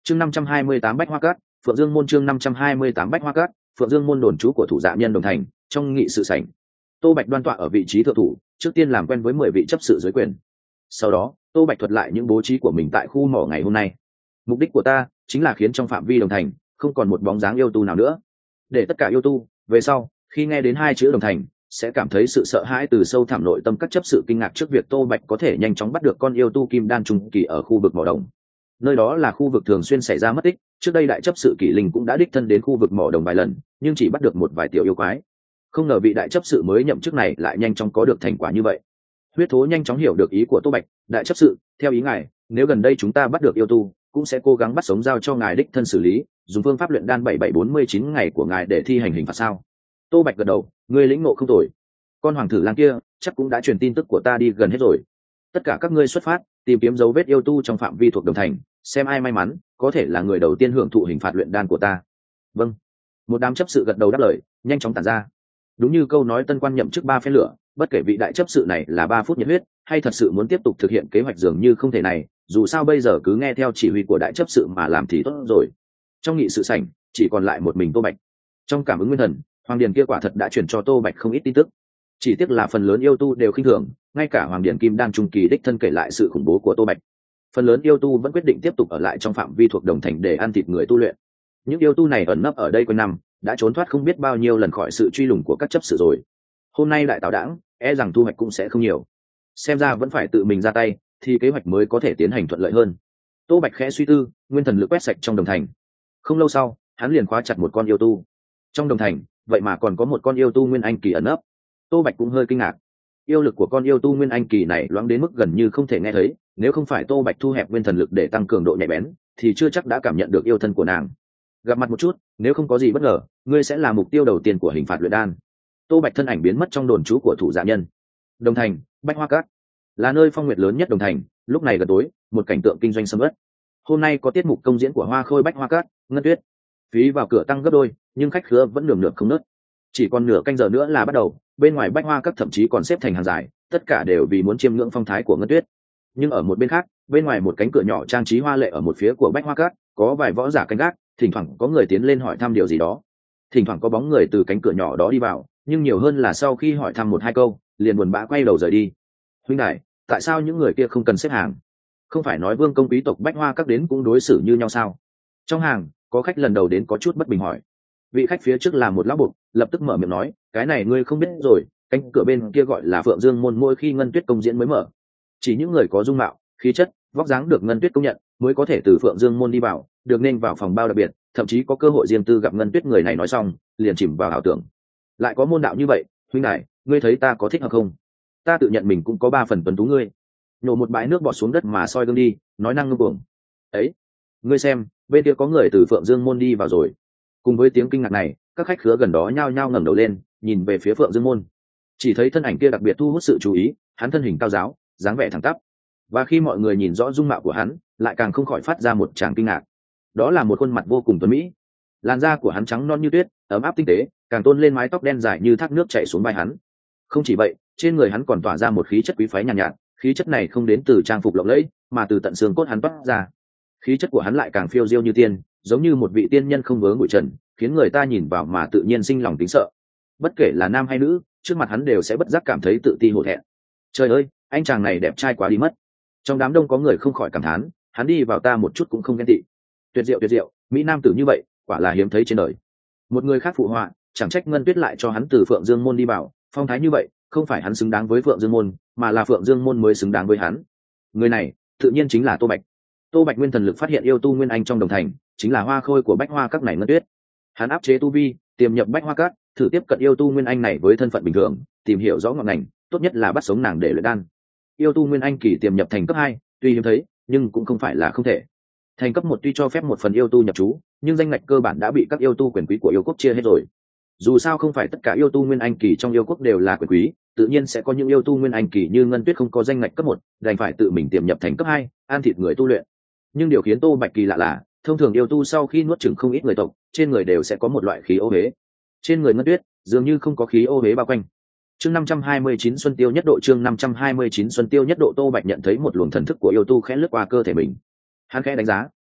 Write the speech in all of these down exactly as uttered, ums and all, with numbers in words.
chương năm trăm hai mươi tám Bách Hoa Cát, Phượng Dương môn. Chương năm trăm hai mươi tám Bách Hoa Cát, Phượng Dương môn. Đồn trú của thủ dạ nhân Đồng Thành, trong nghị sự sảnh, Tô Bạch đoan tọa ở vị trí thượng thủ, trước tiên làm quen với mười vị chấp sự dưới quyền. Sau đó, Tô Bạch thuật lại những bố trí của mình tại khu mỏ ngày hôm nay. Mục đích của ta chính là khiến trong phạm vi Đồng Thành không còn một bóng dáng yêu tu nào nữa, để tất cả yêu tu về sau khi nghe đến hai chữ Đồng Thành sẽ cảm thấy sự sợ hãi từ sâu thẳm nội tâm các chấp sự, kinh ngạc trước việc Tô Bạch có thể nhanh chóng bắt được con yêu tu kim đan trung kỳ ở khu vực mỏ đồng. Nơi đó là khu vực thường xuyên xảy ra mất tích, trước đây đại chấp sự Kỷ Linh cũng đã đích thân đến khu vực mỏ đồng vài lần, nhưng chỉ bắt được một vài tiểu yêu quái. Không ngờ vị đại chấp sự mới nhậm chức này lại nhanh chóng có được thành quả như vậy. Huyết Thố nhanh chóng hiểu được ý của Tô Bạch. Đại chấp sự, theo ý ngài, nếu gần đây chúng ta bắt được yêu tu, cũng sẽ cố gắng bắt sống giao cho ngài đích thân xử lý, dùng phương pháp luyện đan bảy bảy bốn mươi chín ngày của ngài để thi hành hình phạt sao? Tô Bạch gật đầu, ngươi lĩnh ngộ không tồi. Con hoàng thử lang kia chắc cũng đã truyền tin tức của ta đi gần hết rồi. Tất cả các ngươi xuất phát, tìm kiếm dấu vết yêu tu trong phạm vi thuộc Đồng Thành, xem ai may mắn có thể là người đầu tiên hưởng thụ hình phạt luyện đan của ta. Vâng. Một đám chấp sự gật đầu đáp lời, nhanh chóng tản ra. Đúng như câu nói tân quan nhậm chức ba phen lửa, bất kể vị đại chấp sự này là ba phút nhiệt huyết hay thật sự muốn tiếp tục thực hiện kế hoạch dường như không thể này, dù sao bây giờ cứ nghe theo chỉ huy của đại chấp sự mà làm thì tốt rồi. Trong nghị sự sảnh chỉ còn lại một mình Tô Bạch. Trong cảm ứng nguyên thần, Hoàng Điền kia quả thật đã chuyển cho Tô Bạch không ít tin tức. Chỉ tiếc là phần lớn yêu tu đều khinh thường, ngay cả Hoàng Điền Kim Đan trung kỳ đích thân kể lại sự khủng bố của Tô Bạch. Phần lớn yêu tu vẫn quyết định tiếp tục ở lại trong phạm vi thuộc Đồng Thành để ăn thịt người tu luyện. Những yêu tu này ẩn nấp ở đây quanh năm, đã trốn thoát không biết bao nhiêu lần khỏi sự truy lùng của các chấp sự rồi. Hôm nay lại táo đãng, e rằng thu hoạch cũng sẽ không nhiều. Xem ra vẫn phải tự mình ra tay, thì kế hoạch mới có thể tiến hành thuận lợi hơn. Tô Bạch khẽ suy tư, nguyên thần lực quét sạch trong Đồng Thành. Không lâu sau, hắn liền khóa chặt một con yêu tu. Trong Đồng Thành, vậy mà còn có một con yêu tu nguyên anh kỳ ẩn nấp. Tô Bạch cũng hơi kinh ngạc. Yêu lực của con yêu tu nguyên anh kỳ này loáng đến mức gần như không thể nghe thấy, nếu không phải Tô Bạch thu hẹp nguyên thần lực để tăng cường độ nhạy bén, thì chưa chắc đã cảm nhận được yêu thân của nàng. Gặp mặt một chút, nếu không có gì bất ngờ, ngươi sẽ là mục tiêu đầu tiên của hình phạt luyện đan. Tô Bạch thân ảnh biến mất trong đồn trú của thủ dạ nhân. Đồng Thành, Bách Hoa Cát, là nơi phong nguyệt lớn nhất Đồng Thành. Lúc này gần tối, một cảnh tượng kinh doanh sầm uất. Hôm nay có tiết mục công diễn của Hoa Khôi Bách Hoa Cát, Ngân Tuyết. Phí vào cửa tăng gấp đôi, nhưng khách khứa vẫn nườm nượp không nớt. Chỉ còn nửa canh giờ nữa là bắt đầu, bên ngoài Bách Hoa Cát thậm chí còn xếp thành hàng dài, tất cả đều vì muốn chiêm ngưỡng phong thái của Ngân Tuyết. Nhưng ở một bên khác, bên ngoài một cánh cửa nhỏ trang trí hoa lệ ở một phía của Bách Hoa Cát, có vài võ giả canh gác, thỉnh thoảng có người tiến lên hỏi thăm điều gì đó. Thỉnh thoảng có bóng người từ cánh cửa nhỏ đó đi vào, nhưng nhiều hơn là sau khi hỏi thăm một hai câu, liền buồn bã quay đầu rời đi. Huynh đại, tại sao những người kia không cần xếp hàng? Không phải nói vương công quý tộc Bách Hoa Cát đến cũng đối xử như nhau sao? Trong hàng, có khách lần đầu đến có chút bất bình hỏi. Vị khách phía trước là một lão bục, lập tức mở miệng nói, cái này ngươi không biết rồi, cánh cửa bên kia gọi là Phượng Dương môn, mỗi khi Ngân Tuyết công diễn mới mở. Chỉ những người có dung mạo, khí chất, vóc dáng được Ngân Tuyết công nhận mới có thể từ Phượng Dương môn đi vào, được nên vào phòng bao đặc biệt, thậm chí có cơ hội riêng tư gặp Ngân Tuyết. Người này nói xong, liền chìm vào ảo tưởng. Lại có môn đạo như vậy, huynh đại, ngươi thấy ta có thích hợp không? Ta tự nhận mình cũng có ba phần tuấn tú ngươi. Nhổ một bãi nước bọt xuống đất mà soi gương đi, nói năng ngông cuồng. Ấy, ngươi xem, bên kia có người từ Phượng Dương môn đi vào rồi. Cùng với tiếng kinh ngạc này, các khách khứa gần đó nhao nhao ngẩng đầu lên, nhìn về phía Phượng Dương môn. Chỉ thấy thân ảnh kia đặc biệt thu hút sự chú ý, hắn thân hình cao giáo, dáng vẻ thẳng tắp. Và khi mọi người nhìn rõ dung mạo của hắn, lại càng không khỏi phát ra một tràng kinh ngạc. Đó là một khuôn mặt vô cùng tuấn mỹ. Làn da của hắn trắng non như tuyết, ấm áp tinh tế, càng tôn lên mái tóc đen dài như thác nước chảy xuống vai hắn. Không chỉ vậy, trên người hắn còn tỏa ra một khí chất quý phái nhàn nhạt, nhạt, khí chất này không đến từ trang phục lộng lẫy, mà từ tận xương cốt hắn toát ra. Khí chất của hắn lại càng phiêu diêu như tiên, giống như một vị tiên nhân không vớ bụi trần, khiến người ta nhìn vào mà tự nhiên sinh lòng kính sợ. Bất kể là nam hay nữ, trước mặt hắn đều sẽ bất giác cảm thấy tự ti hổ thẹn. Trời ơi, anh chàng này đẹp trai quá đi mất. Trong đám đông có người không khỏi cảm thán, hắn đi vào ta một chút cũng không ghen tị. Tuyệt diệu tuyệt diệu, mỹ nam tử như vậy, quả là hiếm thấy trên đời. Một người khác phụ họa, chẳng trách Ngân Tuyết lại cho hắn từ Phượng Dương môn đi vào, phong thái như vậy, không phải hắn xứng đáng với Phượng Dương môn, mà là Phượng Dương môn mới xứng đáng với hắn. Người này, tự nhiên chính là Tô Bạch. Tô Bạch nguyên thần lực phát hiện yêu tu nguyên anh trong Đồng Thành, chính là Hoa Khôi của Bách Hoa Cát này Ngân Tuyết. Hắn áp chế tu vi, tiềm nhập Bách Hoa Cát, thử tiếp cận yêu tu nguyên anh này với thân phận bình thường, tìm hiểu rõ ngọn ngành, tốt nhất là bắt sống nàng để luyện đan. Yêu tu nguyên anh kỳ tiềm nhập thành cấp hai, tuy hiếm thấy, nhưng cũng không phải là không thể. Thành cấp một tuy cho phép một phần yêu tu nhập trú, nhưng danh ngạch cơ bản đã bị các yêu tu quyền quý của yêu quốc chia hết rồi. Dù sao không phải tất cả yêu tu nguyên anh kỳ trong yêu quốc đều là quyền quý, tự nhiên sẽ có những yêu tu nguyên anh kỳ như Ngân Tuyết không có danh ngạch cấp một, đành phải tự mình tiềm nhập thành cấp hai, ăn thịt người tu luyện. Nhưng điều khiến Tô Bạch kỳ lạ là, thông thường yêu tu sau khi nuốt chửng không ít người tộc, trên người đều sẽ có một loại khí ô huế. Trên người Ngân Tuyết dường như không có khí ô huế bao quanh. Chương năm trăm hai mươi chín Xuân Tiêu nhất độ. Chương năm trăm hai mươi chín Xuân Tiêu nhất độ. Tô Bạch nhận thấy một luồng thần thức của yêu tu khẽ lướt qua cơ thể mình. Hắn khẽ đánh giá,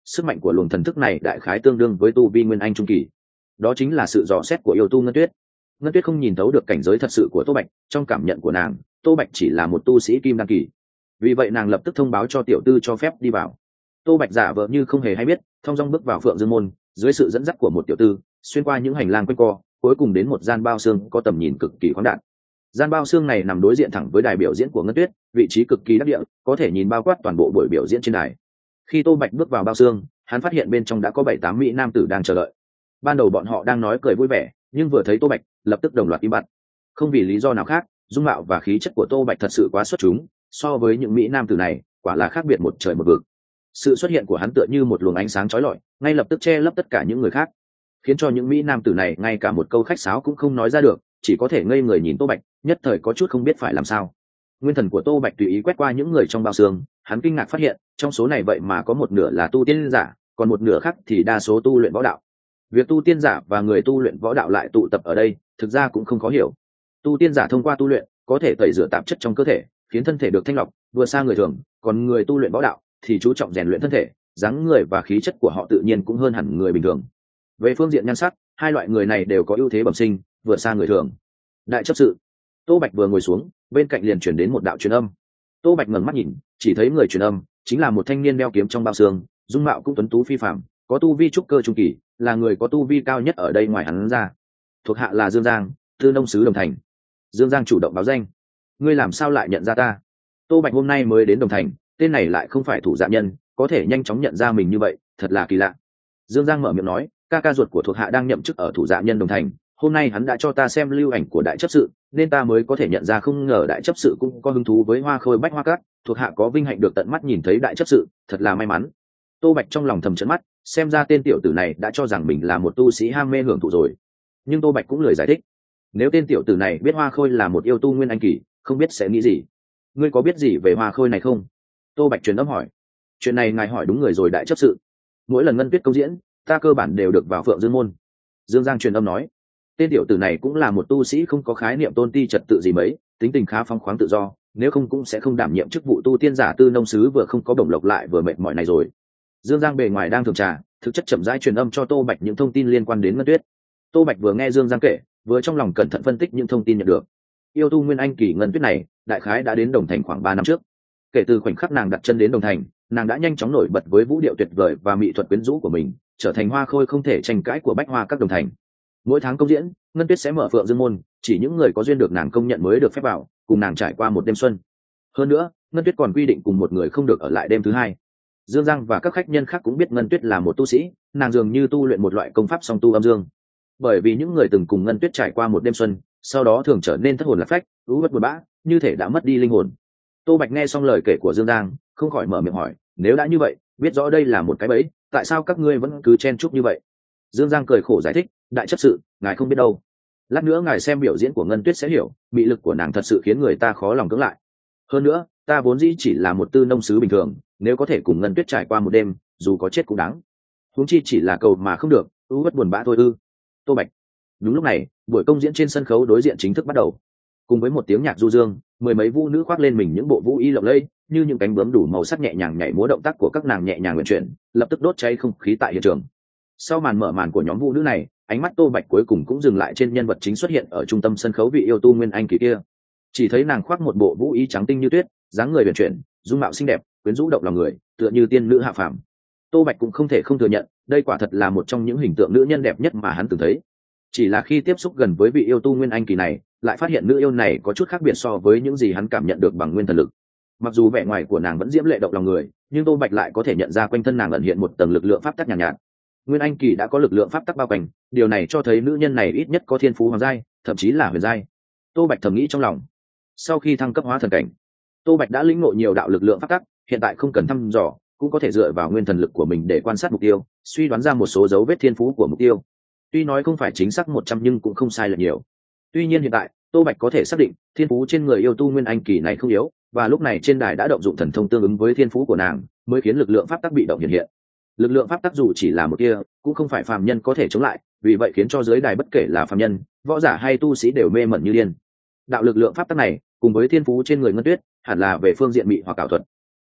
sức mạnh của luồng thần thức này đại khái tương đương với tu vi nguyên anh trung kỳ. Đó chính là sự dò xét của yêu tu Ngân Tuyết. Ngân Tuyết không nhìn thấu được cảnh giới thật sự của Tô Bạch, trong cảm nhận của nàng, Tô Bạch chỉ là một tu sĩ kim đan kỳ. Vì vậy nàng lập tức thông báo cho tiểu tư cho phép đi vào. Tô Bạch giả vờ như không hề hay biết, thong dong bước vào Phượng Dương môn, dưới sự dẫn dắt của một tiểu tư, xuyên qua những hành lang quanh co, cuối cùng đến một gian bao xương có tầm nhìn cực kỳ khoáng đạt. Gian bao xương này nằm đối diện thẳng với đài biểu diễn của Ngân Tuyết, vị trí cực kỳ đắc địa, có thể nhìn bao quát toàn bộ buổi biểu diễn trên đài. Khi Tô Bạch bước vào bao xương, hắn phát hiện bên trong đã có bảy tám mỹ nam tử đang chờ đợi. Ban đầu bọn họ đang nói cười vui vẻ, nhưng vừa thấy Tô Bạch, lập tức đồng loạt im bặt. Không vì lý do nào khác, dung mạo và khí chất của Tô Bạch thật sự quá xuất chúng, so với những mỹ nam tử này, quả là khác biệt một trời một vực. Sự xuất hiện của hắn tựa như một luồng ánh sáng chói lọi, ngay lập tức che lấp tất cả những người khác, khiến cho những mỹ nam tử này ngay cả một câu khách sáo cũng không nói ra được, chỉ có thể ngây người nhìn Tô Bạch, nhất thời có chút không biết phải làm sao. Nguyên thần của Tô Bạch tùy ý quét qua những người trong bao xương, hắn kinh ngạc phát hiện, trong số này vậy mà có một nửa là tu tiên giả, còn một nửa khác thì đa số tu luyện võ đạo. Việc tu tiên giả và người tu luyện võ đạo lại tụ tập ở đây, thực ra cũng không khó hiểu. Tu tiên giả thông qua tu luyện, có thể tẩy rửa tạp chất trong cơ thể, khiến thân thể được thanh lọc, vượt xa người thường, còn người tu luyện võ đạo thì chú trọng rèn luyện thân thể, dáng người và khí chất của họ tự nhiên cũng hơn hẳn người bình thường. Về phương diện nhan sắc, hai loại người này đều có ưu thế bẩm sinh, vượt xa người thường. Đại chấp sự. Tô Bạch vừa ngồi xuống, bên cạnh liền chuyển đến một đạo truyền âm. Tô Bạch ngẩng mắt nhìn, chỉ thấy người truyền âm chính là một thanh niên đeo kiếm trong bao xương, dung mạo cũng tuấn tú phi phàm, có tu vi trúc cơ trung kỳ, là người có tu vi cao nhất ở đây ngoài hắn ra. Thuộc hạ là Dương Giang, Tư Nông sứ Đồng Thành. Dương Giang chủ động báo danh. Ngươi làm sao lại nhận ra ta? Tô Bạch hôm nay mới đến Đồng Thành, tên này lại không phải thủ dạ nhân, có thể nhanh chóng nhận ra mình như vậy, thật là kỳ lạ. Dương Giang mở miệng nói, ca ca ruột của thuộc hạ đang nhậm chức ở thủ dạ nhân Đồng Thành, hôm nay hắn đã cho ta xem lưu ảnh của đại chấp sự, nên ta mới có thể nhận ra, không ngờ đại chấp sự cũng có hứng thú với hoa khôi bách hoa cát, thuộc hạ có vinh hạnh được tận mắt nhìn thấy đại chấp sự, thật là may mắn. Tô Bạch trong lòng thầm trấn mắt, xem ra tên tiểu tử này đã cho rằng mình là một tu sĩ ham mê hưởng thụ rồi. Nhưng Tô Bạch cũng lười giải thích. Nếu tên tiểu tử này biết hoa khôi là một yêu tu nguyên anh kỳ, không biết sẽ nghĩ gì. Ngươi có biết gì về hoa khôi này không? Tô Bạch truyền âm hỏi. Chuyện này ngài hỏi đúng người rồi đại chấp sự. Mỗi lần Ngân Tuyết công diễn, ta cơ bản đều được vào Phượng Dương môn. Dương Giang truyền âm nói. Tên tiểu tử này cũng là một tu sĩ không có khái niệm tôn ti trật tự gì mấy, tính tình khá phóng khoáng tự do, nếu không cũng sẽ không đảm nhiệm chức vụ tu tiên giả Tư Nông sứ vừa không có bổng lộc lại vừa mệt mỏi này rồi. Dương Giang bề ngoài đang thường trà, thực chất chậm rãi truyền âm cho Tô Bạch những thông tin liên quan đến Ngân Tuyết. Tô Bạch vừa nghe Dương Giang kể, vừa trong lòng cẩn thận phân tích những thông tin nhận được. Yêu tu nguyên anh kỳ Ngân Tuyết này, đại khái đã đến Đồng Thành khoảng ba năm trước. Kể từ khoảnh khắc nàng đặt chân đến Đồng Thành, nàng đã nhanh chóng nổi bật với vũ điệu tuyệt vời và mỹ thuật quyến rũ của mình, trở thành hoa khôi không thể tranh cãi của bách hoa các Đồng Thành. Mỗi tháng công diễn, Ngân Tuyết sẽ mở Phượng Dương môn, chỉ những người có duyên được nàng công nhận mới được phép vào, cùng nàng trải qua một đêm xuân. Hơn nữa, Ngân Tuyết còn quy định cùng một người không được ở lại đêm thứ hai. Dương Giang và các khách nhân khác cũng biết Ngân Tuyết là một tu sĩ, nàng dường như tu luyện một loại công pháp song tu âm dương. Bởi vì những người từng cùng Ngân Tuyết trải qua một đêm xuân, sau đó thường trở nên thất hồn lạc phách, ú uất buồn bã, như thể đã mất đi linh hồn. Tô Bạch nghe xong lời kể của Dương Giang, không khỏi mở miệng hỏi, nếu đã như vậy, biết rõ đây là một cái bẫy, tại sao các ngươi vẫn cứ chen chúc như vậy? Dương Giang cười khổ giải thích, đại chấp sự, ngài không biết đâu. Lát nữa ngài xem biểu diễn của Ngân Tuyết sẽ hiểu, mị lực của nàng thật sự khiến người ta khó lòng cưỡng lại. Hơn nữa, ta vốn dĩ chỉ là một Tư Nông sứ bình thường, nếu có thể cùng Ngân Tuyết trải qua một đêm, dù có chết cũng đáng. Huống chi chỉ là cầu mà không được, ưu uất buồn bã thôi ư? Tô Bạch. Đúng lúc này, buổi công diễn trên sân khấu đối diện chính thức bắt đầu. Cùng với một tiếng nhạc du dương, mười mấy vũ nữ khoác lên mình những bộ vũ y lộng lẫy, như những cánh bướm đủ màu sắc nhẹ nhàng nhảy múa, động tác của các nàng nhẹ nhàng uyển chuyển, lập tức đốt cháy không khí tại hiện trường. Sau màn mở màn của nhóm vũ nữ này, ánh mắt Tô Bạch cuối cùng cũng dừng lại trên nhân vật chính xuất hiện ở trung tâm sân khấu, vị yêu tu nguyên anh kỳ kia. Chỉ thấy nàng khoác một bộ vũ y trắng tinh như tuyết, dáng người uyển chuyển, dung mạo xinh đẹp, quyến rũ động lòng người, tựa như tiên nữ hạ phàm. Tô Bạch cũng không thể không thừa nhận, đây quả thật là một trong những hình tượng nữ nhân đẹp nhất mà hắn từng thấy. Chỉ là khi tiếp xúc gần với vị yêu tu nguyên anh kỳ này, lại phát hiện nữ yêu này có chút khác biệt so với những gì hắn cảm nhận được bằng nguyên thần lực. Mặc dù vẻ ngoài của nàng vẫn diễm lệ động lòng người, nhưng Tô Bạch lại có thể nhận ra quanh thân nàng ẩn hiện một tầng lực lượng pháp tắc nhàn nhạt, nhạt. Nguyên anh kỳ đã có lực lượng pháp tắc bao quanh, điều này cho thấy nữ nhân này ít nhất có thiên phú hoàng giai, thậm chí là huyền giai. Tô Bạch thầm nghĩ trong lòng. Sau khi thăng cấp hóa thần cảnh, Tô Bạch đã lĩnh ngộ nhiều đạo lực lượng pháp tắc, hiện tại không cần thăm dò, cũng có thể dựa vào nguyên thần lực của mình để quan sát mục tiêu, suy đoán ra một số dấu vết thiên phú của mục tiêu. Tuy nói không phải chính xác một trăm nhưng cũng không sai lệch nhiều. Tuy nhiên hiện tại, Tô Bạch có thể xác định, thiên phú trên người yêu tu nguyên anh kỳ này không yếu, và lúc này trên đài đã động dụng thần thông tương ứng với thiên phú của nàng, mới khiến lực lượng pháp tắc bị động hiện hiện. Lực lượng pháp tắc dù chỉ là một kia, cũng không phải phàm nhân có thể chống lại, vì vậy khiến cho dưới đài bất kể là phàm nhân, võ giả hay tu sĩ đều mê mẩn như điên. Đạo lực lượng pháp tắc này, cùng với thiên phú trên người Ngân Tuyết, hẳn là về phương diện mị hoặc ảo thuật.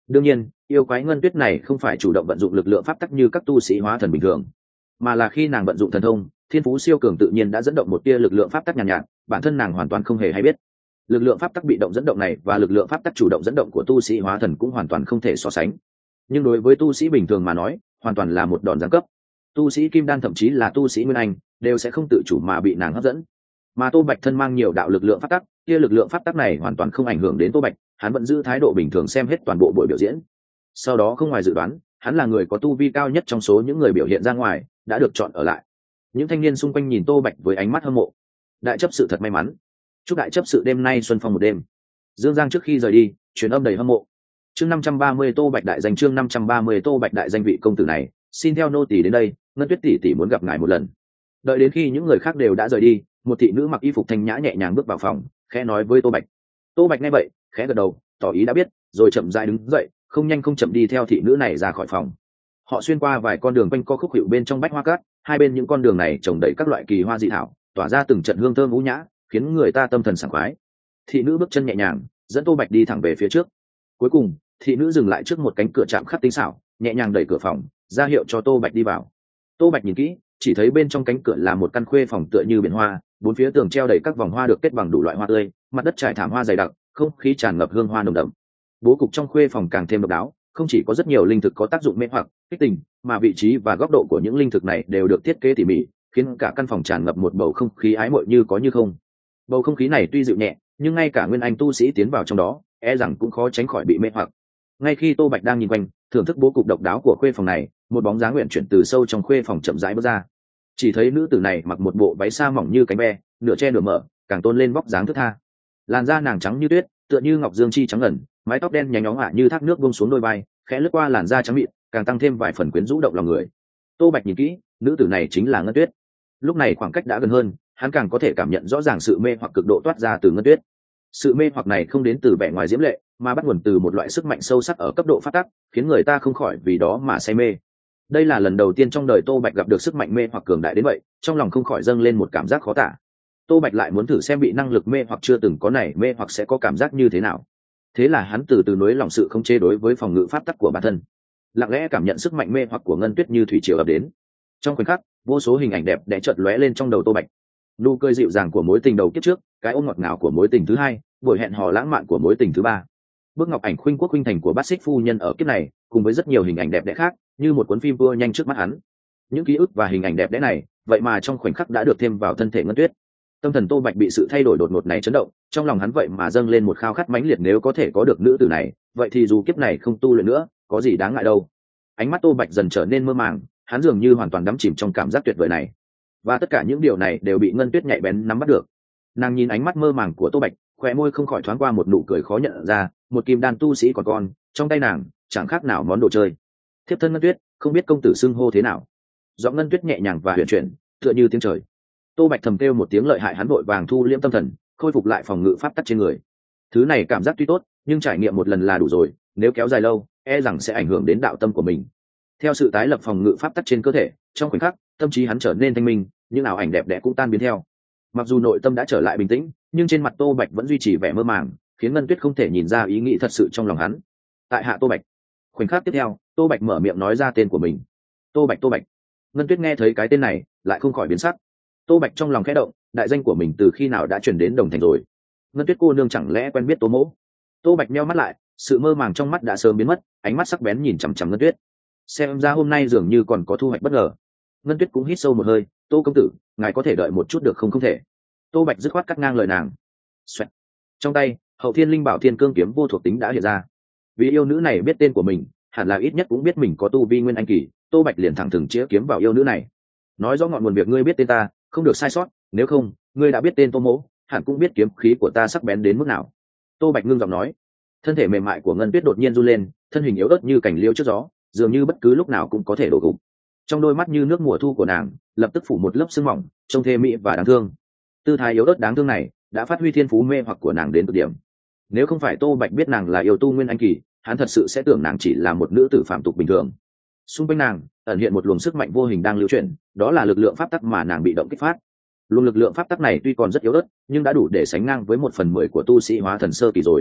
Đương nhiên yêu quái ngân tuyết này không phải chủ động vận dụng lực lượng pháp tắc như các tu sĩ hóa thần bình thường, mà là khi nàng vận dụng thần thông, thiên phú siêu cường tự nhiên đã dẫn động một tia lực lượng pháp tắc nhàn nhạt, nhạt bản thân nàng hoàn toàn không hề hay biết. Lực lượng pháp tắc bị động dẫn động này và lực lượng pháp tắc chủ động dẫn động của tu sĩ hóa thần cũng hoàn toàn không thể so sánh, nhưng đối với tu sĩ bình thường mà nói hoàn toàn là một đòn giáng cấp. Tu sĩ kim đan thậm chí là tu sĩ nguyên anh đều sẽ không tự chủ mà bị nàng hấp dẫn, mà Tô Bạch thân mang nhiều đạo lực lượng pháp tắc, kia lực lượng pháp tắc này hoàn toàn không ảnh hưởng đến Tô Bạch, hắn vẫn giữ thái độ bình thường xem hết toàn bộ buổi biểu diễn. Sau đó không ngoài dự đoán, hắn là người có tu vi cao nhất trong số những người biểu hiện ra ngoài, đã được chọn ở lại. Những thanh niên xung quanh nhìn Tô Bạch với ánh mắt hâm mộ. Đại chấp sự thật may mắn, chúc đại chấp sự đêm nay xuân phong một đêm. Dương Giang trước khi rời đi truyền âm đầy hâm mộ. Chương năm trăm ba mươi Tô Bạch đại danh chương năm trăm ba mươi Tô Bạch đại danh vị công tử này, xin theo nô tỳ đến đây, Ngân Tuyết tỷ tỷ muốn gặp ngài một lần. Đợi đến khi những người khác đều đã rời đi, một thị nữ mặc y phục thanh nhã nhẹ nhàng bước vào phòng, khẽ nói với Tô Bạch. Tô Bạch nghe vậy, khẽ gật đầu, tỏ ý đã biết, rồi chậm rãi đứng dậy, không nhanh không chậm đi theo thị nữ này ra khỏi phòng. Họ xuyên qua vài con đường quanh co khúc hiệu bên trong bách hoa cát, hai bên những con đường này trồng đầy các loại kỳ hoa dị thảo, tỏa ra từng trận hương thơm vũ nhã, khiến người ta tâm thần sảng khoái. Thị nữ bước chân nhẹ nhàng, dẫn Tô Bạch đi thẳng về phía trước. Cuối cùng, thị nữ dừng lại trước một cánh cửa chạm khắc tinh xảo, nhẹ nhàng đẩy cửa phòng, ra hiệu cho Tô Bạch đi vào. Tô Bạch nhìn kỹ, chỉ thấy bên trong cánh cửa là một căn khuê phòng tựa như biển hoa, bốn phía tường treo đầy các vòng hoa được kết bằng đủ loại hoa tươi, mặt đất trải thảm hoa dày đặc, không khí tràn ngập hương hoa nồng đậm. Bố cục trong khuê phòng càng thêm độc đáo, không chỉ có rất nhiều linh thực có tác dụng mê hoặc, kích tình, mà vị trí và góc độ của những linh thực này đều được thiết kế tỉ mỉ, khiến cả căn phòng tràn ngập một bầu không khí ái mộ như có như không. Bầu không khí này tuy dịu nhẹ, nhưng ngay cả nguyên anh tu sĩ tiến vào trong đó, e rằng cũng khó tránh khỏi bị mê hoặc. Ngay khi Tô Bạch đang nhìn quanh, thưởng thức bố cục độc đáo của khuê phòng này, một bóng dáng nguyện chuyển từ sâu trong khuê phòng chậm rãi bước ra. Chỉ thấy nữ tử này mặc một bộ váy sa mỏng như cánh ve, nửa che nửa mở, càng tôn lên vóc dáng thướt tha. Làn da nàng trắng như tuyết, tựa như ngọc dương chi trắng ngần, mái tóc đen nhánh nhóng ả như thác nước buông xuống đôi vai, khẽ lướt qua làn da trắng mịn, càng tăng thêm vài phần quyến rũ động lòng người. Tô Bạch nhìn kỹ, nữ tử này chính là Ngân Tuyết. Lúc này khoảng cách đã gần hơn, hắn càng có thể cảm nhận rõ ràng sự mê hoặc cực độ toát ra từ Ngân Tuyết. Sự mê hoặc này không đến từ vẻ ngoài diễm lệ, mà bắt nguồn từ một loại sức mạnh sâu sắc ở cấp độ phát tắc, khiến người ta không khỏi vì đó mà say mê. Đây là lần đầu tiên trong đời Tô Bạch gặp được sức mạnh mê hoặc cường đại đến vậy, trong lòng không khỏi dâng lên một cảm giác khó tả. Tô Bạch lại muốn thử xem bị năng lực mê hoặc chưa từng có này mê hoặc sẽ có cảm giác như thế nào. Thế là hắn từ từ nối lòng sự không chế đối với phòng ngự pháp tắc của bản thân, lặng lẽ cảm nhận sức mạnh mê hoặc của Ngân Tuyết như thủy triều ập đến. Trong khoảnh khắc, vô số hình ảnh đẹp đẽ chợt lóe lên trong đầu Tô Bạch. Nụ cười dịu dàng của mối tình đầu kiếp trước, cái ôm ngọt ngào của mối tình thứ hai, buổi hẹn hò lãng mạn của mối tình thứ ba, bức ngọc ảnh khuynh quốc khuynh thành của bát xích phu nhân ở kiếp này, cùng với rất nhiều hình ảnh đẹp đẽ khác, như một cuốn phim tua nhanh trước mắt hắn. Những ký ức và hình ảnh đẹp đẽ này, vậy mà trong khoảnh khắc đã được thêm vào thân thể Ngân Tuyết. Tâm thần Tô Bạch bị sự thay đổi đột ngột này chấn động, trong lòng hắn vậy mà dâng lên một khao khát mãnh liệt, nếu có thể có được nữ tử này, vậy thì dù kiếp này không tu luyện nữa, có gì đáng ngại đâu. Ánh mắt Tô Bạch dần trở nên mơ màng, hắn dường như hoàn toàn đắm chìm trong cảm giác tuyệt vời này, và tất cả những điều này đều bị Ngân Tuyết nhạy bén nắm bắt được. Nàng nhìn ánh mắt mơ màng của Tô Bạch, khóe môi không khỏi thoáng qua một nụ cười khó nhận ra. Một kim đan tu sĩ còn con, trong tay nàng chẳng khác nào món đồ chơi. Thiếp thân Ngân Tuyết, không biết công tử xưng hô thế nào? Giọng Ngân Tuyết nhẹ nhàng và huyền chuyển, tựa như tiếng trời. Tô Bạch thầm kêu một tiếng lợi hại, hắn vội vàng thu liễm tâm thần, khôi phục lại phòng ngự pháp tắc trên người. Thứ này cảm giác tuy tốt, nhưng trải nghiệm một lần là đủ rồi, nếu kéo dài lâu, e rằng sẽ ảnh hưởng đến đạo tâm của mình. Theo sự tái lập phòng ngự pháp tắc trên cơ thể, trong khoảnh khắc, tâm trí hắn trở nên thanh minh, những ảo ảnh đẹp đẽ cũng tan biến theo. Mặc dù nội tâm đã trở lại bình tĩnh, nhưng trên mặt Tô Bạch vẫn duy trì vẻ mơ màng, khiến Ngân Tuyết không thể nhìn ra ý nghĩ thật sự trong lòng hắn. Tại hạ Tô Bạch. Khoảnh khắc tiếp theo, Tô Bạch mở miệng nói ra tên của mình. Tô Bạch, Tô Bạch. Ngân Tuyết nghe thấy cái tên này, lại không khỏi biến sắc. Tô Bạch trong lòng khẽ động, đại danh của mình từ khi nào đã truyền đến Đồng Thành rồi? Ngân Tuyết cô nương chẳng lẽ quen biết Tô Mỗ? Tô Bạch nheo mắt lại, sự mơ màng trong mắt đã sớm biến mất, ánh mắt sắc bén nhìn chằm chằm Ngân Tuyết. Xem ra hôm nay dường như còn có thu hoạch bất ngờ. Ngân Tuyết cũng hít sâu một hơi, Tô công tử, ngài có thể đợi một chút được không? Không thể. Tô Bạch dứt khoát cắt ngang lời nàng. Xoẹt. Trong tay, Hậu Thiên Linh Bảo Thiên Cương kiếm vô thuộc tính đã hiện ra. Vì yêu nữ này biết tên của mình, hẳn là ít nhất cũng biết mình có tu vi nguyên anh kỳ. Tô Bạch liền thẳng thừng chĩa kiếm vào yêu nữ này. Nói rõ ngọn nguồn việc ngươi biết tên ta, không được sai sót, nếu không, ngươi đã biết tên Tô Mỗ, hẳn cũng biết kiếm khí của ta sắc bén đến mức nào. Tô Bạch ngưng giọng nói. Thân thể mềm mại của Ngân Tuyết đột nhiên run lên, thân hình yếu ớt như cành liễu trước gió, dường như bất cứ lúc nào cũng có thể đổ gục. Trong đôi mắt như nước mùa thu của nàng, lập tức phủ một lớp sương mỏng, trông thê mỹ và đáng thương. Tư thái yếu ớt đáng thương này đã phát huy thiên phú mê hoặc của nàng đến cực điểm. Nếu không phải Tô Bạch biết nàng là yêu tu nguyên anh kỳ, hắn thật sự sẽ tưởng nàng chỉ là một nữ tử phạm tục bình thường. Xung quanh nàng ẩn hiện một luồng sức mạnh vô hình đang lưu chuyển, đó là lực lượng pháp tắc mà nàng bị động kích phát. Luồng lực lượng pháp tắc này tuy còn rất yếu ớt, nhưng đã đủ để sánh ngang với một phần mười của tu sĩ hóa thần sơ kỳ rồi.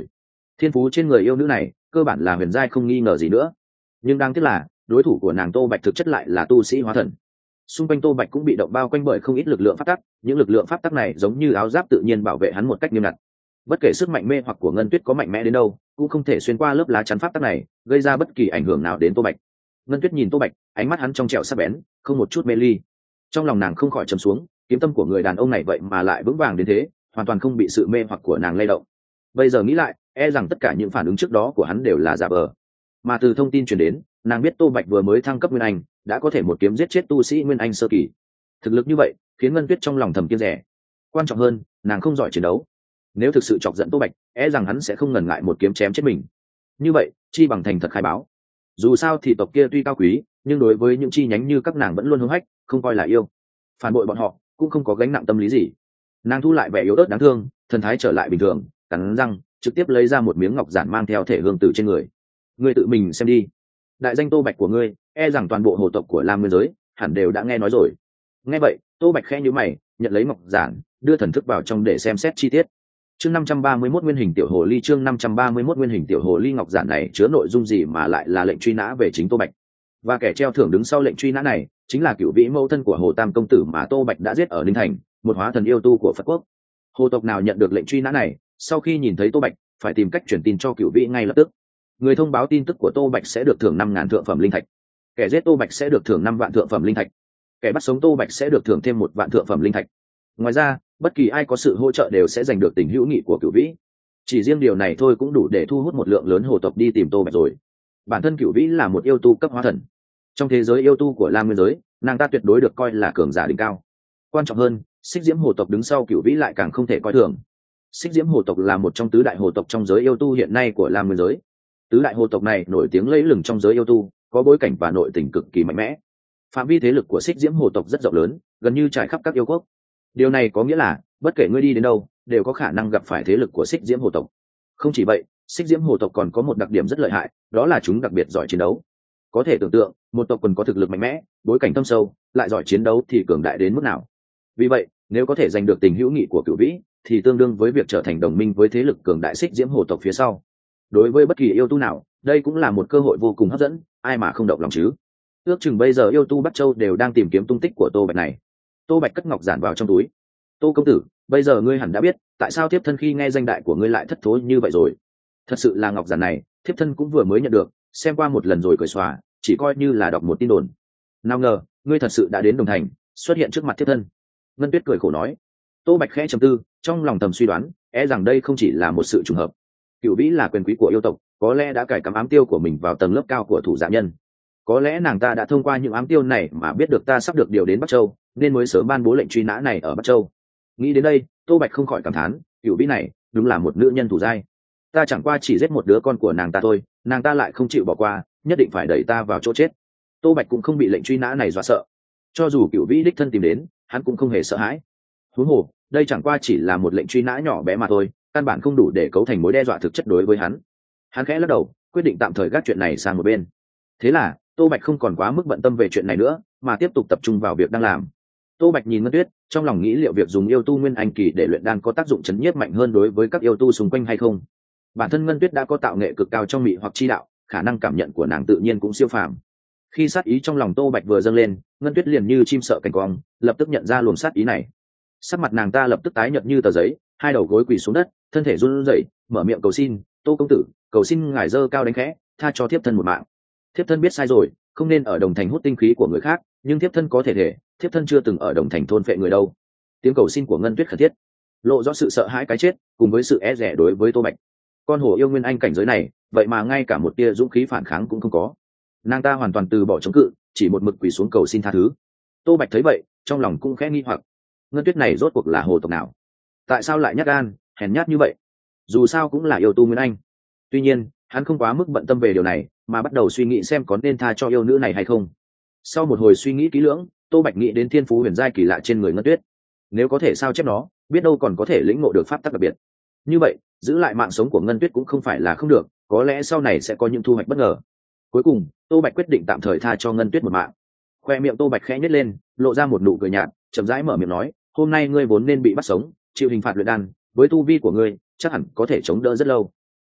thiên phú trên người yêu nữ này cơ bản là huyền giai không nghi ngờ gì nữa, nhưng đáng tiếc là đối thủ của nàng Tô Bạch thực chất lại là tu sĩ hóa thần. Xung quanh Tô Bạch cũng bị động bao quanh bởi không ít lực lượng pháp tắc, những lực lượng pháp tắc này giống như áo giáp tự nhiên bảo vệ hắn một cách nghiêm ngặt. Bất kể sức mạnh mê hoặc của Ngân Tuyết có mạnh mẽ đến đâu, cũng không thể xuyên qua lớp lá chắn pháp tắc này, gây ra bất kỳ ảnh hưởng nào đến Tô Bạch. Ngân Tuyết nhìn Tô Bạch, ánh mắt hắn trong trẻo sắc bén, không một chút mê ly. Trong lòng nàng không khỏi trầm xuống, kiếm tâm của người đàn ông này vậy mà lại vững vàng đến thế, hoàn toàn không bị sự mê hoặc của nàng lay động. Bây giờ nghĩ lại, e rằng tất cả những phản ứng trước đó của hắn đều là giả vờ. Mà từ thông tin truyền đến, nàng biết Tô Bạch vừa mới thăng cấp Nguyên Anh, đã có thể một kiếm giết chết tu sĩ Nguyên Anh sơ kỳ. Thực lực như vậy, khiến Ngân Tuyết trong lòng thầm kiêng dè. Quan trọng hơn, nàng không giỏi chiến đấu. Nếu thực sự chọc giận Tô Bạch, e rằng hắn sẽ không ngần ngại một kiếm chém chết mình. Như vậy, chi bằng thành thật khai báo. Dù sao thì tộc kia tuy cao quý, nhưng đối với những chi nhánh như các nàng vẫn luôn hung hách, không coi là yêu. Phản bội bọn họ, cũng không có gánh nặng tâm lý gì. Nàng thu lại vẻ yếu ớt đáng thương, thần thái trở lại bình thường, cắn răng, trực tiếp lấy ra một miếng ngọc giản mang theo thể hương tử trên người. Ngươi tự mình xem đi. Đại danh Tô Bạch của ngươi, e rằng toàn bộ hồ tộc của Lam Nguyên giới hẳn đều đã nghe nói rồi. Nghe vậy, Tô Bạch khẽ nhíu mày, nhận lấy ngọc giản, đưa thần thức vào trong để xem xét chi tiết. Chương năm trăm ba mươi mốt nguyên hình tiểu hồ ly, chương năm trăm ba mươi mốt nguyên hình tiểu hồ ly. Ngọc giản này chứa nội dung gì mà lại là lệnh truy nã về chính Tô Bạch? Và kẻ treo thưởng đứng sau lệnh truy nã này chính là Cửu Vĩ mẫu thân của Hồ Tam công tử mà Tô Bạch đã giết ở Ninh Thành, một hóa thần yêu tu của Phật quốc. Hồ tộc nào nhận được lệnh truy nã này, sau khi nhìn thấy Tô Bạch, phải tìm cách truyền tin cho Cửu Vĩ ngay lập tức. Người thông báo tin tức của Tô Bạch sẽ được thưởng năm ngàn thượng phẩm linh thạch. Kẻ giết Tô Bạch sẽ được thưởng năm vạn thượng phẩm linh thạch. Kẻ bắt sống Tô Bạch sẽ được thưởng thêm một vạn thượng phẩm linh thạch. Ngoài ra, bất kỳ ai có sự hỗ trợ đều sẽ giành được tình hữu nghị của Cửu Vĩ. Chỉ riêng điều này thôi cũng đủ để thu hút một lượng lớn hồ tộc đi tìm Tô Bạch rồi. Bản thân Cửu Vĩ là một yêu tu cấp hóa thần. Trong thế giới yêu tu của Lam Nguyên giới, nàng ta tuyệt đối được coi là cường giả đỉnh cao. Quan trọng hơn, Xích Diễm hồ tộc đứng sau Cửu Vĩ lại càng không thể coi thường. Xích Diễm hồ tộc là một trong tứ đại hồ tộc trong giới yêu tu hiện nay của Lam Nguyên giới. Tứ đại hồ tộc này nổi tiếng lẫy lừng trong giới yêu tu, có bối cảnh và nội tình cực kỳ mạnh mẽ. Phạm vi thế lực của Xích Diễm hồ tộc rất rộng lớn, gần như trải khắp các yêu quốc. Điều này có nghĩa là bất kể ngươi đi đến đâu, đều có khả năng gặp phải thế lực của Xích Diễm hồ tộc. Không chỉ vậy, Xích Diễm hồ tộc còn có một đặc điểm rất lợi hại, đó là chúng đặc biệt giỏi chiến đấu. Có thể tưởng tượng, một tộc quần có thực lực mạnh mẽ, bối cảnh thâm sâu, lại giỏi chiến đấu thì cường đại đến mức nào. Vì vậy, nếu có thể giành được tình hữu nghị của Cửu Vĩ, thì tương đương với việc trở thành đồng minh với thế lực cường đại Xích Diễm hồ tộc phía sau. Đối với bất kỳ yêu tu nào, đây cũng là một cơ hội vô cùng hấp dẫn, ai mà không động lòng chứ. Ước chừng bây giờ yêu tu Bắc Châu đều đang tìm kiếm tung tích của Tô Bạch này. Tô Bạch cất ngọc giản vào trong túi. Tô công tử, bây giờ ngươi hẳn đã biết tại sao thiếp thân khi nghe danh đại của ngươi lại thất thối như vậy rồi. Thật sự là ngọc giản này thiếp thân cũng vừa mới nhận được, xem qua một lần rồi cười xòa, chỉ coi như là đọc một tin đồn. Nào ngờ ngươi thật sự đã đến Đồng Thành, xuất hiện trước mặt thiếp thân. Ngân Tuyết cười khổ nói. Tô Bạch khẽ trầm tư, trong lòng thầm suy đoán, e rằng đây không chỉ là một sự trùng hợp. Cửu Vĩ là quyền quý của yêu tộc, có lẽ đã cài cắm ám tiêu của mình vào tầng lớp cao của thủ dạ nhân. Có lẽ nàng ta đã thông qua những ám tiêu này mà biết được ta sắp được điều đến Bắc Châu, nên mới sớm ban bố lệnh truy nã này ở Bắc Châu. Nghĩ đến đây, Tô Bạch không khỏi cảm thán, Cửu Vĩ này đúng là một nữ nhân thủ giai. Ta chẳng qua chỉ giết một đứa con của nàng ta thôi, nàng ta lại không chịu bỏ qua, nhất định phải đẩy ta vào chỗ chết. Tô Bạch cũng không bị lệnh truy nã này dọa sợ. Cho dù Cửu Vĩ đích thân tìm đến, hắn cũng không hề sợ hãi. Huống hồ, đây chẳng qua chỉ là một lệnh truy nã nhỏ bé mà thôi, căn bản không đủ để cấu thành mối đe dọa thực chất đối với hắn. Hắn khẽ lắc đầu, quyết định tạm thời gác chuyện này sang một bên. Thế là Tô Bạch không còn quá mức bận tâm về chuyện này nữa, mà tiếp tục tập trung vào việc đang làm. Tô Bạch nhìn Ngân Tuyết, trong lòng nghĩ liệu việc dùng yêu tu nguyên anh kỳ để luyện đan có tác dụng chấn nhiếp mạnh hơn đối với các yêu tu xung quanh hay không. Bản thân Ngân Tuyết đã có tạo nghệ cực cao trong mị hoặc chi đạo, khả năng cảm nhận của nàng tự nhiên cũng siêu phàm. Khi sát ý trong lòng Tô Bạch vừa dâng lên, Ngân Tuyết liền như chim sợ cánh quang, lập tức nhận ra luồng sát ý này. Sắc mặt nàng ta lập tức tái nhợt như tờ giấy, hai đầu gối quỳ xuống đất, thân thể run rẩy, mở miệng cầu xin, "Tô công tử, cầu xin ngài dơ cao đánh khẽ, tha cho thiếp thân một mạng. Thiếp thân biết sai rồi, không nên ở Đồng Thành hút tinh khí của người khác, nhưng thiếp thân có thể thể, thiếp thân chưa từng ở Đồng Thành thôn phệ người đâu." Tiếng cầu xin của Ngân Tuyết khẩn thiết, lộ rõ sự sợ hãi cái chết, cùng với sự e dè đối với Tô Bạch. Con hổ yêu nguyên anh cảnh giới này, vậy mà ngay cả một tia dũng khí phản kháng cũng không có. Nàng ta hoàn toàn từ bỏ chống cự, chỉ một mực quỳ xuống cầu xin tha thứ. Tô Bạch thấy vậy, trong lòng cũng khẽ nghi hoặc, Ngân Tuyết này rốt cuộc là hồ tộc nào? Tại sao lại nhát gan, hèn nhát như vậy? Dù sao cũng là yêu tu nguyên anh. Tuy nhiên, hắn không quá mức bận tâm về điều này, mà bắt đầu suy nghĩ xem có nên tha cho yêu nữ này hay không. Sau một hồi suy nghĩ kỹ lưỡng, Tô Bạch nghĩ đến thiên phú huyền giai kỳ lạ trên người Ngân Tuyết. Nếu có thể sao chép nó, biết đâu còn có thể lĩnh ngộ được pháp tắc đặc biệt. Như vậy, giữ lại mạng sống của Ngân Tuyết cũng không phải là không được, có lẽ sau này sẽ có những thu hoạch bất ngờ. Cuối cùng, Tô Bạch quyết định tạm thời tha cho Ngân Tuyết một mạng. Khoe miệng Tô Bạch khẽ nhếch lên, lộ ra một nụ cười nhạt, chậm rãi mở miệng nói, "Hôm nay ngươi vốn nên bị bắt sống, chịu hình phạt luyện đan, với tu vi của ngươi, chắc hẳn có thể chống đỡ rất lâu.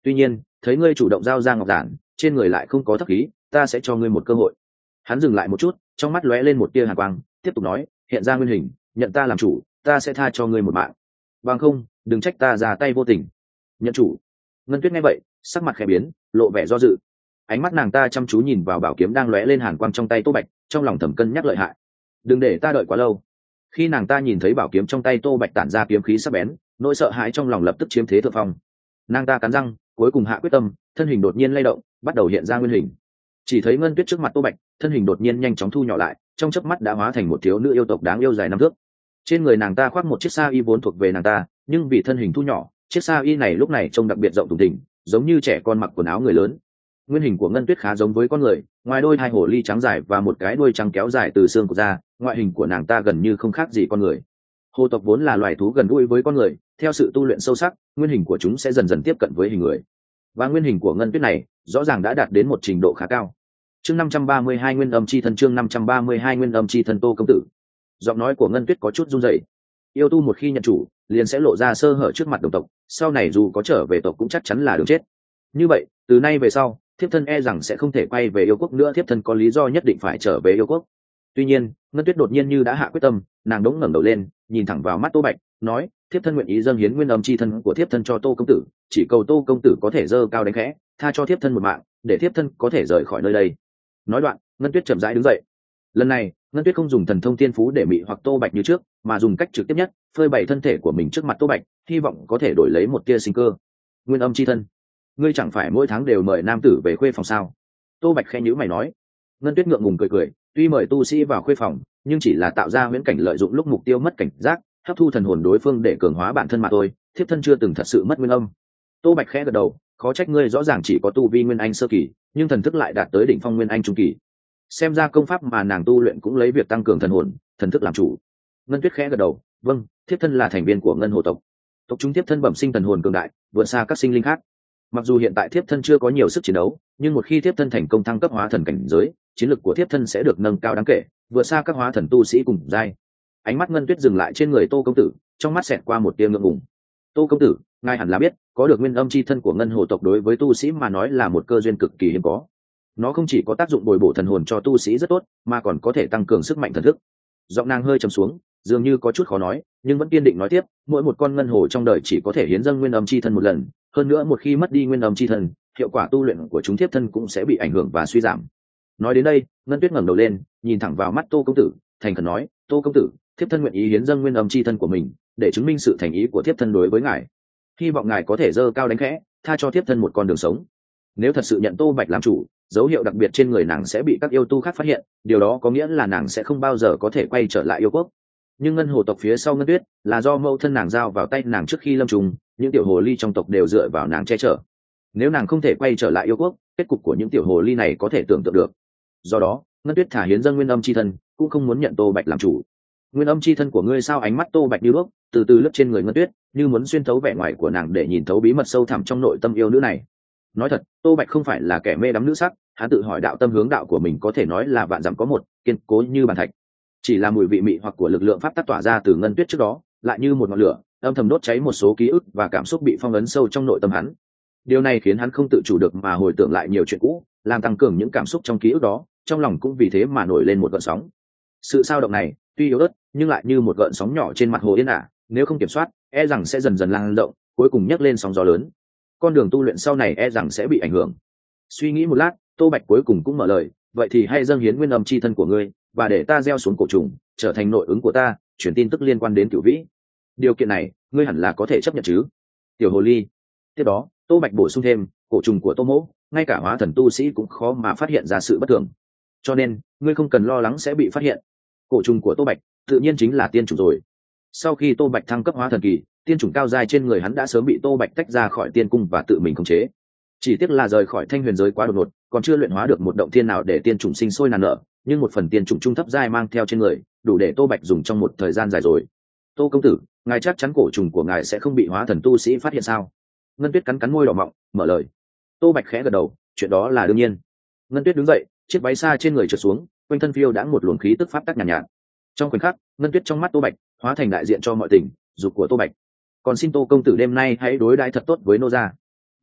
tuy nhiên thấy ngươi chủ động giao ra ngọc giản, trên người lại không có thấp khí, ta sẽ cho ngươi một cơ hội. Hắn dừng lại một chút, trong mắt lóe lên một tia hàn quang, tiếp tục nói, hiện ra nguyên hình, nhận ta làm chủ, ta sẽ tha cho ngươi một mạng. Bằng không, đừng trách ta ra tay vô tình. Nhận chủ. Ngân Tuyết nghe vậy, sắc mặt khẽ biến, lộ vẻ do dự. Ánh mắt nàng ta chăm chú nhìn vào bảo kiếm đang lóe lên hàn quang trong tay Tô Bạch, trong lòng thầm cân nhắc lợi hại. Đừng để ta đợi quá lâu. Khi nàng ta nhìn thấy bảo kiếm trong tay Tô Bạch tản ra kiếm khí sắc bén, nỗi sợ hãi trong lòng lập tức chiếm thế thượng phong. Nàng ta cắn răng, cuối cùng hạ quyết tâm, thân hình đột nhiên lay động, bắt đầu hiện ra nguyên hình. Chỉ thấy Ngân Tuyết trước mặt Tô Bạch, thân hình đột nhiên nhanh chóng thu nhỏ lại, trong chớp mắt đã hóa thành một thiếu nữ yêu tộc đáng yêu dài năm thước. Trên người nàng ta khoác một chiếc sa y vốn thuộc về nàng ta, nhưng vì thân hình thu nhỏ, chiếc sa y này lúc này trông đặc biệt rộng thùng thình, giống như trẻ con mặc quần áo người lớn. Nguyên hình của Ngân Tuyết khá giống với con người, ngoài đôi hai hồ ly trắng dài và một cái đuôi trắng kéo dài từ xương của da, ngoại hình của nàng ta gần như không khác gì con người. Hồ tộc vốn là loài thú gần gũi với con người, theo sự tu luyện sâu sắc, nguyên hình của chúng sẽ dần dần tiếp cận với hình người. Và nguyên hình của Ngân Tuyết này rõ ràng đã đạt đến một trình độ khá cao. Chương năm trăm ba mươi hai Nguyên Âm Chi Thân, chương năm trăm ba mươi hai Nguyên Âm Chi Thân. Tô công tử. Giọng nói của Ngân Tuyết có chút run rẩy. Yêu tu một khi nhận chủ, liền sẽ lộ ra sơ hở trước mặt đồng tộc, sau này dù có trở về tộc cũng chắc chắn là đường chết. Như vậy, từ nay về sau, thiếp thân e rằng sẽ không thể quay về yêu quốc nữa, thiếp thân có lý do nhất định phải trở về yêu quốc. Tuy nhiên, Ngân Tuyết đột nhiên như đã hạ quyết tâm, nàng đống ngẩng đầu lên, nhìn thẳng vào mắt Tô Bạch, nói, thiếp thân nguyện ý dâng hiến nguyên âm chi thân của thiếp thân cho Tô công tử, chỉ cầu Tô công tử có thể giơ cao đánh khẽ, tha cho thiếp thân một mạng, để thiếp thân có thể rời khỏi nơi đây. Nói đoạn, Ngân Tuyết chậm rãi đứng dậy. Lần này, Ngân Tuyết không dùng thần thông tiên phú để mị hoặc Tô Bạch như trước, mà dùng cách trực tiếp nhất, phơi bày thân thể của mình trước mặt Tô Bạch, hy vọng có thể đổi lấy một tia sinh cơ. Nguyên âm chi thân, ngươi chẳng phải mỗi tháng đều mời nam tử về khuê phòng sao? Tô Bạch khẽ nhíu mày nói. Ngân Tuyết ngượng ngùng cười cười, tuy mời tu sĩ vào khuê phòng, nhưng chỉ là tạo ra huyễn cảnh lợi dụng lúc mục tiêu mất cảnh giác, hấp thu thần hồn đối phương để cường hóa bản thân mà thôi, thiếp thân chưa từng thật sự mất nguyên âm. Tô Bạch khẽ gật đầu, khó trách ngươi rõ ràng chỉ có tu vi nguyên anh sơ kỳ, nhưng thần thức lại đạt tới đỉnh phong nguyên anh trung kỳ. Xem ra công pháp mà nàng tu luyện cũng lấy việc tăng cường thần hồn, thần thức làm chủ. Ngân Tuyết khẽ gật đầu, vâng, thiếp thân là thành viên của Ngân Hồ tộc. Tộc chúng thiếp thân bẩm sinh thần hồn cường đại, vượt xa các sinh linh khác. Mặc dù hiện tại thiếp thân chưa có nhiều sức chiến đấu, nhưng một khi thiếp thân thành công thăng cấp hóa thần cảnh giới, chiến lực của thiếp thân sẽ được nâng cao đáng kể, vượt xa các hóa thần tu sĩ cùng giai. Ánh mắt Ngân Tuyết dừng lại trên người Tô công tử, trong mắt xẹt qua một tia ngượng ngùng. Tô công tử, ngài hẳn là biết, có được nguyên âm chi thân của Ngân Hồ tộc đối với tu sĩ mà nói là một cơ duyên cực kỳ hiếm có. Nó không chỉ có tác dụng bồi bổ thần hồn cho tu sĩ rất tốt, mà còn có thể tăng cường sức mạnh thần thức. Giọng nàng hơi trầm xuống, dường như có chút khó nói, nhưng vẫn kiên định nói tiếp, mỗi một con ngân hồ trong đời chỉ có thể hiến dâng nguyên âm chi thân một lần, hơn nữa một khi mất đi nguyên âm chi thân, hiệu quả tu luyện của chúng thiếp thân cũng sẽ bị ảnh hưởng và suy giảm. Nói đến đây, Ngân Tuyết ngẩng đầu lên, nhìn thẳng vào mắt Tô công tử, thành khẩn nói, Tô công tử, thiếp thân nguyện ý hiến dâng nguyên âm chi thân của mình, để chứng minh sự thành ý của thiếp thân đối với ngài. Hy vọng ngài có thể giơ cao đánh khẽ, tha cho thiếp thân một con đường sống. Nếu thật sự nhận Tô Bạch làm chủ, dấu hiệu đặc biệt trên người nàng sẽ bị các yêu tu khác phát hiện, điều đó có nghĩa là nàng sẽ không bao giờ có thể quay trở lại yêu quốc. Nhưng Ngân Hồ tộc phía sau Ngân Tuyết là do mẫu thân nàng giao vào tay nàng trước khi lâm trùng, những tiểu hồ ly trong tộc đều dựa vào nàng che chở. Nếu nàng không thể quay trở lại yêu quốc, kết cục của những tiểu hồ ly này có thể tưởng tượng được. Do đó, Ngân Tuyết thả hiến dâng nguyên âm chi thân, cũng không muốn nhận Tô Bạch làm chủ. Nguyên âm chi thân của ngươi sao? Ánh mắt Tô Bạch như đuốc, từ từ lướt trên người Ngân Tuyết, như muốn xuyên thấu vẻ ngoài của nàng để nhìn thấu bí mật sâu thẳm trong nội tâm yêu nữ này. Nói thật, Tô Bạch không phải là kẻ mê đắm nữ sắc, hắn tự hỏi đạo tâm hướng đạo của mình có thể nói là vạn dặm có một, kiên cố như bàn thạch. Chỉ là mùi vị mị hoặc của lực lượng pháp tắc tỏa ra từ Ngân Tuyết trước đó, lại như một ngọn lửa, âm thầm đốt cháy một số ký ức và cảm xúc bị phong ấn sâu trong nội tâm hắn. Điều này khiến hắn không tự chủ được mà hồi tưởng lại nhiều chuyện cũ, làm tăng cường những cảm xúc trong ký ức đó, trong lòng cũng vì thế mà nổi lên một gợn sóng. Sự dao động này tuy yếu ớt, nhưng lại như một gợn sóng nhỏ trên mặt hồ yên ả, nếu không kiểm soát, e rằng sẽ dần dần lan rộng, cuối cùng nhấc lên sóng gió lớn. Con đường tu luyện sau này e rằng sẽ bị ảnh hưởng. Suy nghĩ một lát, Tô Bạch cuối cùng cũng mở lời, vậy thì hay dâng hiến nguyên âm chi thân của ngươi, và để ta gieo xuống cổ trùng, trở thành nội ứng của ta, chuyển tin tức liên quan đến Cửu Vĩ. Điều kiện này, ngươi hẳn là có thể chấp nhận chứ? Tiểu hồ ly. Tiếp đó, Tô Bạch bổ sung thêm, cổ trùng của Tô Mỗ, ngay cả hóa thần tu sĩ cũng khó mà phát hiện ra sự bất thường. Cho nên, ngươi không cần lo lắng sẽ bị phát hiện. Cổ trùng của Tô Bạch, tự nhiên chính là tiên trùng rồi. Sau khi Tô Bạch thăng cấp hóa thần kỳ, tiên trùng cao dài trên người hắn đã sớm bị Tô Bạch tách ra khỏi tiên cung và tự mình khống chế. Chỉ tiếc là rời khỏi Thanh Huyền giới quá đột ngột, còn chưa luyện hóa được một động thiên nào để tiên trùng sinh sôi nàn nở, nhưng một phần tiên trùng trung thấp giai mang theo trên người, đủ để Tô Bạch dùng trong một thời gian dài rồi. Tô công tử, ngài chắc chắn cổ trùng của ngài sẽ không bị hóa thần tu sĩ phát hiện sao? Ngân Tuyết cắn cắn môi đỏ mọng, mở lời. Tô Bạch khẽ gật đầu, chuyện đó là đương nhiên. Ngân Tuyết đứng dậy, chiếc váy xa trên người trượt xuống, quanh thân phiêu đã một luồng khí tức pháp tắc nhàn nhạt, nhạt. Trong khoảnh khắc, Ngân Tuyết trong mắt Tô Bạch hóa thành đại diện cho mọi tình dục của Tô Bạch. Còn xin Tô công tử đêm nay hãy đối đãi thật tốt với nô gia.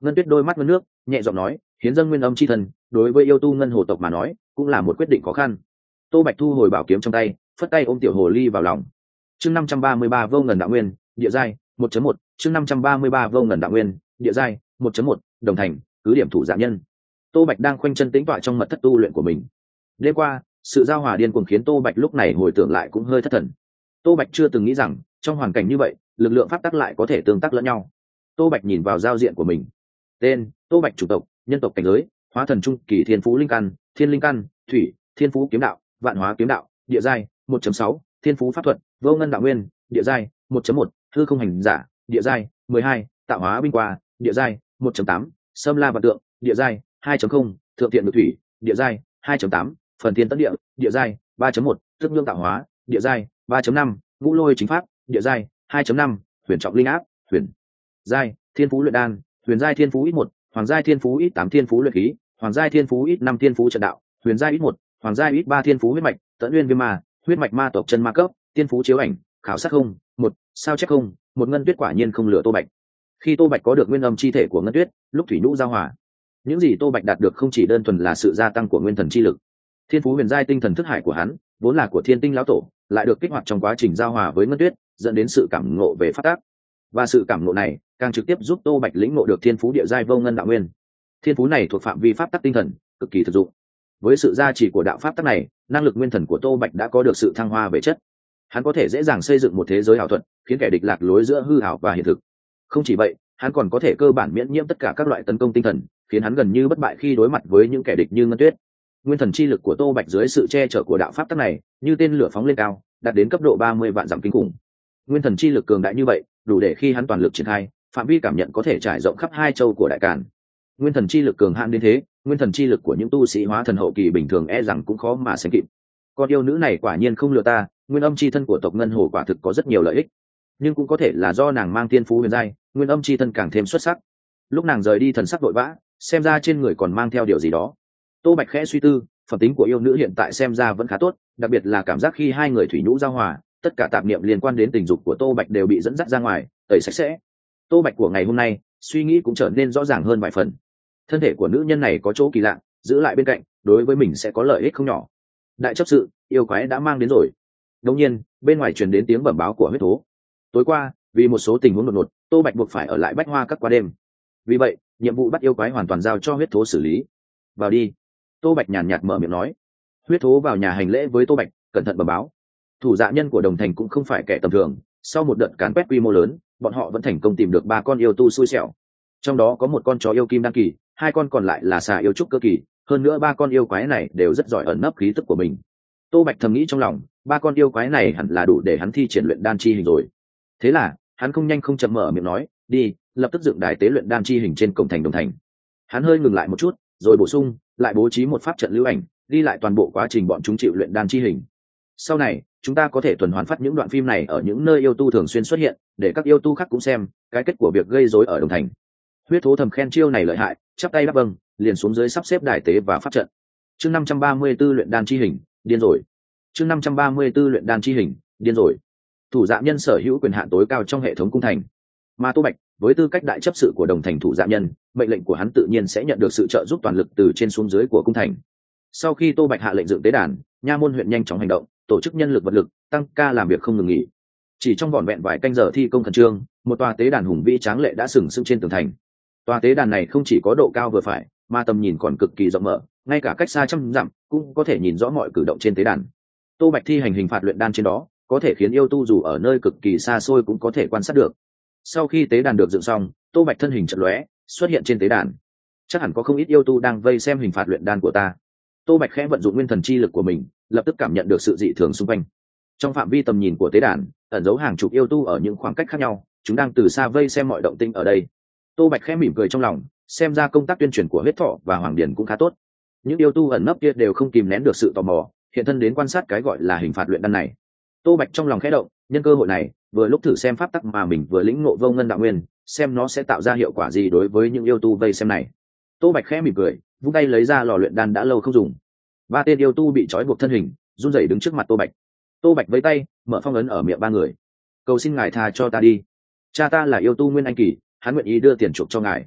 Ngân Tuyết đôi mắt ngân nước, nhẹ giọng nói, hiến dâng nguyên âm chi thần, đối với yêu tu ngân hồ tộc mà nói cũng là một quyết định khó khăn. Tô Bạch thu hồi bảo kiếm trong tay, phất tay ôm tiểu hồ ly vào lòng. Chương năm trăm ba mươi ba vô ngần đạo nguyên, địa giai một chấm một. Chương năm trăm ba mươi ba vô ngần đạo nguyên, địa giai một chấm một. Đồng thành, cứ điểm thủ dạ nhân. Tô Bạch đang khoanh chân tĩnh tọa trong mật thất tu luyện của mình. Đêm qua, sự giao hòa điên cuồng khiến Tô Bạch lúc này hồi tưởng lại cũng hơi thất thần. Tô Bạch chưa từng nghĩ rằng trong hoàn cảnh như vậy, lực lượng pháp tắc lại có thể tương tác lẫn nhau. Tô Bạch nhìn vào giao diện của mình. Tên: Tô Bạch, chủng tộc nhân tộc, cảnh giới hóa thần trung kỳ, thiên phú linh căn, thiên linh căn, thủy, thiên phú kiếm đạo, vạn hóa kiếm đạo, địa giai một chấm sáu. Thiên phú pháp thuật, vô ngân đạo nguyên, địa giai một chấm một. Hư không hành giả, địa giai mười hai. Tạo hóa binh qua, địa giai một chấm tám. Sâm la vạn tượng, địa giai hai chấm không. Thượng thiện ngự thủy, địa giai hai chấm tám. Phần thiên tất địa, địa giai ba chấm một. Thức nhương tạo hóa, địa giai ba chấm năm. Ngũ lôi chính pháp, địa giai hai chấm năm. Huyền trọng linh áp, huyền giai thiên phú luyện đan, huyền giai thiên phú ít một. Hoàng giai thiên phú ít tám. Thiên phú luyện khí, hoàng giai thiên phú ít năm. Thiên phú trận đạo, huyền giai ít một. Hoàng giai ít ba. Thiên phú huyết mạch, tận nguyên viêm ma, huyết mạch ma tộc chân ma cấp. Thiên phú chiếu ảnh, khảo sát không một. Sao chép không một. Ngân Tuyết quả nhiên không lừa Tô Bạch. Khi Tô Bạch có được nguyên âm chi thể của Ngân Tuyết, lúc thủy nhũ giao hòa, những gì Tô Bạch đạt được không chỉ đơn thuần là sự gia tăng của nguyên thần chi lực. Thiên phú huyền giai tinh thần thức hải của hắn vốn là của Thiên Tinh lão tổ, lại được kích hoạt trong quá trình giao hòa với Ngân Tuyết, dẫn đến sự cảm ngộ về pháp tắc. Và sự cảm ngộ này càng trực tiếp giúp Tô Bạch lĩnh ngộ được thiên phú địa giai vô ngân đạo nguyên. Thiên phú này thuộc phạm vi pháp tắc tinh thần, cực kỳ thực dụng. Với sự gia trì của đạo pháp tắc này, năng lực nguyên thần của Tô Bạch đã có được sự thăng hoa về chất. Hắn có thể dễ dàng xây dựng một thế giới ảo thuật, khiến kẻ địch lạc lối giữa hư ảo và hiện thực. Không chỉ vậy, hắn còn có thể cơ bản miễn nhiễm tất cả các loại tấn công tinh thần, khiến hắn gần như bất bại khi đối mặt với những kẻ địch như Ngân Tuyết. Nguyên thần chi lực của Tô Bạch dưới sự che chở của đạo pháp tắc này, như tên lửa phóng lên cao, đạt đến cấp độ ba mươi vạn dặm kinh khủng. Nguyên thần chi lực cường đại như vậy, đủ để khi hắn toàn lực triển khai, phạm vi cảm nhận có thể trải rộng khắp hai châu của đại càn. Nguyên thần chi lực cường hãn đến thế, nguyên thần chi lực của những tu sĩ hóa thần hậu kỳ bình thường e rằng cũng khó mà sánh kịp. Con yêu nữ này quả nhiên không lừa ta, nguyên âm chi thân của tộc Ngân Hồ quả thực có rất nhiều lợi ích, nhưng cũng có thể là do nàng mang thiên phú huyền giai, nguyên âm chi thân càng thêm xuất sắc. Lúc nàng rời đi thần sắc vội vã, xem ra trên người còn mang theo điều gì đó. Tô Bạch khẽ suy tư, phẩm tính của yêu nữ hiện tại xem ra vẫn khá tốt, đặc biệt là cảm giác khi hai người thủy nhũ giao hòa, tất cả tạp niệm liên quan đến tình dục của Tô Bạch đều bị dẫn dắt ra ngoài, tẩy sạch sẽ. Tô Bạch của ngày hôm nay, suy nghĩ cũng trở nên rõ ràng hơn vài phần. Thân thể của nữ nhân này có chỗ kỳ lạ, giữ lại bên cạnh, đối với mình sẽ có lợi ích không nhỏ. Đại chấp sự, yêu quái đã mang đến rồi. Đột nhiên, bên ngoài truyền đến tiếng bẩm báo của huyết thố. Tối qua, vì một số tình huống đột ngột, Tô Bạch buộc phải ở lại Bách Hoa Các qua đêm. Vì vậy, nhiệm vụ bắt yêu quái hoàn toàn giao cho huyết thố xử lý. Vào đi. Tô Bạch nhàn nhạt mở miệng nói. Huyết thố vào nhà hành lễ với Tô Bạch, cẩn thận bẩm báo. Thủ dạ nhân của Đồng Thành cũng không phải kẻ tầm thường, sau một đợt càn quét quy mô lớn, bọn họ vẫn thành công tìm được ba con yêu tu xui xẻo. Trong đó có một con chó yêu kim đăng kỳ, hai con còn lại là xà yêu trúc cơ kỳ, hơn nữa ba con yêu quái này đều rất giỏi ẩn nấp khí tức của mình. Tô Bạch thầm nghĩ trong lòng, ba con yêu quái này hẳn là đủ để hắn thi triển luyện đan chi hình rồi. Thế là, hắn không nhanh không chậm mở miệng nói, đi, lập tức dựng đài tế luyện đan chi hình trên cổng thành Đồng Thành. Hắn hơi ngừng lại một chút, rồi bổ sung, lại bố trí một pháp trận lưu ảnh, ghi lại toàn bộ quá trình bọn chúng chịu luyện đan chi hình. Sau này, chúng ta có thể tuần hoàn phát những đoạn phim này ở những nơi yêu tu thường xuyên xuất hiện, để các yêu tu khác cũng xem cái kết của việc gây rối ở Đồng Thành. Huyết thố thầm khen chiêu này lợi hại, chắp tay đáp vâng, liền xuống dưới sắp xếp đài tế và pháp trận. Chương năm trăm ba mươi tư luyện đan chi hình, điên rồi. Chương năm trăm ba mươi tư luyện đan chi hình, điên rồi. Thủ dạ nhân sở hữu quyền hạn tối cao trong hệ thống cung thành, mà Tô Bạch với tư cách đại chấp sự của Đồng Thành thủ dạ nhân, mệnh lệnh của hắn tự nhiên sẽ nhận được sự trợ giúp toàn lực từ trên xuống dưới của cung thành. Sau khi Tô Bạch hạ lệnh dựng tế đàn, nha môn huyện nhanh chóng hành động, tổ chức nhân lực vật lực, tăng ca làm việc không ngừng nghỉ. Chỉ trong vỏn vẹn vài canh giờ thi công khẩn trương, một tòa tế đàn hùng vĩ tráng lệ đã sừng sững trên tường thành. Tòa tế đàn này không chỉ có độ cao vừa phải, mà tầm nhìn còn cực kỳ rộng mở, ngay cả cách xa trăm dặm cũng có thể nhìn rõ mọi cử động trên tế đàn. Tô Bạch thi hành hình phạt luyện đan trên đó, có thể khiến yêu tu dù ở nơi cực kỳ xa xôi cũng có thể quan sát được. Sau khi tế đàn được dựng xong, Tô Bạch thân hình chợt lóe, xuất hiện trên tế đàn. Chắc hẳn có không ít yêu tu đang vây xem hình phạt luyện đan của ta. Tô Bạch khẽ vận dụng nguyên thần chi lực của mình, lập tức cảm nhận được sự dị thường xung quanh. Trong phạm vi tầm nhìn của tế đàn, ẩn giấu hàng chục yêu tu ở những khoảng cách khác nhau, chúng đang từ xa vây xem mọi động tĩnh ở đây. Tô Bạch khẽ mỉm cười trong lòng, xem ra công tác tuyên truyền của huyết thọ và hoàng điển cũng khá tốt. Những yêu tu ẩn nấp kia đều không kìm nén được sự tò mò, hiện thân đến quan sát cái gọi là hình phạt luyện đan này. Tô Bạch trong lòng khẽ động, nhân cơ hội này, vừa lúc thử xem pháp tắc mà mình vừa lĩnh ngộ vô ngân đạo nguyên, xem nó sẽ tạo ra hiệu quả gì đối với những yêu tu vây xem này. Tô Bạch khẽ mỉm cười, vung tay lấy ra lò luyện đan đã lâu không dùng. Ba tên yêu tu bị trói buộc thân hình, run rẩy đứng trước mặt Tô Bạch. Tô Bạch với tay mở phong ấn ở miệng ba người. Cầu xin ngài tha cho ta đi. Cha ta là yêu tu nguyên anh kỳ, hắn nguyện ý đưa tiền chuộc cho ngài.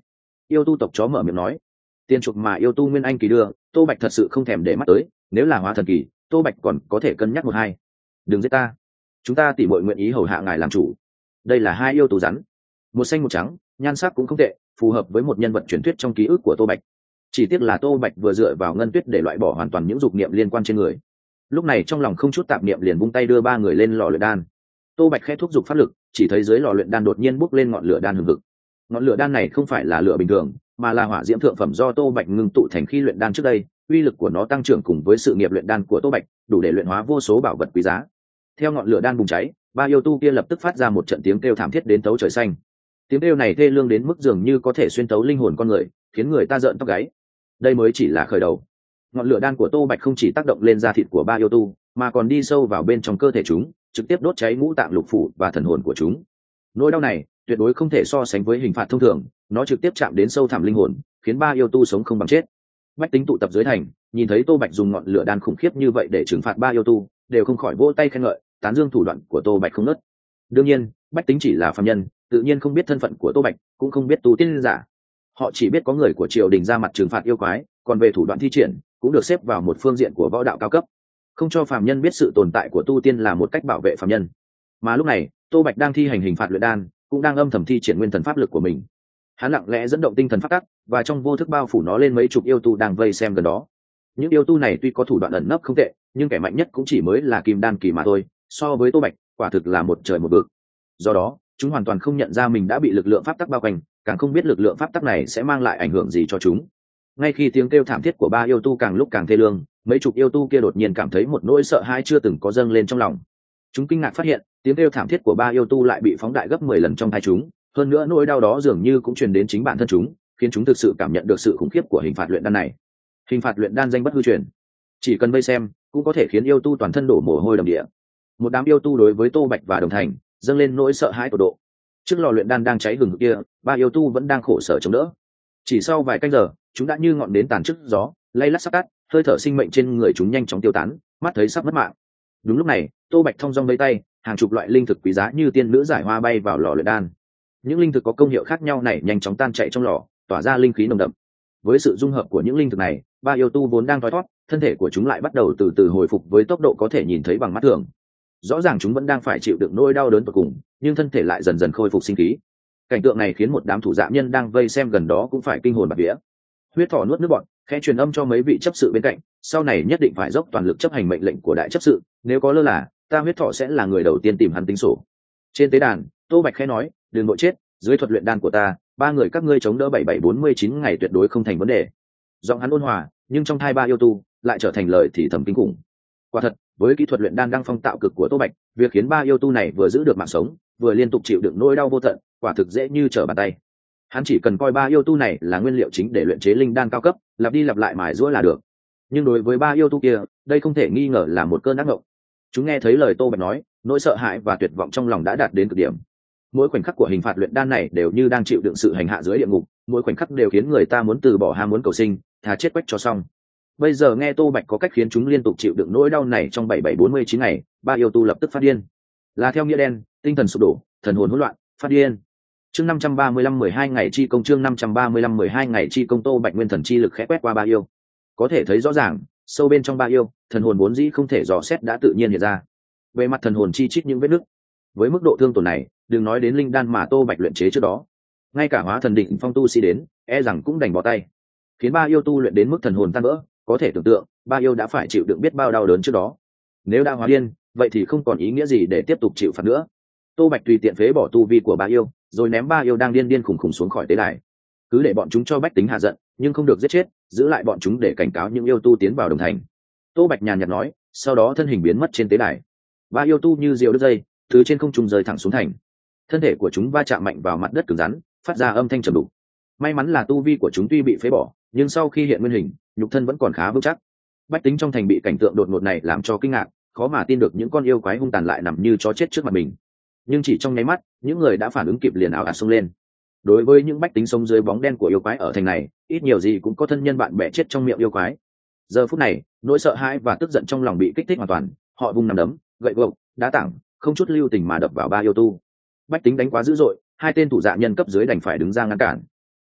yêu tu tộc chó mở miệng nói. Tiền chuộc mà yêu tu nguyên anh kỳ đưa, Tô Bạch thật sự không thèm để mắt tới, nếu là hóa thần kỳ, Tô Bạch còn có thể cân nhắc một hai. Đừng giết ta, chúng ta tỉ muội nguyện ý hầu hạ ngài làm chủ. Đây là hai yêu tu rắn, một xanh một trắng, nhan sắc cũng không tệ, phù hợp với một nhân vật truyền thuyết trong ký ức của Tô Bạch. Chỉ tiếc là Tô Bạch vừa dựa vào ngân tuyết để loại bỏ hoàn toàn những dục niệm liên quan trên người. Lúc này trong lòng không chút tạp niệm liền vung tay đưa ba người lên lò luyện đan. Tô Bạch khẽ thúc giục pháp lực, chỉ thấy dưới lò luyện đan đột nhiên bốc lên ngọn lửa đan hừng hực. Ngọn lửa đan này không phải là lửa bình thường, mà là hỏa diễm thượng phẩm do Tô Bạch ngưng tụ thành khi luyện đan trước đây, uy lực của nó tăng trưởng cùng với sự nghiệp luyện đan của Tô Bạch, đủ để luyện hóa vô số bảo vật quý giá. Theo ngọn lửa đan bùng cháy, ba yêu tu kia lập tức phát ra một trận tiếng kêu thảm thiết đến thấu trời xanh. Tiếng kêu này thê lương đến mức dường như có thể xuyên thấu linh hồn con người, khiến người ta rợn tóc gáy. Đây mới chỉ là khởi đầu. Ngọn lửa đan của Tô Bạch không chỉ tác động lên da thịt của ba yêu tu, mà còn đi sâu vào bên trong cơ thể chúng, trực tiếp đốt cháy ngũ tạng lục phủ và thần hồn của chúng. Nỗi đau này tuyệt đối không thể so sánh với hình phạt thông thường, nó trực tiếp chạm đến sâu thẳm linh hồn, khiến ba yêu tu sống không bằng chết. Bách tính tụ tập dưới thành, nhìn thấy Tô Bạch dùng ngọn lửa đan khủng khiếp như vậy để trừng phạt ba yêu tu, đều không khỏi vỗ tay khen ngợi, tán dương thủ đoạn của Tô Bạch không ngớt. Đương nhiên, bách tính chỉ là phàm nhân, tự nhiên không biết thân phận của Tô Bạch, cũng không biết tu tiên giả. Họ chỉ biết có người của triều đình ra mặt trừng phạt yêu quái, còn về thủ đoạn thi triển, cũng được xếp vào một phương diện của võ đạo cao cấp, không cho phàm nhân biết sự tồn tại của tu tiên là một cách bảo vệ phàm nhân. Mà lúc này, Tô Bạch đang thi hành hình phạt luyện đan, cũng đang âm thầm thi triển nguyên thần pháp lực của mình. Hắn lặng lẽ dẫn động tinh thần pháp tắc, và trong vô thức bao phủ nó lên mấy chục yêu tu đang vây xem gần đó. Những yêu tu này tuy có thủ đoạn ẩn nấp không tệ, nhưng kẻ mạnh nhất cũng chỉ mới là kim đan kỳ mà thôi, so với Tô Bạch, quả thực là một trời một vực. Do đó, chúng hoàn toàn không nhận ra mình đã bị lực lượng pháp tắc bao quanh, càng không biết lực lượng pháp tắc này sẽ mang lại ảnh hưởng gì cho chúng. Ngay khi tiếng kêu thảm thiết của ba yêu tu càng lúc càng thê lương, mấy chục yêu tu kia đột nhiên cảm thấy một nỗi sợ hãi chưa từng có dâng lên trong lòng. Chúng kinh ngạc phát hiện, tiếng kêu thảm thiết của ba yêu tu lại bị phóng đại gấp mười lần trong tai chúng, hơn nữa nỗi đau đó dường như cũng truyền đến chính bản thân chúng, khiến chúng thực sự cảm nhận được sự khủng khiếp của hình phạt luyện đan này. Hình phạt luyện đan danh bất hư truyền, chỉ cần vây xem, cũng có thể khiến yêu tu toàn thân đổ mồ hôi đầm địa. Một đám yêu tu đối với Tô Bạch và Đồng Thành dâng lên nỗi sợ hãi tột độ. Trước lò luyện đan đang cháy hừng hực kia, ba yêu tu vẫn đang khổ sở chống đỡ. Chỉ sau vài canh giờ, chúng đã như ngọn nến tàn trước gió, lay lắt sắp tắt, hơi thở sinh mệnh trên người chúng nhanh chóng tiêu tán, mắt thấy sắp mất mạng. Đúng lúc này, Tô Bạch thong dong vây tay, hàng chục loại linh thực quý giá như tiên nữ giải hoa bay vào lò luyện đan. Những linh thực có công hiệu khác nhau này nhanh chóng tan chảy trong lò, tỏa ra linh khí nồng đậm. Với sự dung hợp của những linh thực này, ba yêu tu vốn đang thoi thoát, thân thể của chúng lại bắt đầu từ từ hồi phục với tốc độ có thể nhìn thấy bằng mắt thường. Rõ ràng chúng vẫn đang phải chịu đựng nỗi đau đớn tột cùng, nhưng thân thể lại dần dần khôi phục sinh khí. Cảnh tượng này khiến một đám thủ dạ nhân đang vây xem gần đó cũng phải kinh hồn bạt vía. Huyết Thỏ nuốt nước bọt, khẽ truyền âm cho mấy vị chấp sự bên cạnh, sau này nhất định phải dốc toàn lực chấp hành mệnh lệnh của đại chấp sự, nếu có lơ là, ta Huyết Thỏ sẽ là người đầu tiên tìm hắn tính sổ. Trên tế đàn, Tô Bạch khẽ nói, đừng nội chết, dưới thuật luyện đan của ta, ba người các ngươi chống đỡ bảy bảy bốn mươi chín ngày tuyệt đối không thành vấn đề. Giọng hắn ôn hòa, nhưng trong thai ba yêu tu lại trở thành lời thì thầm kinh khủng. Quả thật, với kỹ thuật luyện đan đăng phong tạo cực của Tô Bạch, việc khiến ba yêu tu này vừa giữ được mạng sống, vừa liên tục chịu đựng nỗi đau vô tận, quả thực dễ như trở bàn tay. Hắn chỉ cần coi ba yêu tu này là nguyên liệu chính để luyện chế linh đan cao cấp, lặp đi lặp lại mài giũa là được. Nhưng đối với ba yêu tu kia, đây không thể nghi ngờ là một cơn ác mộng. Chúng nghe thấy lời Tô Bạch nói, nỗi sợ hãi và tuyệt vọng trong lòng đã đạt đến cực điểm. Mỗi khoảnh khắc của hình phạt luyện đan này đều như đang chịu đựng sự hành hạ dưới địa ngục, mỗi khoảnh khắc đều khiến người ta muốn từ bỏ ham muốn cầu sinh, thà chết quách cho xong. Bây giờ nghe Tô Bạch có cách khiến chúng liên tục chịu đựng nỗi đau này trong bảy bảy bốn mươi chín ngày, ba yêu tu lập tức phát điên. Là theo nghĩa đen, tinh thần sụp đổ, thần hồn hỗn loạn, phát điên. Chương năm trăm ba mươi lăm mười hai ngày chi công chương năm trăm ba mươi lăm mười hai ngày chi công Tô Bạch nguyên thần chi lực khẽ quét qua ba yêu. Có thể thấy rõ ràng, sâu bên trong ba yêu, thần hồn vốn dĩ không thể dò xét đã tự nhiên hiện ra. Về mặt thần hồn chi chít những vết nứt. Với mức độ thương tổn này, đừng nói đến linh đan mà Tô Bạch luyện chế trước đó, ngay cả hóa thần định phong tu sĩ đến, e rằng cũng đành bỏ tay. Khiến ba yêu tu luyện đến mức thần hồn tan vỡ, có thể tưởng tượng, ba yêu đã phải chịu đựng biết bao đau đớn trước đó. Nếu đã hóa điên, vậy thì không còn ý nghĩa gì để tiếp tục chịu phạt nữa. Tô Bạch tùy tiện phế bỏ tu vi của ba yêu, rồi ném ba yêu đang điên điên khủng khủng xuống khỏi tế đài. Cứ để bọn chúng cho bách tính hạ giận, nhưng không được giết chết, giữ lại bọn chúng để cảnh cáo những yêu tu tiến vào đồng thành. Tô Bạch nhàn nhạt nói, sau đó thân hình biến mất trên tế đài. Ba yêu tu như diều đứt dây, từ trên không trung rơi thẳng xuống thành. Thân thể của chúng va chạm mạnh vào mặt đất cứng rắn, phát ra âm thanh trầm đục. May mắn là tu vi của chúng tuy bị phế bỏ, nhưng sau khi hiện nguyên hình, nhục thân vẫn còn khá vững chắc. Bách tính trong thành bị cảnh tượng đột ngột này làm cho kinh ngạc, khó mà tin được những con yêu quái hung tàn lại nằm như chó chết trước mặt mình. Nhưng chỉ trong nháy mắt, những người đã phản ứng kịp liền ảo ạt xông lên. Đối với những bách tính sống dưới bóng đen của yêu quái ở thành này, ít nhiều gì cũng có thân nhân bạn bè chết trong miệng yêu quái. Giờ phút này, nỗi sợ hãi và tức giận trong lòng bị kích thích hoàn toàn, họ vung nằm đấm, gậy gộc, đá tảng, không chút lưu tình mà đập vào ba yêu tu. Bách tính đánh quá dữ dội, hai tên thủ dạ nhân cấp dưới đành phải đứng ra ngăn cản.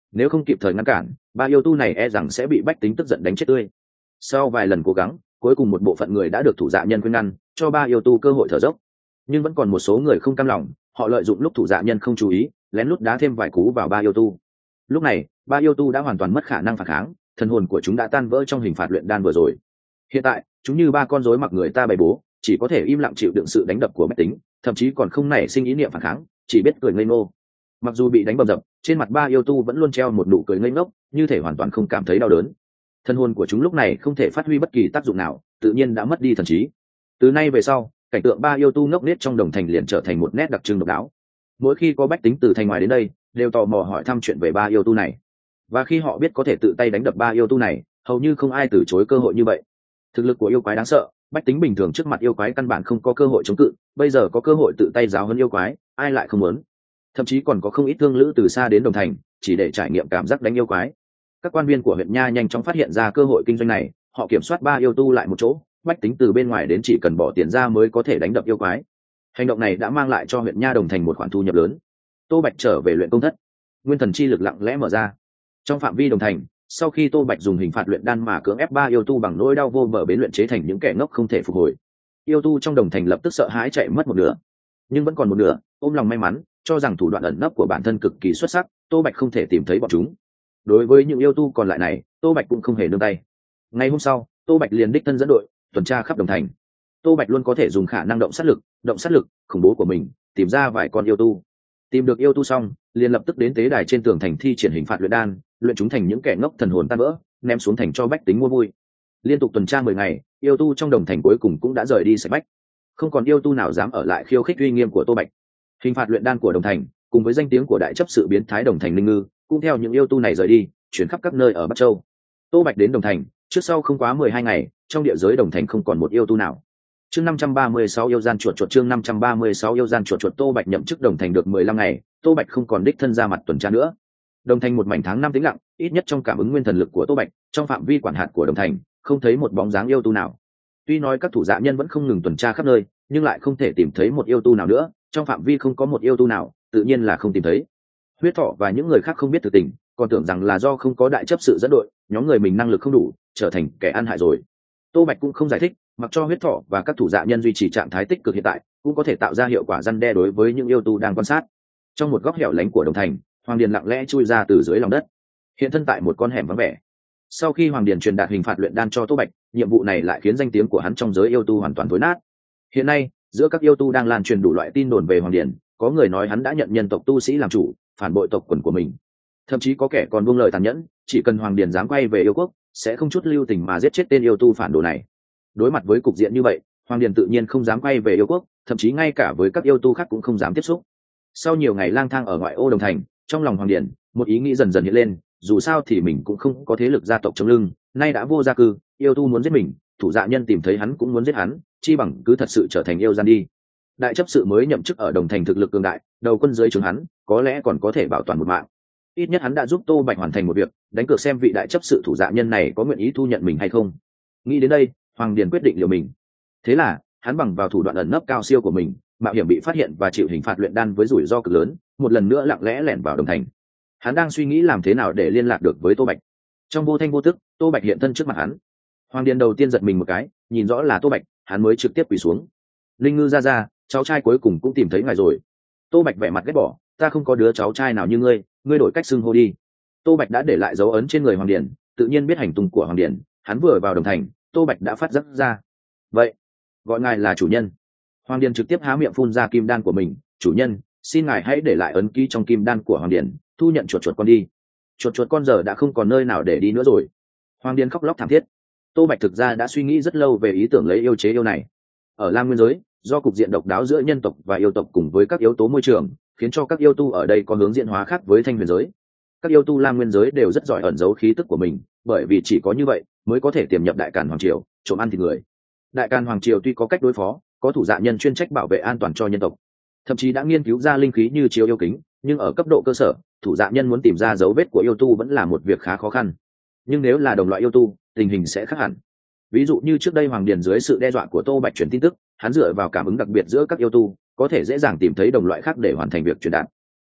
nếu không kịp thời ngăn cản, ba yêu tu này e rằng sẽ bị bách tính tức giận đánh chết tươi. Sau vài lần cố gắng, cuối cùng một bộ phận người đã được thủ dạ nhân khuyên ngăn, cho ba yêu tu cơ hội thở dốc. Nhưng vẫn còn một số người không cam lòng, họ lợi dụng lúc thủ dạ nhân không chú ý, lén lút đá thêm vài cú vào ba yêu tu. Lúc này, ba yêu tu đã hoàn toàn mất khả năng phản kháng, thần hồn của chúng đã tan vỡ trong hình phạt luyện đan vừa rồi. Hiện tại, chúng như ba con rối mặc người ta bày bố, chỉ có thể im lặng chịu đựng sự đánh đập của bách tính, thậm chí còn không nảy sinh ý niệm phản kháng, chỉ biết cười ngây ngô. Mặc dù bị đánh bầm dập, trên mặt ba yêu tu vẫn luôn treo một nụ cười ngây ngốc, như thể hoàn toàn không cảm thấy đau đớn. Thần hồn của chúng lúc này không thể phát huy bất kỳ tác dụng nào, tự nhiên đã mất đi thần trí. Từ nay về sau, cảnh tượng ba yêu tu ngốc nghếch trong đồng thành liền trở thành một nét đặc trưng độc đáo. Mỗi khi có bách tính từ thành ngoài đến đây, đều tò mò hỏi thăm chuyện về ba yêu tu này. Và khi họ biết có thể tự tay đánh đập ba yêu tu này, hầu như không ai từ chối cơ hội như vậy. Thực lực của yêu quái đáng sợ, bách tính bình thường trước mặt yêu quái căn bản không có cơ hội chống cự, bây giờ có cơ hội tự tay giáo huấn yêu quái, ai lại không muốn. Thậm chí còn có không ít thương lữ từ xa đến đồng thành, chỉ để trải nghiệm cảm giác đánh yêu quái. Các quan viên của huyện nha nhanh chóng phát hiện ra cơ hội kinh doanh này, họ kiểm soát ba yêu tu lại một chỗ, bách tính từ bên ngoài đến chỉ cần bỏ tiền ra mới có thể đánh đập yêu quái. Hành động này đã mang lại cho huyện nha đồng thành một khoản thu nhập lớn. Tô Bạch trở về luyện công thất, nguyên thần chi lực lặng lẽ mở ra. Trong phạm vi đồng thành, sau khi Tô Bạch dùng hình phạt luyện đan mà cưỡng ép ba yêu tu bằng nỗi đau vô bờ bến luyện chế thành những kẻ ngốc không thể phục hồi, yêu tu trong đồng thành lập tức sợ hãi chạy mất một nửa. Nhưng vẫn còn một nửa ôm lòng may mắn, cho rằng thủ đoạn ẩn nấp của bản thân cực kỳ xuất sắc, Tô Bạch không thể tìm thấy bọn chúng. Đối với những yêu tu còn lại này, Tô Bạch cũng không hề nương tay. Ngày hôm sau, Tô Bạch liền đích thân dẫn đội tuần tra khắp đồng thành. Tô Bạch luôn có thể dùng khả năng động sát lực, động sát lực khủng bố của mình tìm ra vài con yêu tu. Tìm được yêu tu xong, liền lập tức đến tế đài trên tường thành thi triển hình phạt luyện đan, luyện chúng thành những kẻ ngốc thần hồn tan vỡ, ném xuống thành cho bách tính mua vui. Liên tục tuần tra mười ngày, yêu tu trong đồng thành cuối cùng cũng đã rời đi sạch bách. Không còn yêu tu nào dám ở lại khiêu khích uy nghiêm của Tô Bạch. Hình phạt luyện đan của đồng thành, cùng với danh tiếng của đại chấp sự biến thái đồng thành Linh Ngư, cũng theo những yêu tu này rời đi, chuyển khắp các nơi ở Bắc Châu. Tô Bạch đến đồng thành, trước sau không quá mười hai ngày, trong địa giới đồng thành không còn một yêu tu nào. Chương năm trăm ba mươi sáu yêu gian chuột chuột chương năm trăm ba mươi sáu yêu gian chuột chuột Tô Bạch nhậm chức đồng thành được mười lăm ngày, Tô Bạch không còn đích thân ra mặt tuần tra nữa. Đồng thành một mảnh tháng năm tĩnh lặng, ít nhất trong cảm ứng nguyên thần lực của Tô Bạch, trong phạm vi quản hạt của đồng thành, không thấy một bóng dáng yêu tu nào. Tuy nói các thủ dạ nhân vẫn không ngừng tuần tra khắp nơi, nhưng lại không thể tìm thấy một yêu tu nào nữa, trong phạm vi không có một yêu tu nào, tự nhiên là không tìm thấy. Huyết Thọ và những người khác không biết thực tình, còn tưởng rằng là do không có đại chấp sự dẫn đội, nhóm người mình năng lực không đủ, trở thành kẻ ăn hại rồi. Tô Bạch cũng không giải thích, mặc cho Huyết Thọ và các thủ dạ nhân duy trì trạng thái tích cực hiện tại, cũng có thể tạo ra hiệu quả răn đe đối với những yêu tu đang quan sát. Trong một góc hẻo lánh của đồng thành, Hoàng Điền lặng lẽ chui ra từ dưới lòng đất, hiện thân tại một con hẻm vắng vẻ. Sau khi Hoàng Điền truyền đạt hình phạt luyện đan cho Tô Bạch, nhiệm vụ này lại khiến danh tiếng của hắn trong giới yêu tu hoàn toàn thối nát. Hiện nay, giữa các yêu tu đang lan truyền đủ loại tin đồn về Hoàng Điền, có người nói hắn đã nhận nhân tộc tu sĩ làm chủ, phản bội tộc quần của mình. Thậm chí có kẻ còn buông lời tàn nhẫn, chỉ cần Hoàng Điền dám quay về yêu quốc, sẽ không chút lưu tình mà giết chết tên yêu tu phản đồ này. Đối mặt với cục diện như vậy, Hoàng Điền tự nhiên không dám quay về yêu quốc, thậm chí ngay cả với các yêu tu khác cũng không dám tiếp xúc. Sau nhiều ngày lang thang ở ngoại ô đồng thành, trong lòng Hoàng Điền, một ý nghĩ dần dần hiện lên, dù sao thì mình cũng không có thế lực gia tộc chống lưng, nay đã vô gia cư, yêu tu muốn giết mình, thủ dạ nhân tìm thấy hắn cũng muốn giết hắn, chi bằng cứ thật sự trở thành yêu gian đi. Đại chấp sự mới nhậm chức ở đồng thành thực lực cường đại, đầu quân dưới trướng hắn, có lẽ còn có thể bảo toàn một mạng. Ít nhất hắn đã giúp Tô Bạch hoàn thành một việc, đánh cược xem vị đại chấp sự thủ dạ nhân này có nguyện ý thu nhận mình hay không. Nghĩ đến đây, Hoàng Điền quyết định liều mình. Thế là, hắn bằng vào thủ đoạn ẩn nấp cao siêu của mình, mạo hiểm bị phát hiện và chịu hình phạt luyện đan với rủi ro cực lớn, một lần nữa lặng lẽ lẻn vào đồng thành. Hắn đang suy nghĩ làm thế nào để liên lạc được với Tô Bạch. Trong vô thanh vô tức, Tô Bạch hiện thân trước mặt hắn. Hoàng Điền đầu tiên giật mình một cái, nhìn rõ là Tô Bạch, hắn mới trực tiếp quỳ xuống. Linh Ngư ra ra, cháu trai cuối cùng cũng tìm thấy ngài rồi. Tô Bạch vẻ mặt ghét bỏ, ta không có đứa cháu trai nào như ngươi, ngươi đổi cách xưng hô đi. Tô Bạch đã để lại dấu ấn trên người Hoàng Điền, tự nhiên biết hành tung của Hoàng Điền, hắn vừa vào đồng thành, Tô Bạch đã phát giác ra. Vậy, gọi ngài là chủ nhân. Hoàng Điền trực tiếp há miệng phun ra kim đan của mình, chủ nhân, xin ngài hãy để lại ấn ký trong kim đan của Hoàng Điền, thu nhận chuột chuột con đi. Chuột chuột con giờ đã không còn nơi nào để đi nữa rồi. Hoàng Điền khóc lóc thảm thiết. Tô Bạch thực ra đã suy nghĩ rất lâu về ý tưởng lấy yêu chế yêu này. Ở Lam Nguyên giới, do cục diện độc đáo giữa nhân tộc và yêu tộc cùng với các yếu tố môi trường, khiến cho các yêu tu ở đây có hướng diễn hóa khác với Thanh Huyền giới. Các yêu tu Lam Nguyên giới đều rất giỏi ẩn giấu khí tức của mình, bởi vì chỉ có như vậy mới có thể tiềm nhập Đại Càn Hoàng triều, trộm ăn thịt người. Đại Càn Hoàng triều tuy có cách đối phó, có thủ dạ nhân chuyên trách bảo vệ an toàn cho nhân tộc, thậm chí đã nghiên cứu ra linh khí như chiếu yêu kính, nhưng ở cấp độ cơ sở, thủ dạ nhân muốn tìm ra dấu vết của yêu tu vẫn là một việc khá khó khăn. Nhưng nếu là đồng loại yêu tu, tình hình sẽ khác hẳn. Ví dụ như trước đây Hoàng Điền dưới sự đe dọa của Tô Bạch truyền tin tức, hắn dựa vào cảm ứng đặc biệt giữa các yêu tu, có thể dễ dàng tìm thấy đồng loại khác để hoàn thành việc truyền đạt.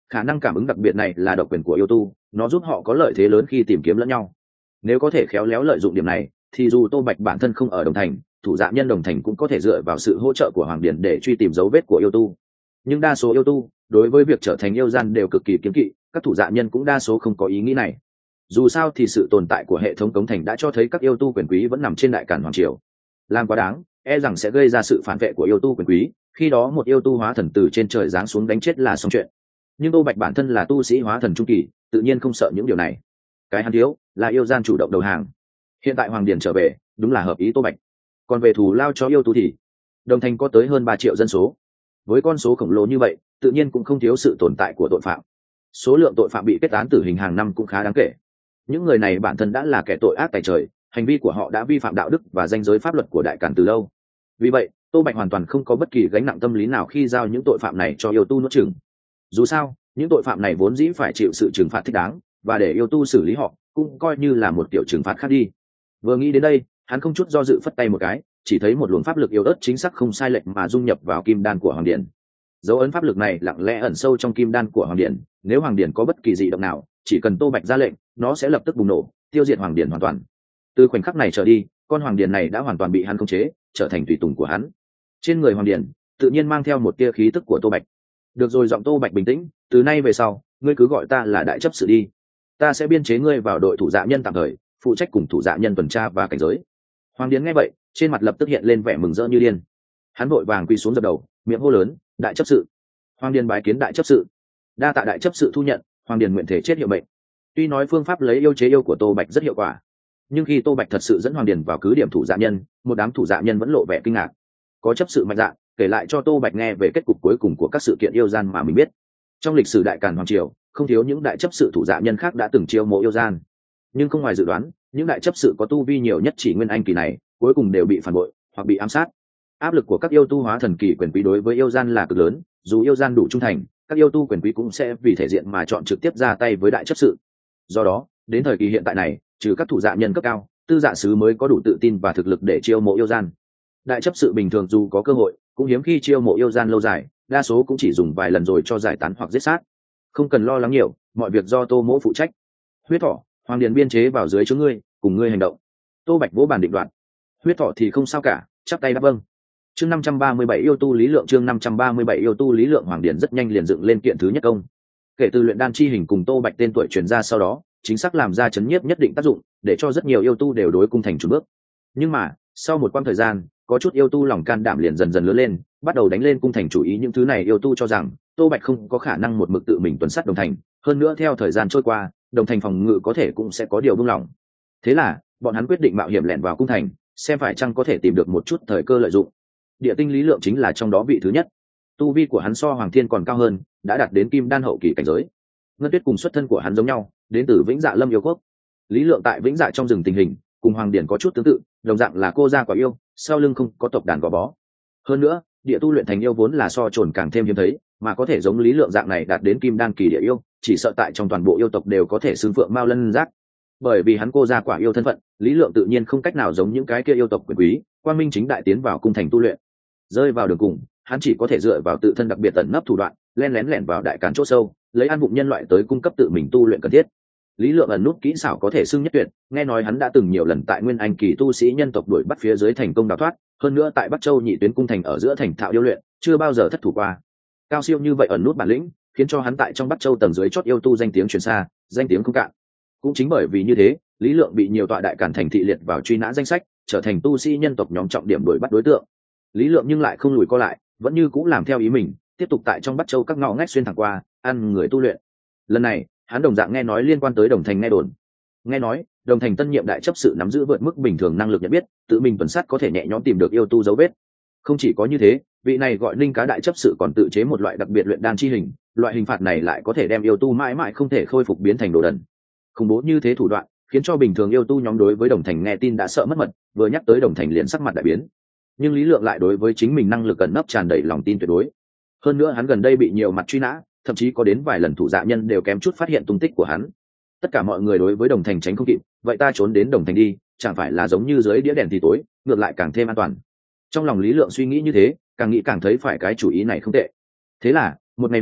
Khả năng cảm ứng đặc biệt này là độc quyền của yêu tu, nó giúp họ có lợi thế lớn khi tìm kiếm lẫn nhau. Nếu có thể khéo léo lợi dụng điểm này thì dù Tô Bạch bản thân không ở Đồng Thành, thủ dạ nhân Đồng Thành cũng có thể dựa vào sự hỗ trợ của Hoàng Điền để truy tìm dấu vết của yêu tu. Nhưng đa số yêu tu đối với việc trở thành yêu gian đều cực kỳ kiêng kỵ, các thủ dạ nhân cũng đa số không có ý nghĩ này. Dù sao thì sự tồn tại của hệ thống cống thành đã cho thấy các yêu tu quyền quý vẫn nằm trên đại càn hoàng triều. Làm quá đáng e rằng sẽ gây ra sự phản vệ của yêu tu quyền quý, khi đó một yêu tu hóa thần từ trên trời giáng xuống đánh chết là xong chuyện. Nhưng Tô Bạch bản thân là tu sĩ hóa thần trung kỳ, tự nhiên không sợ những điều này. Cái hắn thiếu là yêu gian chủ động đầu hàng. Hiện tại Hoàng Điền trở về đúng là hợp ý Tô Bạch. Còn về thù lao cho yêu tu thì Đồng Thành có tới hơn ba triệu dân số, với con số khổng lồ như vậy tự nhiên cũng không thiếu sự tồn tại của tội phạm. Số lượng tội phạm bị kết án tử hình hàng năm cũng khá đáng kể. Những người này bản thân đã là kẻ tội ác tày trời, hành vi của họ đã vi phạm đạo đức và ranh giới pháp luật của đại càn từ lâu. Vì vậy Tô Bạch hoàn toàn không có bất kỳ gánh nặng tâm lý nào khi giao những tội phạm này cho yêu tu nuốt chửng. Dù sao những tội phạm này vốn dĩ phải chịu sự trừng phạt thích đáng, và để yêu tu xử lý họ cũng coi như là một kiểu trừng phạt khác đi. Vừa nghĩ đến đây hắn không chút do dự phất tay một cái, chỉ thấy một luồng pháp lực yếu ớt chính xác không sai lệch mà dung nhập vào kim đan của Hoàng Điền. Dấu ấn pháp lực này lặng lẽ ẩn sâu trong kim đan của Hoàng Điền, nếu Hoàng Điền có bất kỳ dị động nào, chỉ cần Tô Bạch ra lệnh, nó sẽ lập tức bùng nổ, tiêu diệt Hoàng Điền hoàn toàn. Từ khoảnh khắc này trở đi, con Hoàng Điền này đã hoàn toàn bị hắn khống chế, trở thành tùy tùng của hắn. Trên người Hoàng Điền tự nhiên mang theo một tia khí tức của Tô Bạch. Được rồi, giọng Tô Bạch bình tĩnh, từ nay về sau ngươi cứ gọi ta là đại chấp sự đi. Ta sẽ biên chế ngươi vào đội thủ dạ nhân tạm thời, phụ trách cùng thủ dạ nhân tuần tra và cảnh giới. Hoàng Điền nghe vậy trên mặt lập tức hiện lên vẻ mừng rỡ như điên. Hắn vội vàng quỳ xuống dập đầu, miệng hô lớn, đại chấp sự. Hoàng Điền bái kiến đại chấp sự. Đa tạ đại chấp sự thu nhận. Hoàng Điền nguyện thể chết hiệu mệnh. Tuy nói phương pháp lấy yêu chế yêu của Tô Bạch rất hiệu quả, nhưng khi Tô Bạch thật sự dẫn Hoàng Điền vào cứ điểm thủ dạ nhân, một đám thủ dạ nhân vẫn lộ vẻ kinh ngạc. Có chấp sự mạnh dạn kể lại cho Tô Bạch nghe về kết cục cuối cùng của các sự kiện yêu gian mà mình biết. Trong lịch sử đại càn hoàng triều không thiếu những đại chấp sự thủ dạ nhân khác đã từng chiêu mộ yêu gian, nhưng không ngoài dự đoán, những đại chấp sự có tu vi nhiều nhất chỉ nguyên anh kỳ này cuối cùng đều bị phản bội hoặc bị ám sát. Áp lực của các yêu tu hóa thần kỳ quyền quý đối với yêu gian là cực lớn, dù yêu gian đủ trung thành, các yêu tu quyền quý cũng sẽ vì thể diện mà chọn trực tiếp ra tay với đại chấp sự. Do đó đến thời kỳ hiện tại này, trừ các thủ dạ nhân cấp cao, tư dạ sứ mới có đủ tự tin và thực lực để chiêu mộ yêu gian. Đại chấp sự bình thường dù có cơ hội cũng hiếm khi chiêu mộ yêu gian lâu dài, đa số cũng chỉ dùng vài lần rồi cho giải tán hoặc giết sát. Không cần lo lắng nhiều, mọi việc do Tô Mỗ phụ trách. Huyết Thỏ, Hoàng Điền biên chế vào dưới chỗ ngươi, cùng ngươi hành động. Tô Bạch vỗ bàn định đoạt. Huyết Thỏ thì không sao cả, chắp tay đáp vâng. Chương năm trăm ba mươi bảy yêu tu lý lượng, chương năm trăm ba mươi bảy yêu tu lý lượng. Hoàng Điền rất nhanh liền dựng lên kiện thứ nhất công. Kể từ luyện đan chi hình cùng Tô Bạch tên tuổi truyền ra sau đó, chính xác làm ra chấn nhiếp nhất định tác dụng, để cho rất nhiều yêu tu đều đối cung thành chùn bước. Nhưng mà sau một quãng thời gian, có chút yêu tu lòng can đảm liền dần dần lớn lên, bắt đầu đánh lên cung thành chủ ý. Những thứ này yêu tu cho rằng Tô Bạch không có khả năng một mực tự mình tuần sát Đồng Thành, hơn nữa theo thời gian trôi qua, Đồng Thành phòng ngự có thể cũng sẽ có điều buông lỏng. Thế là bọn hắn quyết định mạo hiểm lẻn vào cung thành, xem phải chăng có thể tìm được một chút thời cơ lợi dụng. Địa tinh lý lượng chính là trong đó vị thứ nhất. Tu vi của hắn so Hoàng Thiên còn cao hơn, đã đạt đến kim đan hậu kỳ cảnh giới. Ngân Tuyết cùng xuất thân của hắn giống nhau, đến từ Vĩnh Dạ Lâm yêu quốc. Lý lượng tại Vĩnh Dạ trong rừng tình hình cùng Hoàng Điển có chút tương tự, đồng dạng là cô gia quả yêu, sau lưng không có tộc đàn gò bó. Hơn nữa địa tu luyện thành yêu vốn là so trồn càng thêm hiếm thấy, mà có thể giống Lý lượng dạng này đạt đến kim đan kỳ địa yêu, chỉ sợ tại trong toàn bộ yêu tộc đều có thể xưng phượng mao lân giác. Bởi vì hắn cô gia quả yêu thân phận, Lý lượng tự nhiên không cách nào giống những cái kia yêu tộc quyền quý quang minh chính đại tiến vào cung thành tu luyện. Rơi vào đường cùng, hắn chỉ có thể dựa vào tự thân đặc biệt tận nấp thủ đoạn, len lén lẻn vào đại càn chỗ sâu, lấy ăn bụng nhân loại tới cung cấp tự mình tu luyện cần thiết. Lý lượng ẩn nút kỹ xảo có thể xưng nhất tuyệt, nghe nói hắn đã từng nhiều lần tại nguyên anh kỳ tu sĩ nhân tộc đuổi bắt phía dưới thành công đào thoát, hơn nữa tại Bắc Châu nhị tuyến cung thành ở giữa thành thạo điêu luyện, chưa bao giờ thất thủ qua. Cao siêu như vậy ẩn nút bản lĩnh, khiến cho hắn tại trong Bắc Châu tầng dưới chót yêu tu danh tiếng truyền xa, danh tiếng không cạn. Cũng chính bởi vì như thế, Lý lượng bị nhiều tọa đại càn thành thị liệt vào truy nã danh sách, trở thành tu sĩ nhân tộc nhóm trọng điểm đuổi bắt đối tượng. Lý lượng nhưng lại không lùi co lại, vẫn như cũng làm theo ý mình, tiếp tục tại trong Bắc Châu các ngõ ngách xuyên thẳng qua, ăn người tu luyện. Lần này hắn đồng dạng nghe nói liên quan tới Đồng Thành nghe đồn. Nghe nói Đồng Thành tân nhiệm đại chấp sự nắm giữ vượt mức bình thường năng lực nhận biết, tự mình tuần sát có thể nhẹ nhõm tìm được yêu tu dấu vết. Không chỉ có như thế, vị này gọi Ninh Cá đại chấp sự còn tự chế một loại đặc biệt luyện đan chi hình, loại hình phạt này lại có thể đem yêu tu mãi mãi không thể khôi phục biến thành đồ đần. Khủng bố như thế thủ đoạn, khiến cho bình thường yêu tu nhóm đối với Đồng Thành nghe tin đã sợ mất mật, vừa nhắc tới Đồng Thành liền sắc mặt đại biến. Nhưng Lý lượng lại đối với chính mình năng lực ẩn nấp tràn đầy lòng tin tuyệt đối. Hơn nữa hắn gần đây bị nhiều mặt truy nã, thậm chí có đến vài lần thủ dạ nhân đều kém chút phát hiện tung tích của hắn. Tất cả mọi người đối với Đồng Thành tránh không kịp, vậy ta trốn đến Đồng Thành đi, chẳng phải là giống như dưới đĩa đèn thì tối, ngược lại càng thêm an toàn. Trong lòng Lý lượng suy nghĩ như thế, càng nghĩ càng thấy phải cái chủ ý này không tệ. Thế là một ngày này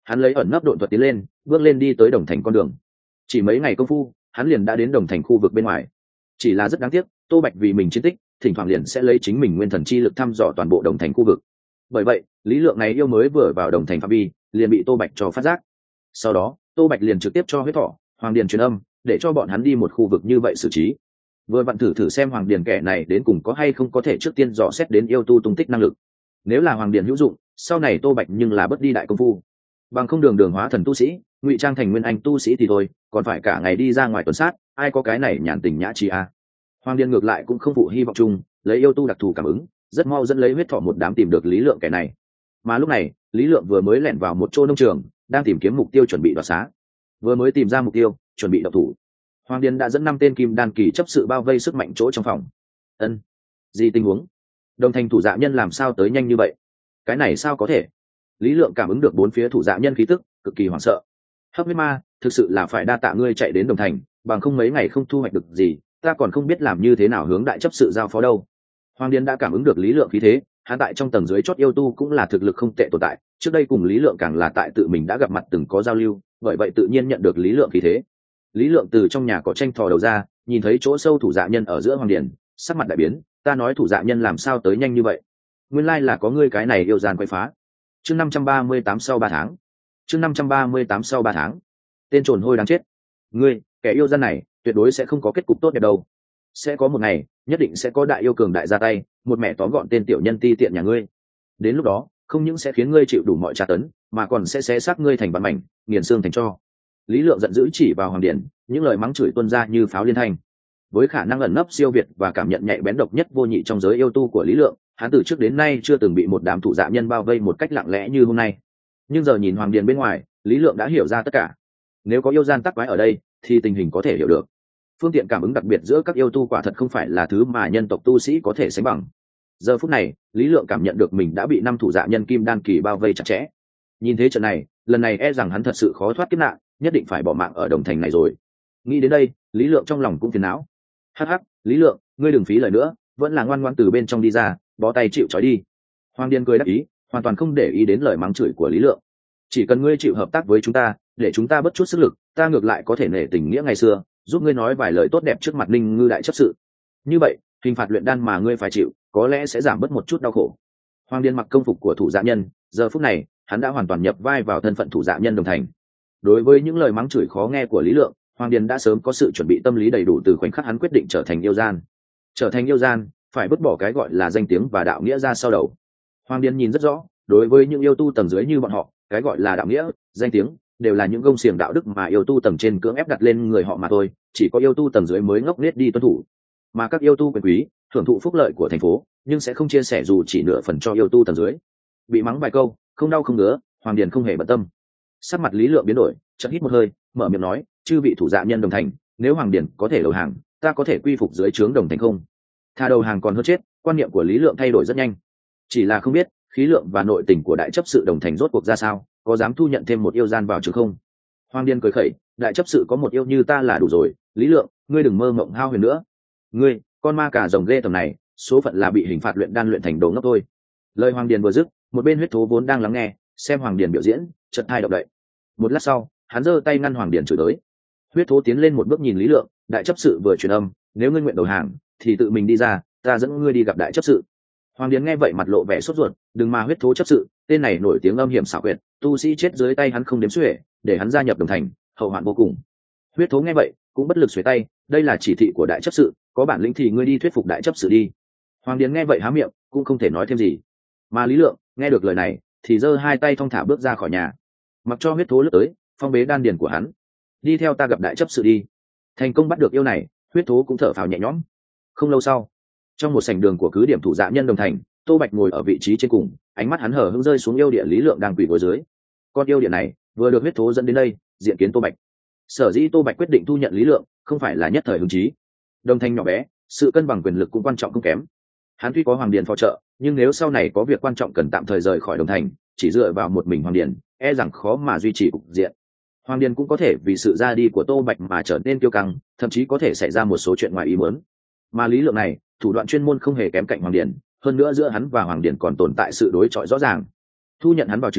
hắn lấy ẩn nấp độn thuật tiến lên, bước lên đi tới đồng thành con đường. Chỉ mấy ngày công phu, hắn liền đã đến đồng thành khu vực bên ngoài. Chỉ là rất đáng tiếc, Tô Bạch vì mình chiến tích, thỉnh thoảng liền sẽ lấy chính mình nguyên thần chi lực thăm dò toàn bộ đồng thành khu vực. Bởi vậy, lý lượng này yêu mới vừa vào đồng thành phạm vi, liền bị Tô Bạch cho phát giác. Sau đó, Tô Bạch liền trực tiếp cho huyết thỏ, Hoàng Điền truyền âm, để cho bọn hắn đi một khu vực như vậy xử trí. Vừa vặn thử thử xem Hoàng Điền kẻ này đến cùng có hay không có thể trước tiên dò xét đến yêu tu tung tích năng lực. Nếu là Hoàng Điền hữu dụng, sau này Tô Bạch nhưng là bất đi đại công phu. Bằng không đường đường hóa thần tu sĩ, ngụy trang thành nguyên anh tu sĩ thì thôi, còn phải cả ngày đi ra ngoài tuần sát, ai có cái này nhàn tình nhã trí a. À. Hoàng Điền ngược lại cũng không phụ hy vọng chung, lấy yêu tu đặc thù cảm ứng, rất mau dẫn lấy huyết thỏ một đám tìm được lý lượng kẻ này. Mà lúc này, lý lượng vừa mới lẻn vào một chỗ nông trường, đang tìm kiếm mục tiêu chuẩn bị đoạt xá. Vừa mới tìm ra mục tiêu, chuẩn bị độc thủ, Hoàng Điền đã dẫn năm tên kim đan kỳ chấp sự bao vây sức mạnh chỗ trong phòng. Ân, gì tình huống? Đồng thành thủ dạ nhân làm sao tới nhanh như vậy? Cái này sao có thể? Lý lượng cảm ứng được bốn phía thủ dạ nhân khí tức, cực kỳ hoảng sợ. Hấp huyết ma, thực sự là phải đa tạ ngươi chạy đến đồng thành, bằng không mấy ngày không thu hoạch được gì, ta còn không biết làm như thế nào hướng đại chấp sự giao phó đâu. Hoàng Điền đã cảm ứng được lý lượng khí thế, hắn tại trong tầng dưới chót yêu tu cũng là thực lực không tệ tồn tại, trước đây cùng lý lượng càng là tại tự mình đã gặp mặt từng có giao lưu, bởi vậy tự nhiên nhận được lý lượng khí thế. Lý lượng từ trong nhà cỏ tranh thò đầu ra, nhìn thấy chỗ sâu thủ dạ nhân ở giữa Hoàng Điền, sắc mặt đại biến, ta nói thủ dạ nhân làm sao tới nhanh như vậy? Nguyên lai là có ngươi cái này yêu gian quay phá. Chương năm trăm ba mươi tám sau ba tháng. Chương năm trăm ba mươi tám sau ba tháng. Tên trồn hôi đáng chết. Ngươi, kẻ yêu gian này, tuyệt đối sẽ không có kết cục tốt đẹp đâu. Sẽ có một ngày, nhất định sẽ có đại yêu cường đại ra tay, một mẹ tóm gọn tên tiểu nhân ti tiện nhà ngươi. Đến lúc đó, không những sẽ khiến ngươi chịu đủ mọi tra tấn, mà còn sẽ xé xác ngươi thành vạn mảnh, nghiền xương thành tro. Lý lượng giận dữ chỉ vào Hoàng Điền, những lời mắng chửi tuôn ra như pháo liên thanh. Với khả năng ẩn nấp siêu việt và cảm nhận nhạy bén độc nhất vô nhị trong giới yêu tu của Lý lượng, hắn từ trước đến nay chưa từng bị một đám thủ dạ nhân bao vây một cách lặng lẽ như hôm nay. Nhưng giờ nhìn Hoàng Điền bên ngoài, Lý lượng đã hiểu ra tất cả. Nếu có yêu gian tắc quái ở đây, thì tình hình có thể hiểu được. Phương tiện cảm ứng đặc biệt giữa các yêu tu quả thật không phải là thứ mà nhân tộc tu sĩ có thể sánh bằng. Giờ phút này, Lý lượng cảm nhận được mình đã bị năm thủ dạ nhân kim đan kỳ bao vây chặt chẽ. Nhìn thế trận này, lần này e rằng hắn thật sự khó thoát kiếp nạn, nhất định phải bỏ mạng ở đồng thành này rồi. Nghĩ đến đây, Lý lượng trong lòng cũng phiền não. Hắc hắc, Lý lượng, ngươi đừng phí lời nữa, vẫn là ngoan ngoãn từ bên trong đi ra, bó tay chịu trói đi. Hoàng Điền cười đáp ý, hoàn toàn không để ý đến lời mắng chửi của Lý lượng. Chỉ cần ngươi chịu hợp tác với chúng ta, để chúng ta bất chút sức lực, ta ngược lại có thể nể tình nghĩa ngày xưa, giúp ngươi nói vài lời tốt đẹp trước mặt Ninh Ngư đại chấp sự. Như vậy, hình phạt luyện đan mà ngươi phải chịu, có lẽ sẽ giảm bớt một chút đau khổ. Hoàng Điền mặc công phục của thủ dạ nhân, giờ phút này, hắn đã hoàn toàn nhập vai vào thân phận thủ dạ nhân đồng thành. Đối với những lời mắng chửi khó nghe của Lý lượng, Hoàng Điền đã sớm có sự chuẩn bị tâm lý đầy đủ từ khoảnh khắc hắn quyết định trở thành yêu gian. Trở thành yêu gian, phải vứt bỏ cái gọi là danh tiếng và đạo nghĩa ra sau đầu. Hoàng Điền nhìn rất rõ, đối với những yêu tu tầng dưới như bọn họ, cái gọi là đạo nghĩa, danh tiếng đều là những gông xiềng đạo đức mà yêu tu tầng trên cưỡng ép đặt lên người họ mà thôi, chỉ có yêu tu tầng dưới mới ngốc nghếch đi tuân thủ. Mà các yêu tu quyền quý, hưởng thụ phúc lợi của thành phố, nhưng sẽ không chia sẻ dù chỉ nửa phần cho yêu tu tầng dưới. Bị mắng vài câu, không đau không ngứa, Hoàng Điền không hề bận tâm. Sắc mặt Lý lượng biến đổi, chợt hít một hơi, mở miệng nói, chư vị thủ dạ nhân đồng thành, nếu Hoàng Điền có thể đầu hàng, ta có thể quy phục dưới trướng đồng thành không? Tha đầu hàng còn hơn chết. Quan niệm của Lý lượng thay đổi rất nhanh. Chỉ là không biết khí lượng và nội tình của đại chấp sự đồng thành rốt cuộc ra sao, có dám thu nhận thêm một yêu gian vào chứ không? Hoàng Điền cười khẩy, đại chấp sự có một yêu như ta là đủ rồi. Lý lượng, ngươi đừng mơ mộng hao huyền nữa. Ngươi, con ma cà rồng ghê tầm này, số phận là bị hình phạt luyện đan luyện thành đồ ngốc thôi. Lời Hoàng Điền vừa dứt, một bên huyết thú vốn đang lắng nghe xem Hoàng Điền biểu diễn, chợt hai động đậy. Một lát sau, hắn giơ tay ngăn Hoàng Điền chửi tới. Huyết thú tiến lên một bước nhìn Lý lượng, đại chấp sự vừa truyền âm, nếu ngươi nguyện đầu hàng, thì tự mình đi ra, ta dẫn ngươi đi gặp đại chấp sự. Hoàng Điền nghe vậy mặt lộ vẻ sốt ruột, đừng mà huyết thú chấp sự, tên này nổi tiếng âm hiểm xảo quyệt, tu sĩ chết dưới tay hắn không đếm xuể, để hắn gia nhập đồng thành, hậu hoạn vô cùng. Huyết thú nghe vậy cũng bất lực xuề tay, đây là chỉ thị của đại chấp sự, có bản lĩnh thì ngươi đi thuyết phục đại chấp sự đi. Hoàng Điền nghe vậy há miệng, cũng không thể nói thêm gì. Mà Lý lượng nghe được lời này, thì giơ hai tay thong thả bước ra khỏi nhà, mặc cho huyết thú lướt tới, phong bế đan điền của hắn. Đi theo ta gặp đại chấp sự đi. Thành công bắt được yêu này, huyết thú cũng thở phào nhẹ nhõm. Không lâu sau, trong một sảnh đường của cứ điểm thủ dạ nhân đồng thành, Tô Bạch ngồi ở vị trí trên cùng, ánh mắt hắn hở hững rơi xuống yêu địa Lý lượng đang quỳ gối dưới. Con yêu địa này vừa được huyết thú dẫn đến đây diện kiến Tô Bạch. Sở dĩ Tô Bạch quyết định thu nhận Lý lượng, không phải là nhất thời hứng chí. Đồng thành nhỏ bé, sự cân bằng quyền lực cũng quan trọng không kém. Hắn tuy có Hoàng Điền phò trợ, nhưng nếu sau này có việc quan trọng cần tạm thời rời khỏi đồng thành, chỉ dựa vào một mình Hoàng Điền, e rằng khó mà duy trì cục diện. Hoàng Điền cũng có thể vì sự ra đi của Tô Bạch mà trở nên kiêu căng, thậm chí có thể xảy ra một số chuyện ngoài ý muốn. Mà Lý lượng này, thủ đoạn chuyên môn không hề kém cạnh Hoàng Điền, hơn nữa giữa hắn và Hoàng Điền còn tồn tại sự đối chọi rõ ràng. Thu nhận hắn vào trướng,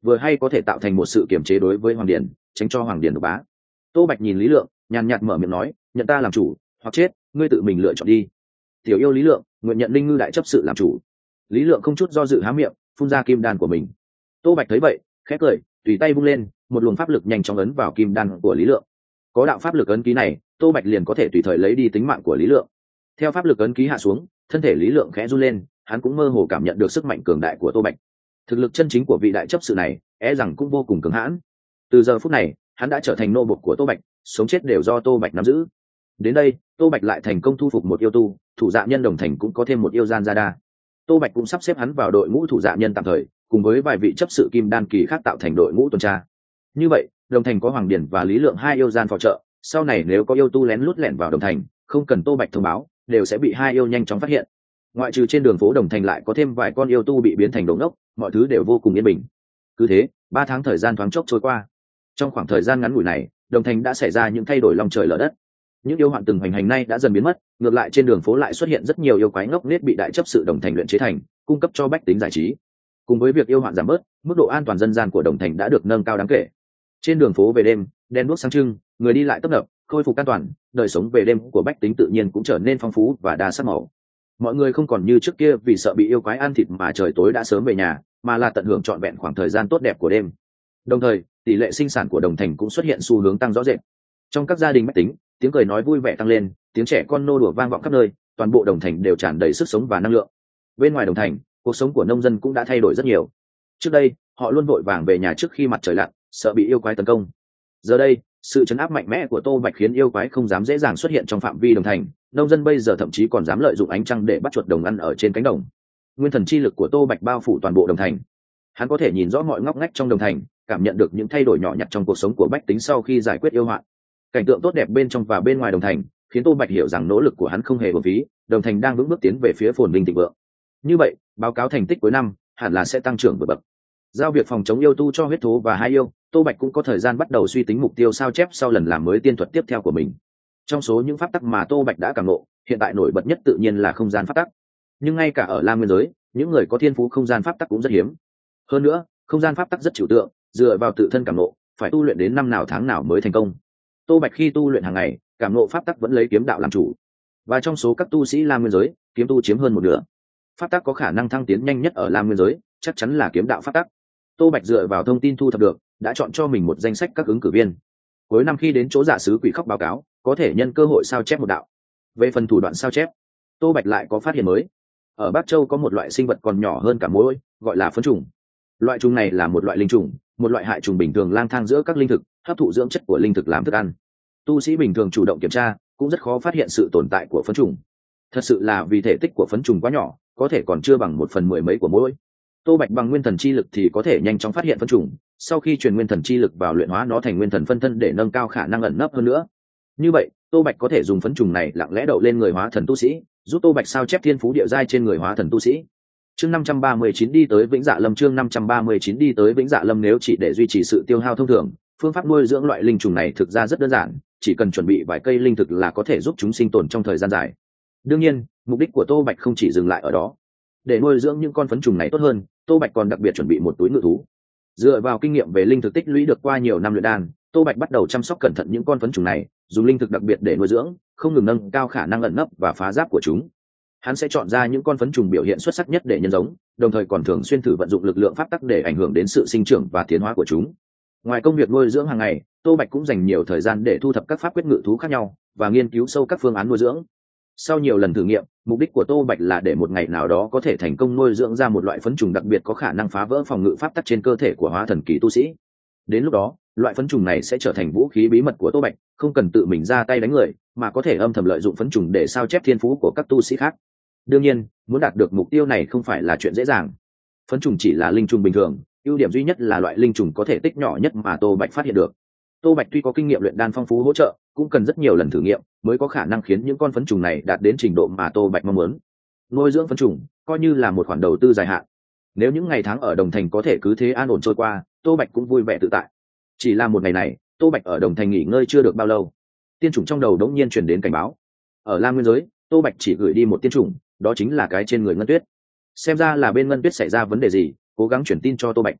vừa hay có thể tạo thành một sự kiềm chế đối với hoàng điển, tránh cho hoàng điển độc bá. Tô Bạch nhìn Lý Lượng, nhàn nhạt mở miệng nói, nhận ta làm chủ hoặc chết, ngươi tự mình lựa chọn đi. Tiểu yêu Lý Lượng, nguyện nhận linh ngư đại chấp sự làm chủ. Lý Lượng không chút do dự há miệng, phun ra kim đan của mình. Tô Bạch thấy vậy, khẽ cười, tùy tay vung lên, một luồng pháp lực nhanh chóng ấn vào kim đan của Lý Lượng. Có đạo pháp lực ấn ký này, Tô Bạch liền có thể tùy thời lấy đi tính mạng của Lý Lượng. Theo pháp lực ấn ký hạ xuống, thân thể Lý Lượng khẽ run lên, hắn cũng mơ hồ cảm nhận được sức mạnh cường đại của Tô Bạch. Thực lực chân chính của vị đại chấp sự này, e rằng cũng vô cùng cường hãn. Từ giờ phút này, hắn đã trở thành nô bộc của Tô Bạch, sống chết đều do Tô Bạch nắm giữ. Đến đây, Tô Bạch lại thành công thu phục một yêu tu, thủ dạ nhân đồng thành cũng có thêm một yêu gian gia đa. Tô Bạch cũng sắp xếp hắn vào đội ngũ thủ dạ nhân tạm thời, cùng với vài vị chấp sự kim đan kỳ khác tạo thành đội ngũ tuần tra. Như vậy, đồng thành có Hoàng Điển và Lý Lượng hai yêu gian phò trợ, sau này nếu có yêu tu lén lút lẻn vào đồng thành, không cần Tô Bạch thông báo, đều sẽ bị hai yêu nhanh chóng phát hiện. Ngoại trừ trên đường phố đồng thành lại có thêm vài con yêu tu bị biến thành đống ốc, mọi thứ đều vô cùng yên bình. Cứ thế, ba tháng thời gian thoáng chốc trôi qua. Trong khoảng thời gian ngắn ngủi này, đồng thành đã xảy ra những thay đổi long trời lở đất. Những yêu hoạn từng hoành hành nay đã dần biến mất, ngược lại trên đường phố lại xuất hiện rất nhiều yêu quái ngốc nghếch bị đại chấp sự đồng thành luyện chế thành, cung cấp cho bách tính giải trí. Cùng với việc yêu hoạn giảm bớt, mức độ an toàn dân gian của đồng thành đã được nâng cao đáng kể. Trên đường phố về đêm, đèn đuốc sáng trưng, người đi lại tấp nập, khôi phục an toàn, đời sống về đêm của bách tính tự nhiên cũng trở nên phong phú và đa sắc màu. Mọi người không còn như trước kia vì sợ bị yêu quái ăn thịt mà trời tối đã sớm về nhà, mà là tận hưởng trọn vẹn khoảng thời gian tốt đẹp của đêm. Đồng thời, tỷ lệ sinh sản của đồng thành cũng xuất hiện xu hướng tăng rõ rệt. Trong các gia đình bách tính, tiếng cười nói vui vẻ tăng lên, tiếng trẻ con nô đùa vang vọng khắp nơi, toàn bộ đồng thành đều tràn đầy sức sống và năng lượng. Bên ngoài đồng thành, cuộc sống của nông dân cũng đã thay đổi rất nhiều. Trước đây, họ luôn vội vàng về nhà trước khi mặt trời lặn, sợ bị yêu quái tấn công. Giờ đây, sự trấn áp mạnh mẽ của Tô Bạch khiến yêu quái không dám dễ dàng xuất hiện trong phạm vi đồng thành, nông dân bây giờ thậm chí còn dám lợi dụng ánh trăng để bắt chuột đồng ăn ở trên cánh đồng. Nguyên thần chi lực của Tô Bạch bao phủ toàn bộ đồng thành. Hắn có thể nhìn rõ mọi ngóc ngách trong đồng thành, cảm nhận được những thay đổi nhỏ nhặt trong cuộc sống của bách tính sau khi giải quyết yêu hoạn. Cảnh tượng tốt đẹp bên trong và bên ngoài đồng thành khiến Tô Bạch hiểu rằng nỗ lực của hắn không hề uổng phí, đồng thành đang vững bước tiến về phía phồn vinh thịnh vượng. Như vậy, báo cáo thành tích cuối năm hẳn là sẽ tăng trưởng vượt bậc. Giao việc phòng chống yêu tu cho huyết thú và hai yêu, Tô Bạch cũng có thời gian bắt đầu suy tính mục tiêu sao chép sau lần làm mới tiên thuật tiếp theo của mình. Trong số những pháp tắc mà Tô Bạch đã cảm ngộ, hiện tại nổi bật nhất tự nhiên là không gian pháp tắc. Nhưng ngay cả ở Lam Nguyên giới, những người có thiên phú không gian pháp tắc cũng rất hiếm. Hơn nữa, không gian pháp tắc rất trừu tượng, dựa vào tự thân cảm ngộ, phải tu luyện đến năm nào tháng nào mới thành công. Tô Bạch khi tu luyện hàng ngày, cảm ngộ pháp tắc vẫn lấy kiếm đạo làm chủ. Và trong số các tu sĩ Lam Nguyên giới, kiếm tu chiếm hơn một nửa. Pháp tắc có khả năng thăng tiến nhanh nhất ở Lam Nguyên giới, chắc chắn là kiếm đạo pháp tắc. Tô Bạch dựa vào thông tin thu thập được, đã chọn cho mình một danh sách các ứng cử viên. Cuối năm khi đến chỗ giả sứ quỷ khóc báo cáo, có thể nhân cơ hội sao chép một đạo. Về phần thủ đoạn sao chép, Tô Bạch lại có phát hiện mới. Ở Bắc Châu có một loại sinh vật còn nhỏ hơn cả muỗi, gọi là phấn trùng. Loại trùng này là một loại linh trùng, một loại hại trùng bình thường lang thang giữa các linh thực, hấp thụ dưỡng chất của linh thực làm thức ăn. Tu sĩ bình thường chủ động kiểm tra, cũng rất khó phát hiện sự tồn tại của phấn trùng. Thật sự là vì thể tích của phấn trùng quá nhỏ, có thể còn chưa bằng một phần mười mấy của muỗi. Tô Bạch bằng nguyên thần chi lực thì có thể nhanh chóng phát hiện phấn trùng, sau khi truyền nguyên thần chi lực vào luyện hóa nó thành nguyên thần phân thân để nâng cao khả năng ẩn nấp hơn nữa. Như vậy, Tô Bạch có thể dùng phấn trùng này lặng lẽ đậu lên người hóa thần tu sĩ, giúp Tô Bạch sao chép thiên phú địa giai trên người hóa thần tu sĩ. Chương năm trăm ba mươi chín đi tới Vĩnh Dạ Lâm chương năm trăm ba mươi chín đi tới Vĩnh Dạ Lâm nếu chỉ để duy trì sự tiêu hao thông thường, phương pháp nuôi dưỡng loại linh trùng này thực ra rất đơn giản, chỉ cần chuẩn bị vài cây linh thực là có thể giúp chúng sinh tồn trong thời gian dài. Đương nhiên, mục đích của Tô Bạch không chỉ dừng lại ở đó. Để nuôi dưỡng những con phấn trùng này tốt hơn, Tô Bạch còn đặc biệt chuẩn bị một túi ngự thú. Dựa vào kinh nghiệm về linh thực tích lũy được qua nhiều năm luyện đan, Tô Bạch bắt đầu chăm sóc cẩn thận những con phấn trùng này, dùng linh thực đặc biệt để nuôi dưỡng, không ngừng nâng cao khả năng ẩn nấp và phá giáp của chúng. Hắn sẽ chọn ra những con phấn trùng biểu hiện xuất sắc nhất để nhân giống, đồng thời còn thường xuyên thử vận dụng lực lượng pháp tắc để ảnh hưởng đến sự sinh trưởng và tiến hóa của chúng. Ngoài công việc nuôi dưỡng hàng ngày, Tô Bạch cũng dành nhiều thời gian để thu thập các pháp quyết ngự thú khác nhau và nghiên cứu sâu các phương án nuôi dưỡng. Sau nhiều lần thử nghiệm, mục đích của Tô Bạch là để một ngày nào đó có thể thành công nuôi dưỡng ra một loại phấn trùng đặc biệt có khả năng phá vỡ phòng ngự pháp tắc trên cơ thể của hóa thần kỳ tu sĩ. Đến lúc đó, loại phấn trùng này sẽ trở thành vũ khí bí mật của Tô Bạch, không cần tự mình ra tay đánh người, mà có thể âm thầm lợi dụng phấn trùng để sao chép thiên phú của các tu sĩ khác. Đương nhiên, muốn đạt được mục tiêu này không phải là chuyện dễ dàng. Phấn trùng chỉ là linh trùng bình thường, ưu điểm duy nhất là loại linh trùng có thể tích nhỏ nhất mà Tô Bạch phát hiện được. Tô Bạch tuy có kinh nghiệm luyện đan phong phú hỗ trợ, cũng cần rất nhiều lần thử nghiệm mới có khả năng khiến những con phấn trùng này đạt đến trình độ mà Tô Bạch mong muốn. Nuôi dưỡng phấn trùng coi như là một khoản đầu tư dài hạn. Nếu những ngày tháng ở Đồng Thành có thể cứ thế an ổn trôi qua, Tô Bạch cũng vui vẻ tự tại. Chỉ là một ngày này, Tô Bạch ở Đồng Thành nghỉ ngơi chưa được bao lâu, tiên chủng trong đầu đống nhiên truyền đến cảnh báo. Ở Lam Nguyên giới, Tô Bạch chỉ gửi đi một tiên chủng, đó chính là cái trên người Ngân Tuyết. Xem ra là bên Ngân Tuyết xảy ra vấn đề gì, cố gắng chuyển tin cho Tô Bạch.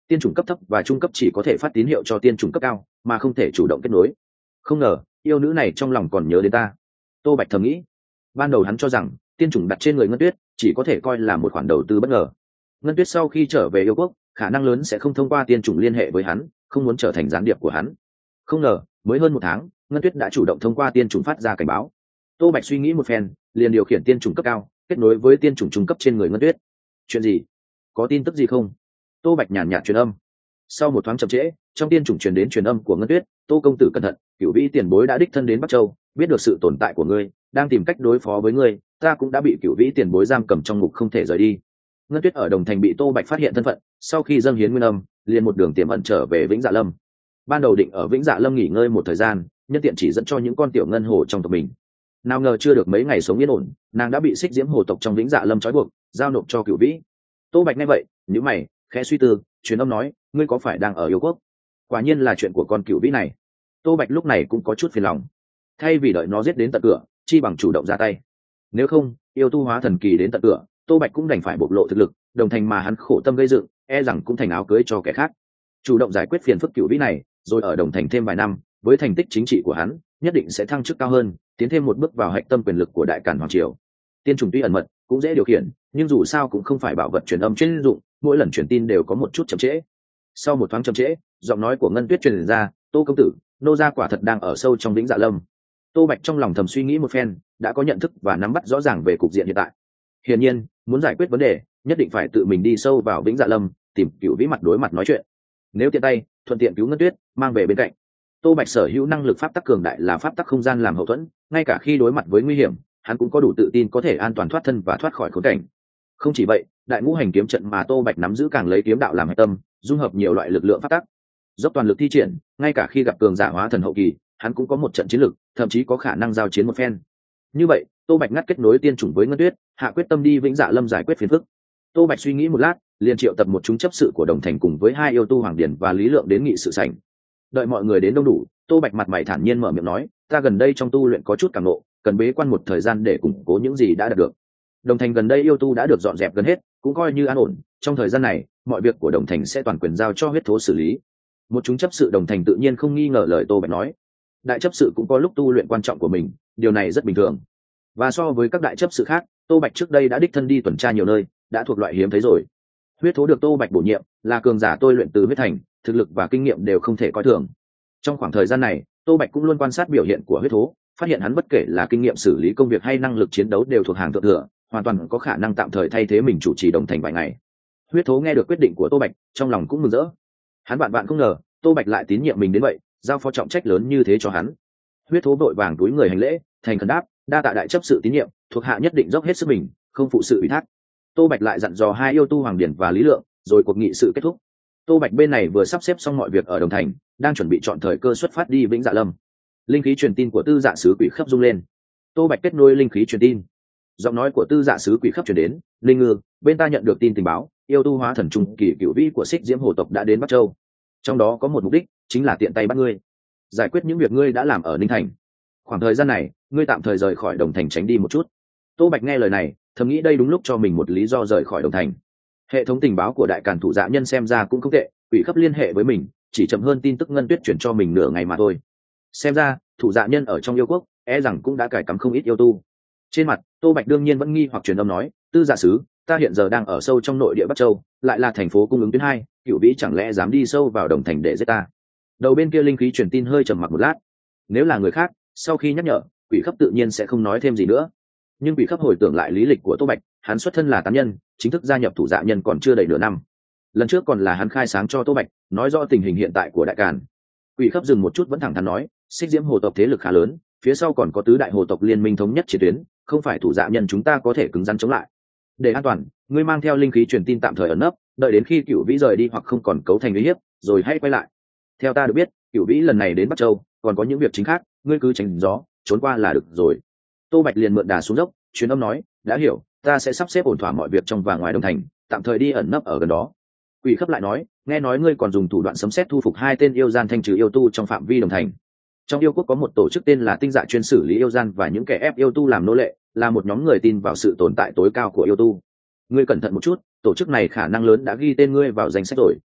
tiên chủng cấp thấp và trung cấp chỉ có thể phát tín hiệu cho tiên chủng cấp cao mà không thể chủ động kết nối. Không ngờ yêu nữ này trong lòng còn nhớ đến ta. Tô Bạch thầm nghĩ. Ban đầu hắn cho rằng tiên chủng đặt trên người Ngân Tuyết chỉ có thể coi là một khoản đầu tư bất ngờ. Ngân Tuyết sau khi trở về yêu quốc khả năng lớn sẽ không thông qua tiên chủng liên hệ với hắn, không muốn trở thành gián điệp của hắn. Không ngờ mới hơn một tháng, Ngân Tuyết đã chủ động thông qua tiên chủng phát ra cảnh báo. Tô Bạch suy nghĩ một phen, liền điều khiển tiên chủng cấp cao kết nối với tiên chủng trung cấp trên người Ngân Tuyết. Chuyện gì? Có tin tức gì không? Tô Bạch nhàn nhạt truyền âm. Sau một thoáng chậm trễ, trong tiên chủng truyền đến truyền âm của Ngân Tuyết. Tô công tử cẩn thận, Cửu Vĩ tiền bối đã đích thân đến Bắc Châu, biết được sự tồn tại của ngươi, đang tìm cách đối phó với ngươi. Ta cũng đã bị Cửu Vĩ tiền bối giam cầm trong ngục không thể rời đi. Ngân Tuyết ở Đồng Thành bị Tô Bạch phát hiện thân phận, sau khi dâng hiến nguyên âm, liền một đường tiềm ẩn trở về Vĩnh Dạ Lâm. Ban đầu định ở Vĩnh Dạ Lâm nghỉ ngơi một thời gian, nhân tiện chỉ dẫn cho những con tiểu ngân hồ trong tộc mình. Nào ngờ chưa được mấy ngày sống yên ổn, nàng đã bị Xích Diễm hồ tộc trong Vĩnh Dạ Lâm trói buộc, giao nộp cho Cửu Vĩ. Tô Bạch nghe vậy, nhíu mày, khẽ suy tư, truyền âm nói, ngươi có phải đang ở yêu quốc? Quả nhiên là chuyện của con Cửu Vĩ này. Tô Bạch lúc này cũng có chút phiền lòng. Thay vì đợi nó giết đến tận cửa, chi bằng chủ động ra tay. Nếu không, yêu tu hóa thần kỳ đến tận cửa, Tô Bạch cũng đành phải bộc lộ thực lực, Đồng Thành mà hắn khổ tâm gây dựng, e rằng cũng thành áo cưới cho kẻ khác. Chủ động giải quyết phiền phức Cửu Vĩ này, rồi ở Đồng Thành thêm vài năm, với thành tích chính trị của hắn, nhất định sẽ thăng chức cao hơn, tiến thêm một bước vào hạch tâm quyền lực của Đại Càn hoàng triều. Tiên trùng tuy ẩn mật, cũng dễ điều khiển, nhưng dù sao cũng không phải bảo vật truyền âm chuyên dụng, mỗi lần truyền tin đều có một chút chậm trễ. Sau một thoáng chậm trễ, giọng nói của Ngân Tuyết truyền ra, Tô công tử, nô gia quả thật đang ở sâu trong Vĩnh Dạ Lâm. Tô Bạch trong lòng thầm suy nghĩ một phen, đã có nhận thức và nắm bắt rõ ràng về cục diện hiện tại. Hiển nhiên, muốn giải quyết vấn đề, nhất định phải tự mình đi sâu vào Vĩnh Dạ Lâm, tìm Cửu Vĩ mặt đối mặt nói chuyện. Nếu tiện tay, thuận tiện cứu Ngân Tuyết, mang về bên cạnh. Tô Bạch sở hữu năng lực pháp tắc cường đại là pháp tắc không gian làm hậu thuẫn, ngay cả khi đối mặt với nguy hiểm, hắn cũng có đủ tự tin có thể an toàn thoát thân và thoát khỏi khốn cảnh. Không chỉ vậy, đại ngũ hành kiếm trận mà Tô Bạch nắm giữ càng lấy kiếm đạo làm hệ tâm, dung hợp nhiều loại lực lượng pháp tắc, dốc toàn lực thi triển, ngay cả khi gặp cường giả hóa thần hậu kỳ, hắn cũng có một trận chiến lực, thậm chí có khả năng giao chiến một phen. Như vậy, Tô Bạch ngắt kết nối tiên chủng với Ngân Tuyết, hạ quyết tâm đi Vĩnh Dạ Lâm giải quyết phiền phức. Tô Bạch suy nghĩ một lát, liền triệu tập một chúng chấp sự của Đồng Thành cùng với hai yêu tu Hoàng Điển và Lý Lượng đến nghị sự sảnh. Đợi mọi người đến đông đủ, Tô Bạch mặt mày thản nhiên mở miệng nói, ta gần đây trong tu luyện có chút cảm nộ, cần bế quan một thời gian để củng cố những gì đã đạt được. Đồng Thành gần đây yêu tu đã được dọn dẹp gần hết, cũng coi như an ổn, trong thời gian này, mọi việc của Đồng Thành sẽ toàn quyền giao cho huyết thố xử lý. Một chúng chấp sự Đồng Thành tự nhiên không nghi ngờ lời Tô Bạch nói. Đại chấp sự cũng có lúc tu luyện quan trọng của mình, điều này rất bình thường. Và so với các đại chấp sự khác, Tô Bạch trước đây đã đích thân đi tuần tra nhiều nơi, đã thuộc loại hiếm thấy rồi. Huyết thố được Tô Bạch bổ nhiệm, là cường giả tôi luyện từ huyết thành, thực lực và kinh nghiệm đều không thể coi thường. Trong khoảng thời gian này, Tô Bạch cũng luôn quan sát biểu hiện của huyết thố, phát hiện hắn bất kể là kinh nghiệm xử lý công việc hay năng lực chiến đấu đều thuộc hàng thượng thừa, hoàn toàn có khả năng tạm thời thay thế mình chủ trì Đồng Thành vài ngày. Huyết thố nghe được quyết định của Tô Bạch, trong lòng cũng mừng rỡ. Hắn bạn bạn không ngờ, Tô Bạch lại tín nhiệm mình đến vậy, giao phó trọng trách lớn như thế cho hắn. Huyết thố vội vàng túi người hành lễ, thành khẩn đáp, đa tạ đại chấp sự tín nhiệm, thuộc hạ nhất định dốc hết sức mình, không phụ sự ủy thác. Tô Bạch lại dặn dò hai yêu tu Hoàng Điển và Lý Lượng, rồi cuộc nghị sự kết thúc. Tô Bạch bên này vừa sắp xếp xong mọi việc ở Đồng Thành, đang chuẩn bị chọn thời cơ xuất phát đi Vĩnh Dạ Lâm. Linh khí truyền tin của Tư Dạ sứ Quỷ Khấp rung lên. Tô Bạch kết nối linh khí truyền tin. Giọng nói của Tư Dạ sứ Quỷ Khấp truyền đến, Linh Ngư, bên ta nhận được tin tình báo, yêu tu hóa thần trung kỳ Cửu Vĩ của Xích Diễm hồ tộc đã đến Bắc Châu. Trong đó có một mục đích, chính là tiện tay bắt ngươi, giải quyết những việc ngươi đã làm ở Ninh Thành. Khoảng thời gian này, ngươi tạm thời rời khỏi Đồng Thành tránh đi một chút. Tô Bạch nghe lời này, thầm nghĩ đây đúng lúc cho mình một lý do rời khỏi Đồng Thành. Hệ thống tình báo của Đại Càn thủ dạ nhân xem ra cũng không tệ, Quỷ Khấp liên hệ với mình, chỉ chậm hơn tin tức Ngân Tuyết chuyển cho mình nửa ngày mà thôi. Xem ra, thủ dạ nhân ở trong yêu quốc, e rằng cũng đã cài cắm không ít yêu tu. Trên mặt, Tô Bạch đương nhiên vẫn nghi hoặc truyền âm nói, Tư Dạ sứ, ta hiện giờ đang ở sâu trong nội địa Bắc Châu, lại là thành phố cung ứng tuyến hai, Cửu Vĩ chẳng lẽ dám đi sâu vào Đồng Thành để giết ta? Đầu bên kia linh khí truyền tin hơi trầm mặc một lát. Nếu là người khác, sau khi nhắc nhở, Quỷ Khấp tự nhiên sẽ không nói thêm gì nữa. Nhưng Quỷ Khấp hồi tưởng lại lý lịch của Tô Bạch, hắn xuất thân là tán nhân, chính thức gia nhập thủ dạ nhân còn chưa đầy nửa năm. Lần trước còn là hắn khai sáng cho Tô Bạch, nói rõ tình hình hiện tại của Đại Càn. Quỷ Khấp dừng một chút vẫn thẳng thắn nói, Xích Diễm hồ tộc thế lực khá lớn, phía sau còn có tứ đại hồ tộc liên minh thống nhất chiến tuyến, không phải thủ dạ nhân chúng ta có thể cứng rắn chống lại. Để an toàn, ngươi mang theo linh khí truyền tin tạm thời ẩn nấp, đợi đến khi Cửu Vĩ rời đi hoặc không còn cấu thành uy hiếp, rồi hãy quay lại. Theo ta được biết, Cửu Vĩ lần này đến Bắc Châu, còn có những việc chính khác, ngươi cứ tránh gió, trốn qua là được rồi. Tô Bạch liền mượn đà xuống dốc, truyền âm nói, đã hiểu, ta sẽ sắp xếp ổn thỏa mọi việc trong và ngoài Đồng Thành, tạm thời đi ẩn nấp ở gần đó. Quỷ Khấp lại nói, nghe nói ngươi còn dùng thủ đoạn sấm sét thu phục hai tên yêu gian thanh trừ yêu tu trong phạm vi Đồng Thành. Trong yêu quốc có một tổ chức tên là Tinh Dạ chuyên xử lý yêu gian và những kẻ ép yêu tu làm nô lệ, là một nhóm người tin vào sự tồn tại tối cao của yêu tu. Ngươi cẩn thận một chút, tổ chức này khả năng lớn đã ghi tên ngươi vào danh sách rồi.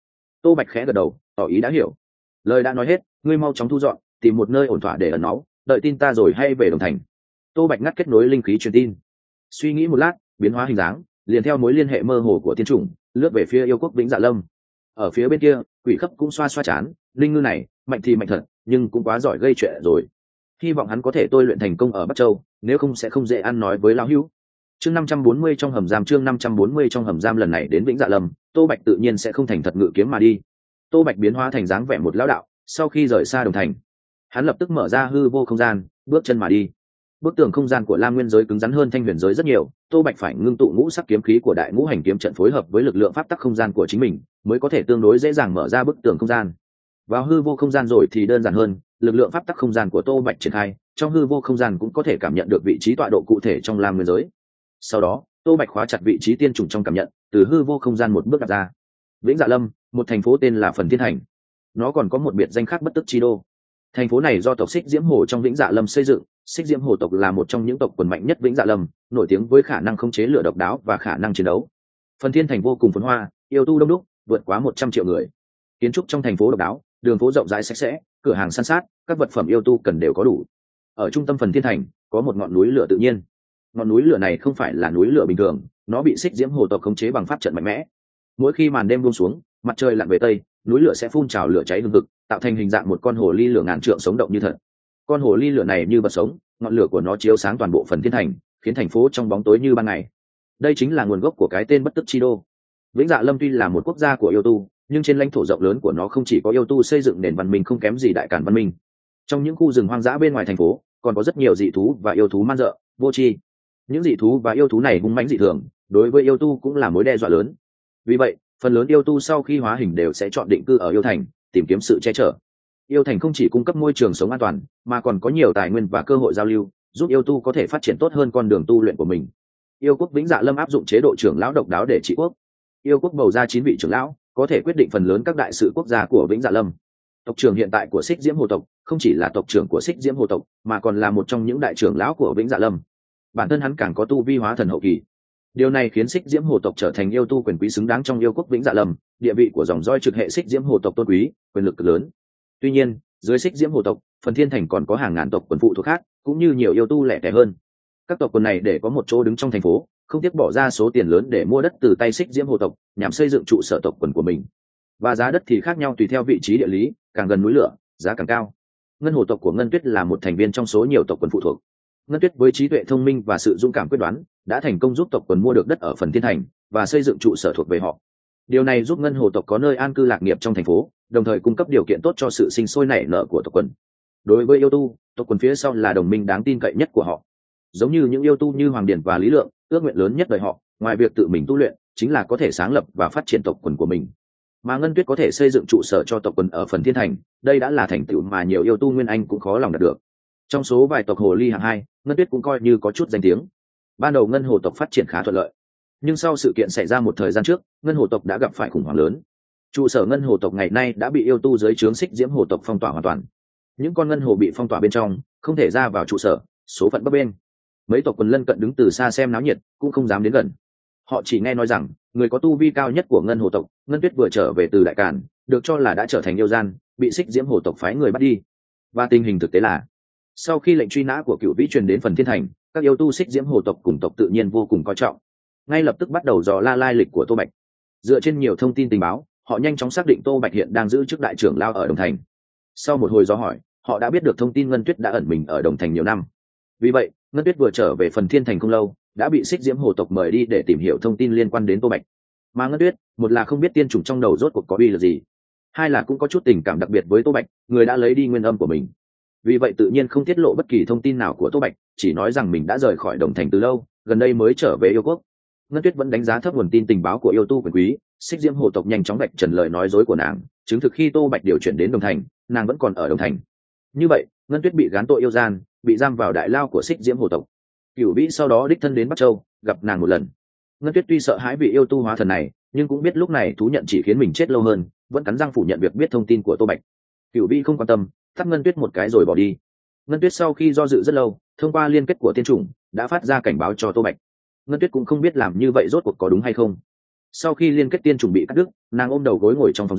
Tô Bạch khẽ gật đầu tỏ ý đã hiểu. Lời đã nói hết, ngươi mau chóng thu dọn, tìm một nơi ổn thỏa để ẩn náu, đợi tin ta rồi hay về Đồng Thành. Tô Bạch ngắt kết nối linh khí truyền tin, suy nghĩ một lát, biến hóa hình dáng, liền theo mối liên hệ mơ hồ của tiên chủng lướt về phía yêu quốc Vĩnh Dạ Lâm. Ở phía bên kia, Quỷ Khấp cũng xoa xoa chán, linh ngư này mạnh thì mạnh thật, nhưng cũng quá giỏi gây chuyện rồi. Hy vọng hắn có thể tôi luyện thành công ở Bắc Châu, nếu không sẽ không dễ ăn nói với lão hữu. Chương năm trăm bốn mươi trong hầm giam, chương năm trăm bốn mươi trong hầm giam lần này đến Vĩnh Dạ Lâm, Tô Bạch tự nhiên sẽ không thành thật ngự kiếm mà đi. Tô Bạch biến hóa thành dáng vẻ một lão đạo, sau khi rời xa Đồng Thành, hắn lập tức mở ra hư vô không gian, bước chân mà đi. Bức tường không gian của Lam Nguyên giới cứng rắn hơn Thanh Huyền giới rất nhiều, Tô Bạch phải ngưng tụ ngũ sắc kiếm khí của Đại Ngũ Hành kiếm trận phối hợp với lực lượng pháp tắc không gian của chính mình, mới có thể tương đối dễ dàng mở ra bức tường không gian. Vào hư vô không gian rồi thì đơn giản hơn, lực lượng pháp tắc không gian của Tô Bạch triển khai, trong hư vô không gian cũng có thể cảm nhận được vị trí tọa độ cụ thể trong Lam Nguyên giới. Sau đó, Tô Bạch khóa chặt vị trí tiên chủng trong cảm nhận, từ hư vô không gian một bước đặt ra. Vĩnh Dạ Lâm, một thành phố tên là Phần Thiên Thành. Nó còn có một biệt danh khác Bất Tức Chi Đô. Thành phố này do tộc Xích Diễm Hồ trong Vĩnh Dạ Lâm xây dựng. Xích Diễm Hồ tộc là một trong những tộc quần mạnh nhất Vĩnh Dạ Lâm, nổi tiếng với khả năng khống chế lửa độc đáo và khả năng chiến đấu. Phần Thiên Thành vô cùng phồn hoa, yêu tu đông đúc, vượt quá một trăm triệu người. Kiến trúc trong thành phố độc đáo, đường phố rộng rãi sạch sẽ, cửa hàng san sát, các vật phẩm yêu tu cần đều có đủ. Ở trung tâm Phần Thiên Thành có một ngọn núi lửa tự nhiên. Ngọn núi lửa này không phải là núi lửa bình thường, nó bị Xích Diễm Hồ tộc khống chế bằng pháp trận mạnh mẽ. Mỗi khi màn đêm buông xuống, mặt trời lặn về tây, núi lửa sẽ phun trào lửa cháy hừng hực, tạo thành hình dạng một con hồ ly lửa ngàn trượng sống động như thật. Con hồ ly lửa này như vật sống, ngọn lửa của nó chiếu sáng toàn bộ Phần Thiên Thành, khiến thành phố trong bóng tối như ban ngày. Đây chính là nguồn gốc của cái tên Bất Tức Chi Đô. Vĩnh Dạ Lâm tuy là một quốc gia của yêu tu, nhưng trên lãnh thổ rộng lớn của nó không chỉ có yêu tu xây dựng nền văn minh không kém gì Đại Càn văn minh. Trong những khu rừng hoang dã bên ngoài thành phố, còn có rất nhiều dị thú và yêu thú man dợ, vô tri. Những dị thú và yêu thú này hung mãnh dị thường, đối với yêu tu cũng là mối đe dọa lớn. Vì vậy, phần lớn yêu tu sau khi hóa hình đều sẽ chọn định cư ở yêu thành, tìm kiếm sự che chở. Yêu thành không chỉ cung cấp môi trường sống an toàn, mà còn có nhiều tài nguyên và cơ hội giao lưu, giúp yêu tu có thể phát triển tốt hơn con đường tu luyện của mình. Yêu quốc Vĩnh Dạ Lâm áp dụng chế độ trưởng lão độc đáo để trị quốc. Yêu quốc bầu ra chín vị trưởng lão, có thể quyết định phần lớn các đại sự quốc gia của Vĩnh Dạ Lâm. Tộc trưởng hiện tại của Xích Diễm Hồ tộc không chỉ là tộc trưởng của Xích Diễm Hồ tộc, mà còn là một trong những đại trưởng lão của Vĩnh Dạ Lâm. Bản thân hắn càng có tu vi hóa thần hậu kỳ. Điều này khiến Xích Diễm Hồ tộc trở thành yêu tu quyền quý xứng đáng trong yêu quốc Vĩnh Dạ Lâm, địa vị của dòng roi trực hệ Xích Diễm Hồ tộc tôn quý, quyền lực cực lớn. Tuy nhiên, dưới Xích Diễm Hồ tộc, Phần Thiên Thành còn có hàng ngàn tộc quần phụ thuộc khác, cũng như nhiều yêu tu lẻ tẻ hơn. Các tộc quần này để có một chỗ đứng trong thành phố, không tiếc bỏ ra số tiền lớn để mua đất từ tay Xích Diễm Hồ tộc, nhằm xây dựng trụ sở tộc quần của mình. Và giá đất thì khác nhau tùy theo vị trí địa lý, càng gần núi lửa, giá càng cao. Ngân Hồ tộc của Ngân Tuyết là một thành viên trong số nhiều tộc quần phụ thuộc. Ngân Tuyết với trí tuệ thông minh và sự dũng cảm quyết đoán, đã thành công giúp tộc quần mua được đất ở Phần Thiên Thành và xây dựng trụ sở thuộc về họ. Điều này giúp Ngân Hồ tộc có nơi an cư lạc nghiệp trong thành phố, đồng thời cung cấp điều kiện tốt cho sự sinh sôi nảy nở của tộc quần. Đối với yêu tu, tộc quần phía sau là đồng minh đáng tin cậy nhất của họ. Giống như những yêu tu như Hoàng Điển và Lý Lượng, ước nguyện lớn nhất đời họ, ngoài việc tự mình tu luyện, chính là có thể sáng lập và phát triển tộc quần của mình. Mà Ngân Tuyết có thể xây dựng trụ sở cho tộc quần ở Phần Thiên Thành, đây đã là thành tựu mà nhiều yêu tu Nguyên Anh cũng khó lòng đạt được. Trong số vài tộc hồ ly hạng hai, Ngân Tuyết cũng coi như có chút danh tiếng. Ban đầu Ngân Hồ tộc phát triển khá thuận lợi, nhưng sau sự kiện xảy ra một thời gian trước, Ngân Hồ tộc đã gặp phải khủng hoảng lớn. Trụ sở Ngân Hồ tộc ngày nay đã bị yêu tu dưới trướng Xích Diễm Hồ tộc phong tỏa hoàn toàn. Những con ngân hồ bị phong tỏa bên trong, không thể ra vào trụ sở, số phận bấp bênh. Mấy tộc quần lân cận đứng từ xa xem náo nhiệt, cũng không dám đến gần. Họ chỉ nghe nói rằng người có tu vi cao nhất của Ngân Hồ tộc, Ngân Tuyết vừa trở về từ Đại Càn, được cho là đã trở thành yêu gian, bị Xích Diễm Hồ tộc phái người bắt đi. Và tình hình thực tế là, sau khi lệnh truy nã của Cửu Vĩ truyền đến Phần Thiên Thành, các yêu tu Xích Diễm Hồ tộc cùng tộc tự nhiên vô cùng coi trọng, ngay lập tức bắt đầu dò la lai lịch của Tô Bạch. Dựa trên nhiều thông tin tình báo, họ nhanh chóng xác định Tô Bạch hiện đang giữ chức đại trưởng lao ở Đồng Thành. Sau một hồi dò hỏi, họ đã biết được thông tin Ngân Tuyết đã ẩn mình ở Đồng Thành nhiều năm. Vì vậy, Ngân Tuyết vừa trở về Phần Thiên Thành không lâu, đã bị Xích Diễm Hồ tộc mời đi để tìm hiểu thông tin liên quan đến Tô Bạch. Mà Ngân Tuyết, một là không biết tiên chủng trong đầu rốt cuộc có uy lực gì, hai là cũng có chút tình cảm đặc biệt với Tô Bạch, người đã lấy đi nguyên âm của mình. Vì vậy tự nhiên không tiết lộ bất kỳ thông tin nào của Tô Bạch, chỉ nói rằng mình đã rời khỏi Đồng Thành từ lâu, gần đây mới trở về yêu quốc. Ngân Tuyết vẫn đánh giá thấp nguồn tin tình báo của yêu tu quyền quý, Xích Diễm Hồ tộc nhanh chóng vạch trần lời nói dối của nàng, chứng thực khi Tô Bạch điều chuyển đến Đồng Thành, nàng vẫn còn ở Đồng Thành. Như vậy, Ngân Tuyết bị gán tội yêu gian, bị giam vào đại lao của Xích Diễm Hồ tộc. Cửu Vĩ sau đó đích thân đến Bắc Châu, gặp nàng một lần. Ngân Tuyết tuy sợ hãi vị yêu tu hóa thần này, nhưng cũng biết lúc này thú nhận chỉ khiến mình chết lâu hơn, vẫn cắn răng phủ nhận việc biết thông tin của Tô Bạch. Cửu Vĩ không quan tâm, thắt Ngân Tuyết một cái rồi bỏ đi. Ngân Tuyết sau khi do dự rất lâu, thông qua liên kết của tiên chủng, đã phát ra cảnh báo cho Tô Bạch. Ngân Tuyết cũng không biết làm như vậy rốt cuộc có đúng hay không. Sau khi liên kết tiên chủng bị cắt đứt, nàng ôm đầu gối ngồi trong phòng giam,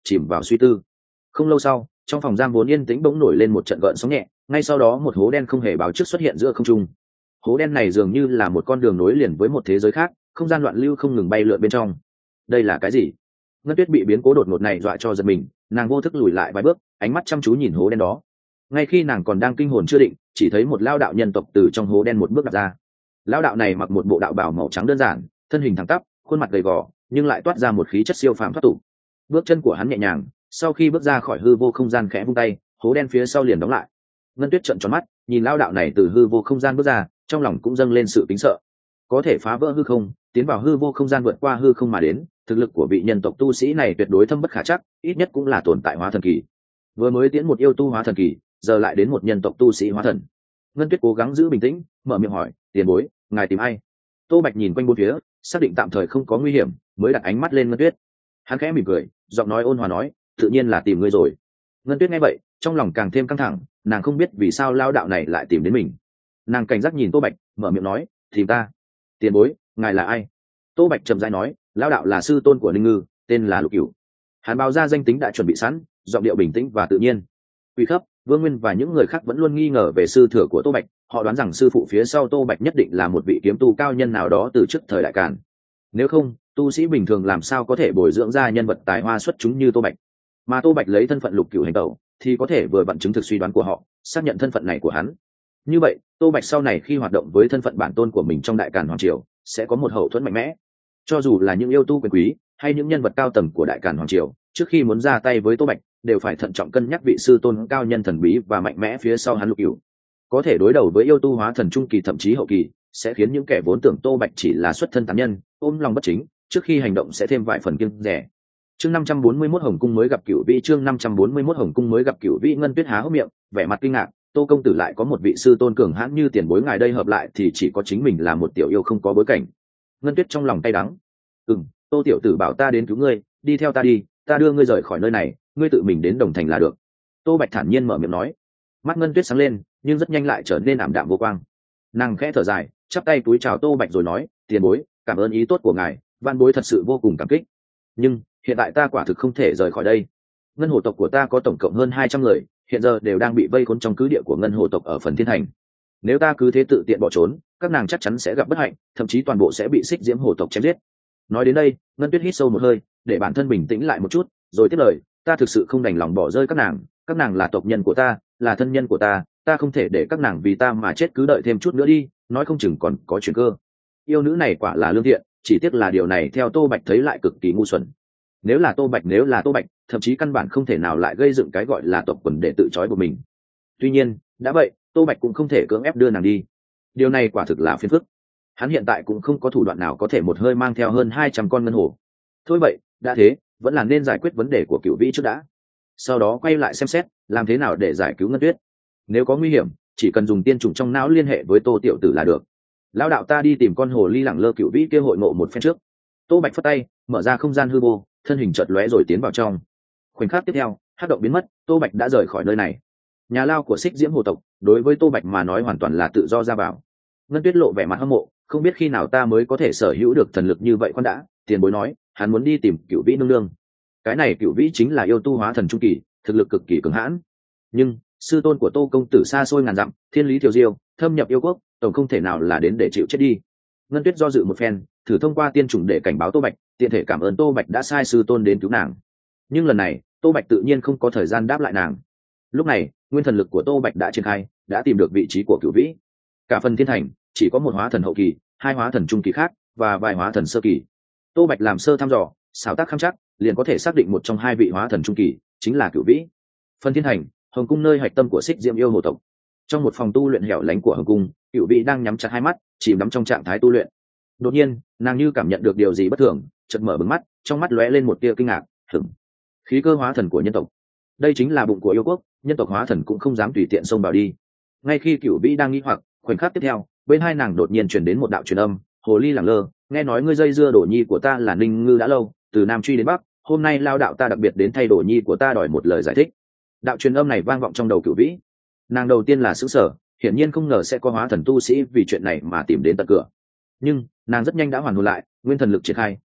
chìm vào suy tư. Không lâu sau, trong phòng giam vốn yên tĩnh bỗng nổi lên một trận gợn sóng nhẹ, ngay sau đó một hố đen không hề báo trước xuất hiện giữa không trung. Hố đen này dường như là một con đường nối liền với một thế giới khác, không gian loạn lưu không ngừng bay lượn bên trong. Đây là cái gì? Ngân Tuyết bị biến cố đột ngột này dọa cho giật mình, nàng vô thức lùi lại vài bước, ánh mắt chăm chú nhìn hố đen đó. Ngay khi nàng còn đang kinh hồn chưa định, chỉ thấy một lao đạo nhân tộc từ trong hố đen một bước đặt ra. Lao đạo này mặc một bộ đạo bào màu trắng đơn giản, thân hình thẳng tắp, khuôn mặt gầy gò, nhưng lại toát ra một khí chất siêu phàm thoát tục. Bước chân của hắn nhẹ nhàng, sau khi bước ra khỏi hư vô không gian khẽ vung tay, hố đen phía sau liền đóng lại. Ngân Tuyết trợn tròn mắt, nhìn lao đạo này từ hư vô không gian bước ra, trong lòng cũng dâng lên sự kính sợ. Có thể phá vỡ hư không, tiến vào hư vô không gian, vượt qua hư không mà đến, thực lực của vị nhân tộc tu sĩ này tuyệt đối thâm bất khả trắc, ít nhất cũng là tồn tại hóa thần kỳ. Vừa mới tiến một yêu tu hóa thần kỳ, giờ lại đến một nhân tộc tu sĩ hóa thần. Ngân Tuyết cố gắng giữ bình tĩnh, mở miệng hỏi, tiền bối, ngài tìm ai? Tô Bạch nhìn quanh bốn phía, xác định tạm thời không có nguy hiểm, mới đặt ánh mắt lên Ngân Tuyết. Hắn khẽ mỉm cười, giọng nói ôn hòa nói, tự nhiên là tìm ngươi rồi. Ngân Tuyết nghe vậy, trong lòng càng thêm căng thẳng, nàng không biết vì sao lao đạo này lại tìm đến mình. Nàng cảnh giác nhìn Tô Bạch, mở miệng nói, tìm ta? Tiền bối, ngài là ai? Tô Bạch chậm rãi nói, lao đạo là sư tôn của Linh Ngư, tên là Lục Cửu. Hắn báo ra danh tính đã chuẩn bị sẵn, giọng điệu bình tĩnh và tự nhiên. Uy Khấp, Vương Nguyên và những người khác vẫn luôn nghi ngờ về sư thừa của Tô Bạch, họ đoán rằng sư phụ phía sau Tô Bạch nhất định là một vị kiếm tu cao nhân nào đó từ trước thời đại Càn. Nếu không, tu sĩ bình thường làm sao có thể bồi dưỡng ra nhân vật tài hoa xuất chúng như Tô Bạch. Mà Tô Bạch lấy thân phận Lục Cửu hành tẩu, thì có thể vừa vặn chứng thực suy đoán của họ, xác nhận thân phận này của hắn. Như vậy, Tô Bạch sau này khi hoạt động với thân phận bản tôn của mình trong đại Càn hoàng triều, sẽ có một hậu thuẫn mạnh mẽ. Cho dù là những yêu tu quyền quý hay những nhân vật cao tầng của đại Càn hoàng triều, trước khi muốn ra tay với Tô Bạch, đều phải thận trọng cân nhắc vị sư tôn cao nhân thần bí và mạnh mẽ phía sau hắn Lục Cửu. Có thể đối đầu với yêu tu hóa thần trung kỳ thậm chí hậu kỳ, sẽ khiến những kẻ vốn tưởng Tô Bạch chỉ là xuất thân tán nhân, ôm lòng bất chính, trước khi hành động sẽ thêm vài phần kiêng dè. Chương năm trăm bốn mươi mốt Hồng cung mới gặp Cửu Vĩ, chương năm trăm bốn mươi mốt Hồng cung mới gặp Cửu Vĩ. Ngân Tuyết há hốc miệng, vẻ mặt kinh ngạc, Tô công tử lại có một vị sư tôn cường hãn như tiền bối ngài đây, hợp lại thì chỉ có chính mình là một tiểu yêu không có bối cảnh. Ngân Tuyết trong lòng cay đắng. Ừm, Tô tiểu tử bảo ta đến cứu ngươi, đi theo ta đi, ta đưa ngươi rời khỏi nơi này, ngươi tự mình đến Đồng Thành là được. Tô Bạch thản nhiên mở miệng nói. Mắt Ngân Tuyết sáng lên, nhưng rất nhanh lại trở nên ảm đạm vô quang. Nàng khẽ thở dài, chắp tay cúi chào Tô Bạch rồi nói, tiền bối, cảm ơn ý tốt của ngài, van bối thật sự vô cùng cảm kích. Nhưng hiện tại ta quả thực không thể rời khỏi đây. Ngân hồ tộc của ta có tổng cộng hơn hai trăm người, hiện giờ đều đang bị vây khốn trong cứ địa của Ngân hồ tộc ở phần Thiên Thành. Nếu ta cứ thế tự tiện bỏ trốn, các nàng chắc chắn sẽ gặp bất hạnh, thậm chí toàn bộ sẽ bị Xích Diễm hồ tộc chém giết. Nói đến đây, Ngân Tuyết hít sâu một hơi, để bản thân bình tĩnh lại một chút, rồi tiếp lời, ta thực sự không đành lòng bỏ rơi các nàng, các nàng là tộc nhân của ta, là thân nhân của ta, ta không thể để các nàng vì ta mà chết, cứ đợi thêm chút nữa đi, nói không chừng còn có chuyển cơ. Yêu nữ này quả là lương thiện, chỉ tiếc là điều này theo Tô Bạch thấy lại cực kỳ ngu xuẩn. Nếu là Tô Bạch, nếu là Tô Bạch, thậm chí căn bản không thể nào lại gây dựng cái gọi là tộc quần để tự trói buộc mình. Tuy nhiên, đã vậy, Tô Bạch cũng không thể cưỡng ép đưa nàng đi. Điều này quả thực là phiền phức. Hắn hiện tại cũng không có thủ đoạn nào có thể một hơi mang theo hơn hai trăm con ngân hổ. Thôi vậy, đã thế, vẫn là nên giải quyết vấn đề của Cửu Vĩ trước đã. Sau đó quay lại xem xét, làm thế nào để giải cứu Ngân Tuyết. Nếu có nguy hiểm, chỉ cần dùng tiên trùng trong não liên hệ với Tô tiểu tử là được. Lão đạo ta đi tìm con hồ ly lẳng lơ Cửu Vĩ kia hội ngộ một phen trước. Tô Bạch phất tay, mở ra không gian hư vô, thân hình chợt lóe rồi tiến vào trong. Khoảnh khắc tiếp theo, hắc động biến mất, Tô Bạch đã rời khỏi nơi này. Nhà lao của Xích Diễm hồ tộc, đối với Tô Bạch mà nói hoàn toàn là tự do ra vào. Ngân Tuyết lộ vẻ mặt hâm mộ, không biết khi nào ta mới có thể sở hữu được thần lực như vậy. Khoan đã, tiền bối nói hắn muốn đi tìm Cửu Vĩ nương nương. Cái này Cửu Vĩ chính là yêu tu hóa thần trung kỳ, thực lực cực kỳ cường hãn. Nhưng sư tôn của Tô công tử xa xôi ngàn dặm, thiên lý thiều diêu, thâm nhập yêu quốc, tổng không thể nào là đến để chịu chết đi. Ngân Tuyết do dự một phen, thử thông qua tiên trùng để cảnh báo Tô Bạch, tiện thể cảm ơn Tô Bạch đã sai sư tôn đến cứu nàng. Nhưng lần này, Tô Bạch tự nhiên không có thời gian đáp lại nàng. Lúc này, nguyên thần lực của Tô Bạch đã triển khai, đã tìm được vị trí của Cửu Vĩ. Cả phần Thiên Thành chỉ có một hóa thần hậu kỳ, hai hóa thần trung kỳ khác và vài hóa thần sơ kỳ. Tô Bạch làm sơ thăm dò, xảo tác khăm chắc, liền có thể xác định một trong hai vị hóa thần trung kỳ chính là Cửu Vĩ. Phần Thiên Thành, Hồng cung nơi hạch tâm của Xích Diễm yêu hồ tộc. Trong một phòng tu luyện hẻo lánh của Hồng cung, Cửu Vĩ đang nhắm chặt hai mắt, chìm đắm trong trạng thái tu luyện. Đột nhiên, nàng như cảm nhận được điều gì bất thường, chợt mở bừng mắt, trong mắt lóe lên một tia kinh ngạc, hửng. Khí cơ hóa thần của nhân tộc. Đây chính là bụng của yêu quốc, nhân tộc hóa thần cũng không dám tùy tiện xông vào đi. Ngay khi Cửu Vĩ đang nghĩ hoặc, khoảnh khắc tiếp theo, bên hai nàng đột nhiên truyền đến một đạo truyền âm, hồ ly lẳng lơ, nghe nói ngươi dây dưa Đổ Nhi của ta là Ninh Ngư đã lâu, từ Nam truy đến Bắc, hôm nay lao đạo ta đặc biệt đến thay Đổ Nhi của ta đòi một lời giải thích. Đạo truyền âm này vang vọng trong đầu Cửu Vĩ. Nàng đầu tiên là sửng sở, hiển nhiên không ngờ sẽ có hóa thần tu sĩ vì chuyện này mà tìm đến tận cửa. Nhưng nàng rất nhanh đã hoàn hồn lại, nguyên thần lực triển khai,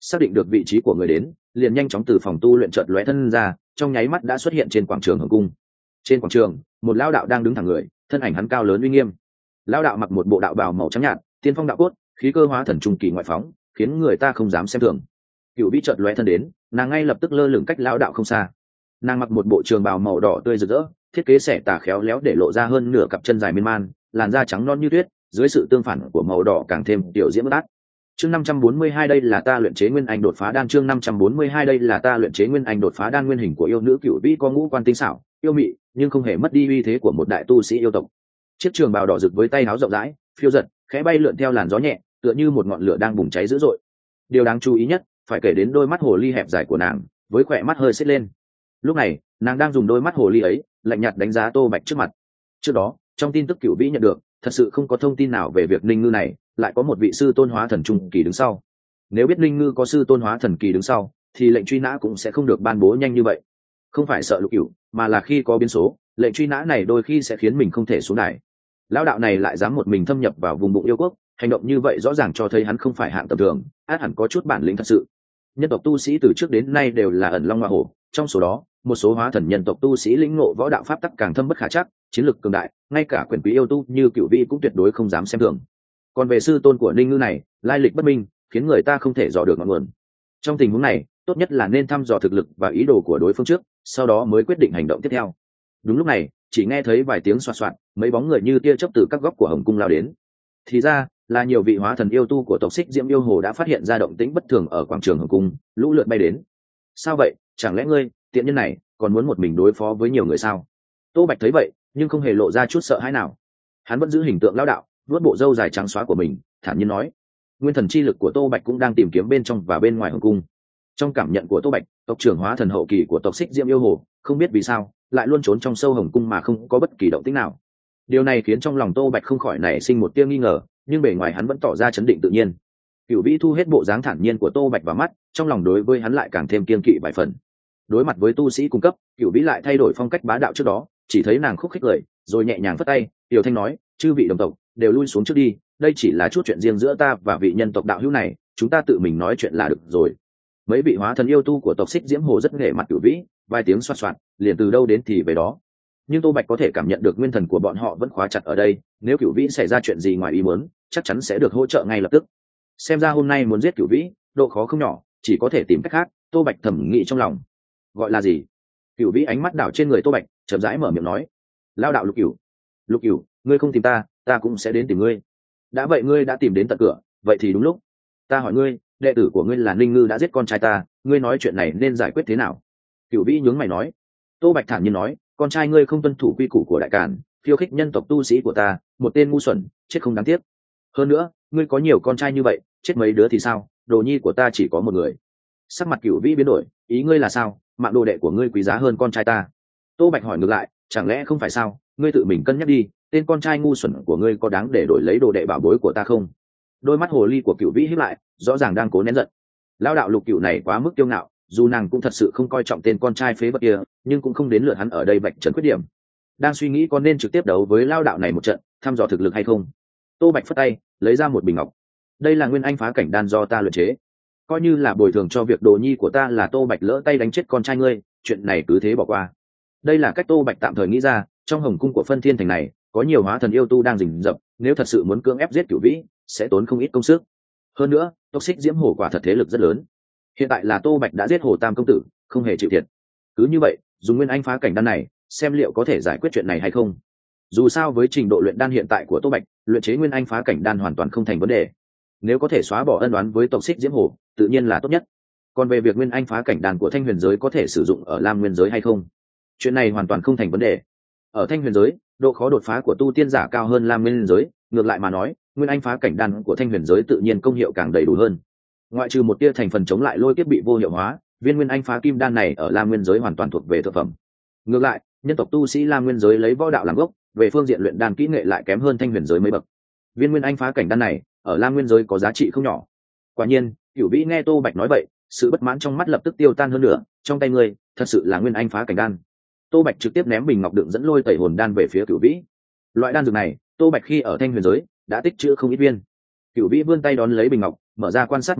xác định được vị trí của người đến, liền nhanh chóng từ phòng tu luyện chợt lóe thân ra, trong nháy mắt đã xuất hiện trên quảng trường hồng cung. Trên quảng trường, một lão đạo đang đứng thẳng người, thân ảnh hắn cao lớn uy nghiêm. Lão đạo mặc một bộ đạo bào màu trắng nhạt, tiên phong đạo cốt, khí cơ hóa thần trung kỳ ngoại phóng, khiến người ta không dám xem thường. Cửu Vĩ chợt lóe thân đến, nàng ngay lập tức lơ lửng cách lão đạo không xa. Nàng mặc một bộ trường bào màu đỏ tươi rực rỡ, thiết kế xẻ tà khéo léo để lộ ra hơn nửa cặp chân dài miên man, làn da trắng non như tuyết, dưới sự tương phản của màu đỏ càng thêm tiểu diễm bất át. Chương năm trăm bốn mươi hai đây là ta luyện chế nguyên anh đột phá đan chương năm trăm bốn mươi hai đây là ta luyện chế nguyên anh đột phá đan nguyên hình của yêu nữ Cửu Vĩ có ngũ quan tinh xảo, yêu mị, nhưng không hề mất đi uy thế của một đại tu sĩ yêu tộc. Chiếc trường bào đỏ rực với tay áo rộng rãi, phiêu giật, khẽ bay lượn theo làn gió nhẹ, tựa như một ngọn lửa đang bùng cháy dữ dội. Điều đáng chú ý nhất, phải kể đến đôi mắt hồ ly hẹp dài của nàng, với khỏe mắt hơi xếch lên. Lúc này, nàng đang dùng đôi mắt hồ ly ấy, lạnh nhạt đánh giá Tô Bạch trước mặt. Trước đó, trong tin tức Cửu Vĩ nhận được, thật sự không có thông tin nào về việc Ninh Ngư này lại có một vị sư tôn hóa thần trung kỳ đứng sau. Nếu biết Ninh Ngư có sư tôn hóa thần kỳ đứng sau, thì lệnh truy nã cũng sẽ không được ban bố nhanh như vậy. Không phải sợ Lục Cửu, mà là khi có biến số, lệnh truy nã này đôi khi sẽ khiến mình không thể xuống đài. Lão đạo này lại dám một mình thâm nhập vào vùng bụng yêu quốc, hành động như vậy rõ ràng cho thấy hắn không phải hạng tầm thường, át hẳn có chút bản lĩnh thật sự. Nhân tộc tu sĩ từ trước đến nay đều là ẩn long hoa hổ, trong số đó, một số hóa thần nhân tộc tu sĩ lĩnh ngộ võ đạo pháp tắc càng thâm bất khả trắc, chiến lược cường đại, ngay cả quyền quý yêu tu như Cửu Vĩ cũng tuyệt đối không dám xem thường. Còn về sư tôn của Ninh Ngư này, lai lịch bất minh, khiến người ta không thể dò được ngọn nguồn. Trong tình huống này, tốt nhất là nên thăm dò thực lực và ý đồ của đối phương trước, sau đó mới quyết định hành động tiếp theo. Đúng lúc này, chỉ nghe thấy vài tiếng xoạt xoạt, mấy bóng người như tia chớp từ các góc của hồng cung lao đến. Thì ra, là nhiều vị hóa thần yêu tu của tộc Xích Diễm yêu hồ đã phát hiện ra động tĩnh bất thường ở quảng trường hồng cung, lũ lượt bay đến. Sao vậy, chẳng lẽ ngươi, tiện nhân này, còn muốn một mình đối phó với nhiều người sao? Tô Bạch thấy vậy, nhưng không hề lộ ra chút sợ hãi nào. Hắn vẫn giữ hình tượng lão đạo, vuốt bộ râu dài trắng xóa của mình, thản nhiên nói: nguyên thần chi lực của Tô Bạch cũng đang tìm kiếm bên trong và bên ngoài hồng cung. Trong cảm nhận của Tô Bạch, tộc trưởng hóa thần hậu kỳ của tộc Xích Diễm yêu hồ, không biết vì sao lại luôn trốn trong sâu hồng cung mà không có bất kỳ động tĩnh nào. Điều này khiến trong lòng Tô Bạch không khỏi nảy sinh một tia nghi ngờ, nhưng bề ngoài hắn vẫn tỏ ra chấn định tự nhiên. Cửu Vĩ thu hết bộ dáng thản nhiên của Tô Bạch vào mắt, trong lòng đối với hắn lại càng thêm kiên kỵ vài phần. Đối mặt với tu sĩ cung cấp, Cửu Vĩ lại thay đổi phong cách bá đạo trước đó, chỉ thấy nàng khúc khích cười, rồi nhẹ nhàng phất tay, tiểu thanh nói: chư vị đồng tộc đều lui xuống trước đi, đây chỉ là chút chuyện riêng giữa ta và vị nhân tộc đạo hữu này, chúng ta tự mình nói chuyện là được rồi. Mấy vị hóa thần yêu tu của tộc Xích Diễm hồ rất nể mặt Cửu Vĩ, vài tiếng xoạt xoạt, liền từ đâu đến thì về đó. Nhưng Tô Bạch có thể cảm nhận được nguyên thần của bọn họ vẫn khóa chặt ở đây, nếu Cửu Vĩ xảy ra chuyện gì ngoài ý muốn, chắc chắn sẽ được hỗ trợ ngay lập tức. Xem ra hôm nay muốn giết Cửu Vĩ, độ khó không nhỏ, chỉ có thể tìm cách khác. Tô Bạch thầm nghĩ trong lòng. Gọi là gì? Cửu Vĩ ánh mắt đảo trên người Tô Bạch, chậm rãi mở miệng nói: lao đạo Lục Cửu. Lục Cửu, ngươi không tìm ta, ta cũng sẽ đến tìm ngươi. Đã vậy ngươi đã tìm đến tận cửa, vậy thì đúng lúc. Ta hỏi ngươi, đệ tử của ngươi là Ninh Ngư đã giết con trai ta, ngươi nói chuyện này nên giải quyết thế nào? Cửu Vĩ nhướng mày nói. Tô Bạch thản nhiên nói: con trai ngươi không tuân thủ quy củ của đại càn, khiêu khích nhân tộc tu sĩ của ta, một tên ngu xuẩn, chết không đáng tiếc. Hơn nữa, ngươi có nhiều con trai như vậy, chết mấy đứa thì sao? Đồ nhi của ta chỉ có một người. Sắc mặt Cửu Vĩ biến đổi, ý ngươi là sao? Mạng đồ đệ của ngươi quý giá hơn con trai ta? Tô Bạch hỏi ngược lại, chẳng lẽ không phải sao? Ngươi tự mình cân nhắc đi, tên con trai ngu xuẩn của ngươi có đáng để đổi lấy đồ đệ bảo bối của ta không? Đôi mắt hồ ly của Cửu Vĩ híp lại, rõ ràng đang cố nén giận. Lão đạo Lục Cửu này quá mức kiêu ngạo, dù nàng cũng thật sự không coi trọng tên con trai phế vật kia, nhưng cũng không đến lượt hắn ở đây vạch trần khuyết điểm. Đang suy nghĩ có nên trực tiếp đấu với lão đạo này một trận, thăm dò thực lực hay không. Tô Bạch phất tay, lấy ra một bình ngọc. Đây là nguyên anh phá cảnh đan do ta luyện chế, coi như là bồi thường cho việc đồ nhi của ta là Tô Bạch lỡ tay đánh chết con trai ngươi, chuyện này cứ thế bỏ qua. Đây là cách Tô Bạch tạm thời nghĩ ra, trong hồng cung của Phân Thiên thành này có nhiều hóa thần yêu tu đang rình rập, nếu thật sự muốn cưỡng ép giết Cửu Vĩ, sẽ tốn không ít công sức. Hơn nữa, tộc Xích Diễm hồ quả thật thế lực rất lớn. Hiện tại là Tô Bạch đã giết Hồ Tam công tử, không hề chịu thiệt. Cứ như vậy, dùng nguyên anh phá cảnh đan này, xem liệu có thể giải quyết chuyện này hay không. Dù sao với trình độ luyện đan hiện tại của Tô Bạch, luyện chế nguyên anh phá cảnh đan hoàn toàn không thành vấn đề. Nếu có thể xóa bỏ ân oán với tộc Xích Diễm hồ, tự nhiên là tốt nhất. Còn về việc nguyên anh phá cảnh đan của Thanh Huyền giới có thể sử dụng ở Lam Nguyên giới hay không, chuyện này hoàn toàn không thành vấn đề. Ở Thanh Huyền giới, độ khó đột phá của tu tiên giả cao hơn Lam Nguyên giới, ngược lại mà nói, nguyên anh phá cảnh đan của Thanh Huyền giới tự nhiên công hiệu càng đầy đủ hơn. Ngoại trừ một tia thành phần chống lại lôi kiếp bị vô hiệu hóa, viên nguyên anh phá kim đan này ở Lam Nguyên giới hoàn toàn thuộc về thực phẩm. Ngược lại, nhân tộc tu sĩ Lam Nguyên giới lấy võ đạo làm gốc, về phương diện luyện đan kỹ nghệ lại kém hơn Thanh Huyền giới mấy bậc. Viên nguyên anh phá cảnh đan này ở Lam Nguyên giới có giá trị không nhỏ. Quả nhiên, Cửu Vĩ nghe Tô Bạch nói vậy, sự bất mãn trong mắt lập tức tiêu tan hơn nữa. Trong tay ngươi, thật sự là nguyên anh phá cảnh đan? Tô Bạch trực tiếp ném bình ngọc đựng dẫn lôi tẩy hồn đan về phía Cửu Vĩ. Loại đan dược này, Tô Bạch khi ở Thanh Huyền giới đã tích trữ không ít viên. Cửu Vĩ vươn tay đón lấy bình ngọc, mở ra quan sát một hồi,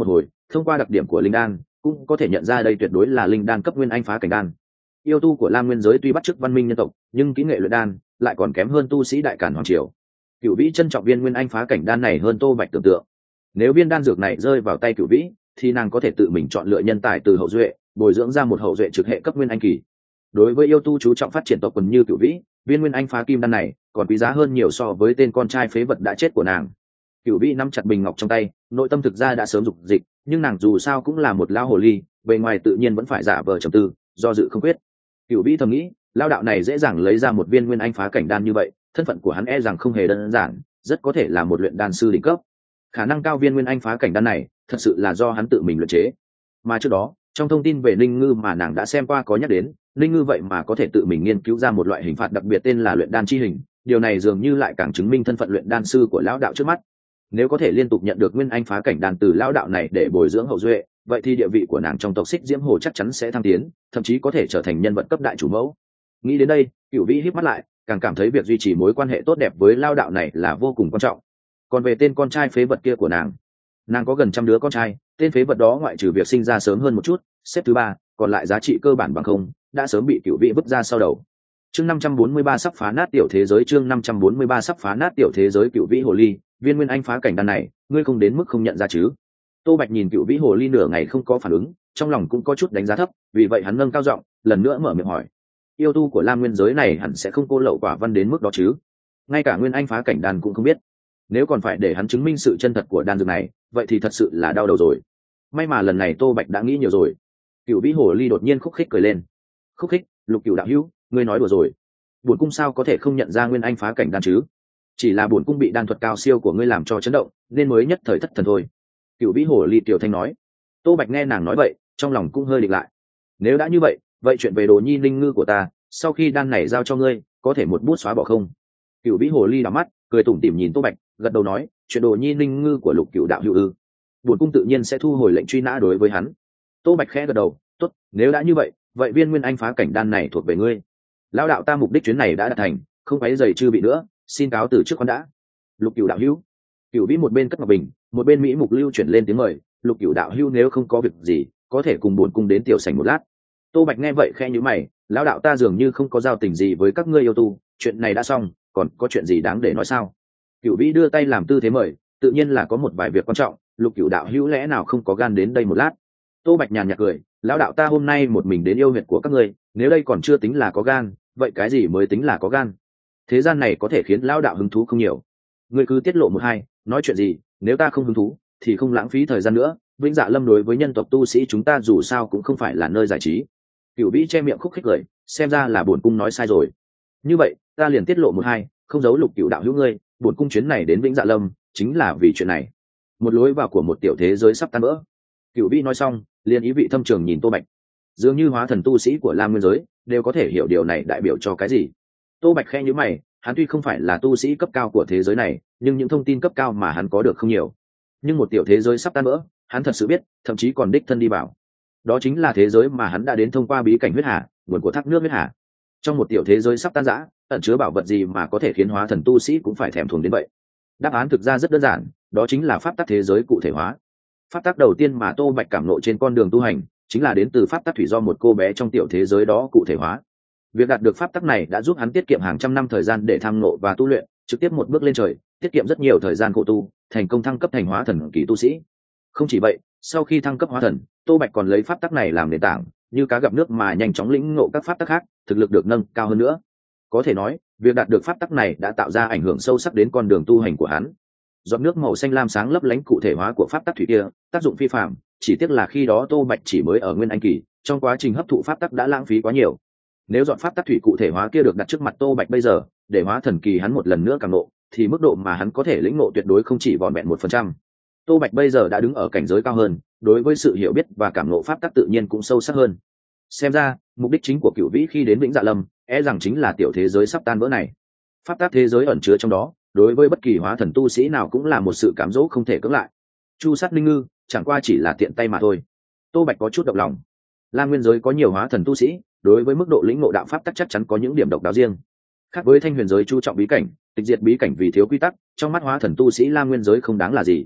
thông qua đặc điểm của linh đan cũng có thể nhận ra đây tuyệt đối là linh đan cấp nguyên anh phá cảnh đan. Yêu tu của Lam Nguyên giới tuy bắt chước văn minh nhân tộc, nhưng kỹ nghệ luyện đan lại còn kém hơn tu sĩ đại cản hoàng triều. Cửu Vĩ trân trọng viên nguyên anh phá cảnh đan này hơn Tô Bạch tưởng tượng. Nếu viên đan dược này rơi vào tay Cửu Vĩ, thì nàng có thể tự mình chọn lựa nhân tài từ hậu duệ, bồi dưỡng ra một hậu duệ trực hệ cấp nguyên anh kỳ. Đối với yêu tu chú trọng phát triển tộc quần như Cửu Vĩ, viên nguyên anh phá kim đan này còn quý giá hơn nhiều so với tên con trai phế vật đã chết của nàng. Cửu Vĩ nắm chặt bình ngọc trong tay, nội tâm thực ra đã sớm dục dịch, nhưng nàng dù sao cũng là một lao hồ ly, bề ngoài tự nhiên vẫn phải giả vờ trầm tư, do dự không quyết. Cửu Vĩ thầm nghĩ, lao đạo này dễ dàng lấy ra một viên nguyên anh phá cảnh đan như vậy, thân phận của hắn e rằng không hề đơn giản, rất có thể là một luyện đan sư đỉnh cấp. Khả năng cao viên nguyên anh phá cảnh đan này thật sự là do hắn tự mình luyện chế. Mà trước đó, trong thông tin về Ninh Ngư mà nàng đã xem qua có nhắc đến, Ninh Ngư vậy mà có thể tự mình nghiên cứu ra một loại hình phạt đặc biệt tên là luyện đan chi hình, điều này dường như lại càng chứng minh thân phận luyện đan sư của lão đạo trước mắt. Nếu có thể liên tục nhận được nguyên anh phá cảnh đan từ lão đạo này để bồi dưỡng hậu duệ, vậy thì địa vị của nàng trong tộc Xích Diễm Hồ chắc chắn sẽ thăng tiến, thậm chí có thể trở thành nhân vật cấp đại chủ mẫu. Nghĩ đến đây, Cửu Vĩ híp mắt lại, càng cảm thấy việc duy trì mối quan hệ tốt đẹp với lão đạo này là vô cùng quan trọng. Còn về tên con trai phế vật kia của nàng, nàng có gần trăm đứa con trai, tên phế vật đó ngoại trừ việc sinh ra sớm hơn một chút, xếp thứ ba, còn lại giá trị cơ bản bằng không, đã sớm bị Cửu Vĩ vứt ra sau đầu. Chương năm trăm bốn mươi ba sắp phá nát tiểu thế giới, chương năm trăm bốn mươi ba sắp phá nát tiểu thế giới. Cửu Vĩ hồ ly, viên nguyên anh phá cảnh đan này, ngươi không đến mức không nhận ra chứ? Tô Bạch nhìn Cửu Vĩ hồ ly nửa ngày không có phản ứng, trong lòng cũng có chút đánh giá thấp, vì vậy hắn nâng cao giọng, lần nữa mở miệng hỏi: yêu tu của Lam Nguyên giới này hẳn sẽ không cô lậu quả văn đến mức đó chứ? Ngay cả nguyên anh phá cảnh đan cũng không biết, nếu còn phải để hắn chứng minh sự chân thật của đan dược này, vậy thì thật sự là đau đầu rồi. May mà lần này Tô Bạch đã nghĩ nhiều rồi. Cửu Vĩ hồ ly đột nhiên khúc khích cười lên. Khúc khích, Lục Cửu đạo hữu, ngươi nói đùa rồi. Bổn cung sao có thể không nhận ra nguyên anh phá cảnh đan chứ? Chỉ là bổn cung bị đan thuật cao siêu của ngươi làm cho chấn động, nên mới nhất thời thất thần thôi. Cửu Vĩ hồ ly tiểu thanh nói. Tô Bạch nghe nàng nói vậy, trong lòng cũng hơi định lại. Nếu đã như vậy, vậy chuyện về Đồ Nhi Linh Ngư của ta, sau khi đan này giao cho ngươi, có thể một bút xóa bỏ không? Cửu Vĩ hồ ly đảo mắt, cười tủm tỉm nhìn Tô Bạch, gật đầu nói, chuyện Đồ Nhi Linh Ngư của Lục Cửu đạo hữu ư? Bổn cung tự nhiên sẽ thu hồi lệnh truy nã đối với hắn. Tô Bạch khẽ gật đầu, tốt, nếu đã như vậy, vậy viên nguyên anh phá cảnh đan này thuộc về ngươi. Lão đạo ta mục đích chuyến này đã đạt thành, không phải giày chư bị nữa, xin cáo từ trước con đã. Lục Cửu đạo hữu. Cửu Vĩ một bên cất ngọc bình, một bên mỹ mục lưu chuyển lên tiếng mời, Lục Cửu đạo hữu nếu không có việc gì, có thể cùng bổn cung đến tiểu sảnh một lát. Tô Bạch nghe vậy khẽ nhíu mày, lão đạo ta dường như không có giao tình gì với các ngươi yêu tu, chuyện này đã xong, còn có chuyện gì đáng để nói sao? Cửu Vĩ đưa tay làm tư thế mời, tự nhiên là có một vài việc quan trọng, Lục Cửu đạo hữu lẽ nào không có gan đến đây một lát? Tô Bạch nhàn nhạt cười, lão đạo ta hôm nay một mình đến yêu huyệt của các ngươi, nếu đây còn chưa tính là có gan, vậy cái gì mới tính là có gan? Thế gian này có thể khiến lão đạo hứng thú không nhiều. Ngươi cứ tiết lộ một hai, nói chuyện gì, nếu ta không hứng thú, thì không lãng phí thời gian nữa. Vĩnh Dạ Lâm đối với nhân tộc tu sĩ chúng ta dù sao cũng không phải là nơi giải trí. Cửu Vĩ che miệng khúc khích cười, xem ra là bổn cung nói sai rồi. Như vậy, ta liền tiết lộ một hai, không giấu Lục Cửu đạo hữu ngươi, bổn cung chuyến này đến Vĩnh Dạ Lâm chính là vì chuyện này. Một lối vào của một tiểu thế giới sắp tan vỡ. Cửu Vĩ nói xong, liền ý vị thâm trường nhìn Tô Bạch. Dường như hóa thần tu sĩ của Lam Nguyên giới đều có thể hiểu điều này đại biểu cho cái gì. Tô Bạch khẽ nhíu mày, hắn tuy không phải là tu sĩ cấp cao của thế giới này, nhưng những thông tin cấp cao mà hắn có được không nhiều. Nhưng một tiểu thế giới sắp tan vỡ, hắn thật sự biết, thậm chí còn đích thân đi vào. Đó chính là thế giới mà hắn đã đến thông qua bí cảnh huyết hà, nguồn của thác nước huyết hà. Trong một tiểu thế giới sắp tan rã, ẩn chứa bảo vật gì mà có thể khiến hóa thần tu sĩ cũng phải thèm thuồng đến vậy? Đáp án thực ra rất đơn giản, đó chính là pháp tắc thế giới cụ thể hóa. Pháp tắc đầu tiên mà Tô Bạch cảm ngộ trên con đường tu hành, chính là đến từ pháp tắc thủy do một cô bé trong tiểu thế giới đó cụ thể hóa. Việc đạt được pháp tắc này đã giúp hắn tiết kiệm hàng trăm năm thời gian để tham ngộ và tu luyện, trực tiếp một bước lên trời, tiết kiệm rất nhiều thời gian khổ tu, thành công thăng cấp thành hóa thần kỳ tu sĩ. Không chỉ vậy, sau khi thăng cấp hóa thần, Tô Bạch còn lấy pháp tắc này làm nền tảng, như cá gặp nước mà nhanh chóng lĩnh ngộ các pháp tắc khác, thực lực được nâng cao hơn nữa. Có thể nói, việc đạt được pháp tắc này đã tạo ra ảnh hưởng sâu sắc đến con đường tu hành của hắn. Giọt nước màu xanh lam sáng lấp lánh cụ thể hóa của pháp tắc thủy kia, tác dụng phi phàm, chỉ tiếc là khi đó Tô Bạch chỉ mới ở nguyên anh kỳ, trong quá trình hấp thụ pháp tắc đã lãng phí quá nhiều. Nếu dọn pháp tắc thủy cụ thể hóa kia được đặt trước mặt Tô Bạch bây giờ, để hóa thần kỳ hắn một lần nữa càng ngộ, thì mức độ mà hắn có thể lĩnh ngộ tuyệt đối không chỉ vỏn vẹn một phần trăm. Tô Bạch bây giờ đã đứng ở cảnh giới cao hơn, đối với sự hiểu biết và cảm ngộ pháp tắc tự nhiên cũng sâu sắc hơn. Xem ra, mục đích chính của Cửu Vĩ khi đến Vĩnh Dạ Lâm, e rằng chính là tiểu thế giới sắp tan vỡ này. Pháp tắc thế giới ẩn chứa trong đó, đối với bất kỳ hóa thần tu sĩ nào cũng là một sự cám dỗ không thể cưỡng lại. Chu sát linh ngư chẳng qua chỉ là tiện tay mà thôi. Tô Bạch có chút động lòng. Lam Nguyên giới có nhiều hóa thần tu sĩ, đối với mức độ lĩnh ngộ đạo pháp tắc chắc chắn có những điểm độc đáo riêng. Khác với Thanh Huyền giới chú trọng bí cảnh, tịch diệt bí cảnh vì thiếu quy tắc, trong mắt hóa thần tu sĩ Lam Nguyên giới không đáng là gì.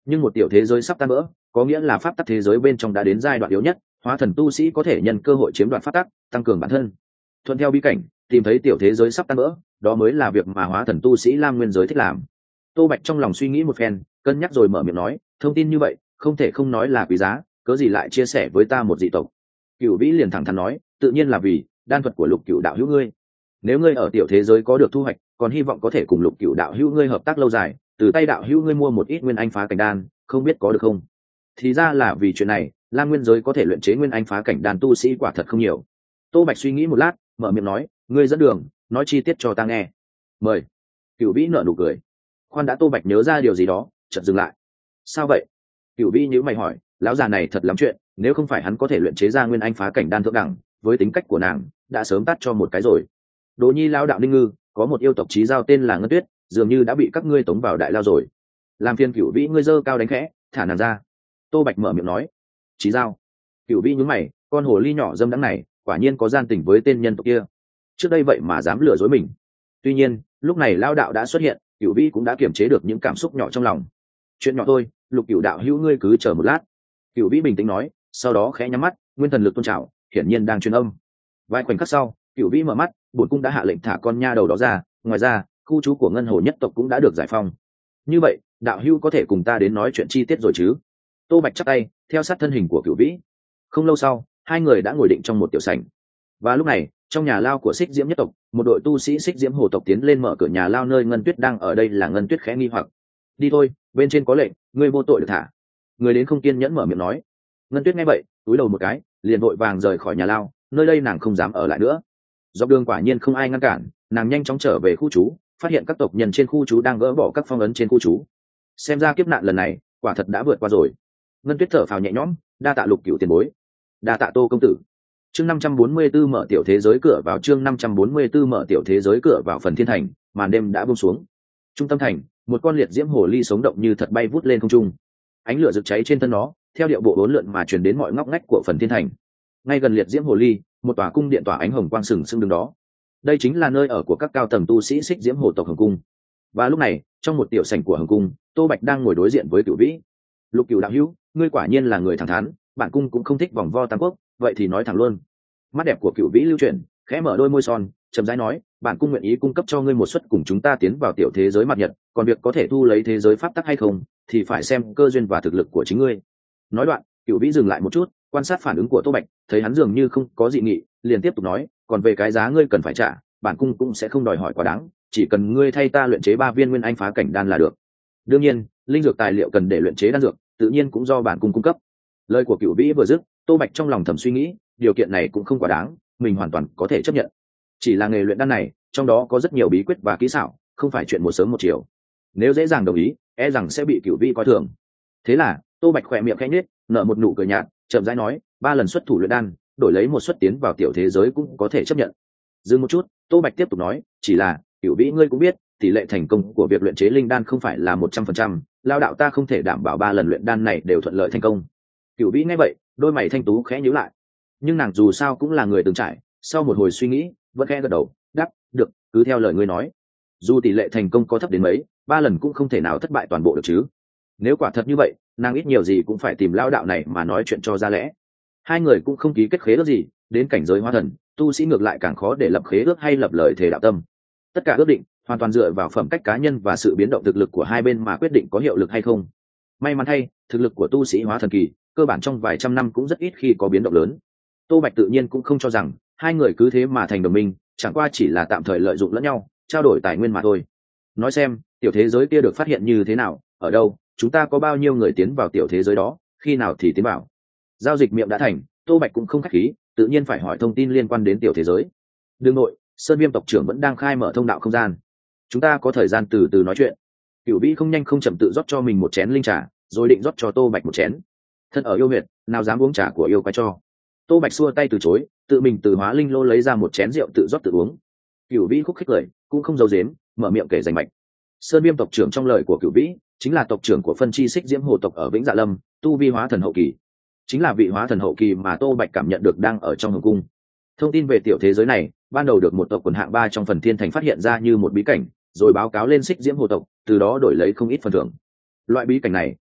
nhưng một tiểu thế giới sắp tan vỡ có nghĩa là pháp tắc thế giới bên trong đã đến giai đoạn yếu nhất, hóa thần tu sĩ có thể nhân cơ hội chiếm đoạt pháp tắc, tăng cường bản thân. Thuận theo bí cảnh tìm thấy tiểu thế giới sắp tan vỡ, đó mới là việc mà hóa thần tu sĩ lam nguyên giới thích làm. Tô Bạch trong lòng suy nghĩ một phen, cân nhắc rồi mở miệng nói, thông tin như vậy không thể không nói là quý giá, cớ gì lại chia sẻ với ta một dị tộc. Cửu Vĩ liền thẳng thắn nói, tự nhiên là vì đan thuật của Lục Cửu đạo hữu ngươi. Nếu ngươi ở tiểu thế giới có được thu hoạch, còn hy vọng có thể cùng Lục Cửu đạo hữu ngươi hợp tác lâu dài, từ tay đạo hữu ngươi mua một ít nguyên anh phá cảnh đan, không biết có được không? Thì ra là vì chuyện này, lam nguyên giới có thể luyện chế nguyên anh phá cảnh đan tu sĩ quả thật không nhiều. Tô Bạch suy nghĩ một lát, mở miệng nói, ngươi dẫn đường, nói chi tiết cho ta nghe. Mời. Cửu Vĩ nở nụ cười. Khoan đã, Tô Bạch nhớ ra điều gì đó, chợt dừng lại. Sao vậy? Cửu Vĩ nhíu mày hỏi, lão già này thật lắm chuyện, nếu không phải hắn có thể luyện chế ra nguyên anh phá cảnh đan thượng đẳng, với tính cách của nàng đã sớm tắt cho một cái rồi. Đỗ Nhi lão đạo Ninh Ngư, có một yêu tộc chí giao tên là Ngân Tuyết, dường như đã bị các ngươi tống vào đại lao rồi. Làm phiền Cửu Vĩ ngươi dơ cao đánh khẽ, thả nàng ra. Tô Bạch mở miệng nói. Chí giao? Cửu Vĩ nhướng mày, con hồ ly nhỏ dâm đắng này quả nhiên có gian tình với tên nhân tộc kia, trước đây vậy mà dám lừa dối mình. Tuy nhiên lúc này lao đạo đã xuất hiện, Cửu Vĩ cũng đã kiềm chế được những cảm xúc nhỏ trong lòng. Chuyện nhỏ thôi, Lục Cửu đạo hữu ngươi cứ chờ một lát. Cửu Vĩ bình tĩnh nói, sau đó khẽ nhắm mắt, nguyên thần lực tôn trào, hiển nhiên đang truyền âm. Vài khoảnh khắc sau, Cửu Vĩ mở mắt, bổn cung đã hạ lệnh thả con nha đầu đó ra, ngoài ra khu trú của ngân hồ nhất tộc cũng đã được giải phong. Như vậy đạo hữu có thể cùng ta đến nói chuyện chi tiết rồi chứ? Tô Bạch chắp tay, theo sát thân hình của Cửu Vĩ. Không lâu sau, hai người đã ngồi định trong một tiểu sảnh. Và lúc này, trong nhà lao của Xích Diễm nhất tộc, một đội tu sĩ Xích Diễm hồ tộc tiến lên mở cửa nhà lao nơi Ngân Tuyết đang ở đây là Ngân Tuyết khẽ nghi hoặc. Đi thôi, bên trên có lệnh, ngươi vô tội được thả. Người đến không kiên nhẫn mở miệng nói. Ngân Tuyết nghe vậy, túi đầu một cái, liền vội vàng rời khỏi nhà lao, nơi đây nàng không dám ở lại nữa. Dọc đường quả nhiên không ai ngăn cản, nàng nhanh chóng trở về khu trú, phát hiện các tộc nhân trên khu trú đang gỡ bỏ các phong ấn trên khu trú. Xem ra kiếp nạn lần này quả thật đã vượt qua rồi. Ngân Tuyết thở phào nhẹ nhõm, đa tạ Lục Cửu tiền bối, đa tạ Tô công tử. Chương năm trăm bốn mươi tư mở tiểu thế giới cửa vào. Chương năm trăm bốn mươi tư mở tiểu thế giới cửa vào phần thiên thành, màn đêm đã buông xuống. Trung tâm thành, một con liệt diễm hồ ly sống động như thật bay vút lên không trung. Ánh lửa rực cháy trên thân nó, theo điệu bộ bốn lượn mà truyền đến mọi ngóc ngách của phần thiên thành. Ngay gần liệt diễm hồ ly, một tòa cung điện tỏa ánh hồng quang sừng sững đứng đó. Đây chính là nơi ở của các cao tầng tu sĩ Xích Diễm hồ tộc Hồng cung. Và lúc này, trong một tiểu sảnh của Hồng cung, Tô Bạch đang ngồi đối diện với Cửu Vĩ. Lục Cửu đạo hữu, ngươi quả nhiên là người thẳng thắn, bản cung cũng không thích vòng vo tam quốc, vậy thì nói thẳng luôn. Mắt đẹp của Cửu Vĩ lưu chuyển, khẽ mở đôi môi son, chậm rãi nói, bản cung nguyện ý cung cấp cho ngươi một suất cùng chúng ta tiến vào tiểu thế giới mặt nhật, còn việc có thể thu lấy thế giới pháp tắc hay không thì phải xem cơ duyên và thực lực của chính ngươi. Nói đoạn, Cửu Vĩ dừng lại một chút, quan sát phản ứng của Tô Bạch, thấy hắn dường như không có dị nghị, liền tiếp tục nói, còn về cái giá ngươi cần phải trả, bản cung cũng sẽ không đòi hỏi quá đáng, chỉ cần ngươi thay ta luyện chế ba viên nguyên anh phá cảnh đan là được. Đương nhiên, linh dược tài liệu cần để luyện chế đan dược, tự nhiên cũng do bản cung cung cấp. Lời của Cửu Vĩ vừa dứt, Tô Bạch trong lòng thầm suy nghĩ, điều kiện này cũng không quá đáng, mình hoàn toàn có thể chấp nhận. Chỉ là nghề luyện đan này, trong đó có rất nhiều bí quyết và kỹ xảo, không phải chuyện một sớm một chiều. Nếu dễ dàng đồng ý, e rằng sẽ bị Cửu Vĩ coi thường. Thế là, Tô Bạch khỏe miệng khẽ nhếch, nở một nụ cười nhạt, chậm rãi nói, ba lần xuất thủ luyện đan, đổi lấy một suất tiến vào tiểu thế giới cũng có thể chấp nhận. Dừng một chút, Tô Bạch tiếp tục nói, chỉ là, Cửu Vĩ ngươi cũng biết, tỷ lệ thành công của việc luyện chế linh đan không phải là một trăm phần trăm, lao đạo ta không thể đảm bảo ba lần luyện đan này đều thuận lợi thành công. Cửu Vĩ nghe vậy, đôi mày thanh tú khẽ nhíu lại. Nhưng nàng dù sao cũng là người từng trải, sau một hồi suy nghĩ, vẫn khẽ gật đầu, đáp, được, cứ theo lời ngươi nói. Dù tỷ lệ thành công có thấp đến mấy, ba lần cũng không thể nào thất bại toàn bộ được chứ. Nếu quả thật như vậy, nàng ít nhiều gì cũng phải tìm lao đạo này mà nói chuyện cho ra lẽ. Hai người cũng không ký kết khế ước gì, đến cảnh giới hóa thần, tu sĩ ngược lại càng khó để lập khế ước hay lập lời thề đạo tâm. Tất cả ước định hoàn toàn dựa vào phẩm cách cá nhân và sự biến động thực lực của hai bên mà quyết định có hiệu lực hay không. May mắn thay, thực lực của tu sĩ hóa thần kỳ cơ bản trong vài trăm năm cũng rất ít khi có biến động lớn. Tô Bạch tự nhiên cũng không cho rằng hai người cứ thế mà thành đồng minh, chẳng qua chỉ là tạm thời lợi dụng lẫn nhau, trao đổi tài nguyên mà thôi. Nói xem, tiểu thế giới kia được phát hiện như thế nào, ở đâu, chúng ta có bao nhiêu người tiến vào tiểu thế giới đó, khi nào thì tiến vào. Giao dịch miệng đã thành, Tô Bạch cũng không khách khí, tự nhiên phải hỏi thông tin liên quan đến tiểu thế giới. Đương nội, Sơn Viêm tộc trưởng vẫn đang khai mở thông đạo không gian, chúng ta có thời gian từ từ nói chuyện. Cửu Vĩ không nhanh không chậm tự rót cho mình một chén linh trà, rồi định rót cho Tô Bạch một chén. Thân ở yêu huyệt, nào dám uống trà của yêu quái cho. Tô Bạch xua tay từ chối, tự mình từ hóa linh lô lấy ra một chén rượu tự rót tự uống. Cửu Vĩ khúc khích cười, cũng không giấu giếm, mở miệng kể rành mạch. Sơn Viêm tộc trưởng trong lời của Cửu Vĩ chính là tộc trưởng của phân chi Xích Diễm hồ tộc ở Vĩnh Dạ Lâm, tu vi hóa thần hậu kỳ, chính là vị hóa thần hậu kỳ mà Tô Bạch cảm nhận được đang ở trong Hồng cung. Thông tin về tiểu thế giới này ban đầu được một tộc quần hạng ba trong phần thiên thành phát hiện ra như một bí cảnh, rồi báo cáo lên Xích Diễm hồ tộc, từ đó đổi lấy không ít phần thưởng. Loại bí cảnh này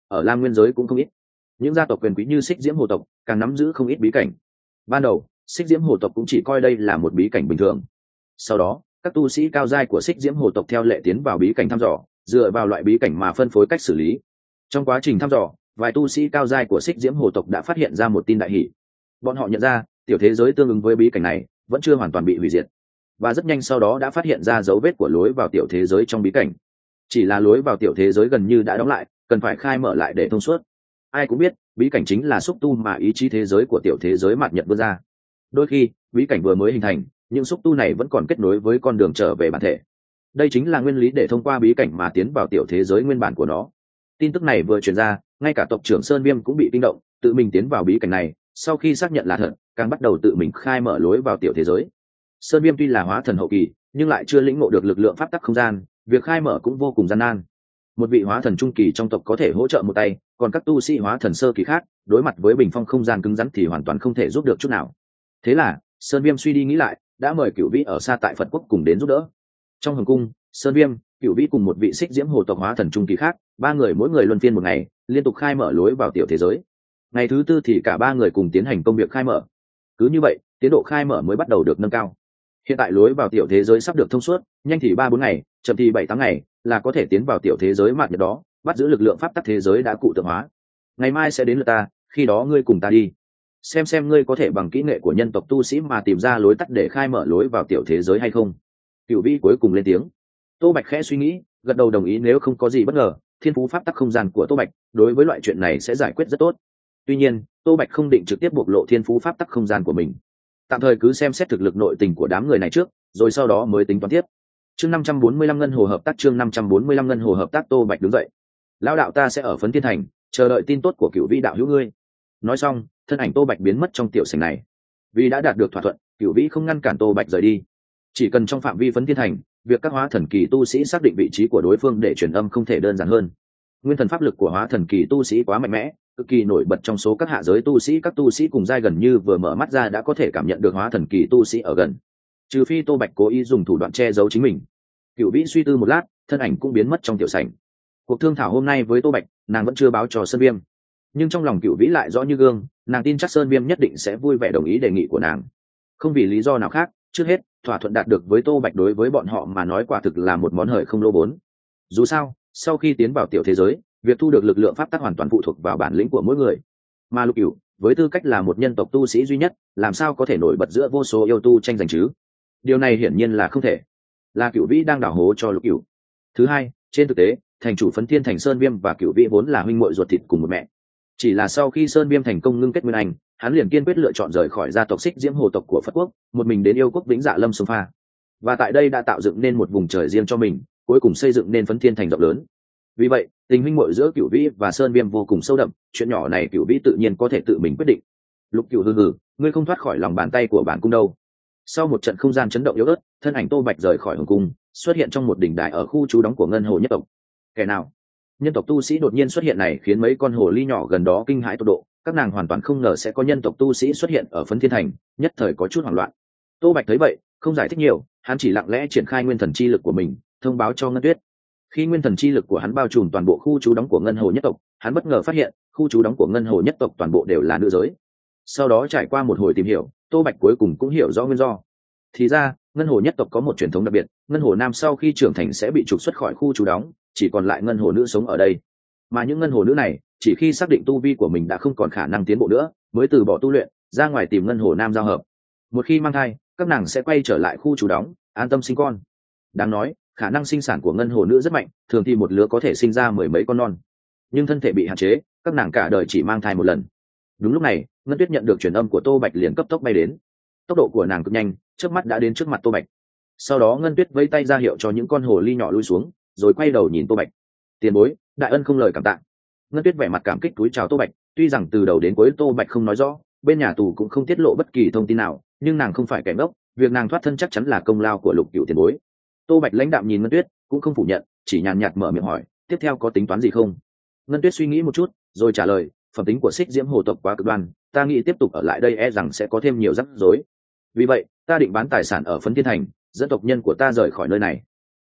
ở lam nguyên giới cũng không ít. Những gia tộc quyền quý như xích diễm hồ tộc càng nắm giữ không ít bí cảnh. Ban đầu xích diễm hồ tộc cũng chỉ coi đây là một bí cảnh bình thường, sau đó các tu sĩ cao giai của xích diễm hồ tộc theo lệ tiến vào bí cảnh thăm dò, dựa vào loại bí cảnh mà phân phối cách xử lý. Trong quá trình thăm dò, vài tu sĩ cao giai của xích diễm hồ tộc đã phát hiện ra một tin đại hỷ. Bọn họ nhận ra tiểu thế giới tương ứng với bí cảnh này vẫn chưa hoàn toàn bị hủy diệt, và rất nhanh sau đó đã phát hiện ra dấu vết của lối vào tiểu thế giới trong bí cảnh. Chỉ là lối vào tiểu thế giới gần như đã đóng lại, cần phải khai mở lại để thông suốt. Ai cũng biết bí cảnh chính là xúc tu mà ý chí thế giới của tiểu thế giới mạt nhật vươn ra. Đôi khi bí cảnh vừa mới hình thành, những xúc tu này vẫn còn kết nối với con đường trở về bản thể. Đây chính là nguyên lý để thông qua bí cảnh mà tiến vào tiểu thế giới nguyên bản của nó. Tin tức này vừa truyền ra, ngay cả tộc trưởng Sơn Viêm cũng bị kinh động, tự mình tiến vào bí cảnh này. Sau khi xác nhận là thật, càng bắt đầu tự mình khai mở lối vào tiểu thế giới. Sơn Viêm tuy là hóa thần hậu kỳ, nhưng lại chưa lĩnh ngộ được lực lượng pháp tắc không gian, việc khai mở cũng vô cùng gian nan. Một vị hóa thần trung kỳ trong tộc có thể hỗ trợ một tay, còn các tu sĩ hóa thần sơ kỳ khác đối mặt với bình phong không gian cứng rắn thì hoàn toàn không thể giúp được chút nào. Thế là Sơn Viêm suy đi nghĩ lại, đã mời Cửu Vĩ ở xa tại Phật Quốc cùng đến giúp đỡ. Trong hoàng cung, Sơn Viêm, Cửu Vĩ cùng một vị xích diễm hồ tộc hóa thần trung kỳ khác, ba người mỗi người luân phiên một ngày, liên tục khai mở lối vào tiểu thế giới. Ngày thứ tư thì cả ba người cùng tiến hành công việc khai mở. Cứ như vậy, tiến độ khai mở mới bắt đầu được nâng cao. Hiện tại lối vào tiểu thế giới sắp được thông suốt, nhanh thì ba bốn ngày, chậm thì bảy tám ngày là có thể tiến vào tiểu thế giới mạt nhật đó, bắt giữ lực lượng pháp tắc thế giới đã cụ tượng hóa. Ngày mai sẽ đến lượt ta, khi đó ngươi cùng ta đi, xem xem ngươi có thể bằng kỹ nghệ của nhân tộc tu sĩ mà tìm ra lối tắt để khai mở lối vào tiểu thế giới hay không. Cửu Vĩ cuối cùng lên tiếng. Tô Bạch khẽ suy nghĩ, gật đầu đồng ý. Nếu không có gì bất ngờ, thiên phú pháp tắc không gian của Tô Bạch đối với loại chuyện này sẽ giải quyết rất tốt. Tuy nhiên, Tô Bạch không định trực tiếp bộc lộ thiên phú pháp tắc không gian của mình, tạm thời cứ xem xét thực lực nội tình của đám người này trước, rồi sau đó mới tính toán tiếp. Chương năm trăm bốn mươi lăm ngân hồ hợp tác chương năm trăm bốn mươi lăm ngân hồ hợp tác. Tô Bạch đứng dậy. Lão đạo ta sẽ ở Phấn Thiên Thành, chờ đợi tin tốt của Cửu Vĩ đạo hữu ngươi. Nói xong, thân ảnh Tô Bạch biến mất trong tiểu sảnh này. Vì đã đạt được thỏa thuận, Cửu Vĩ không ngăn cản Tô Bạch rời đi. Chỉ cần trong phạm vi Phấn Thiên Thành, việc các hóa thần kỳ tu sĩ xác định vị trí của đối phương để truyền âm không thể đơn giản hơn. Nguyên thần pháp lực của hóa thần kỳ tu sĩ quá mạnh mẽ, cực kỳ nổi bật trong số các hạ giới tu sĩ. Các tu sĩ cùng giai gần như vừa mở mắt ra đã có thể cảm nhận được hóa thần kỳ tu sĩ ở gần. Trừ phi Tô Bạch cố ý dùng thủ đoạn che giấu chính mình. Cửu Vĩ suy tư một lát, thân ảnh cũng biến mất trong tiểu sảnh. Cuộc thương thảo hôm nay với Tô Bạch, nàng vẫn chưa báo cho Sơn Viêm, nhưng trong lòng Cửu Vĩ lại rõ như gương, nàng tin chắc Sơn Viêm nhất định sẽ vui vẻ đồng ý đề nghị của nàng. Không vì lý do nào khác, trước hết thỏa thuận đạt được với Tô Bạch đối với bọn họ mà nói quả thực là một món hời không lỗ vốn. Dù sao, sau khi tiến vào tiểu thế giới, việc thu được lực lượng pháp tắc hoàn toàn phụ thuộc vào bản lĩnh của mỗi người. Mà Lục Cửu, với tư cách là một nhân tộc tu sĩ duy nhất, làm sao có thể nổi bật giữa vô số yêu tu tranh giành chứ? Điều này hiển nhiên là không thể. Là Cửu Vĩ đang đào hố cho Lục Cửu. Thứ hai, trên thực tế, thành chủ Phấn Thiên Thành Sơn Viêm và Cửu Vĩ vốn là huynh muội ruột thịt cùng một mẹ. Chỉ là sau khi Sơn Viêm thành công ngưng kết nguyên anh, hắn liền kiên quyết lựa chọn rời khỏi gia tộc xích diễm hồ tộc của Phật Quốc, một mình đến yêu quốc Vĩnh Dạ Lâm sông pha, và tại đây đã tạo dựng nên một vùng trời riêng cho mình, cuối cùng xây dựng nên Phấn Thiên Thành rộng lớn. Vì vậy, tình huynh muội giữa Cửu Vĩ và Sơn Viêm vô cùng sâu đậm, chuyện nhỏ này Cửu Vĩ tự nhiên có thể tự mình quyết định. Lục Cửu hừ hừ, ngươi không thoát khỏi lòng bàn tay của bản cung đâu. Sau một trận không gian chấn động yếu ớt, thân ảnh Tô Bạch rời khỏi hoàng cung, xuất hiện trong một đỉnh đài ở khu trú đóng của ngân hồ nhất tộc. Kẻ nào? Nhân tộc tu sĩ đột nhiên xuất hiện này khiến mấy con hồ ly nhỏ gần đó kinh hãi tột độ, các nàng hoàn toàn không ngờ sẽ có nhân tộc tu sĩ xuất hiện ở Phấn Thiên Thành, nhất thời có chút hoảng loạn. Tô Bạch thấy vậy, không giải thích nhiều, hắn chỉ lặng lẽ triển khai nguyên thần chi lực của mình, thông báo cho Ngân Tuyết. Khi nguyên thần chi lực của hắn bao trùm toàn bộ khu trú đóng của ngân hồ nhất tộc, hắn bất ngờ phát hiện khu trú đóng của ngân hồ nhất tộc toàn bộ đều là nữ giới. Sau đó trải qua một hồi tìm hiểu, Tô Bạch cuối cùng cũng hiểu rõ nguyên do. Thì ra, ngân hồ nhất tộc có một truyền thống đặc biệt, ngân hồ nam sau khi trưởng thành sẽ bị trục xuất khỏi khu trú đóng, chỉ còn lại ngân hồ nữ sống ở đây. Mà những ngân hồ nữ này, chỉ khi xác định tu vi của mình đã không còn khả năng tiến bộ nữa, mới từ bỏ tu luyện, ra ngoài tìm ngân hồ nam giao hợp. Một khi mang thai, các nàng sẽ quay trở lại khu trú đóng, an tâm sinh con. Đáng nói, khả năng sinh sản của ngân hồ nữ rất mạnh, thường thì một lứa có thể sinh ra mười mấy con non. Nhưng thân thể bị hạn chế, các nàng cả đời chỉ mang thai một lần. Đúng lúc này, Ngân Tuyết nhận được truyền âm của Tô Bạch liền cấp tốc bay đến. Tốc độ của nàng cực nhanh, chớp mắt đã đến trước mặt Tô Bạch. Sau đó Ngân Tuyết vẫy tay ra hiệu cho những con hồ ly nhỏ lui xuống, rồi quay đầu nhìn Tô Bạch. Tiền bối, đại ân không lời cảm tạ. Ngân Tuyết vẻ mặt cảm kích cúi chào Tô Bạch, tuy rằng từ đầu đến cuối Tô Bạch không nói rõ, bên nhà tù cũng không tiết lộ bất kỳ thông tin nào, nhưng nàng không phải kẻ ngốc, việc nàng thoát thân chắc chắn là công lao của Lục Cửu tiền bối. Tô Bạch lãnh đạm nhìn Ngân Tuyết, cũng không phủ nhận, chỉ nhàn nhạt mở miệng hỏi, tiếp theo có tính toán gì không? Ngân Tuyết suy nghĩ một chút, rồi trả lời, phẩm tính của xích diễm hồ tộc quá cực đoan, ta nghĩ tiếp tục ở lại đây e rằng sẽ có thêm nhiều rắc rối. Vì vậy, ta định bán tài sản ở Phấn Thiên Thành, dẫn tộc nhân của ta rời khỏi nơi này.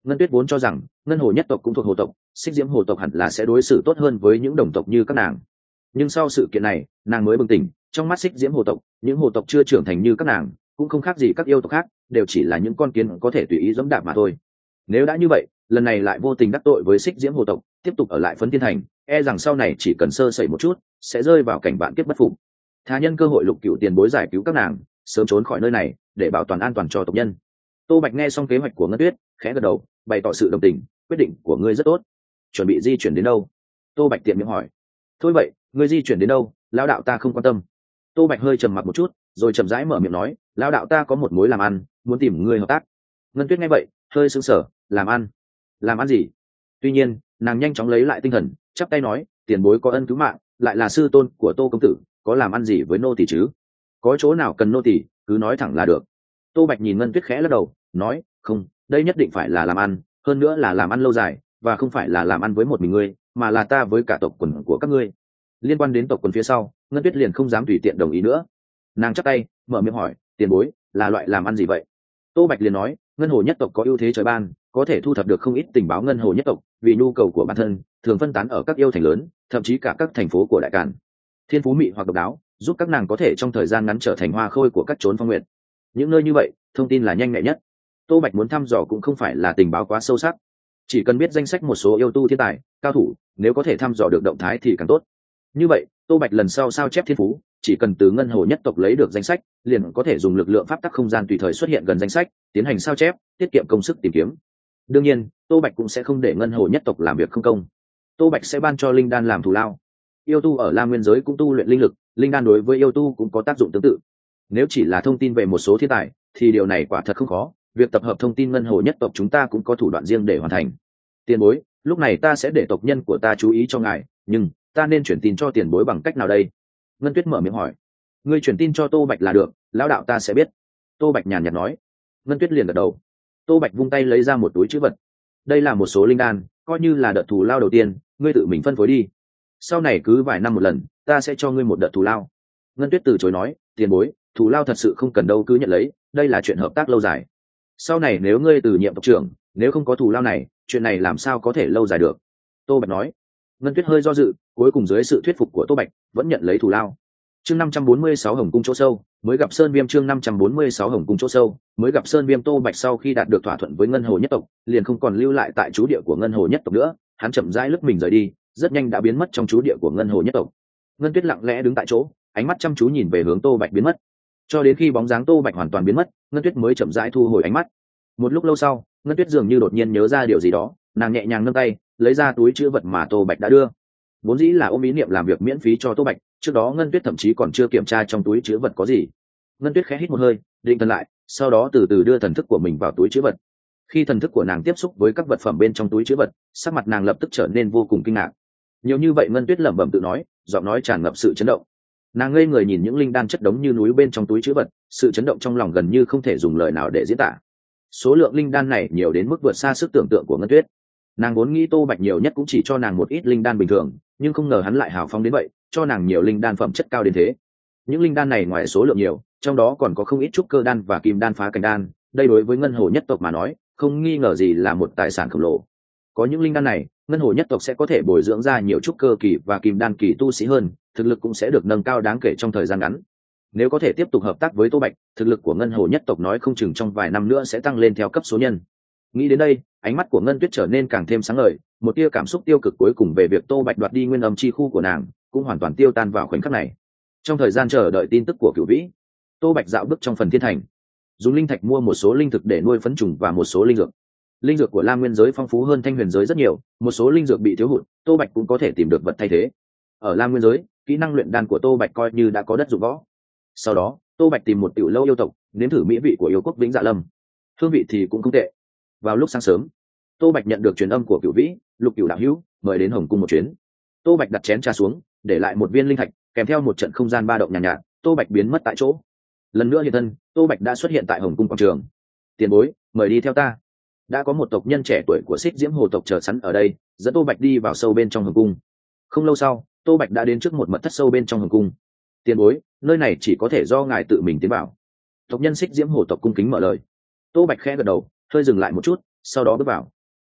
Ngân Tuyết vốn cho rằng ngân hồ nhất tộc cũng thuộc hồ tộc, xích diễm hồ tộc hẳn là sẽ đối xử tốt hơn với những đồng tộc như các nàng. Nhưng sau sự kiện này nàng mới bừng tỉnh, trong mắt xích diễm hồ tộc, những hồ tộc chưa trưởng thành như các nàng cũng không khác gì các yêu tộc khác, đều chỉ là những con kiến có thể tùy ý dẫm đạp mà thôi. Nếu đã như vậy, lần này lại vô tình đắc tội với xích diễm hồ tộc, tiếp tục ở lại Phấn Thiên Thành, e rằng sau này chỉ cần sơ sẩy một chút sẽ rơi vào cảnh vạn kiếp bất phục. Thà nhân cơ hội lục cựu tiền bối giải cứu các nàng, sớm trốn khỏi nơi này để bảo toàn an toàn cho tộc nhân. Tô Bạch nghe xong kế hoạch của Ngân Tuyết, khẽ gật đầu, bày tỏ sự đồng tình. Quyết định của ngươi rất tốt. Chuẩn bị di chuyển đến đâu? Tô Bạch tiện miệng hỏi. Thôi vậy, ngươi di chuyển đến đâu, lão đạo ta không quan tâm. Tô Bạch hơi trầm mặc một chút, rồi chậm rãi mở miệng nói, lão đạo ta có một mối làm ăn, muốn tìm ngươi hợp tác. Ngân Tuyết nghe vậy hơi sững sờ, làm ăn? Làm ăn gì? Tuy nhiên nàng nhanh chóng lấy lại tinh thần, chắp tay nói, tiền bối có ân cứu mạng, lại là sư tôn của Tô công tử, có làm ăn gì với nô tỳ chứ? Có chỗ nào cần nô tỳ cứ nói thẳng là được. Tô Bạch nhìn Ngân Tuyết khẽ lắc đầu, nói, không, đây nhất định phải là làm ăn, hơn nữa là làm ăn lâu dài, và không phải là làm ăn với một mình ngươi, mà là ta với cả tộc quần của các ngươi. Liên quan đến tộc quần phía sau, Ngân Tuyết liền không dám tùy tiện đồng ý nữa. Nàng chắp tay mở miệng hỏi, tiền bối là loại làm ăn gì vậy? Tô Bạch liền nói, ngân hồ nhất tộc có ưu thế trời ban, có thể thu thập được không ít tình báo ngân hồ nhất tộc, vì nhu cầu của bản thân thường phân tán ở các yêu thành lớn, thậm chí cả các thành phố của đại càn. Thiên phú mị hoặc độc đáo, giúp các nàng có thể trong thời gian ngắn trở thành hoa khôi của các chốn phong nguyện. Những nơi như vậy thông tin là nhanh nhạy nhất. Tô Bạch muốn thăm dò cũng không phải là tình báo quá sâu sắc, chỉ cần biết danh sách một số yêu tu thiên tài cao thủ, nếu có thể thăm dò được động thái thì càng tốt. Như vậy Tô Bạch lần sau sao chép thiên phú, chỉ cần từ ngân hồ nhất tộc lấy được danh sách, liền có thể dùng lực lượng pháp tắc không gian tùy thời xuất hiện gần danh sách, tiến hành sao chép, tiết kiệm công sức tìm kiếm. Đương nhiên Tô Bạch cũng sẽ không để ngân hồ nhất tộc làm việc không công. Tô Bạch sẽ ban cho linh đan làm thù lao. Yêu tu ở Lam Nguyên giới cũng tu luyện linh lực, linh đan đối với yêu tu cũng có tác dụng tương tự. Nếu chỉ là thông tin về một số thiên tài thì điều này quả thật không khó, việc tập hợp thông tin ngân hồ nhất tộc chúng ta cũng có thủ đoạn riêng để hoàn thành. Tiền bối, lúc này ta sẽ để tộc nhân của ta chú ý cho ngài, nhưng ta nên chuyển tin cho tiền bối bằng cách nào đây? Ngân Tuyết mở miệng hỏi. Ngươi chuyển tin cho Tô Bạch là được, lão đạo ta sẽ biết. Tô Bạch nhàn nhạt nói. Ngân Tuyết liền gật đầu. Tô Bạch vung tay lấy ra một túi trữ vật. Đây là một số linh đan, coi như là đợt thù lao đầu tiên, ngươi tự mình phân phối đi. Sau này cứ vài năm một lần, ta sẽ cho ngươi một đợt thù lao. Ngân Tuyết từ chối nói, tiền bối, thù lao thật sự không cần đâu, cứ nhận lấy, đây là chuyện hợp tác lâu dài. Sau này nếu ngươi từ nhiệm tộc trưởng, nếu không có thù lao này, chuyện này làm sao có thể lâu dài được? Tô Bạch nói. Ngân Tuyết hơi do dự, cuối cùng dưới sự thuyết phục của Tô Bạch, vẫn nhận lấy thù lao. Chương năm trăm bốn mươi sáu Hồng cung chỗ sâu, mới gặp Sơn Viêm. Chương năm trăm bốn mươi sáu Hồng cung chỗ sâu, mới gặp Sơn Viêm. Tô Bạch sau khi đạt được thỏa thuận với ngân hồ nhất tộc, liền không còn lưu lại tại trú địa của ngân hồ nhất tộc nữa, hắn chậm rãi lướt mình rời đi, rất nhanh đã biến mất trong trú địa của ngân hồ nhất tộc. Ngân Tuyết lặng lẽ đứng tại chỗ, ánh mắt chăm chú nhìn về hướng Tô Bạch biến mất, cho đến khi bóng dáng Tô Bạch hoàn toàn biến mất, Ngân Tuyết mới chậm rãi thu hồi ánh mắt. Một lúc lâu sau, Ngân Tuyết dường như đột nhiên nhớ ra điều gì đó, nàng nhẹ nhàng nâng tay lấy ra túi chữ vật mà Tô Bạch đã đưa. Vốn dĩ là ôm ý niệm làm việc miễn phí cho Tô Bạch, trước đó Ngân Tuyết thậm chí còn chưa kiểm tra trong túi chữ vật có gì. Ngân Tuyết khẽ hít một hơi, định thần lại, sau đó từ từ đưa thần thức của mình vào túi chữ vật. Khi thần thức của nàng tiếp xúc với các vật phẩm bên trong túi chữ vật, sắc mặt nàng lập tức trở nên vô cùng kinh ngạc. Nhiều như vậy, Ngân Tuyết lẩm bẩm tự nói, giọng nói tràn ngập sự chấn động. Nàng ngây người nhìn những linh đan chất đống như núi bên trong túi chữ vật, sự chấn động trong lòng gần như không thể dùng lời nào để diễn tả. Số lượng linh đan này nhiều đến mức vượt xa sức tưởng tượng của Ngân Tuyết. Nàng vốn nghĩ Tô Bạch nhiều nhất cũng chỉ cho nàng một ít linh đan bình thường, nhưng không ngờ hắn lại hào phóng đến vậy, cho nàng nhiều linh đan phẩm chất cao đến thế. Những linh đan này ngoài số lượng nhiều, trong đó còn có không ít trúc cơ đan và kim đan phá cảnh đan, đây đối với ngân hồ nhất tộc mà nói, không nghi ngờ gì là một tài sản khổng lồ. Có những linh đan này, ngân hồ nhất tộc sẽ có thể bồi dưỡng ra nhiều trúc cơ kỳ và kim đan kỳ tu sĩ hơn, thực lực cũng sẽ được nâng cao đáng kể trong thời gian ngắn. Nếu có thể tiếp tục hợp tác với Tô Bạch, thực lực của ngân hồ nhất tộc nói không chừng trong vài năm nữa sẽ tăng lên theo cấp số nhân. Nghĩ đến đây, ánh mắt của Ngân Tuyết trở nên càng thêm sáng ngời, một tia cảm xúc tiêu cực cuối cùng về việc Tô Bạch đoạt đi nguyên âm chi khu của nàng cũng hoàn toàn tiêu tan vào khoảnh khắc này. Trong thời gian chờ đợi tin tức của Cửu Vĩ, Tô Bạch dạo bước trong phần thiên thành, dùng linh thạch mua một số linh thực để nuôi phấn trùng và một số linh dược. Linh dược của Lam Nguyên giới phong phú hơn Thanh Huyền giới rất nhiều, một số linh dược bị thiếu hụt, Tô Bạch cũng có thể tìm được vật thay thế. Ở Lam Nguyên giới, kỹ năng luyện đan của Tô Bạch coi như đã có đất dụng võ. Sau đó, Tô Bạch tìm một tiểu lâu yêu tộc, nếm thử mỹ vị của yêu quốc Vĩnh Dạ Lâm. Hương vị thì cũng không tệ. Vào lúc sáng sớm, Tô Bạch nhận được truyền âm của Cửu Vĩ, Lục Cửu đạo hữu mời đến Hồng cung một chuyến. Tô Bạch đặt chén trà xuống, để lại một viên linh thạch, kèm theo một trận không gian ba động nhàn nhạt, nhạt, Tô Bạch biến mất tại chỗ. Lần nữa hiện thân, Tô Bạch đã xuất hiện tại Hồng cung quảng trường. Tiền bối, mời đi theo ta. Đã có một tộc nhân trẻ tuổi của Xích Diễm Hồ tộc chờ sẵn ở đây, dẫn Tô Bạch đi vào sâu bên trong Hồng cung. Không lâu sau, Tô Bạch đã đến trước một mật thất sâu bên trong Hồng cung. Tiền bối, nơi này chỉ có thể do ngài tự mình tiến vào. Tộc nhân Xích Diễm Hồ tộc cung kính mở lời. Tô Bạch khẽ gật đầu, hơi dừng lại một chút, sau đó bước vào.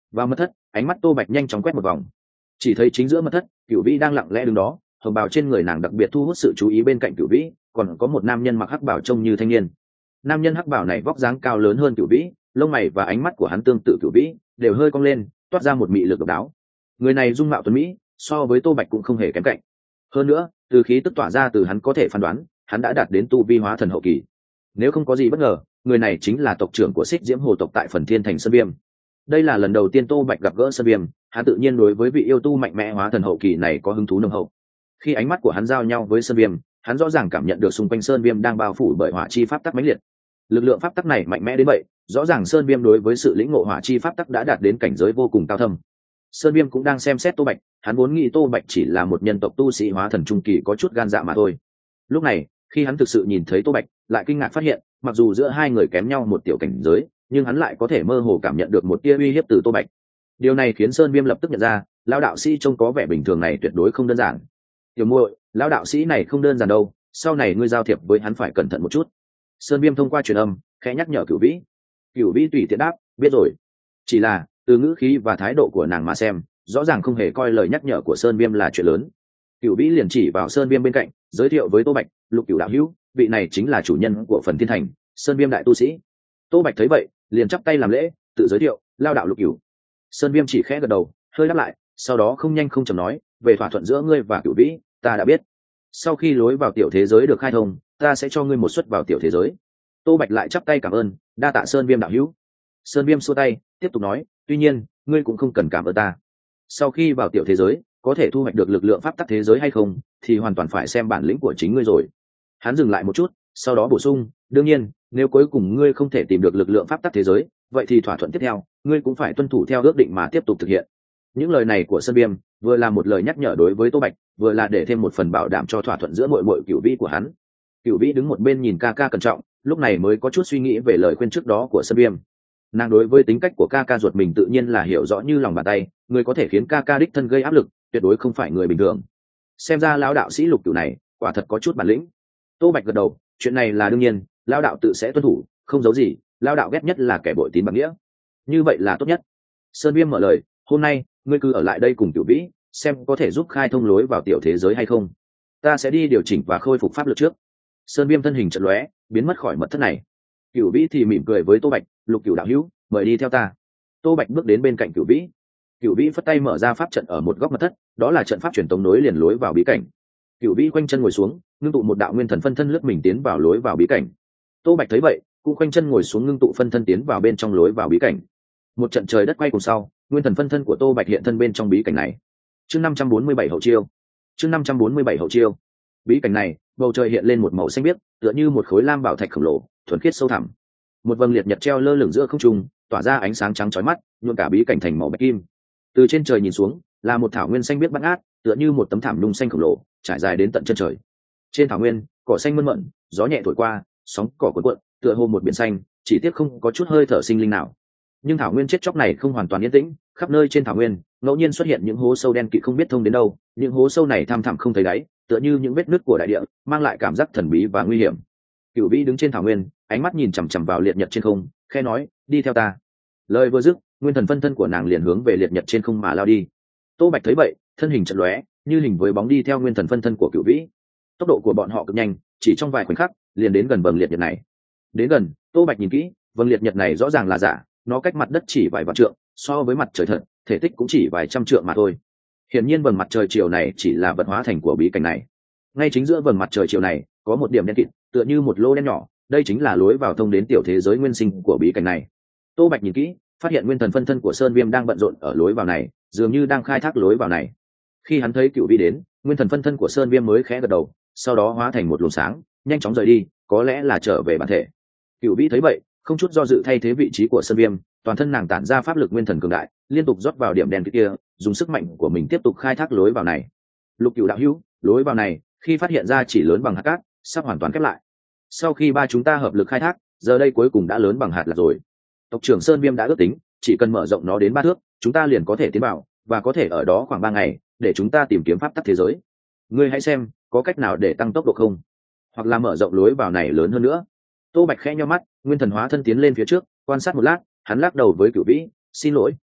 Vào mật thất, ánh mắt Tô Bạch nhanh chóng quét một vòng, chỉ thấy chính giữa mật thất, Cửu Vĩ đang lặng lẽ đứng đó, hồng bào trên người nàng đặc biệt thu hút sự chú ý. Bên cạnh Cửu Vĩ còn có một nam nhân mặc hắc bào trông như thanh niên. Nam nhân hắc bào này vóc dáng cao lớn hơn Cửu Vĩ, lông mày và ánh mắt của hắn tương tự Cửu Vĩ, đều hơi cong lên, toát ra một mị lực độc đáo. Người này dung mạo tuấn mỹ, so với Tô Bạch cũng không hề kém cạnh. Hơn nữa, từ khí tức tỏa ra từ hắn có thể phán đoán, hắn đã đạt đến tu vi hóa thần hậu kỳ. Nếu không có gì bất ngờ, người này chính là tộc trưởng của Xích Diễm Hồ tộc tại Phần Thiên Thành Sơn Viêm. Đây là lần đầu tiên Tô Bạch gặp gỡ Sơn Viêm, hắn tự nhiên đối với vị yêu tu mạnh mẽ hóa thần hậu kỳ này có hứng thú nồng hậu. Khi ánh mắt của hắn giao nhau với Sơn Viêm, hắn rõ ràng cảm nhận được xung quanh Sơn Viêm đang bao phủ bởi hỏa chi pháp tắc mãnh liệt. Lực lượng pháp tắc này mạnh mẽ đến vậy, rõ ràng Sơn Viêm đối với sự lĩnh ngộ hỏa chi pháp tắc đã đạt đến cảnh giới vô cùng cao thâm. Sơn Viêm cũng đang xem xét Tô Bạch, hắn vốn nghĩ Tô Bạch chỉ là một nhân tộc tu sĩ hóa thần trung kỳ có chút gan dạ mà thôi. Lúc này, khi hắn thực sự nhìn thấy Tô Bạch, lại kinh ngạc phát hiện, mặc dù giữa hai người kém nhau một tiểu cảnh giới, nhưng hắn lại có thể mơ hồ cảm nhận được một tia uy hiếp từ Tô Bạch. Điều này khiến Sơn Viêm lập tức nhận ra, lão đạo sĩ trông có vẻ bình thường này tuyệt đối không đơn giản. Tiểu muội, lão đạo sĩ này không đơn giản đâu, sau này ngươi giao thiệp với hắn phải cẩn thận một chút. Sơn Viêm thông qua truyền âm, khẽ nhắc nhở Cửu Vĩ. Cửu Vĩ tùy tiện đáp, biết rồi. Chỉ là, từ ngữ khí và thái độ của nàng mà xem, rõ ràng không hề coi lời nhắc nhở của Sơn Viêm là chuyện lớn. Cửu Vĩ liền chỉ vào Sơn Viêm bên cạnh, giới thiệu với Tô Bạch, Lục Cửu đạo hữu, vị này chính là chủ nhân của Phần Thiên Thành, Sơn Viêm đại tu sĩ. Tô Bạch thấy vậy, liền chắp tay làm lễ, tự giới thiệu, lao đạo Lục Cửu. Sơn Viêm chỉ khẽ gật đầu, hơi đáp lại, sau đó không nhanh không chậm nói, về thỏa thuận giữa ngươi và Cửu Vĩ, ta đã biết. Sau khi lối vào tiểu thế giới được khai thông, ta sẽ cho ngươi một suất vào tiểu thế giới. Tô Bạch lại chắp tay cảm ơn, đa tạ Sơn Viêm đạo hữu. Sơn Viêm xua tay, tiếp tục nói, tuy nhiên, ngươi cũng không cần cảm ơn ta. Sau khi vào tiểu thế giới, có thể thu hoạch được lực lượng pháp tắc thế giới hay không, thì hoàn toàn phải xem bản lĩnh của chính ngươi rồi. Hắn dừng lại một chút, sau đó bổ sung, đương nhiên, nếu cuối cùng ngươi không thể tìm được lực lượng pháp tắc thế giới, vậy thì thỏa thuận tiếp theo, ngươi cũng phải tuân thủ theo ước định mà tiếp tục thực hiện. Những lời này của Sơn Viêm, vừa là một lời nhắc nhở đối với Tô Bạch, vừa là để thêm một phần bảo đảm cho thỏa thuận giữa muội muội Cửu Vĩ của hắn. Cửu Vĩ đứng một bên nhìn ca ca cẩn trọng, lúc này mới có chút suy nghĩ về lời khuyên trước đó của Sơn Viêm. Nàng đối với tính cách của ca ca ruột mình tự nhiên là hiểu rõ như lòng bàn tay, người có thể khiến ca ca đích thân gây áp lực, tuyệt đối không phải người bình thường. Xem ra lão đạo sĩ Lục Cửu này, quả thật có chút bản lĩnh. Tô Bạch gật đầu, chuyện này là đương nhiên, lão đạo tự sẽ tuân thủ, không giấu gì, lão đạo ghét nhất là kẻ bội tín bạc nghĩa. Như vậy là tốt nhất. Sơn Viêm mở lời, hôm nay, ngươi cứ ở lại đây cùng Cửu Vĩ, xem có thể giúp khai thông lối vào tiểu thế giới hay không. Ta sẽ đi điều chỉnh và khôi phục pháp lực trước. Sơn Viêm thân hình chợt lóe, biến mất khỏi mật thất này. Cửu Vĩ thì mỉm cười với Tô Bạch, Lục Cửu đạo hữu, mời đi theo ta. Tô Bạch bước đến bên cạnh Cửu Vĩ. Cửu Vĩ phất tay mở ra pháp trận ở một góc mật thất, đó là trận pháp truyền tống nối liền lối vào bí cảnh. Cửu Vĩ quanh chân ngồi xuống, ngưng tụ một đạo nguyên thần phân thân lướt mình tiến vào lối vào bí cảnh. Tô Bạch thấy vậy, cũng quanh chân ngồi xuống ngưng tụ phân thân tiến vào bên trong lối vào bí cảnh. Một trận trời đất quay cùng sau, nguyên thần phân thân của Tô Bạch hiện thân bên trong bí cảnh này. Chương năm trăm bốn mươi bảy hậu chiêu. Chương năm trăm bốn mươi bảy hậu chiêu. Bí cảnh này, bầu trời hiện lên một màu xanh biếc, tựa như một khối lam bảo thạch khổng lồ, thuần khiết sâu thẳm. Một vầng liệt nhật treo lơ lửng giữa không trung, tỏa ra ánh sáng trắng chói mắt, nhuộm cả bí cảnh thành màu bạch kim. Từ trên trời nhìn xuống, là một thảo nguyên xanh biếc bát ngát, tựa như một tấm thảm nung xanh khổng lồ, trải dài đến tận chân trời. Trên thảo nguyên, cỏ xanh mơn mởn, gió nhẹ thổi qua, sóng cỏ cuộn cuộn, tựa hồ một biển xanh, chỉ tiếc không có chút hơi thở sinh linh nào. Nhưng thảo nguyên chết chóc này không hoàn toàn yên tĩnh, khắp nơi trên thảo nguyên, ngẫu nhiên xuất hiện những hố sâu đen kịt không biết thông đến đâu, những hố sâu này thăm thẳm không thấy đáy, tựa như những vết nứt của đại địa, mang lại cảm giác thần bí và nguy hiểm. Cửu Vĩ đứng trên thảo nguyên, ánh mắt nhìn chằm chằm vào liệt nhật trên không, khẽ nói, đi theo ta. Lời vừa dứt, nguyên thần phân thân của nàng liền hướng về liệt nhật trên không mà lao đi. Tô Bạch thấy vậy, thân hình chợt lóe, như hình với bóng đi theo nguyên thần phân thân của Cửu Vĩ. Tốc độ của bọn họ cực nhanh, chỉ trong vài khoảnh khắc, liền đến gần vầng liệt nhật này. Đến gần, Tô Bạch nhìn kỹ, vầng liệt nhật này rõ ràng là giả, nó cách mặt đất chỉ vài vạn trượng, so với mặt trời thật, thể tích cũng chỉ vài trăm trượng mà thôi. Hiển nhiên vầng mặt trời chiều này chỉ là vật hóa thành của bí cảnh này. Ngay chính giữa vầng mặt trời chiều này, có một điểm đen kịt, tựa như một lỗ đen nhỏ, đây chính là lối vào thông đến tiểu thế giới nguyên sinh của bí cảnh này. Tô Bạch nhìn kỹ, phát hiện nguyên thần phân thân của Sơn Viêm đang bận rộn ở lối vào này, dường như đang khai thác lối vào này. Khi hắn thấy Cửu Vĩ đến, nguyên thần phân thân của Sơn Viêm mới khẽ gật đầu, sau đó hóa thành một luồng sáng, nhanh chóng rời đi, có lẽ là trở về bản thể. Cửu Vĩ thấy vậy, không chút do dự thay thế vị trí của Sơn Viêm, toàn thân nàng tản ra pháp lực nguyên thần cường đại, liên tục rót vào điểm đen kia, dùng sức mạnh của mình tiếp tục khai thác lối vào này. Lục Cửu đạo hữu, lối vào này, khi phát hiện ra chỉ lớn bằng hạt cát, sắp hoàn toàn khép lại. Sau khi ba chúng ta hợp lực khai thác, giờ đây cuối cùng đã lớn bằng hạt lạc rồi. Tộc trưởng Sơn Viêm đã ước tính, chỉ cần mở rộng nó đến ba thước, chúng ta liền có thể tiến vào, và có thể ở đó khoảng ba ngày, để chúng ta tìm kiếm pháp tắc thế giới. Ngươi hãy xem, có cách nào để tăng tốc độ không? Hoặc là mở rộng lối vào này lớn hơn nữa. Tô Bạch khẽ nhíu mắt, nguyên thần hóa thân tiến lên phía trước, quan sát một lát, hắn lắc đầu với Cửu Vĩ, xin lỗi,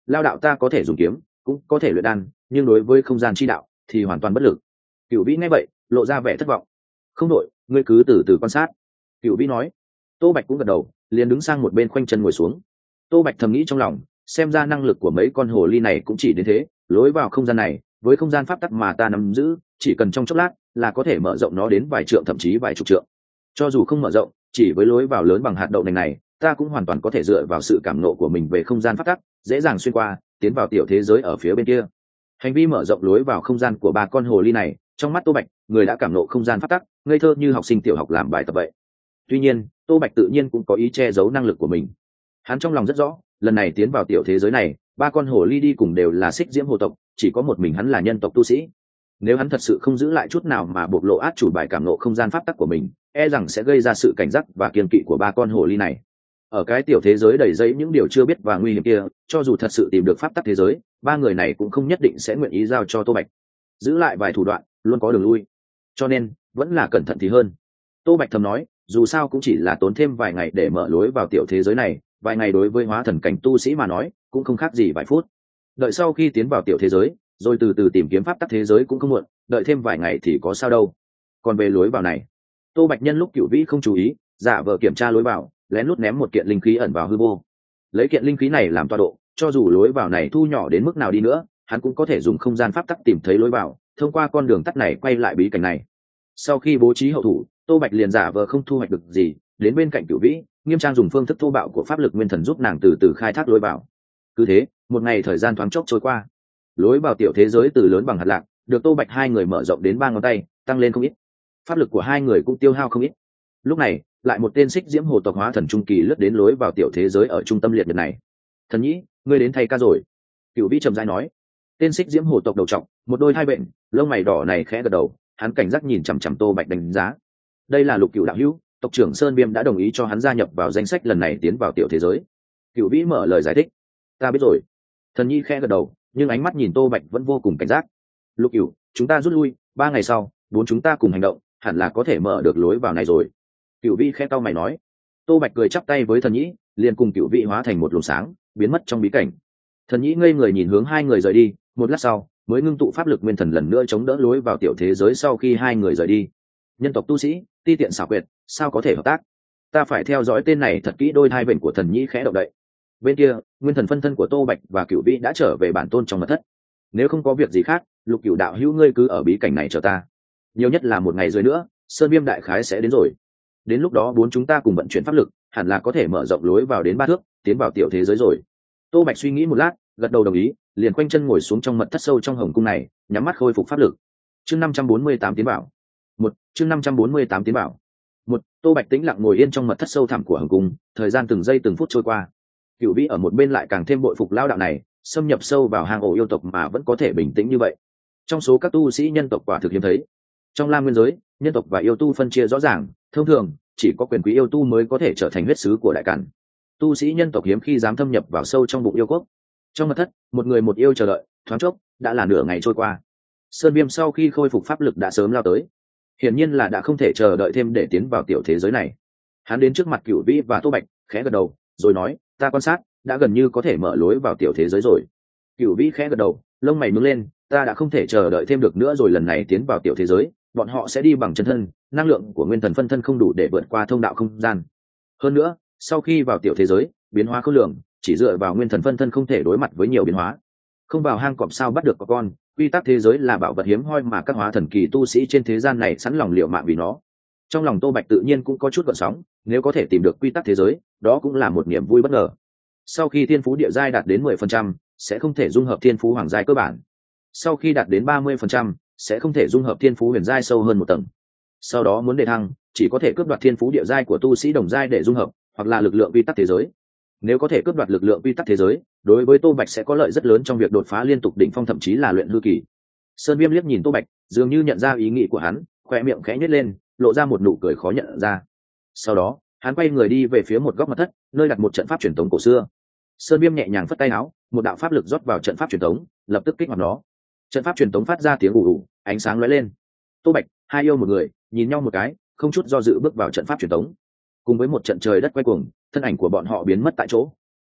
lao đạo ta có thể dùng kiếm cũng có thể luyện đan, nhưng đối với không gian chi đạo thì hoàn toàn bất lực. Cửu vĩ nghe vậy lộ ra vẻ thất vọng. Không đội, ngươi cứ từ từ quan sát. Cửu vĩ nói. Tô Bạch cũng gật đầu, liền đứng sang một bên khoanh chân ngồi xuống. Tô Bạch thầm nghĩ trong lòng, xem ra năng lực của mấy con hồ ly này cũng chỉ đến thế. Lối vào không gian này với không gian pháp tắc mà ta nắm giữ, chỉ cần trong chốc lát là có thể mở rộng nó đến vài trượng, thậm chí vài chục trượng. Cho dù không mở rộng, chỉ với lối vào lớn bằng hạt đậu nành này, ta cũng hoàn toàn có thể dựa vào sự cảm nộ của mình về không gian pháp tắc, dễ dàng xuyên qua tiến vào tiểu thế giới ở phía bên kia. Hành vi mở rộng lối vào không gian của ba con hồ ly này, trong mắt Tô Bạch, người đã cảm nộ không gian pháp tắc, ngây thơ như học sinh tiểu học làm bài tập vậy. Tuy nhiên, Tô Bạch tự nhiên cũng có ý che giấu năng lực của mình. Hắn trong lòng rất rõ, lần này tiến vào tiểu thế giới này, ba con hồ ly đi cùng đều là xích diễm hồ tộc, chỉ có một mình hắn là nhân tộc tu sĩ. Nếu hắn thật sự không giữ lại chút nào mà bộc lộ át chủ bài cảm nộ không gian pháp tắc của mình, e rằng sẽ gây ra sự cảnh giác và kiên kỵ của ba con hồ ly này. Ở cái tiểu thế giới đầy dẫy những điều chưa biết và nguy hiểm kia, cho dù thật sự tìm được pháp tắc thế giới, ba người này cũng không nhất định sẽ nguyện ý giao cho Tô Bạch. Giữ lại vài thủ đoạn, luôn có đường lui. Cho nên, vẫn là cẩn thận thì hơn. Tô Bạch thầm nói, dù sao cũng chỉ là tốn thêm vài ngày để mở lối vào tiểu thế giới này, vài ngày đối với hóa thần cảnh tu sĩ mà nói, cũng không khác gì vài phút. Đợi sau khi tiến vào tiểu thế giới, rồi từ từ tìm kiếm pháp tắc thế giới cũng không muộn, đợi thêm vài ngày thì có sao đâu. Còn về lối vào này, Tô Bạch nhân lúc Cửu Vĩ không chú ý, giả vờ kiểm tra lối vào, lén lút ném một kiện linh khí ẩn vào hư vô. Lấy kiện linh khí này làm tọa độ, cho dù lối vào này thu nhỏ đến mức nào đi nữa, hắn cũng có thể dùng không gian pháp tắc tìm thấy lối vào, thông qua con đường tắt này quay lại bí cảnh này. Sau khi bố trí hậu thủ, Tô Bạch liền giả vờ không thu hoạch được gì, đến bên cạnh Cửu Vĩ, nghiêm trang dùng phương thức thô bạo của pháp lực nguyên thần giúp nàng từ từ khai thác lối vào. Cứ thế, một ngày thời gian thoáng chốc trôi qua. Lối vào tiểu thế giới từ lớn bằng hạt lạc, được Tô Bạch hai người mở rộng đến ba ngón tay, tăng lên không ít. Pháp lực của hai người cũng tiêu hao không ít. Lúc này, lại một tên xích diễm hồ tộc hóa thần trung kỳ lướt đến lối vào tiểu thế giới ở trung tâm liệt nhật này. Thần nhĩ, ngươi đến thay ca rồi. Cửu Vĩ trầm rãi nói. Tên xích diễm hồ tộc đầu trọc, một đôi hai bệnh, lông mày đỏ này khẽ gật đầu, hắn cảnh giác nhìn chằm chằm Tô Bạch đánh giá. Đây là Lục Cửu đạo hữu, tộc trưởng Sơn Viêm đã đồng ý cho hắn gia nhập vào danh sách lần này tiến vào tiểu thế giới. Cửu Vĩ mở lời giải thích. Ta biết rồi. Thần Nhi khẽ gật đầu, nhưng ánh mắt nhìn Tô Bạch vẫn vô cùng cảnh giác. Lục Cửu, chúng ta rút lui, ba ngày sau, bốn chúng ta cùng hành động, hẳn là có thể mở được lối vào này rồi. Cửu Vĩ khẽ cau mày nói. Tô Bạch cười chắp tay với Thần Nhĩ, liền cùng Cửu Vĩ hóa thành một luồng sáng, biến mất trong bí cảnh. Thần Nhĩ ngây người nhìn hướng hai người rời đi, một lát sau, mới ngưng tụ pháp lực nguyên thần lần nữa chống đỡ lối vào tiểu thế giới sau khi hai người rời đi. Nhân tộc tu sĩ, ti tiện xảo quyệt, sao có thể hợp tác? Ta phải theo dõi tên này thật kỹ. Đôi hai vểnh của Thần Nhĩ khẽ động đậy. Bên kia, nguyên thần phân thân của Tô Bạch và Cửu Vĩ đã trở về bản tôn trong mật thất. Nếu không có việc gì khác, Lục Cửu đạo hữu ngươi cứ ở bí cảnh này chờ ta. Nhiều nhất là một ngày dưới nữa, Sơn Viêm đại khái sẽ đến rồi. Đến lúc đó bốn chúng ta cùng vận chuyển pháp lực, hẳn là có thể mở rộng lối vào đến ba thước, tiến vào tiểu thế giới rồi. Tô Bạch suy nghĩ một lát, gật đầu đồng ý, liền quanh chân ngồi xuống trong mật thất sâu trong hồng cung này, nhắm mắt khôi phục pháp lực. Chương năm trăm bốn mươi tám tiến bảo. Một, chương năm trăm bốn mươi tám tiến bảo. Một, Tô Bạch tĩnh lặng ngồi yên trong mật thất sâu thẳm của hồng cung, thời gian từng giây từng phút trôi qua. Cửu Vĩ ở một bên lại càng thêm bội phục lao đạo này, xâm nhập sâu vào hang ổ yêu tộc mà vẫn có thể bình tĩnh như vậy. Trong số các tu sĩ nhân tộc quả thực hiếm thấy. Trong Lam Nguyên giới, nhân tộc và yêu tu phân chia rõ ràng, thông thường chỉ có quyền quý yêu tu mới có thể trở thành huyết sứ của đại càn. Tu sĩ nhân tộc hiếm khi dám thâm nhập vào sâu trong bụng yêu quốc. Trong mật thất, một người một yêu chờ đợi, thoáng chốc đã là nửa ngày trôi qua. Sơn Viêm sau khi khôi phục pháp lực đã sớm lao tới, hiển nhiên là đã không thể chờ đợi thêm để tiến vào tiểu thế giới này. Hắn đến trước mặt Cửu Vĩ và Tô Bạch, khẽ gật đầu, rồi nói, ta quan sát, đã gần như có thể mở lối vào tiểu thế giới rồi. Cửu Vĩ khẽ gật đầu, lông mày nhướng lên, ta đã không thể chờ đợi thêm được nữa rồi. Lần này tiến vào tiểu thế giới, bọn họ sẽ đi bằng chân thân, năng lượng của nguyên thần phân thân không đủ để vượt qua thông đạo không gian. Hơn nữa, sau khi vào tiểu thế giới, biến hóa khôn lường, chỉ dựa vào nguyên thần phân thân không thể đối mặt với nhiều biến hóa. Không vào hang cọp sao bắt được có con, quy tắc thế giới là bảo vật hiếm hoi mà các hóa thần kỳ tu sĩ trên thế gian này sẵn lòng liều mạng vì nó. Trong lòng Tô Bạch tự nhiên cũng có chút gợn sóng, nếu có thể tìm được quy tắc thế giới, đó cũng là một niềm vui bất ngờ. Sau khi thiên phú địa giai đạt đến mười phần trăm, sẽ không thể dung hợp thiên phú hoàng giai cơ bản. Sau khi đạt đến ba mươi phần trăm, sẽ không thể dung hợp thiên phú huyền giai sâu hơn một tầng. Sau đó muốn đề thăng, chỉ có thể cướp đoạt thiên phú địa giai của tu sĩ đồng giai để dung hợp, hoặc là lực lượng quy tắc thế giới. Nếu có thể cướp đoạt lực lượng quy tắc thế giới, đối với Tô Bạch sẽ có lợi rất lớn trong việc đột phá liên tục đỉnh phong, thậm chí là luyện hư kỳ. Sơn Viêm liếc nhìn Tô Bạch, dường như nhận ra ý nghĩ của hắn, khoe miệng khẽ nhếch lên, lộ ra một nụ cười khó nhận ra. Sau đó, hắn quay người đi về phía một góc mật thất, nơi đặt một trận pháp truyền thống cổ xưa. Sơn Viêm nhẹ nhàng phất tay áo, một đạo pháp lực rót vào trận pháp truyền thống, lập tức kích hoạt nó. Trận pháp truyền thống phát ra tiếng ù ù, ánh sáng lóe lên. Tô Bạch, hai yêu một người, nhìn nhau một cái, không chút do dự bước vào trận pháp truyền thống. Cùng với một trận trời đất quay cuồng, thân ảnh của bọn họ biến mất tại chỗ.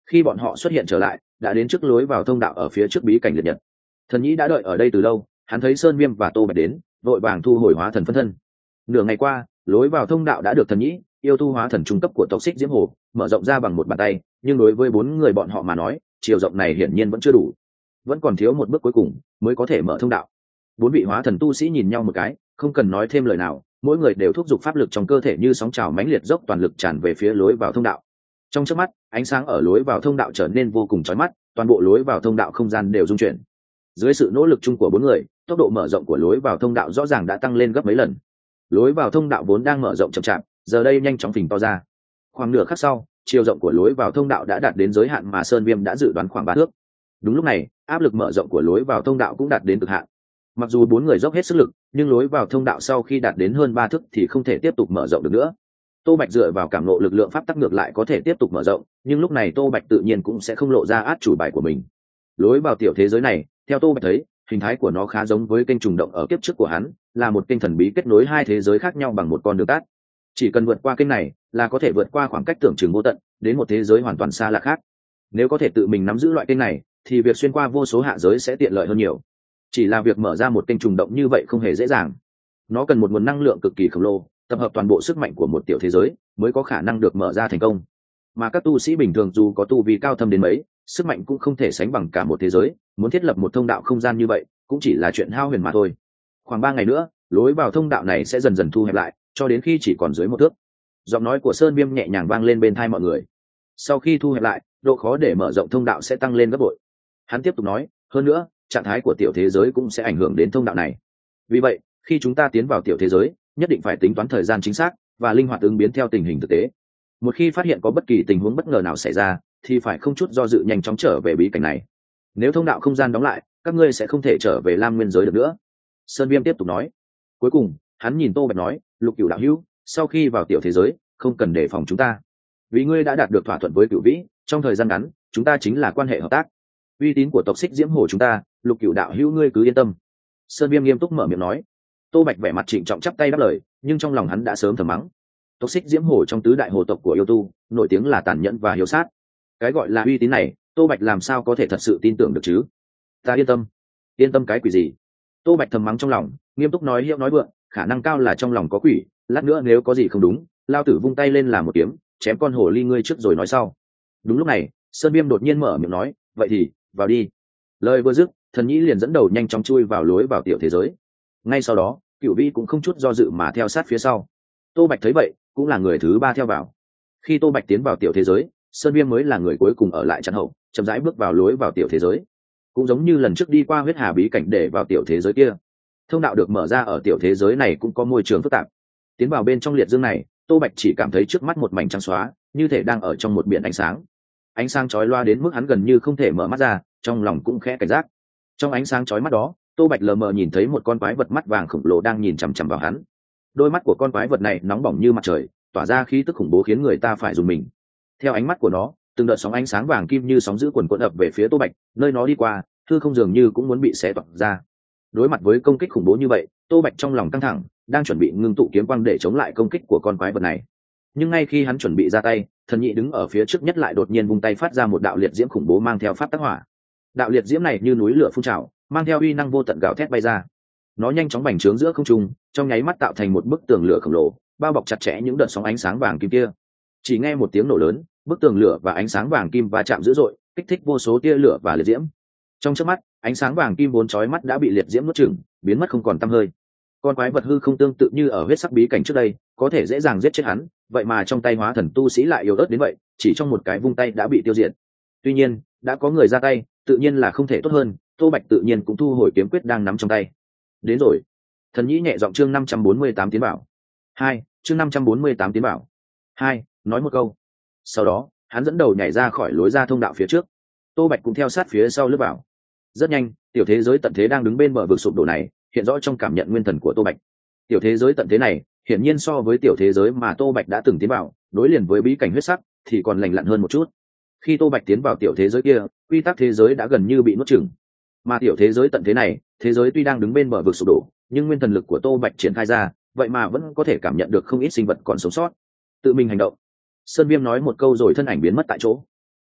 Khi bọn họ xuất hiện trở lại, đã đến trước lối vào thông đạo ở phía trước bí cảnh liệt nhật. Thần nhĩ đã đợi ở đây từ lâu, hắn thấy Sơn Viêm và Tô Bạch đến, vội vàng thu hồi hóa thần phân thân. Nửa ngày qua, lối vào thông đạo đã được thần nhĩ, yêu tu hóa thần trung cấp của tộc Xích Diễm Hồ mở rộng ra bằng một bàn tay, nhưng đối với bốn người bọn họ mà nói, chiều rộng này hiển nhiên vẫn chưa đủ, vẫn còn thiếu một bước cuối cùng mới có thể mở thông đạo. Bốn vị hóa thần tu sĩ nhìn nhau một cái, không cần nói thêm lời nào, mỗi người đều thúc giục pháp lực trong cơ thể như sóng trào mãnh liệt dốc toàn lực tràn về phía lối vào thông đạo. Trong chớp mắt, ánh sáng ở lối vào thông đạo trở nên vô cùng chói mắt, toàn bộ lối vào thông đạo không gian đều rung chuyển. Dưới sự nỗ lực chung của bốn người, tốc độ mở rộng của lối vào thông đạo rõ ràng đã tăng lên gấp mấy lần. Lối vào thông đạo vốn đang mở rộng chậm chạp, giờ đây nhanh chóng phình to ra. Khoảng nửa khắc sau, chiều rộng của lối vào thông đạo đã đạt đến giới hạn mà Sơn Viêm đã dự đoán khoảng ba thước. Đúng lúc này, áp lực mở rộng của lối vào thông đạo cũng đạt đến cực hạn. Mặc dù bốn người dốc hết sức lực, nhưng lối vào thông đạo sau khi đạt đến hơn ba thước thì không thể tiếp tục mở rộng được nữa. Tô Bạch dựa vào cảm ngộ lực lượng pháp tắc ngược lại có thể tiếp tục mở rộng, nhưng lúc này Tô Bạch tự nhiên cũng sẽ không lộ ra át chủ bài của mình. Lối vào tiểu thế giới này, theo Tô Bạch thấy, hình thái của nó khá giống với kênh trùng động ở kiếp trước của hắn, là một kênh thần bí kết nối hai thế giới khác nhau bằng một con đường tắt. Chỉ cần vượt qua kênh này, là có thể vượt qua khoảng cách tưởng chừng vô tận, đến một thế giới hoàn toàn xa lạ khác. Nếu có thể tự mình nắm giữ loại kênh này, thì việc xuyên qua vô số hạ giới sẽ tiện lợi hơn nhiều. Chỉ là việc mở ra một kênh trùng động như vậy không hề dễ dàng. Nó cần một nguồn năng lượng cực kỳ khổng lồ, tập hợp toàn bộ sức mạnh của một tiểu thế giới mới có khả năng được mở ra thành công. Mà các tu sĩ bình thường dù có tu vi cao thâm đến mấy, sức mạnh cũng không thể sánh bằng cả một thế giới, muốn thiết lập một thông đạo không gian như vậy cũng chỉ là chuyện hao huyền mà thôi. Khoảng ba ngày nữa, lối vào thông đạo này sẽ dần dần thu hẹp lại, cho đến khi chỉ còn dưới một thước. Giọng nói của Sơn Viêm nhẹ nhàng vang lên bên tai mọi người. Sau khi thu hẹp lại, độ khó để mở rộng thông đạo sẽ tăng lên gấp bội. Hắn tiếp tục nói, hơn nữa, trạng thái của tiểu thế giới cũng sẽ ảnh hưởng đến thông đạo này. Vì vậy, khi chúng ta tiến vào tiểu thế giới, nhất định phải tính toán thời gian chính xác và linh hoạt ứng biến theo tình hình thực tế. Một khi phát hiện có bất kỳ tình huống bất ngờ nào xảy ra, thì phải không chút do dự nhanh chóng trở về bí cảnh này. Nếu thông đạo không gian đóng lại, các ngươi sẽ không thể trở về Lam Nguyên giới được nữa. Sơn Viêm tiếp tục nói. Cuối cùng, hắn nhìn Tô Bạch nói, Lục Cửu đạo hữu, sau khi vào tiểu thế giới, không cần đề phòng chúng ta. Vì ngươi đã đạt được thỏa thuận với Cửu Vĩ, trong thời gian ngắn, chúng ta chính là quan hệ hợp tác. Uy tín của tộc Xích Diễm Hồ chúng ta, Lục Cửu đạo hữu ngươi cứ yên tâm. Sơn Viêm nghiêm túc mở miệng nói. Tô Bạch vẻ mặt trịnh trọng chắp tay đáp lời, nhưng trong lòng hắn đã sớm thầm mắng. Tộc Xích Diễm Hồ trong tứ đại hồ tộc của yêu tu, nổi tiếng là tàn nhẫn và hiếu sát. Cái gọi là uy tín này, Tô Bạch làm sao có thể thật sự tin tưởng được chứ? Ta yên tâm. Yên tâm cái quỷ gì? Tô Bạch thầm mắng trong lòng, nghiêm túc nói hiệu nói vượng, khả năng cao là trong lòng có quỷ, lát nữa nếu có gì không đúng, lao tử vung tay lên làm một kiếm, chém con hồ ly ngươi trước rồi nói sau. Đúng lúc này, Sơn Viêm đột nhiên mở miệng nói, vậy thì, vào đi. Lời vừa dứt, thần nhĩ liền dẫn đầu nhanh chóng chui vào lối vào tiểu thế giới. Ngay sau đó, Cửu Vĩ cũng không chút do dự mà theo sát phía sau. Tô Bạch thấy vậy, cũng là người thứ ba theo vào. Khi Tô Bạch tiến vào tiểu thế giới, Sơn Viêm mới là người cuối cùng ở lại chặn hậu, chậm rãi bước vào lối vào tiểu thế giới. Cũng giống như lần trước đi qua huyết hà bí cảnh để vào tiểu thế giới kia, thông đạo được mở ra ở tiểu thế giới này cũng có môi trường phức tạp. Tiến vào bên trong liệt dương này, Tô Bạch chỉ cảm thấy trước mắt một mảnh trắng xóa, như thể đang ở trong một biển ánh sáng. Ánh sáng chói loa đến mức hắn gần như không thể mở mắt ra, trong lòng cũng khẽ cảnh giác. Trong ánh sáng chói mắt đó, Tô Bạch lờ mờ nhìn thấy một con quái vật mắt vàng khổng lồ đang nhìn chằm chằm vào hắn. Đôi mắt của con quái vật này nóng bỏng như mặt trời, tỏa ra khí tức khủng bố khiến người ta phải rùng mình. Theo ánh mắt của nó, từng đợt sóng ánh sáng vàng kim như sóng dữ quần quần ập về phía Tô Bạch, nơi nó đi qua, hư không dường như cũng muốn bị xé toạc ra. Đối mặt với công kích khủng bố như vậy, Tô Bạch trong lòng căng thẳng, đang chuẩn bị ngưng tụ kiếm quang để chống lại công kích của con quái vật này. Nhưng ngay khi hắn chuẩn bị ra tay, thần nhị đứng ở phía trước nhất lại đột nhiên vung tay phát ra một đạo liệt diễm khủng bố mang theo pháp tắc hỏa. Đạo liệt diễm này như núi lửa phun trào, mang theo uy năng vô tận gào thét bay ra. Nó nhanh chóng bành trướng giữa không trung, trong nháy mắt tạo thành một bức tường lửa khổng lồ, bao bọc chặt chẽ những đợt sóng ánh sáng vàng kim kia. Chỉ nghe một tiếng nổ lớn, bức tường lửa và ánh sáng vàng kim va chạm dữ dội, kích thích vô số tia lửa và liệt diễm. Trong chớp mắt, ánh sáng vàng kim vốn chói mắt đã bị liệt diễm nuốt chửng, biến mất không còn tăm hơi. Con quái vật hư không tương tự như ở huyết sắc bí cảnh trước đây, có thể dễ dàng giết chết hắn, vậy mà trong tay hóa thần tu sĩ lại yếu ớt đến vậy, chỉ trong một cái vung tay đã bị tiêu diệt. Tuy nhiên, đã có người ra tay, tự nhiên là không thể tốt hơn, Tô Bạch tự nhiên cũng thu hồi kiếm quyết đang nắm trong tay. Đến rồi. Thần nhĩ nhẹ giọng chương năm trăm bốn mươi tám tiến bảo. Hai, chương năm trăm bốn mươi tám tiến bảo. Hai, nói một câu. Sau đó, hắn dẫn đầu nhảy ra khỏi lối ra thông đạo phía trước. Tô Bạch cũng theo sát phía sau lướt vào. Rất nhanh, tiểu thế giới tận thế đang đứng bên bờ vực sụp đổ này, hiện rõ trong cảm nhận nguyên thần của Tô Bạch. Tiểu thế giới tận thế này, hiển nhiên so với tiểu thế giới mà Tô Bạch đã từng tiến vào, đối liền với bí cảnh huyết sắc, thì còn lành lặn hơn một chút. Khi Tô Bạch tiến vào tiểu thế giới kia, quy tắc thế giới đã gần như bị nuốt chửng. Mà tiểu thế giới tận thế này, thế giới tuy đang đứng bên bờ vực sụp đổ, nhưng nguyên thần lực của Tô Bạch triển khai ra, vậy mà vẫn có thể cảm nhận được không ít sinh vật còn sống sót. Tự mình hành động. Sơn Viêm nói một câu rồi thân ảnh biến mất tại chỗ.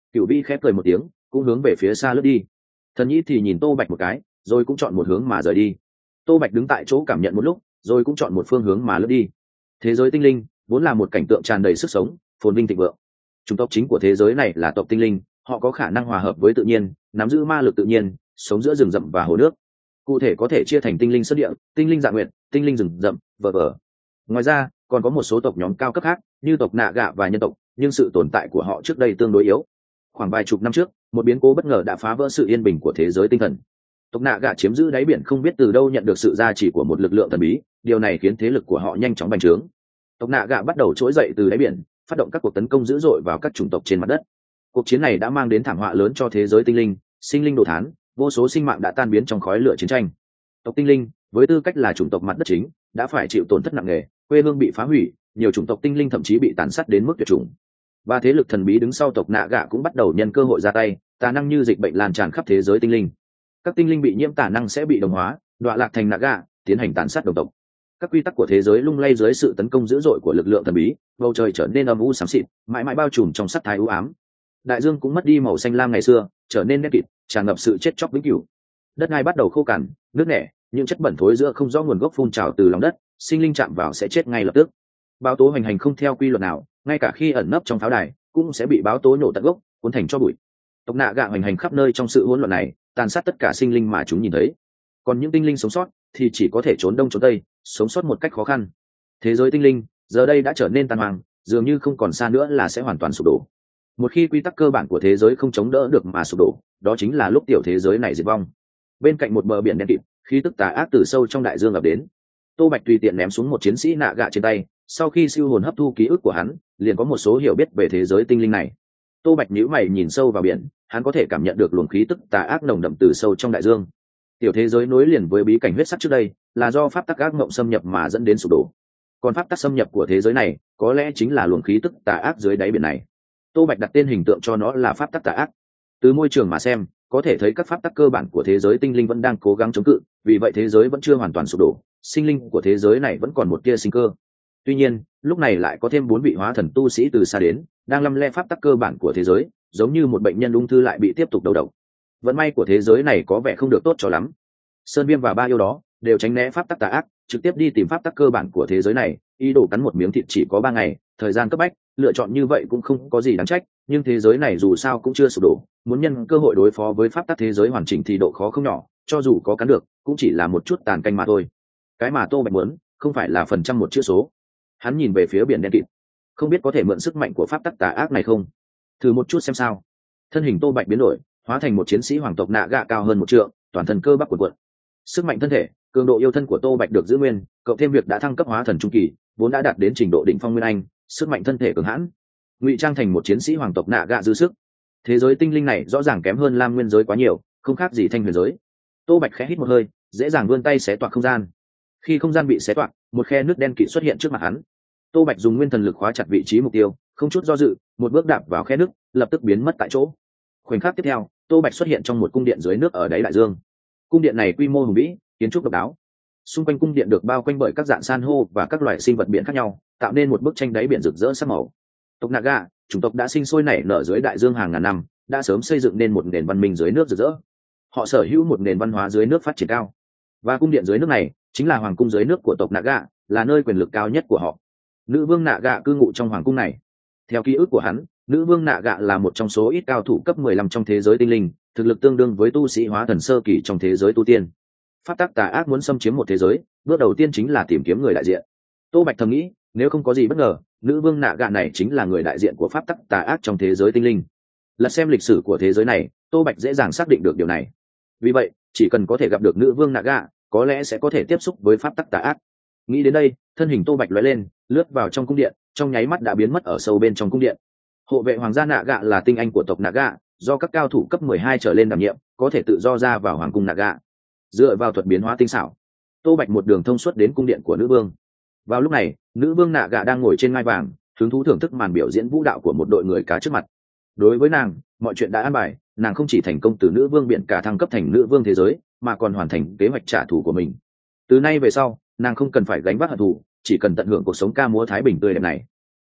Cửu vĩ khép cười một tiếng, cũng hướng về phía xa lướt đi. Thần nhĩ thì nhìn Tô Bạch một cái, rồi cũng chọn một hướng mà rời đi. Tô Bạch đứng tại chỗ cảm nhận một lúc, rồi cũng chọn một phương hướng mà lướt đi. Thế giới tinh linh vốn là một cảnh tượng tràn đầy sức sống, phồn vinh thịnh vượng. Chủng tộc chính của thế giới này là tộc tinh linh, họ có khả năng hòa hợp với tự nhiên, nắm giữ ma lực tự nhiên, sống giữa rừng rậm và hồ nước. Cụ thể có thể chia thành tinh linh sơn địa, tinh linh dạ nguyện, tinh linh rừng rậm, vờ vờ. Ngoài ra còn có một số tộc nhóm cao cấp khác như tộc nạ gạ và nhân tộc, nhưng sự tồn tại của họ trước đây tương đối yếu. Khoảng vài chục năm trước, một biến cố bất ngờ đã phá vỡ sự yên bình của thế giới tinh thần. Tộc nạ gạ chiếm giữ đáy biển không biết từ đâu nhận được sự gia trì của một lực lượng thần bí, điều này khiến thế lực của họ nhanh chóng bành trướng. Tộc nạ gạ bắt đầu trỗi dậy từ đáy biển, phát động các cuộc tấn công dữ dội vào các chủng tộc trên mặt đất. Cuộc chiến này đã mang đến thảm họa lớn cho thế giới tinh linh, sinh linh đồ thán, vô số sinh mạng đã tan biến trong khói lửa chiến tranh. Tộc tinh linh với tư cách là chủng tộc mặt đất chính đã phải chịu tổn thất nặng nề, quê hương bị phá hủy, nhiều chủng tộc tinh linh thậm chí bị tàn sát đến mức tuyệt chủng. Và thế lực thần bí đứng sau tộc nạ gạ cũng bắt đầu nhân cơ hội ra tay, tà năng như dịch bệnh lan tràn khắp thế giới tinh linh. Các tinh linh bị nhiễm tà năng sẽ bị đồng hóa, đọa lạc thành nạ gạ, tiến hành tàn sát đồng tộc. Các quy tắc của thế giới lung lay dưới sự tấn công dữ dội của lực lượng thần bí, bầu trời trở nên âm u xám xịt, mãi mãi bao trùm trong sắc thái u ám. Đại dương cũng mất đi màu xanh lam ngày xưa, trở nên đen kịt, tràn ngập sự chết chóc vĩnh cửu. Đất đai bắt đầu khô cằn, nước nẻ, những chất bẩn thối giữa không rõ nguồn gốc phun trào từ lòng đất, sinh linh chạm vào sẽ chết ngay lập tức. Báo tố hành hành không theo quy luật nào, ngay cả khi ẩn nấp trong pháo đài cũng sẽ bị báo tố nổ tận gốc, cuốn thành cho bụi. Tộc nạ gạ hành hành khắp nơi trong sự hỗn loạn này, tàn sát tất cả sinh linh mà chúng nhìn thấy. Còn những tinh linh sống sót thì chỉ có thể trốn đông trốn tây, sống sót một cách khó khăn. Thế giới tinh linh giờ đây đã trở nên tàn hoang, dường như không còn xa nữa là sẽ hoàn toàn sụp đổ. Một khi quy tắc cơ bản của thế giới không chống đỡ được mà sụp đổ, đó chính là lúc tiểu thế giới này diệt vong. Bên cạnh một bờ biển đen kịt, khí tức tà ác từ sâu trong đại dương ập đến. Tô Bạch tùy tiện ném xuống một chiến sĩ nạ gạ trên tay, sau khi siêu hồn hấp thu ký ức của hắn, liền có một số hiểu biết về thế giới tinh linh này. Tô Bạch nhíu mày nhìn sâu vào biển, hắn có thể cảm nhận được luồng khí tức tà ác nồng đậm từ sâu trong đại dương. Tiểu thế giới nối liền với bí cảnh huyết sắc trước đây, là do pháp tắc ác mộng xâm nhập mà dẫn đến sụp đổ. Còn pháp tắc xâm nhập của thế giới này, có lẽ chính là luồng khí tức tà ác dưới đáy biển này. Tô Bạch đặt tên hình tượng cho nó là pháp tắc tà ác. Từ môi trường mà xem, có thể thấy các pháp tắc cơ bản của thế giới tinh linh vẫn đang cố gắng chống cự, vì vậy thế giới vẫn chưa hoàn toàn sụp đổ, sinh linh của thế giới này vẫn còn một tia sinh cơ. Tuy nhiên, lúc này lại có thêm bốn vị hóa thần tu sĩ từ xa đến, đang lăm le pháp tắc cơ bản của thế giới, giống như một bệnh nhân ung thư lại bị tiếp tục đầu độc. Vận may của thế giới này có vẻ không được tốt cho lắm. Sơn Viêm và ba yêu đó đều tránh né pháp tắc tà ác, trực tiếp đi tìm pháp tắc cơ bản của thế giới này, ý đồ cắn một miếng thịt chỉ có ba ngày, thời gian cấp bách, lựa chọn như vậy cũng không có gì đáng trách, nhưng thế giới này dù sao cũng chưa sụp đổ, muốn nhân cơ hội đối phó với pháp tắc thế giới hoàn chỉnh thì độ khó không nhỏ, cho dù có cắn được, cũng chỉ là một chút tàn canh mà thôi. Cái mà Tô Bạch muốn, không phải là phần trăm một chữ số. Hắn nhìn về phía biển đen kịt, không biết có thể mượn sức mạnh của pháp tắc tà ác này không? Thử một chút xem sao. Thân hình Tô Bạch biến đổi, hóa thành một chiến sĩ hoàng tộc nạ gạ cao hơn một trượng, toàn thân cơ bắp cuộn cuộn. Sức mạnh thân thể, cường độ yêu thân của Tô Bạch được giữ nguyên, cộng thêm việc đã thăng cấp hóa thần trung kỳ, vốn đã đạt đến trình độ đỉnh phong nguyên anh, sức mạnh thân thể cường hãn, ngụy trang thành một chiến sĩ hoàng tộc nạ gạ dư sức. Thế giới tinh linh này rõ ràng kém hơn lam nguyên giới quá nhiều, không khác gì thanh huyền giới. Tô Bạch khẽ hít một hơi, dễ dàng vươn tay xé toạc không gian. Khi không gian bị xé toạc, một khe nước đen kịt xuất hiện trước mặt hắn. Tô Bạch dùng nguyên thần lực khóa chặt vị trí mục tiêu, không chút do dự, một bước đạp vào khe nước, lập tức biến mất tại chỗ. Khoảnh khắc tiếp theo, Tô Bạch xuất hiện trong một cung điện dưới nước ở đáy đại dương. Cung điện này quy mô hùng vĩ, kiến trúc độc đáo. Xung quanh cung điện được bao quanh bởi các dạng san hô và các loài sinh vật biển khác nhau, tạo nên một bức tranh đáy biển rực rỡ sắc màu. Tộc Naga, chủng tộc đã sinh sôi nảy nở dưới đại dương hàng ngàn năm, đã sớm xây dựng nên một nền văn minh dưới nước rực rỡ. Họ sở hữu một nền văn hóa dưới nước phát triển cao, và cung điện dưới nước này chính là hoàng cung dưới nước của tộc Naga, là nơi quyền lực cao nhất của họ. Nữ vương Naga cư ngụ trong hoàng cung này. Theo ký ức của hắn, nữ vương Naga là một trong số ít cao thủ cấp mười lăm trong thế giới tinh linh, thực lực tương đương với tu sĩ hóa thần sơ kỳ trong thế giới tu tiên. Pháp tắc tà ác muốn xâm chiếm một thế giới, bước đầu tiên chính là tìm kiếm người đại diện. Tô Bạch thầm nghĩ, nếu không có gì bất ngờ, nữ vương Naga này chính là người đại diện của pháp tắc tà ác trong thế giới tinh linh. Lật xem lịch sử của thế giới này, Tô Bạch dễ dàng xác định được điều này. Vì vậy, chỉ cần có thể gặp được nữ vương Naga, có lẽ sẽ có thể tiếp xúc với pháp tắc tà ác. Nghĩ đến đây, thân hình Tô Bạch lóe lên, lướt vào trong cung điện, trong nháy mắt đã biến mất ở sâu bên trong cung điện. Hộ vệ hoàng gia Naga là tinh anh của tộc Naga, do các cao thủ cấp mười hai trở lên đảm nhiệm, có thể tự do ra vào hoàng cung Naga. Dựa vào thuật biến hóa tinh xảo, Tô Bạch một đường thông suốt đến cung điện của nữ vương. Vào lúc này, nữ vương Naga đang ngồi trên ngai vàng, hứng thú thưởng thức màn biểu diễn vũ đạo của một đội người cá trước mặt. Đối với nàng, mọi chuyện đã an bài, nàng không chỉ thành công từ nữ vương biển cả thăng cấp thành nữ vương thế giới, mà còn hoàn thành kế hoạch trả thù của mình. Từ nay về sau, nàng không cần phải gánh vác hận thù, chỉ cần tận hưởng cuộc sống ca múa thái bình tươi đẹp này.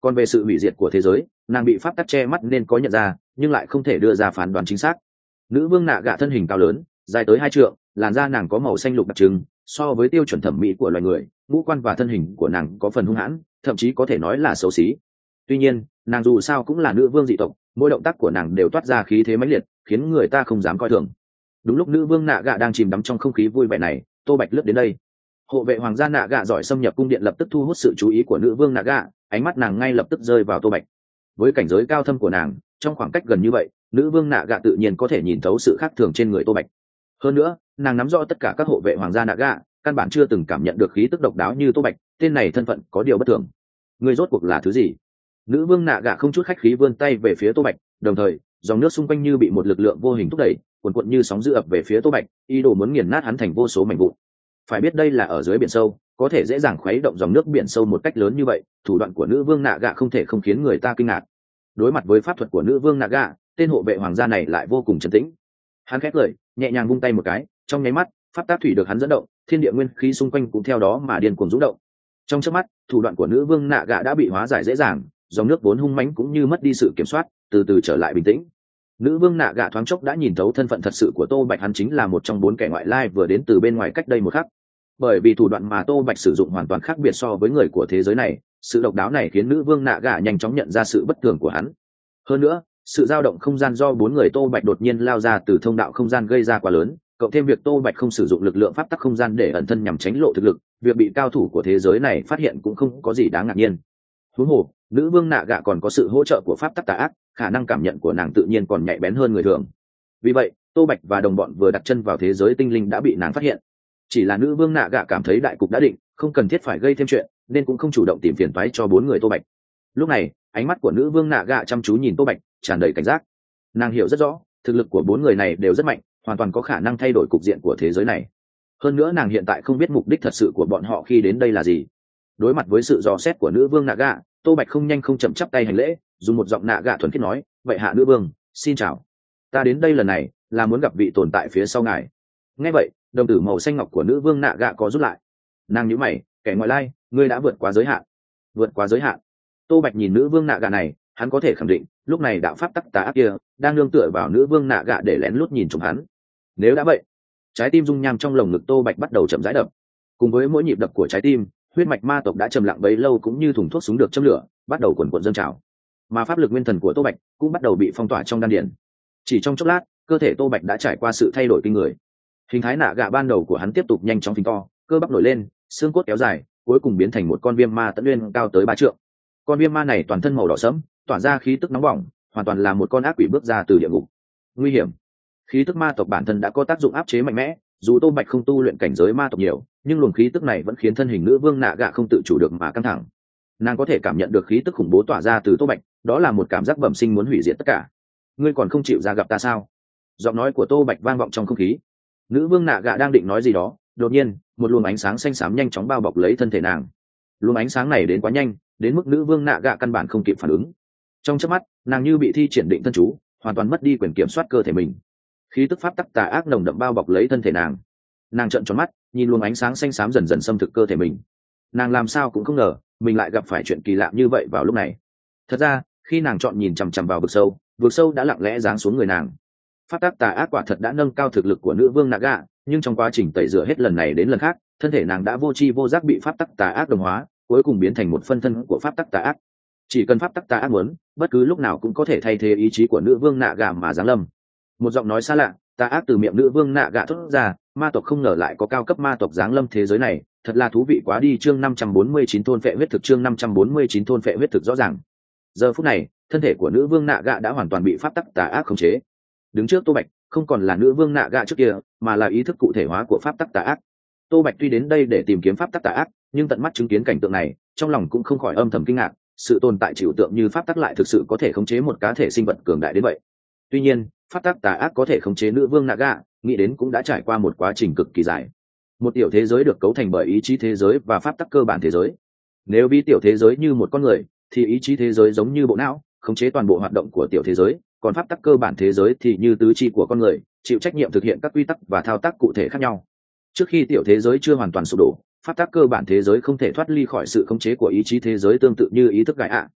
Còn về sự hủy diệt của thế giới, nàng bị pháp tắc che mắt nên có nhận ra, nhưng lại không thể đưa ra phán đoán chính xác. Nữ vương nạ gạ thân hình cao lớn, dài tới hai trượng, làn da nàng có màu xanh lục đặc trưng, so với tiêu chuẩn thẩm mỹ của loài người, ngũ quan và thân hình của nàng có phần hung hãn, thậm chí có thể nói là xấu xí. Tuy nhiên, nàng dù sao cũng là nữ vương dị tộc, mỗi động tác của nàng đều toát ra khí thế mãnh liệt, khiến người ta không dám coi thường. Đúng lúc nữ vương nạ gạ đang chìm đắm trong không khí vui vẻ này, Tô Bạch lướt đến đây. Hộ vệ hoàng gia nạ gạ giỏi xâm nhập cung điện lập tức thu hút sự chú ý của nữ vương nạ gạ, ánh mắt nàng ngay lập tức rơi vào Tô Bạch. Với cảnh giới cao thâm của nàng, trong khoảng cách gần như vậy, nữ vương nạ gạ tự nhiên có thể nhìn thấu sự khác thường trên người Tô Bạch. Hơn nữa, nàng nắm rõ tất cả các hộ vệ hoàng gia nạ gạ, căn bản chưa từng cảm nhận được khí tức độc đáo như Tô Bạch, tên này thân phận có điều bất thường. Người rốt cuộc là thứ gì? Nữ vương nạ gạ không chút khách khí vươn tay về phía Tô Bạch, đồng thời dòng nước xung quanh như bị một lực lượng vô hình thúc đẩy, cuồn cuộn như sóng dữ ập về phía Tô Bạch, ý đồ muốn nghiền nát hắn thành vô số mảnh vụn. Phải biết đây là ở dưới biển sâu, có thể dễ dàng khuấy động dòng nước biển sâu một cách lớn như vậy, thủ đoạn của nữ vương nạ gạ không thể không khiến người ta kinh ngạc. Đối mặt với pháp thuật của nữ vương nạ gạ, tên hộ vệ hoàng gia này lại vô cùng trấn tĩnh. Hắn khẽ cười, nhẹ nhàng vung tay một cái, trong nháy mắt, pháp tác thủy được hắn dẫn động, thiên địa nguyên khí xung quanh cũng theo đó mà điên cuồng rung động. Trong chớp mắt, thủ đoạn của nữ vương nạ gạ đã bị hóa giải dễ dàng, dòng nước vốn hung mãnh cũng như mất đi sự kiểm soát, từ từ trở lại bình tĩnh. Nữ vương nạ gạ thoáng chốc đã nhìn thấu thân phận thật sự của Tô Bạch, hắn chính là một trong bốn kẻ ngoại lai vừa đến từ bên ngoài cách đây một khắc. Bởi vì thủ đoạn mà Tô Bạch sử dụng hoàn toàn khác biệt so với người của thế giới này, sự độc đáo này khiến nữ vương nạ gạ nhanh chóng nhận ra sự bất thường của hắn. Hơn nữa, sự dao động không gian do bốn người Tô Bạch đột nhiên lao ra từ thông đạo không gian gây ra quá lớn, cộng thêm việc Tô Bạch không sử dụng lực lượng pháp tắc không gian để ẩn thân nhằm tránh lộ thực lực, việc bị cao thủ của thế giới này phát hiện cũng không có gì đáng ngạc nhiên. Huống hồ, nữ vương nạ gạ còn có sự hỗ trợ của pháp tắc tà ác, khả năng cảm nhận của nàng tự nhiên còn nhạy bén hơn người thường. Vì vậy, Tô Bạch và đồng bọn vừa đặt chân vào thế giới tinh linh đã bị nàng phát hiện. Chỉ là nữ vương nạ gạ cảm thấy đại cục đã định, không cần thiết phải gây thêm chuyện, nên cũng không chủ động tìm phiền toái cho bốn người Tô Bạch. Lúc này, ánh mắt của nữ vương nạ gạ chăm chú nhìn Tô Bạch, tràn đầy cảnh giác. Nàng hiểu rất rõ, thực lực của bốn người này đều rất mạnh, hoàn toàn có khả năng thay đổi cục diện của thế giới này. Hơn nữa nàng hiện tại không biết mục đích thật sự của bọn họ khi đến đây là gì. Đối mặt với sự dò xét của nữ vương nạ gạ, Tô Bạch không nhanh không chậm chắp tay hành lễ, dùng một giọng nạ gạ thuần khiết nói, vậy hạ nữ vương, xin chào. Ta đến đây lần này là muốn gặp vị tồn tại phía sau ngài. Nghe vậy, đồng tử màu xanh ngọc của nữ vương nạ gạ có rút lại. Nàng nhíu mày, kẻ ngoại lai, ngươi đã vượt quá giới hạn. Vượt quá giới hạn? Tô Bạch nhìn nữ vương nạ gạ này, hắn có thể khẳng định, lúc này đạo pháp tắc tà ác kia đang nương tựa vào nữ vương nạ gạ để lén lút nhìn trộm hắn. Nếu đã vậy, trái tim dung nham trong lồng ngực Tô Bạch bắt đầu chậm rãi đập. Cùng với mỗi nhịp đập của trái tim, huyết mạch ma tộc đã trầm lặng bấy lâu cũng như thùng thuốc súng được châm lửa, bắt đầu cuồn cuộn dâng trào. Mà pháp lực nguyên thần của Tô Bạch cũng bắt đầu bị phong tỏa trong đan điền. Chỉ trong chốc lát, cơ thể Tô Bạch đã trải qua sự thay đổi kinh người. Hình thái nạ gạ ban đầu của hắn tiếp tục nhanh chóng phình to, cơ bắp nổi lên, xương cốt kéo dài, cuối cùng biến thành một con viêm ma tận nguyên cao tới ba trượng. Con viêm ma này toàn thân màu đỏ sẫm, tỏa ra khí tức nóng bỏng, hoàn toàn là một con ác quỷ bước ra từ địa ngục. Nguy hiểm. Khí tức ma tộc bản thân đã có tác dụng áp chế mạnh mẽ, dù Tô Bạch không tu luyện cảnh giới ma tộc nhiều, nhưng luồng khí tức này vẫn khiến thân hình nữ vương nạ gạ không tự chủ được mà căng thẳng. Nàng có thể cảm nhận được khí tức khủng bố tỏa ra từ Tô Bạch, đó là một cảm giác bẩm sinh muốn hủy diệt tất cả. Ngươi còn không chịu ra gặp ta sao? Giọng nói của Tô Bạch vang vọng trong không khí. Nữ vương nạ gạ đang định nói gì đó, đột nhiên một luồng ánh sáng xanh xám nhanh chóng bao bọc lấy thân thể nàng. Luồng ánh sáng này đến quá nhanh, đến mức nữ vương nạ gạ căn bản không kịp phản ứng. Trong chớp mắt, nàng như bị thi triển định thân chú, hoàn toàn mất đi quyền kiểm soát cơ thể mình. Khí tức pháp tắc tà ác nồng đậm bao bọc lấy thân thể nàng. Nàng trợn tròn mắt, nhìn luồng ánh sáng xanh xám dần dần xâm thực cơ thể mình. Nàng làm sao cũng không ngờ mình lại gặp phải chuyện kỳ lạ như vậy vào lúc này. Thật ra, khi nàng chọn nhìn chằm chằm vào vực sâu, vực sâu đã lặng lẽ giáng xuống người nàng. Pháp tắc tà ác quả thật đã nâng cao thực lực của nữ vương Naga, nhưng trong quá trình tẩy rửa hết lần này đến lần khác, thân thể nàng đã vô tri vô giác bị pháp tắc tà ác đồng hóa, cuối cùng biến thành một phân thân của pháp tắc tà ác. Chỉ cần pháp tắc tà ác muốn, bất cứ lúc nào cũng có thể thay thế ý chí của nữ vương Naga mà giáng lâm. Một giọng nói xa lạ, tà ác từ miệng nữ vương Naga thốt ra, ma tộc không ngờ lại có cao cấp ma tộc giáng lâm thế giới này, thật là thú vị quá đi. Chương năm trăm bốn mươi chín thôn phệ huyết thực, chương năm trăm bốn mươi chín thôn phệ huyết thực. Rõ ràng, giờ phút này, thân thể của nữ vương Naga đã hoàn toàn bị pháp tắc tà ác khống chế. Đứng trước Tô Bạch, không còn là nữ vương Naga trước kia, mà là ý thức cụ thể hóa của pháp tắc tà ác. Tô Bạch tuy đến đây để tìm kiếm pháp tắc tà ác, nhưng tận mắt chứng kiến cảnh tượng này, trong lòng cũng không khỏi âm thầm kinh ngạc, sự tồn tại trừu tượng như pháp tắc lại thực sự có thể khống chế một cá thể sinh vật cường đại đến vậy. Tuy nhiên, pháp tắc tà ác có thể khống chế nữ vương Naga, nghĩ đến cũng đã trải qua một quá trình cực kỳ dài. Một tiểu thế giới được cấu thành bởi ý chí thế giới và pháp tắc cơ bản thế giới. Nếu ví tiểu thế giới như một con người, thì ý chí thế giới giống như bộ não, khống chế toàn bộ hoạt động của tiểu thế giới, còn pháp tắc cơ bản thế giới thì như tứ chi của con người, chịu trách nhiệm thực hiện các quy tắc và thao tác cụ thể khác nhau. Trước khi tiểu thế giới chưa hoàn toàn sụp đổ, pháp tắc cơ bản thế giới không thể thoát ly khỏi sự khống chế của ý chí thế giới, tương tự như ý thức Gaia.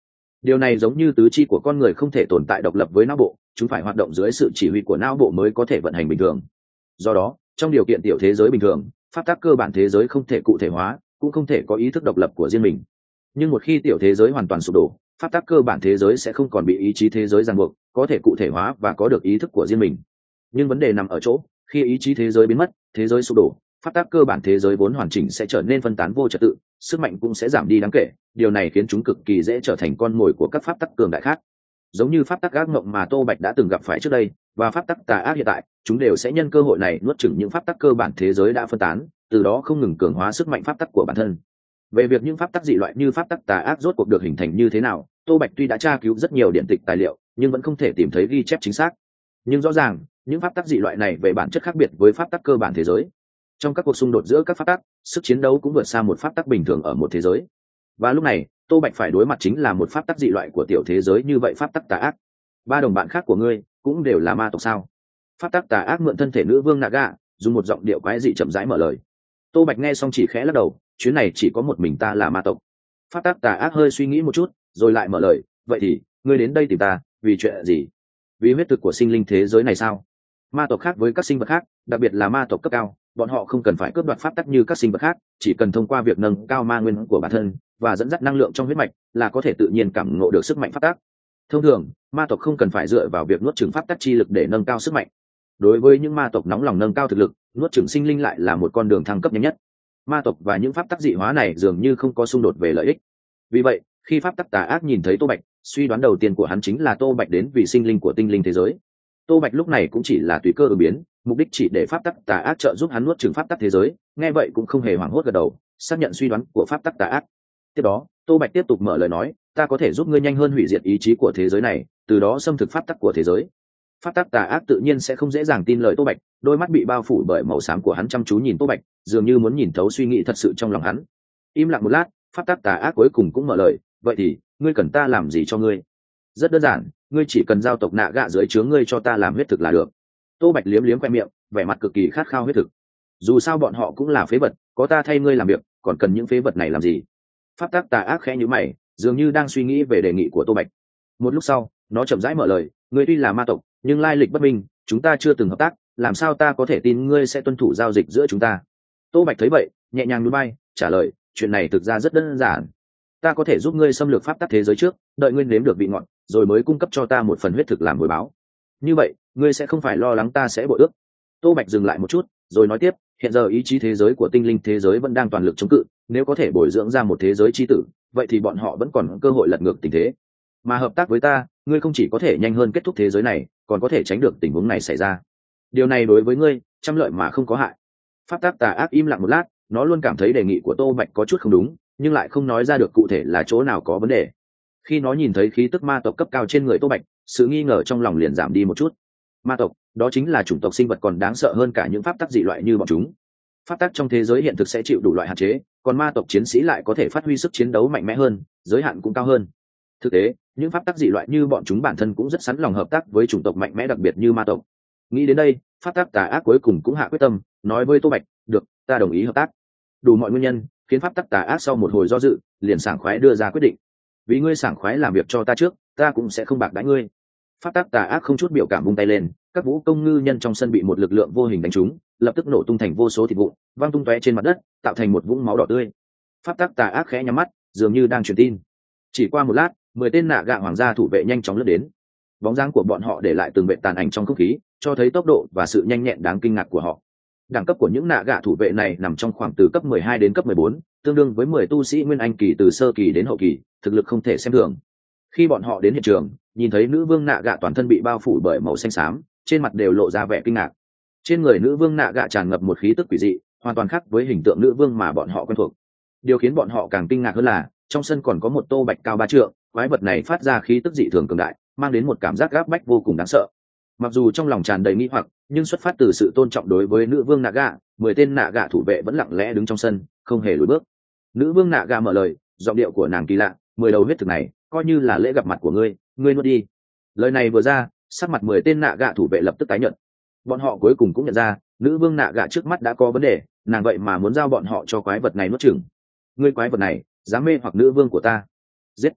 Điều này giống như tứ chi của con người không thể tồn tại độc lập với não bộ, chúng phải hoạt động dưới sự chỉ huy của não bộ mới có thể vận hành bình thường. Do đó, trong điều kiện tiểu thế giới bình thường, pháp tắc cơ bản thế giới không thể cụ thể hóa, cũng không thể có ý thức độc lập của riêng mình. Nhưng một khi tiểu thế giới hoàn toàn sụp đổ, pháp tắc cơ bản thế giới sẽ không còn bị ý chí thế giới ràng buộc, có thể cụ thể hóa và có được ý thức của riêng mình. Nhưng vấn đề nằm ở chỗ, khi ý chí thế giới biến mất, thế giới sụp đổ, pháp tắc cơ bản thế giới vốn hoàn chỉnh sẽ trở nên phân tán vô trật tự, sức mạnh cũng sẽ giảm đi đáng kể. Điều này khiến chúng cực kỳ dễ trở thành con mồi của các pháp tắc cường đại khác. Giống như pháp tắc ác mộng mà Tô Bạch đã từng gặp phải trước đây, và pháp tắc tà ác hiện tại, chúng đều sẽ nhân cơ hội này nuốt chửng những pháp tắc cơ bản thế giới đã phân tán, từ đó không ngừng cường hóa sức mạnh pháp tắc của bản thân. Về việc những pháp tắc dị loại như pháp tắc tà ác rốt cuộc được hình thành như thế nào, Tô Bạch tuy đã tra cứu rất nhiều điện tịch tài liệu, nhưng vẫn không thể tìm thấy ghi chép chính xác. Nhưng rõ ràng, những pháp tắc dị loại này về bản chất khác biệt với pháp tắc cơ bản thế giới. Trong các cuộc xung đột giữa các pháp tắc, sức chiến đấu cũng vượt xa một pháp tắc bình thường ở một thế giới. Và lúc này, Tô Bạch phải đối mặt chính là một pháp tắc dị loại của tiểu thế giới như vậy, pháp tắc tà ác. Ba đồng bạn khác của ngươi cũng đều là ma tộc sao? Pháp tắc tà ác mượn thân thể nữ vương Naga, dùng một giọng điệu quái dị chậm rãi mở lời. Tô Bạch nghe xong chỉ khẽ lắc đầu, chuyến này chỉ có một mình ta là ma tộc. Pháp tắc tà ác hơi suy nghĩ một chút, rồi lại mở lời, vậy thì ngươi đến đây tìm ta vì chuyện gì? Vì huyết thực của sinh linh thế giới này sao? Ma tộc khác với các sinh vật khác, đặc biệt là ma tộc cấp cao, bọn họ không cần phải cướp đoạt pháp tắc như các sinh vật khác, chỉ cần thông qua việc nâng cao ma nguyên của bản thân và dẫn dắt năng lượng trong huyết mạch là có thể tự nhiên cảm ngộ được sức mạnh pháp tắc. Thông thường, ma tộc không cần phải dựa vào việc nuốt chửng pháp tắc chi lực để nâng cao sức mạnh. Đối với những ma tộc nóng lòng nâng cao thực lực, nuốt chửng sinh linh lại là một con đường thăng cấp nhanh nhất. Ma tộc và những pháp tắc dị hóa này dường như không có xung đột về lợi ích. Vì vậy, khi pháp tắc tà ác nhìn thấy Tô Bạch, suy đoán đầu tiên của hắn chính là Tô Bạch đến vì sinh linh của tinh linh thế giới. Tô Bạch lúc này cũng chỉ là tùy cơ ứng biến, mục đích chỉ để pháp tắc tà ác trợ giúp hắn nuốt chửng pháp tắc thế giới. Nghe vậy cũng không hề hoảng hốt gật đầu, xác nhận suy đoán của pháp tắc tà ác. Tiếp đó, Tô Bạch tiếp tục mở lời nói, ta có thể giúp ngươi nhanh hơn hủy diệt ý chí của thế giới này, từ đó xâm thực pháp tắc của thế giới. Pháp tắc tà ác tự nhiên sẽ không dễ dàng tin lời Tô Bạch, đôi mắt bị bao phủ bởi màu xám của hắn chăm chú nhìn Tô Bạch, dường như muốn nhìn thấu suy nghĩ thật sự trong lòng hắn. Im lặng một lát, pháp tắc tà ác cuối cùng cũng mở lời, vậy thì ngươi cần ta làm gì cho ngươi? Rất đơn giản, ngươi chỉ cần giao tộc nạ gạ dưới trướng ngươi cho ta làm huyết thực là được. Tô Bạch liếm liếm khoe miệng, vẻ mặt cực kỳ khát khao huyết thực. Dù sao bọn họ cũng là phế vật, có ta thay ngươi làm việc, còn cần những phế vật này làm gì? Pháp tắc tà ác khẽ nhíu mày, dường như đang suy nghĩ về đề nghị của Tô Bạch. Một lúc sau, nó chậm rãi mở lời, ngươi tuy là ma tộc, nhưng lai lịch bất minh, chúng ta chưa từng hợp tác, làm sao ta có thể tin ngươi sẽ tuân thủ giao dịch giữa chúng ta? Tô Bạch thấy vậy, nhẹ nhàng nhún vai, trả lời, chuyện này thực ra rất đơn giản. Ta có thể giúp ngươi xâm lược pháp tắc thế giới trước, đợi ngươi nếm được vị ngọt, rồi mới cung cấp cho ta một phần huyết thực làm hồi báo. Như vậy, ngươi sẽ không phải lo lắng ta sẽ bội ước. Tô Bạch dừng lại một chút, rồi nói tiếp, hiện giờ ý chí thế giới của tinh linh thế giới vẫn đang toàn lực chống cự, nếu có thể bồi dưỡng ra một thế giới chi tử, vậy thì bọn họ vẫn còn cơ hội lật ngược tình thế. Mà hợp tác với ta, ngươi không chỉ có thể nhanh hơn kết thúc thế giới này, còn có thể tránh được tình huống này xảy ra. Điều này đối với ngươi, trăm lợi mà không có hại. Pháp tắc tà ác im lặng một lát, nó luôn cảm thấy đề nghị của Tô Bạch có chút không đúng, nhưng lại không nói ra được cụ thể là chỗ nào có vấn đề. Khi nó nhìn thấy khí tức ma tộc cấp cao trên người Tô Bạch, sự nghi ngờ trong lòng liền giảm đi một chút. Ma tộc, đó chính là chủng tộc sinh vật còn đáng sợ hơn cả những pháp tắc dị loại như bọn chúng. Pháp tắc trong thế giới hiện thực sẽ chịu đủ loại hạn chế, còn ma tộc chiến sĩ lại có thể phát huy sức chiến đấu mạnh mẽ hơn, giới hạn cũng cao hơn. Thực tế, những pháp tắc dị loại như bọn chúng bản thân cũng rất sẵn lòng hợp tác với chủng tộc mạnh mẽ đặc biệt như ma tộc. Nghĩ đến đây, pháp tắc tà ác cuối cùng cũng hạ quyết tâm, nói với Tô Bạch, được, ta đồng ý hợp tác. Đủ mọi nguyên nhân khiến pháp tắc tà ác sau một hồi do dự, liền sảng khoái đưa ra quyết định. Vì ngươi sảng khoái làm việc cho ta trước, ta cũng sẽ không bạc đãi ngươi. Pháp tắc tà ác không chút biểu cảm vung tay lên, các vũ công ngư nhân trong sân bị một lực lượng vô hình đánh trúng, lập tức nổ tung thành vô số thịt vụn, văng tung tóe trên mặt đất, tạo thành một vũng máu đỏ tươi. Pháp tắc tà ác khẽ nhắm mắt, dường như đang truyền tin. Chỉ qua một lát, mười tên nạ gạ hoàng gia thủ vệ nhanh chóng lướt đến. Bóng dáng của bọn họ để lại từng vệt tàn ảnh trong không khí, cho thấy tốc độ và sự nhanh nhẹn đáng kinh ngạc của họ. Đẳng cấp của những nạ gạ thủ vệ này nằm trong khoảng từ cấp mười hai đến cấp mười bốn, tương đương với mười tu sĩ nguyên anh kỳ từ sơ kỳ đến hậu kỳ, thực lực không thể xem thường. Khi bọn họ đến hiện trường, nhìn thấy nữ vương nạ gạ toàn thân bị bao phủ bởi màu xanh xám, trên mặt đều lộ ra vẻ kinh ngạc. Trên người nữ vương nạ gạ tràn ngập một khí tức quỷ dị, hoàn toàn khác với hình tượng nữ vương mà bọn họ quen thuộc. Điều khiến bọn họ càng kinh ngạc hơn là, trong sân còn có một Tô Bạch cao ba trượng, quái vật này phát ra khí tức dị thường cường đại, mang đến một cảm giác gáp bách vô cùng đáng sợ. Mặc dù trong lòng tràn đầy nghi hoặc, nhưng xuất phát từ sự tôn trọng đối với nữ vương nạ gạ, mười tên nạ gạ thủ vệ vẫn lặng lẽ đứng trong sân, không hề lùi bước. Nữ vương nạ gạ mở lời, giọng điệu của nàng kỳ lạ, mười đầu huyết thực này coi như là lễ gặp mặt của ngươi, ngươi nuốt đi. Lời này vừa ra, sắc mặt mười tên nạ gạ thủ vệ lập tức tái nhợt. Bọn họ cuối cùng cũng nhận ra, nữ vương nạ gạ trước mắt đã có vấn đề, nàng vậy mà muốn giao bọn họ cho quái vật này nuốt chửng. Ngươi quái vật này dám mê hoặc nữ vương của ta, giết!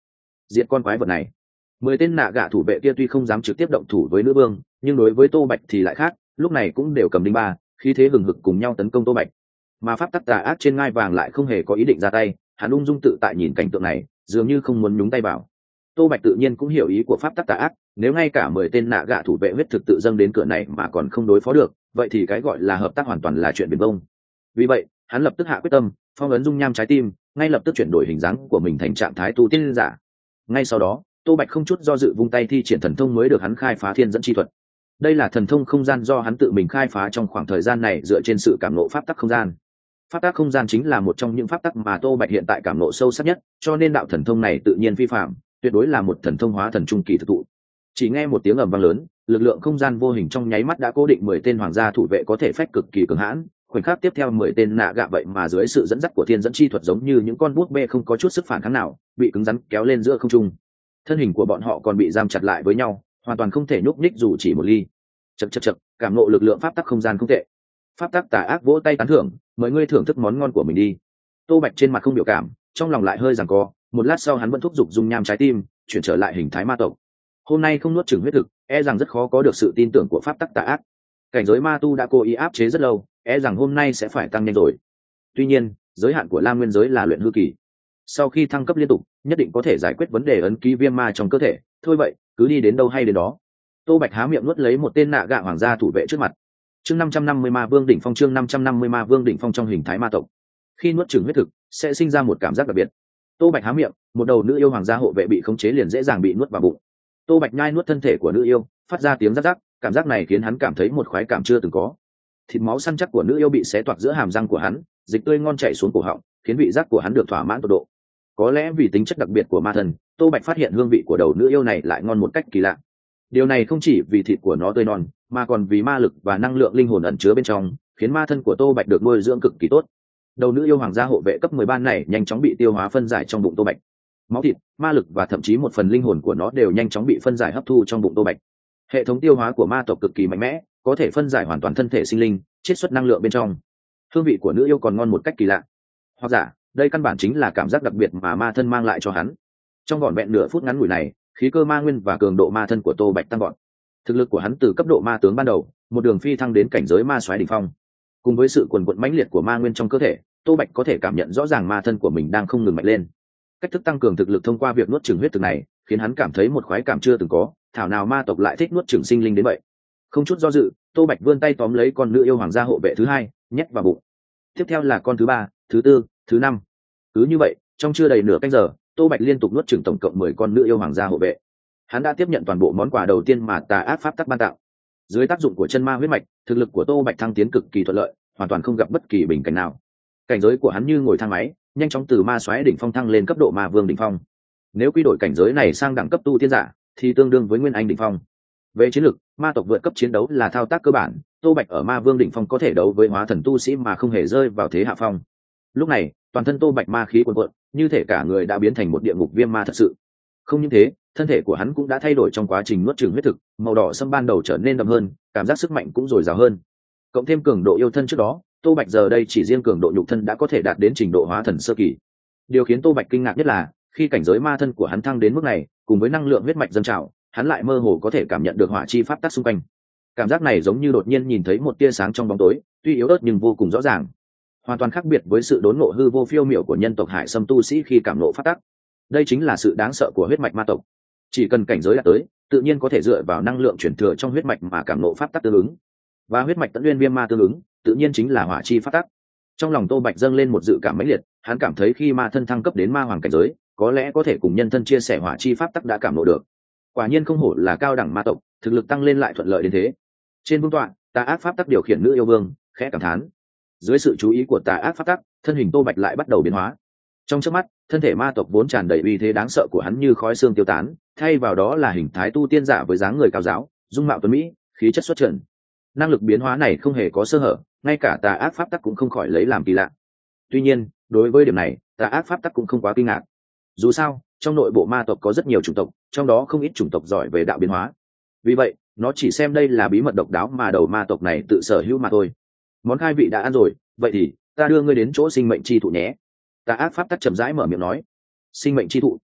diệt con quái vật này. Mười tên nạ gạ thủ vệ kia tuy không dám trực tiếp động thủ với nữ vương, nhưng đối với Tô Bạch thì lại khác, lúc này cũng đều cầm đinh ba, khí thế hừng hực cùng nhau tấn công Tô Bạch. Mà pháp tắc tà ác trên ngai vàng lại không hề có ý định ra tay, hắn ung dung tự tại nhìn cảnh tượng này, dường như không muốn nhúng tay vào. Tô Bạch tự nhiên cũng hiểu ý của pháp tắc tà ác, nếu ngay cả mười tên nạ gạ thủ vệ huyết thực tự dâng đến cửa này mà còn không đối phó được, vậy thì cái gọi là hợp tác hoàn toàn là chuyện viển vông. Vì vậy, hắn lập tức hạ quyết tâm, phong ấn dung nham trái tim, ngay lập tức chuyển đổi hình dáng của mình thành trạng thái tu tiên giả. Ngay sau đó, Tô Bạch không chút do dự vung tay thi triển thần thông mới được hắn khai phá thiên dẫn chi thuật. Đây là thần thông không gian do hắn tự mình khai phá trong khoảng thời gian này dựa trên sự cảm ngộ pháp tắc không gian. Pháp tắc không gian chính là một trong những pháp tắc mà Tô Bạch hiện tại cảm ngộ sâu sắc nhất, cho nên đạo thần thông này tự nhiên phi phạm, tuyệt đối là một thần thông hóa thần trung kỳ thực thụ. Chỉ nghe một tiếng ầm vang lớn, lực lượng không gian vô hình trong nháy mắt đã cố định mười tên hoàng gia thủ vệ có thể phách cực kỳ cường hãn, khoảnh khắc tiếp theo mười tên nạ gạ vậy mà dưới sự dẫn dắt của thiên dẫn chi thuật giống như những con bút bê không có chút sức phản kháng nào, bị cứng rắn kéo lên giữa không trung. Thân hình của bọn họ còn bị giam chặt lại với nhau, hoàn toàn không thể nhúc nhích dù chỉ một ly. Chậc chậc chậc, cảm ngộ lực lượng pháp tắc không gian không tệ. Pháp tắc tà ác vỗ tay tán thưởng, mời ngươi thưởng thức món ngon của mình đi. Tô Bạch trên mặt không biểu cảm, trong lòng lại hơi giằng co, một lát sau hắn vẫn thúc giục dung nham trái tim, chuyển trở lại hình thái ma tộc. Hôm nay không nuốt chửng huyết thực, e rằng rất khó có được sự tin tưởng của pháp tắc tà ác. Cảnh giới ma tu đã cố ý áp chế rất lâu, e rằng hôm nay sẽ phải tăng nhanh rồi. Tuy nhiên, giới hạn của Lam Nguyên giới là luyện hư kỳ. Sau khi thăng cấp liên tục, nhất định có thể giải quyết vấn đề ấn ký viêm ma trong cơ thể. Thôi vậy, cứ đi đến đâu hay đến đó. Tô Bạch há miệng nuốt lấy một tên nạ gạ hoàng gia thủ vệ trước mặt. Chương năm trăm năm mươi ma vương đỉnh phong, chương năm trăm năm mươi ma vương đỉnh phong trong hình thái ma tộc. Khi nuốt chửng huyết thực, sẽ sinh ra một cảm giác đặc biệt. Tô Bạch há miệng, một đầu nữ yêu hoàng gia hộ vệ bị khống chế liền dễ dàng bị nuốt vào bụng. Tô Bạch nhai nuốt thân thể của nữ yêu, phát ra tiếng rắc rắc, cảm giác này khiến hắn cảm thấy một khoái cảm chưa từng có. Thịt máu săn chắc của nữ yêu bị xé toạc giữa hàm răng của hắn, dịch tươi ngon chảy xuống cổ họng, khiến vị giác của hắn được thỏa mãn tột độ. Có lẽ vì tính chất đặc biệt của ma thần, Tô Bạch phát hiện hương vị của đầu nữ yêu này lại ngon một cách kỳ lạ. Điều này không chỉ vì thịt của nó tươi non, mà còn vì ma lực và năng lượng linh hồn ẩn chứa bên trong, khiến ma thân của Tô Bạch được nuôi dưỡng cực kỳ tốt. Đầu nữ yêu hoàng gia hộ vệ cấp mười ba này nhanh chóng bị tiêu hóa phân giải trong bụng Tô Bạch. Máu thịt, ma lực và thậm chí một phần linh hồn của nó đều nhanh chóng bị phân giải hấp thu trong bụng Tô Bạch. Hệ thống tiêu hóa của ma tộc cực kỳ mạnh mẽ, có thể phân giải hoàn toàn thân thể sinh linh, chiết xuất năng lượng bên trong. Hương vị của nữ yêu còn ngon một cách kỳ lạ. Hoặc giả, đây căn bản chính là cảm giác đặc biệt mà ma thân mang lại cho hắn. Trong vỏn vẹn nửa phút ngắn ngủi này, khí cơ ma nguyên và cường độ ma thân của Tô Bạch tăng vọt. Thực lực của hắn từ cấp độ ma tướng ban đầu, một đường phi thăng đến cảnh giới ma soái đỉnh phong. Cùng với sự quần quật mãnh liệt của ma nguyên trong cơ thể, Tô Bạch có thể cảm nhận rõ ràng ma thân của mình đang không ngừng mạnh lên. Cách thức tăng cường thực lực thông qua việc nuốt chửng huyết thực này, khiến hắn cảm thấy một khoái cảm chưa từng có, thảo nào ma tộc lại thích nuốt chửng sinh linh đến vậy. Không chút do dự, Tô Bạch vươn tay tóm lấy con nữ yêu hoàng gia hộ vệ thứ hai, nhét vào bụng. Tiếp theo là con thứ ba, thứ tư, thứ năm. Cứ như vậy, trong chưa đầy nửa canh giờ, Tô Bạch liên tục nuốt chửng tổng cộng mười con nữ yêu hoàng gia hộ vệ. Hắn đã tiếp nhận toàn bộ món quà đầu tiên mà tà ác pháp tắc ban tặng. Dưới tác dụng của chân ma huyết mạch, thực lực của Tô Bạch thăng tiến cực kỳ thuận lợi, hoàn toàn không gặp bất kỳ bình cảnh nào. Cảnh giới của hắn như ngồi thang máy, nhanh chóng từ ma soái đỉnh phong thăng lên cấp độ ma vương đỉnh phong. Nếu quy đổi cảnh giới này sang đẳng cấp tu tiên giả, thì tương đương với nguyên anh đỉnh phong. Về chiến lược, ma tộc vượt cấp chiến đấu là thao tác cơ bản, Tô Bạch ở ma vương đỉnh phong có thể đấu với hóa thần tu sĩ mà không hề rơi vào thế hạ phong. Lúc này, toàn thân Tô Bạch ma khí cuồn cuộn, như thể cả người đã biến thành một địa ngục viêm ma thật sự. Không những thế, thân thể của hắn cũng đã thay đổi trong quá trình nuốt chửng huyết thực, màu đỏ sẫm ban đầu trở nên đậm hơn, cảm giác sức mạnh cũng dồi dào hơn. Cộng thêm cường độ yêu thân trước đó, Tô Bạch giờ đây chỉ riêng cường độ nhục thân đã có thể đạt đến trình độ hóa thần sơ kỳ. Điều khiến Tô Bạch kinh ngạc nhất là, khi cảnh giới ma thân của hắn thăng đến mức này, cùng với năng lượng huyết mạch dâng trào, hắn lại mơ hồ có thể cảm nhận được hỏa chi pháp tắc xung quanh. Cảm giác này giống như đột nhiên nhìn thấy một tia sáng trong bóng tối, tuy yếu ớt nhưng vô cùng rõ ràng. Hoàn toàn khác biệt với sự đốn ngộ hư vô phiêu miểu của nhân tộc Hải Sâm tu sĩ khi cảm ngộ pháp tắc. Đây chính là sự đáng sợ của huyết mạch ma tộc. Chỉ cần cảnh giới đạt tới, tự nhiên có thể dựa vào năng lượng chuyển thừa trong huyết mạch mà cảm ngộ pháp tắc tương ứng. Và huyết mạch tận nguyên viêm ma tương ứng, tự nhiên chính là hỏa chi pháp tắc. Trong lòng Tô Bạch dâng lên một dự cảm mãnh liệt, hắn cảm thấy khi ma thân thăng cấp đến ma hoàng cảnh giới, có lẽ có thể cùng nhân thân chia sẻ hỏa chi pháp tắc đã cảm ngộ được. Quả nhiên không hổ là cao đẳng ma tộc, thực lực tăng lên lại thuận lợi đến thế. Trên vương tọa, tà ác pháp tắc điều khiển nữ yêu vương khẽ cảm thán. Dưới sự chú ý của tà ác pháp tắc, thân hình Tô Bạch lại bắt đầu biến hóa. Trong chớp mắt, thân thể ma tộc vốn tràn đầy uy thế đáng sợ của hắn như khói xương tiêu tán, thay vào đó là hình thái tu tiên giả với dáng người cao giáo, dung mạo tuấn mỹ, khí chất xuất trần. Năng lực biến hóa này không hề có sơ hở, ngay cả tà ác pháp tắc cũng không khỏi lấy làm kỳ lạ. Tuy nhiên, đối với điểm này, tà ác pháp tắc cũng không quá kinh ngạc. Dù sao, trong nội bộ ma tộc có rất nhiều chủng tộc, trong đó không ít chủng tộc giỏi về đạo biến hóa. Vì vậy, nó chỉ xem đây là bí mật độc đáo mà đầu ma tộc này tự sở hữu mà thôi. Món khai vị đã ăn rồi, vậy thì ta đưa ngươi đến chỗ sinh mệnh chi thụ nhé. Tà ác pháp tắc chậm rãi mở miệng nói. Sinh mệnh chi thụ.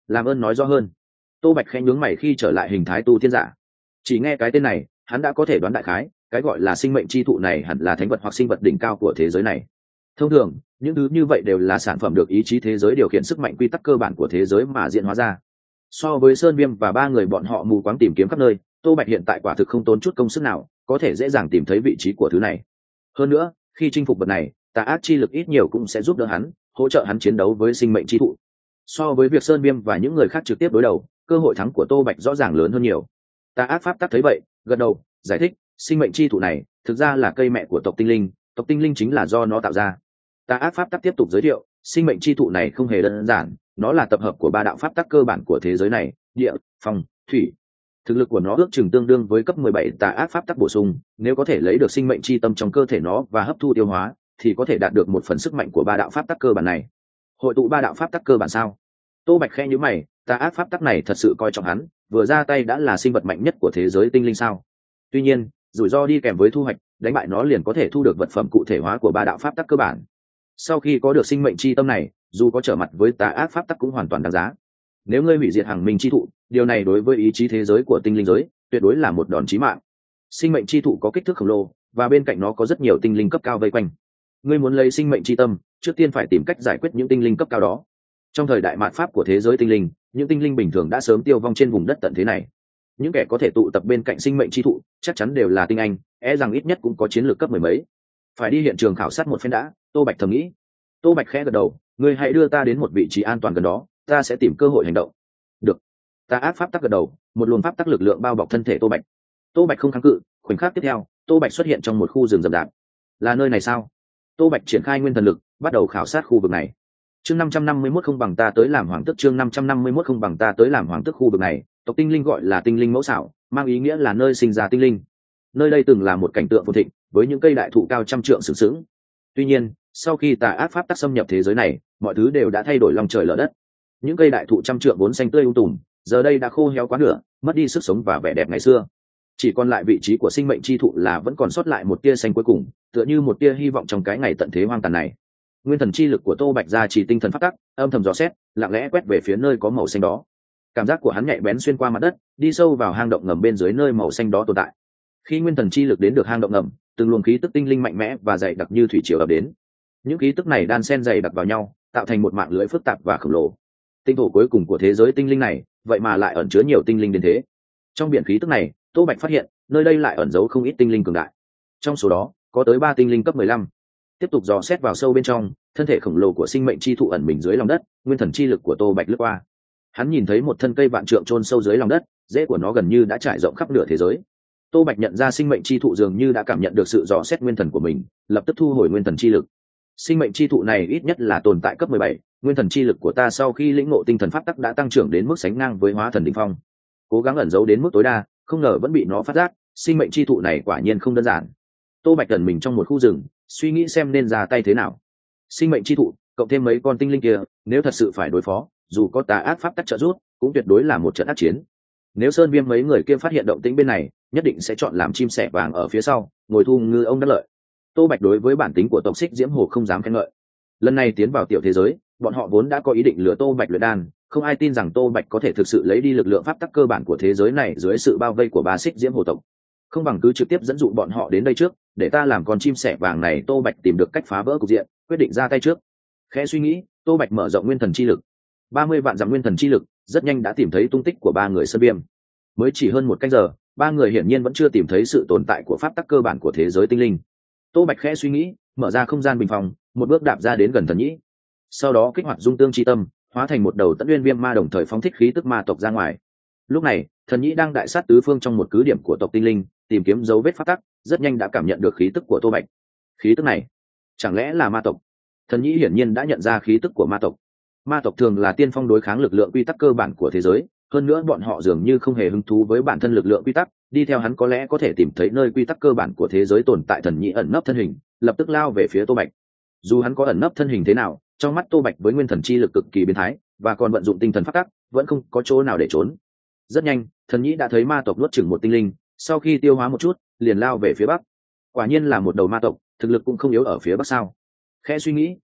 làm ơn nói rõ hơn. Tô Bạch khẽ nhướng mày khi trở lại hình thái tu tiên giả. Chỉ nghe cái tên này, hắn đã có thể đoán đại khái, cái gọi là sinh mệnh chi thụ này hẳn là thánh vật hoặc sinh vật đỉnh cao của thế giới này. Thông thường, những thứ như vậy đều là sản phẩm được ý chí thế giới điều khiển sức mạnh quy tắc cơ bản của thế giới mà diễn hóa ra. So với Sơn Viêm và ba người bọn họ mù quáng tìm kiếm khắp nơi, Tô Bạch hiện tại quả thực không tốn chút công sức nào, có thể dễ dàng tìm thấy vị trí của thứ này. Hơn nữa, khi chinh phục vật này, tà ác chi lực ít nhiều cũng sẽ giúp đỡ hắn, hỗ trợ hắn chiến đấu với sinh mệnh chi thụ. So với việc Sơn Viêm và những người khác trực tiếp đối đầu, cơ hội thắng của Tô Bạch rõ ràng lớn hơn nhiều. Tà ác pháp tắc thấy vậy, gật đầu, giải thích, sinh mệnh chi thụ này thực ra là cây mẹ của tộc tinh linh, tộc tinh linh chính là do nó tạo ra. Tà ác pháp tắc tiếp tục giới thiệu, sinh mệnh chi thụ này không hề đơn giản, nó là tập hợp của ba đạo pháp tắc cơ bản của thế giới này, địa, phong, thủy. Thực lực của nó ước chừng tương đương với cấp mười bảy tà ác pháp tắc bổ sung, nếu có thể lấy được sinh mệnh chi tâm trong cơ thể nó và hấp thu tiêu hóa, thì có thể đạt được một phần sức mạnh của ba đạo pháp tắc cơ bản này. Hội tụ ba đạo pháp tắc cơ bản sao? Tô Bạch khẽ nhíu mày, tà ác pháp tắc này thật sự coi trọng hắn, vừa ra tay đã là sinh vật mạnh nhất của thế giới tinh linh sao? Tuy nhiên, rủi ro đi kèm với thu hoạch, đánh bại nó liền có thể thu được vật phẩm cụ thể hóa của ba đạo pháp tắc cơ bản. Sau khi có được sinh mệnh chi tâm này, dù có trở mặt với tà ác pháp tắc cũng hoàn toàn đáng giá. Nếu ngươi hủy diệt hàng minh chi thụ, điều này đối với ý chí thế giới của tinh linh giới tuyệt đối là một đòn chí mạng. Sinh mệnh chi thụ có kích thước khổng lồ, và bên cạnh nó có rất nhiều tinh linh cấp cao vây quanh. Ngươi muốn lấy sinh mệnh chi tâm, trước tiên phải tìm cách giải quyết những tinh linh cấp cao đó. Trong thời đại mạt pháp của thế giới tinh linh, những tinh linh bình thường đã sớm tiêu vong trên vùng đất tận thế này. Những kẻ có thể tụ tập bên cạnh sinh mệnh chi thụ chắc chắn đều là tinh anh, e rằng ít nhất cũng có chiến lược cấp mười mấy. Phải đi hiện trường khảo sát một phen đã, Tô Bạch thầm nghĩ. Tô Bạch khẽ gật đầu, ngươi hãy đưa ta đến một vị trí an toàn gần đó, ta sẽ tìm cơ hội hành động. Được. Tà ác pháp tắc gật đầu, một luồng pháp tắc lực lượng bao bọc thân thể Tô Bạch. Tô Bạch không kháng cự, khoảnh khắc tiếp theo, Tô Bạch xuất hiện trong một khu rừng rậm rạp. Là nơi này sao? Tô Bạch triển khai nguyên thần lực, bắt đầu khảo sát khu vực này. Chương năm trăm năm mươi mốt không bằng ta tới làm hoàng tước, chương năm trăm năm mươi mốt không bằng ta tới làm hoàng tước. Khu vực này, tộc tinh linh gọi là tinh linh mẫu xảo, mang ý nghĩa là nơi sinh ra tinh linh. Nơi đây từng là một cảnh tượng phồn thịnh, với những cây đại thụ cao trăm trượng sừng sững. Tuy nhiên, sau khi tà ác pháp tắc xâm nhập thế giới này, mọi thứ đều đã thay đổi lòng trời lở đất. Những cây đại thụ trăm trượng vốn xanh tươi um tùm, giờ đây đã khô héo quá nửa, mất đi sức sống và vẻ đẹp ngày xưa. Chỉ còn lại vị trí của sinh mệnh chi thụ là vẫn còn sót lại một tia xanh cuối cùng, tựa như một tia hy vọng trong cái ngày tận thế hoang tàn này. Nguyên thần chi lực của Tô Bạch ra chỉ tinh thần pháp tắc, âm thầm dò xét, lặng lẽ quét về phía nơi có màu xanh đó. Cảm giác của hắn nhạy bén xuyên qua mặt đất, đi sâu vào hang động ngầm bên dưới nơi màu xanh đó tồn tại. Khi nguyên thần chi lực đến được hang động ngầm, từng luồng khí tức tinh linh mạnh mẽ và dày đặc như thủy triều ập đến. Những khí tức này đan xen dày đặc vào nhau, tạo thành một mạng lưới phức tạp và khổng lồ. Tinh thổ cuối cùng của thế giới tinh linh này, vậy mà lại ẩn chứa nhiều tinh linh đến thế. Trong biển khí tức này, Tô Bạch phát hiện, nơi đây lại ẩn giấu không ít tinh linh cường đại. Trong số đó, có tới ba tinh linh cấp mười lăm. Tiếp tục dò xét vào sâu bên trong, thân thể khổng lồ của sinh mệnh chi thụ ẩn mình dưới lòng đất, nguyên thần chi lực của Tô Bạch lướt qua. Hắn nhìn thấy một thân cây vạn trượng chôn sâu dưới lòng đất, rễ của nó gần như đã trải rộng khắp nửa thế giới. Tô Bạch nhận ra sinh mệnh chi thụ dường như đã cảm nhận được sự dò xét nguyên thần của mình, lập tức thu hồi nguyên thần chi lực. Sinh mệnh chi thụ này ít nhất là tồn tại cấp mười bảy, nguyên thần chi lực của ta sau khi lĩnh ngộ tinh thần pháp tắc đã tăng trưởng đến mức sánh ngang với hóa thần đỉnh phong. Cố gắng ẩn giấu đến mức tối đa, không ngờ vẫn bị nó phát giác, sinh mệnh chi thụ này quả nhiên không đơn giản. Tô Bạch ẩn mình trong một khu rừng, suy nghĩ xem nên ra tay thế nào. Sinh mệnh chi thụ, cộng thêm mấy con tinh linh kia, nếu thật sự phải đối phó, dù có tà ác pháp tắc trợ giúp, cũng tuyệt đối là một trận ác chiến. Nếu Sơn Viêm mấy người kia phát hiện động tĩnh bên này, nhất định sẽ chọn làm chim sẻ vàng ở phía sau, ngồi thu ngư ông đắc lợi. Tô Bạch đối với bản tính của tộc Xích Diễm Hồ không dám khen ngợi. Lần này tiến vào tiểu thế giới, bọn họ vốn đã có ý định lừa Tô Bạch luyện đan, không ai tin rằng Tô Bạch có thể thực sự lấy đi lực lượng pháp tắc cơ bản của thế giới này dưới sự bao vây của ba Xích Diễm Hồ tộc. Không bằng cứ trực tiếp dẫn dụ bọn họ đến đây trước, để ta làm con chim sẻ vàng này. Tô Bạch tìm được cách phá vỡ cục diện, quyết định ra tay trước. Khẽ suy nghĩ, Tô Bạch mở rộng nguyên thần chi lực. ba mươi vạn dặm nguyên thần chi lực, rất nhanh đã tìm thấy tung tích của ba người Sơn Viêm. Mới chỉ hơn một canh giờ, ba người hiển nhiên vẫn chưa tìm thấy sự tồn tại của pháp tắc cơ bản của thế giới tinh linh. Tô Bạch khẽ suy nghĩ, mở ra không gian bình phòng, một bước đạp ra đến gần Thần Nhĩ. Sau đó kích hoạt dung tương chi tâm, hóa thành một đầu tận nguyên viêm ma, đồng thời phóng thích khí tức ma tộc ra ngoài. Lúc này, Thần Nhĩ đang đại sát tứ phương trong một cứ điểm của tộc tinh linh, tìm kiếm dấu vết pháp tắc, rất nhanh đã cảm nhận được khí tức của Tô Bạch. Khí tức này, chẳng lẽ là ma tộc? Thần Nhĩ hiển nhiên đã nhận ra khí tức của ma tộc. Ma tộc thường là tiên phong đối kháng lực lượng quy tắc cơ bản của thế giới, hơn nữa bọn họ dường như không hề hứng thú với bản thân lực lượng quy tắc, đi theo hắn có lẽ có thể tìm thấy nơi quy tắc cơ bản của thế giới tồn tại. Thần Nhĩ ẩn nấp thân hình, lập tức lao về phía Tô Bạch. Dù hắn có ẩn nấp thân hình thế nào, trong mắt Tô Bạch với nguyên thần chi lực cực kỳ biến thái, và còn vận dụng tinh thần pháp tắc, vẫn không có chỗ nào để trốn. Rất nhanh, Thần Nhĩ đã thấy ma tộc nuốt chửng một tinh linh, sau khi tiêu hóa một chút, liền lao về phía bắc. Quả nhiên là một đầu ma tộc, thực lực cũng không yếu ở phía bắc sao? Khẽ suy nghĩ,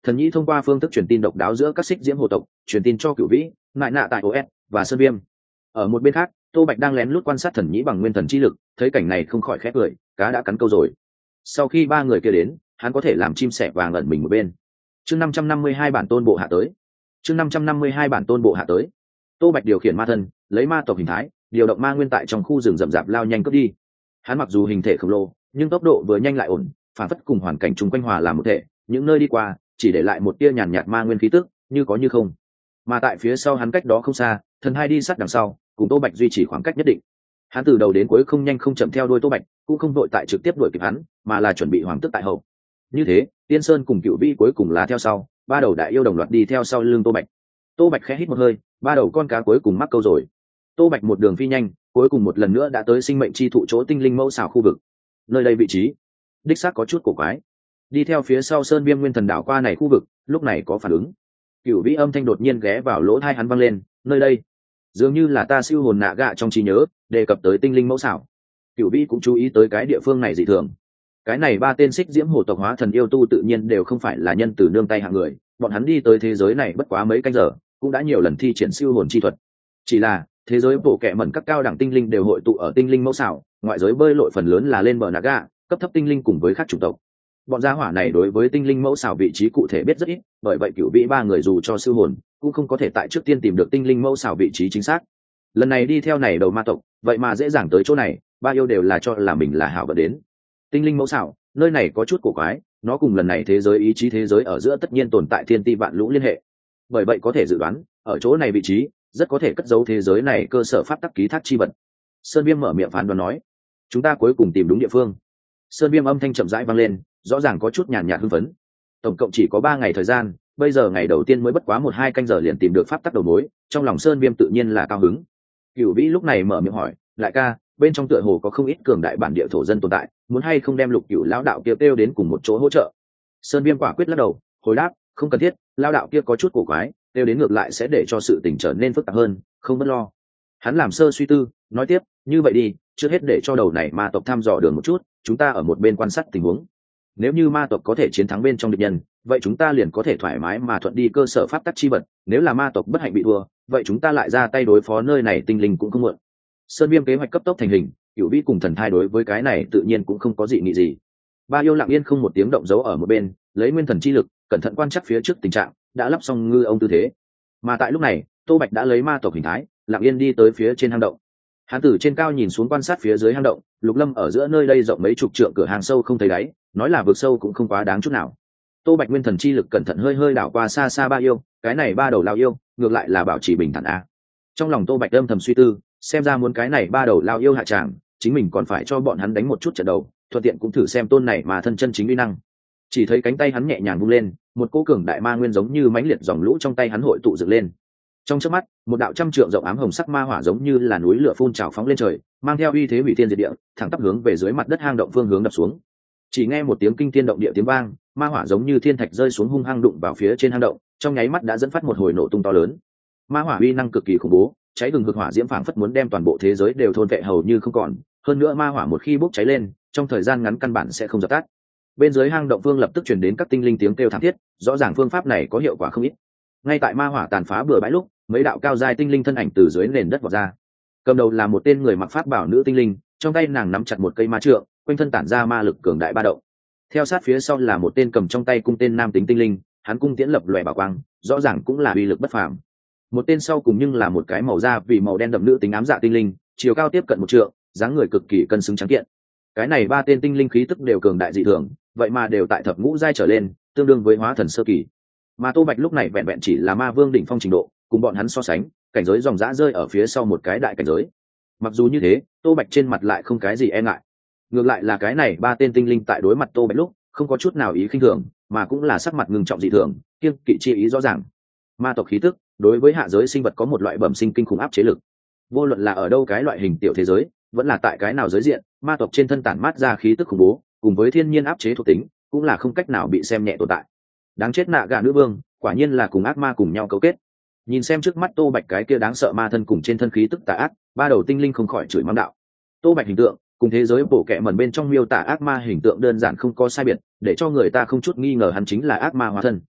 Thần nhĩ thông qua phương thức truyền tin độc đáo giữa các xích diễm hồ tộc truyền tin cho Cửu Vĩ, Nại Nạ tại ô ét và Sơn Viêm. Ở một bên khác, Tô Bạch đang lén lút quan sát thần nhĩ bằng nguyên thần chi lực, thấy cảnh này không khỏi khẽ cười, cá đã cắn câu rồi. Sau khi ba người kia đến, hắn có thể làm chim sẻ vàng ẩn mình một bên. Chương năm trăm năm mươi hai bản tôn bộ hạ tới. Chương năm trăm năm mươi hai bản tôn bộ hạ tới. Tô Bạch điều khiển ma thân, lấy ma tộc hình thái, điều động ma nguyên tại trong khu rừng rậm rạp lao nhanh cướp đi. Hắn mặc dù hình thể khổng lồ, nhưng tốc độ vừa nhanh lại ổn, phản phất cùng hoàn cảnh chung quanh hòa làm một thể, những nơi đi qua, chỉ để lại một tia nhàn nhạt ma nguyên khí tức, như có như không. Mà tại phía sau hắn cách đó không xa, thần hai đi sát đằng sau, cùng Tô Bạch duy trì khoảng cách nhất định. Hắn từ đầu đến cuối không nhanh không chậm theo đuôi Tô Bạch, cũng không đội tại trực tiếp đuổi kịp hắn, mà là chuẩn bị hoàng tức tại hậu. Như thế, Tiên Sơn cùng Cửu Vĩ cuối cùng là theo sau, ba đầu đại yêu đồng loạt đi theo sau lưng Tô Bạch. Tô Bạch khẽ hít một hơi, ba đầu con cá cuối cùng mắc câu rồi. Tô Bạch một đường phi nhanh, cuối cùng một lần nữa đã tới sinh mệnh chi thụ chỗ tinh linh mẫu xảo khu vực. Nơi đây vị trí đích xác có chút cổ quái. Đi theo phía sau Sơn Viêm nguyên thần đảo qua này khu vực, lúc này có phản ứng. Cửu Vĩ âm thanh đột nhiên ghé vào lỗ tai hắn vang lên, nơi đây dường như là ta siêu hồn nạ gạ trong trí nhớ đề cập tới tinh linh mẫu xảo. Cửu Vĩ cũng chú ý tới cái địa phương này dị thường. Cái này ba tên xích diễm hồ tộc hóa thần yêu tu tự nhiên đều không phải là nhân từ nương tay hạng người, bọn hắn đi tới thế giới này bất quá mấy canh giờ, cũng đã nhiều lần thi triển siêu hồn chi thuật. Chỉ là thế giới bộ kệ mẩn các cao đẳng tinh linh đều hội tụ ở tinh linh mẫu xảo, ngoại giới bơi lội phần lớn là lên bờ Naga, cấp thấp tinh linh cùng với các chủng tộc. Bọn gia hỏa này đối với tinh linh mẫu xảo vị trí cụ thể biết rất ít, bởi vậy Cửu Vĩ ba người dù cho siêu hồn cũng không có thể tại trước tiên tìm được tinh linh mẫu xảo vị trí chính xác. Lần này đi theo này đầu ma tộc, vậy mà dễ dàng tới chỗ này, ba yêu đều là cho là mình là hảo vận đến. Tinh linh mẫu xảo, nơi này có chút cổ quái, nó cùng lần này thế giới ý chí thế giới ở giữa tất nhiên tồn tại thiên ti vạn lũ liên hệ. Bởi vậy có thể dự đoán, ở chỗ này vị trí rất có thể cất giấu thế giới này cơ sở pháp tắc ký thác chi vật. Sơn Viêm mở miệng phán đoán nói, chúng ta cuối cùng tìm đúng địa phương. Sơn Viêm âm thanh chậm rãi vang lên, rõ ràng có chút nhàn nhạt hưng phấn. Tổng cộng chỉ có ba ngày thời gian, bây giờ ngày đầu tiên mới bất quá một hai canh giờ liền tìm được pháp tắc đầu mối, trong lòng Sơn Viêm tự nhiên là cao hứng. Cửu Vĩ lúc này mở miệng hỏi, lại ca, bên trong tựa hồ có không ít cường đại bản địa thổ dân tồn tại, muốn hay không đem Lục Cửu lão đạo kia kêu đến cùng một chỗ hỗ trợ? Sơn Viêm quả quyết lắc đầu, hồi đáp, không cần thiết, lão đạo kia có chút cổ quái, kêu đến ngược lại sẽ để cho sự tình trở nên phức tạp hơn, không bất lo. Hắn làm sơ suy tư, nói tiếp, như vậy đi, trước hết để cho đầu này ma tộc thăm dò đường một chút, chúng ta ở một bên quan sát tình huống. Nếu như ma tộc có thể chiến thắng bên trong địch nhân, vậy chúng ta liền có thể thoải mái mà thuận đi cơ sở pháp tắc chi vật, nếu là ma tộc bất hạnh bị thua, vậy chúng ta lại ra tay đối phó nơi này tinh linh cũng không muộn. Sơn Viêm kế hoạch cấp tốc thành hình, Cửu Vĩ cùng thần thai đối với cái này tự nhiên cũng không có dị nghị gì. Ba yêu lặng yên không một tiếng động giấu ở một bên, lấy nguyên thần chi lực cẩn thận quan chắc phía trước tình trạng, đã lắp xong ngư ông tư thế. Mà tại lúc này, Tô Bạch đã lấy ma tộc hình thái, lặng yên đi tới phía trên hang động. Hắn từ trên cao nhìn xuống quan sát phía dưới hang động, Lục Lâm ở giữa nơi đây rộng mấy chục trượng cửa hàng sâu không thấy đáy, nói là vực sâu cũng không quá đáng chút nào. Tô Bạch nguyên thần chi lực cẩn thận hơi hơi đảo qua xa xa ba yêu, cái này ba đầu lao yêu, ngược lại là bảo trì bình thản a. Trong lòng Tô Bạch âm thầm suy tư, xem ra muốn cái này ba đầu lao yêu hạ tràng, chính mình còn phải cho bọn hắn đánh một chút trận đầu, thuận tiện cũng thử xem tôn này mà thân chân chính uy năng. Chỉ thấy cánh tay hắn nhẹ nhàng vung lên, một cỗ cường đại ma nguyên giống như mãnh liệt dòng lũ trong tay hắn hội tụ dựng lên. Trong chớp mắt, một đạo trăm trượng rộng ám hồng sắc ma hỏa giống như là núi lửa phun trào phóng lên trời, mang theo uy thế hủy thiên diệt địa, thẳng tắp hướng về dưới mặt đất hang động phương hướng đập xuống. Chỉ nghe một tiếng kinh thiên động địa tiếng vang, ma hỏa giống như thiên thạch rơi xuống hung hăng đụng vào phía trên hang động, trong nháy mắt đã dẫn phát một hồi nổ tung to lớn. Ma hỏa uy năng cực kỳ khủng bố, cháy hừng hực hỏa diễm phảng phất muốn đem toàn bộ thế giới đều thôn vệ hầu như không còn. Hơn nữa ma hỏa một khi bốc cháy lên, trong thời gian ngắn căn bản sẽ không dập tắt. Bên dưới hang động phương lập tức truyền đến các tinh linh tiếng kêu thảm thiết, rõ ràng phương pháp này có hiệu quả không ít. Ngay tại ma hỏa tàn phá bừa bãi lúc, mấy đạo cao giai tinh linh thân ảnh từ dưới nền đất vọt ra. Cầm đầu là một tên người mặc pháp bảo nữ tinh linh, trong tay nàng nắm chặt một cây ma trượng, quanh thân tản ra ma lực cường đại ba động. Theo sát phía sau là một tên cầm trong tay cung tên nam tính tinh linh, hắn cung tiễn lập lòe bảo quang, rõ ràng cũng là uy lực bất phàm. Một tên sau cùng nhưng là một cái màu da vì màu đen đậm nữ tính ám dạ tinh linh, chiều cao tiếp cận một trượng, dáng người cực kỳ cân xứng trắng kiện. Cái này ba tên tinh linh khí tức đều cường đại dị thường, vậy mà đều tại thập ngũ giai trở lên, tương đương với hóa thần sơ kỳ. Mà Tô Bạch lúc này vẹn vẹn chỉ là ma vương đỉnh phong trình độ, cùng bọn hắn so sánh, cảnh giới dòng dã rơi ở phía sau một cái đại cảnh giới. Mặc dù như thế, Tô Bạch trên mặt lại không cái gì e ngại. Ngược lại là cái này ba tên tinh linh tại đối mặt Tô Bạch lúc, không có chút nào ý khinh thường, mà cũng là sắc mặt ngưng trọng dị thường, kiêng kỵ chi ý rõ ràng. Ma tộc khí tức, đối với hạ giới sinh vật có một loại bẩm sinh kinh khủng áp chế lực. Vô luận là ở đâu cái loại hình tiểu thế giới, vẫn là tại cái nào giới diện, ma tộc trên thân tản mát ra khí tức khủng bố, cùng với thiên nhiên áp chế thuộc tính, cũng là không cách nào bị xem nhẹ tồn tại. Đáng chết nạ gà nữ vương, quả nhiên là cùng ác ma cùng nhau cấu kết. Nhìn xem trước mắt Tô Bạch cái kia đáng sợ ma thân cùng trên thân khí tức tà ác, ba đầu tinh linh không khỏi chửi mắng đạo. Tô Bạch hình tượng cùng thế giới bổ kệ mẩn bên trong miêu tả ác ma hình tượng đơn giản không có sai biệt, để cho người ta không chút nghi ngờ hắn chính là ác ma hóa thân.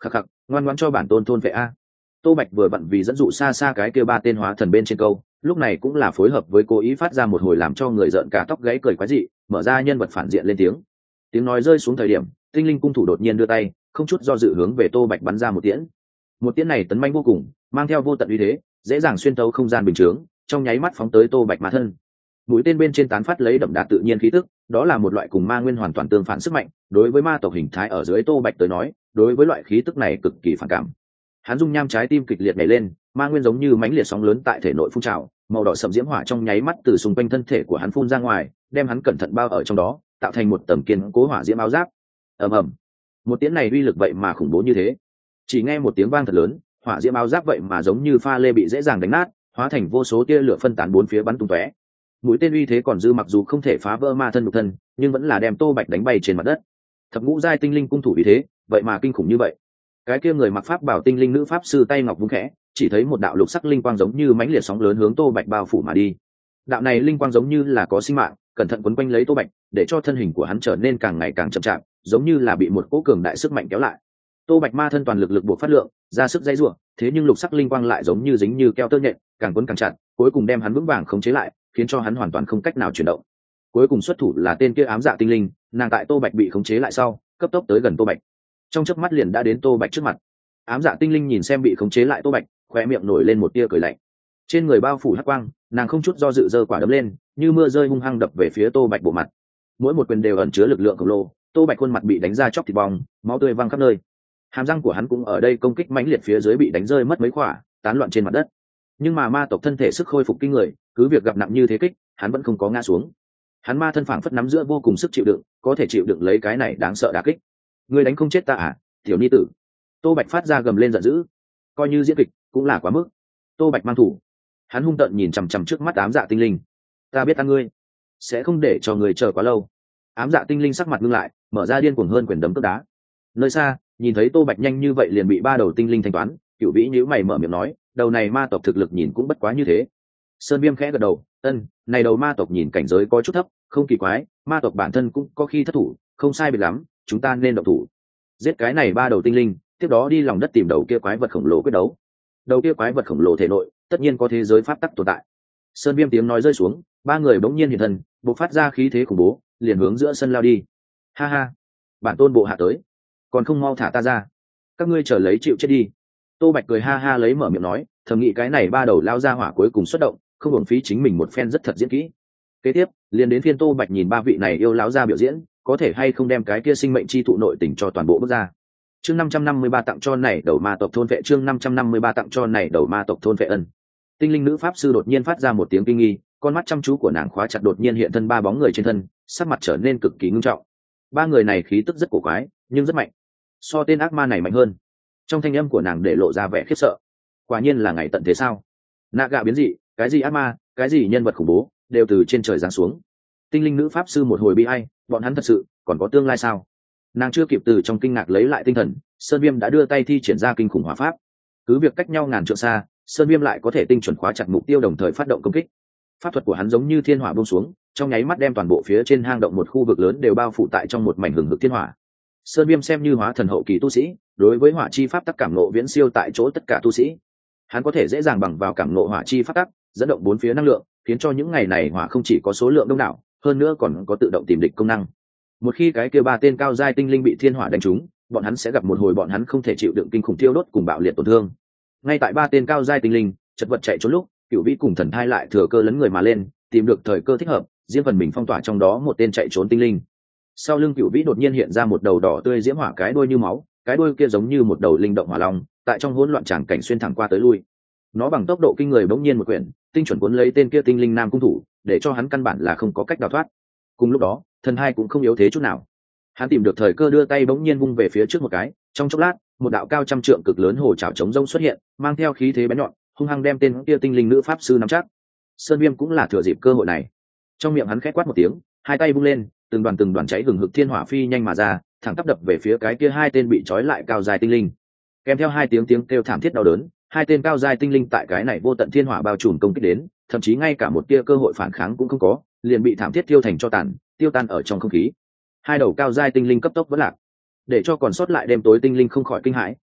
khắc khắc, ngoan ngoãn cho bản tôn thôn vệ a. Tô Bạch vừa vặn vì dẫn dụ xa xa cái kia ba tên hóa thần bên trên câu, lúc này cũng là phối hợp với cố ý phát ra một hồi làm cho người giận cả tóc gáy cười quái dị, mở ra nhân vật phản diện lên tiếng. Tiếng nói rơi xuống thời điểm, tinh linh cung thủ đột nhiên đưa tay, không chút do dự hướng về Tô Bạch bắn ra một tiễn. Một tiễn này tấn mãnh vô cùng, mang theo vô tận uy thế, dễ dàng xuyên thấu không gian bình chướng, trong nháy mắt phóng tới Tô Bạch ma thân. Mũi tên bên trên tán phát lấy đậm đà tự nhiên khí tức, đó là một loại cùng ma nguyên hoàn toàn tương phản sức mạnh, đối với ma tộc hình thái ở dưới Tô Bạch tới nói, đối với loại khí tức này cực kỳ phản cảm. Hắn dung nham trái tim kịch liệt nhảy lên, ma nguyên giống như mãnh liệt sóng lớn tại thể nội phun trào, màu đỏ sậm diễm hỏa trong nháy mắt từ xung quanh thân thể của hắn phun ra ngoài, đem hắn cẩn thận bao ở trong đó, tạo thành một tầng kiên cố hỏa diễm áo giáp. Ầm ầm. Một tiếng này uy lực vậy mà khủng bố như thế. Chỉ nghe một tiếng vang thật lớn, hỏa diễm áo giáp vậy mà giống như pha lê bị dễ dàng đánh nát, hóa thành vô số tia lửa phân tán bốn phía bắn tung tóe. Mũi tên uy thế còn dư, mặc dù không thể phá vỡ ma thân nhục thân, nhưng vẫn là đem Tô Bạch đánh bay trên mặt đất. Thập ngũ giai tinh linh cung thủ uy thế, vậy mà kinh khủng như vậy. Cái kia người mặc pháp bảo tinh linh nữ pháp sư tay ngọc vung khẽ, chỉ thấy một đạo lục sắc linh quang giống như mãnh liệt sóng lớn hướng Tô Bạch bao phủ mà đi. Đạo này linh quang giống như là có sinh mạng, cẩn thận quấn quanh lấy Tô Bạch, để cho thân hình của hắn trở nên càng ngày càng chậm chạp, giống như là bị một cỗ cường đại sức mạnh kéo lại. Tô Bạch ma thân toàn lực lực buộc phát lượng, ra sức dây rủa, thế nhưng lục sắc linh quang lại giống như dính như keo tơ nhện, càng quấn càng chặt, cuối cùng đem hắn vững vàng khống chế lại, khiến cho hắn hoàn toàn không cách nào chuyển động. Cuối cùng xuất thủ là tên kia ám dạ tinh linh, nàng tại Tô Bạch bị khống chế lại sau, cấp tốc tới gần Tô Bạch. Trong chớp mắt liền đã đến Tô Bạch trước mặt. Ám dạ tinh linh nhìn xem bị khống chế lại Tô Bạch, khóe miệng nổi lên một tia cười lạnh. Trên người bao phủ hắc quang, nàng không chút do dự giơ quả đấm lên, như mưa rơi hung hăng đập về phía Tô Bạch bộ mặt. Mỗi một quyền đều ẩn chứa lực lượng khổng lồ, Tô Bạch khuôn mặt bị đánh ra chóc thịt bong, máu tươi văng khắp nơi. Hàm răng của hắn cũng ở đây công kích mãnh liệt phía dưới bị đánh rơi mất mấy khỏa, tán loạn trên mặt đất. Nhưng mà ma tộc thân thể sức khôi phục kinh người, cứ việc gặp nặng như thế kích, hắn vẫn không có ngã xuống. Hắn ma thân phảng phất nắm giữa vô cùng sức chịu đựng, có thể chịu đựng lấy cái này đáng sợ đả kích. Ngươi đánh không chết ta à, tiểu nhi tử? Tô Bạch phát ra gầm lên giận dữ, coi như diễn kịch cũng là quá mức. Tô Bạch mang thủ, hắn hung tợn nhìn chằm chằm trước mắt ám dạ tinh linh. Ta biết ăn ngươi, sẽ không để cho người chờ quá lâu. Ám dạ tinh linh sắc mặt ngưng lại, mở ra điên cuồng hơn quyền đấm cước đá. Nơi xa, nhìn thấy Tô Bạch nhanh như vậy liền bị ba đầu tinh linh thanh toán, Cửu Vĩ nhíu mày mở miệng nói, đầu này ma tộc thực lực nhìn cũng bất quá như thế. Sơn Viêm khẽ gật đầu, ân, này đầu ma tộc nhìn cảnh giới có chút thấp, không kỳ quái, ma tộc bản thân cũng có khi thất thủ, không sai biệt lắm, chúng ta nên động thủ. Giết cái này ba đầu tinh linh, tiếp đó đi lòng đất tìm đầu kia quái vật khổng lồ quyết đấu. Đầu kia quái vật khổng lồ thể nội, tất nhiên có thế giới pháp tắc tồn tại. Sơn Viêm tiếng nói rơi xuống, ba người bỗng nhiên hiện thân, bộc phát ra khí thế khủng bố, liền hướng giữa sân lao đi. Ha ha, bản tôn bộ hạ tới, còn không mau thả ta ra, các ngươi chờ lấy chịu chết đi. Tô Bạch cười ha ha lấy mở miệng nói, thầm nghĩ cái này ba đầu lao ra hỏa cuối cùng xuất động, không uổng phí chính mình một phen rất thật diễn kỹ. Kế tiếp, liền đến phiên Tô Bạch nhìn ba vị này yêu láo ra biểu diễn, có thể hay không đem cái kia sinh mệnh chi thụ nội tình cho toàn bộ bước ra. Chương năm trăm năm mươi ba tặng cho này đầu ma tộc thôn vệ, chương năm trăm năm mươi ba tặng cho này đầu ma tộc thôn vệ ân. Tinh linh nữ pháp sư đột nhiên phát ra một tiếng kinh nghi, con mắt chăm chú của nàng khóa chặt đột nhiên hiện thân ba bóng người trên thân, sắc mặt trở nên cực kỳ ngưng trọng. Ba người này khí tức rất cổ quái, nhưng rất mạnh. So tên ác ma này mạnh hơn. Trong thanh âm của nàng để lộ ra vẻ khiếp sợ. Quả nhiên là ngày tận thế sao? Naga biến dị, cái gì ác ma, cái gì nhân vật khủng bố, đều từ trên trời giáng xuống. Tinh linh nữ pháp sư một hồi bi ai, bọn hắn thật sự còn có tương lai sao? Nàng chưa kịp từ trong kinh ngạc lấy lại tinh thần, Sơn Viêm đã đưa tay thi triển ra kinh khủng hỏa pháp. Cứ việc cách nhau ngàn trượng xa, Sơn Viêm lại có thể tinh chuẩn khóa chặt mục tiêu đồng thời phát động công kích. Pháp thuật của hắn giống như thiên hỏa buông xuống, trong nháy mắt đem toàn bộ phía trên hang động một khu vực lớn đều bao phủ tại trong một mảnh hừng hực thiên hỏa. Sơn Viêm xem như hóa thần hậu kỳ tu sĩ, đối với hỏa chi pháp tắc cảm ngộ viễn siêu tại chỗ tất cả tu sĩ. Hắn có thể dễ dàng bằng vào cảm ngộ hỏa chi pháp tắc, dẫn động bốn phía năng lượng, khiến cho những ngày này hỏa không chỉ có số lượng đông đảo, hơn nữa còn có tự động tìm địch công năng. Một khi cái kia ba tên cao giai tinh linh bị thiên hỏa đánh trúng, bọn hắn sẽ gặp một hồi bọn hắn không thể chịu đựng kinh khủng thiêu đốt cùng bạo liệt tổn thương. Ngay tại ba tên cao giai tinh linh chật vật chạy trốn lúc, Cửu Vĩ cùng Thần Thai lại thừa cơ lấn người mà lên, tìm được thời cơ thích hợp, riêng phần mình phong tỏa trong đó một tên chạy trốn tinh linh. Sau lưng Cửu Vĩ đột nhiên hiện ra một đầu đỏ tươi diễm hỏa cái đuôi như máu, cái đuôi kia giống như một đầu linh động hỏa long, tại trong hỗn loạn tràng cảnh xuyên thẳng qua tới lui. Nó bằng tốc độ kinh người bỗng nhiên một quyển, tinh chuẩn cuốn lấy tên kia tinh linh nam cung thủ, để cho hắn căn bản là không có cách đào thoát. Cùng lúc đó, Thần Hai cũng không yếu thế chút nào. Hắn tìm được thời cơ đưa tay bỗng nhiên vung về phía trước một cái, trong chốc lát, một đạo cao trăm trượng cực lớn hồ trảo chống rông xuất hiện, mang theo khí thế bén nhọn, hung hăng đem tên kia tinh linh nữ pháp sư nắm chắc. Sơn Viêm cũng là thừa dịp cơ hội này, trong miệng hắn khẽ quát một tiếng, hai tay vung lên, từng đoàn từng đoàn cháy hừng hực thiên hỏa phi nhanh mà ra, thẳng tắp đập về phía cái kia hai tên bị trói lại cao dài tinh linh. Kèm theo hai tiếng tiếng kêu thảm thiết đau đớn, hai tên cao dài tinh linh tại cái này vô tận thiên hỏa bao trùm công kích đến, thậm chí ngay cả một tia cơ hội phản kháng cũng không có, liền bị thảm thiết tiêu thành cho tàn, tiêu tan ở trong không khí. Hai đầu cao dài tinh linh cấp tốc vỡ lạc, để cho còn sót lại đêm tối tinh linh không khỏi kinh hãi,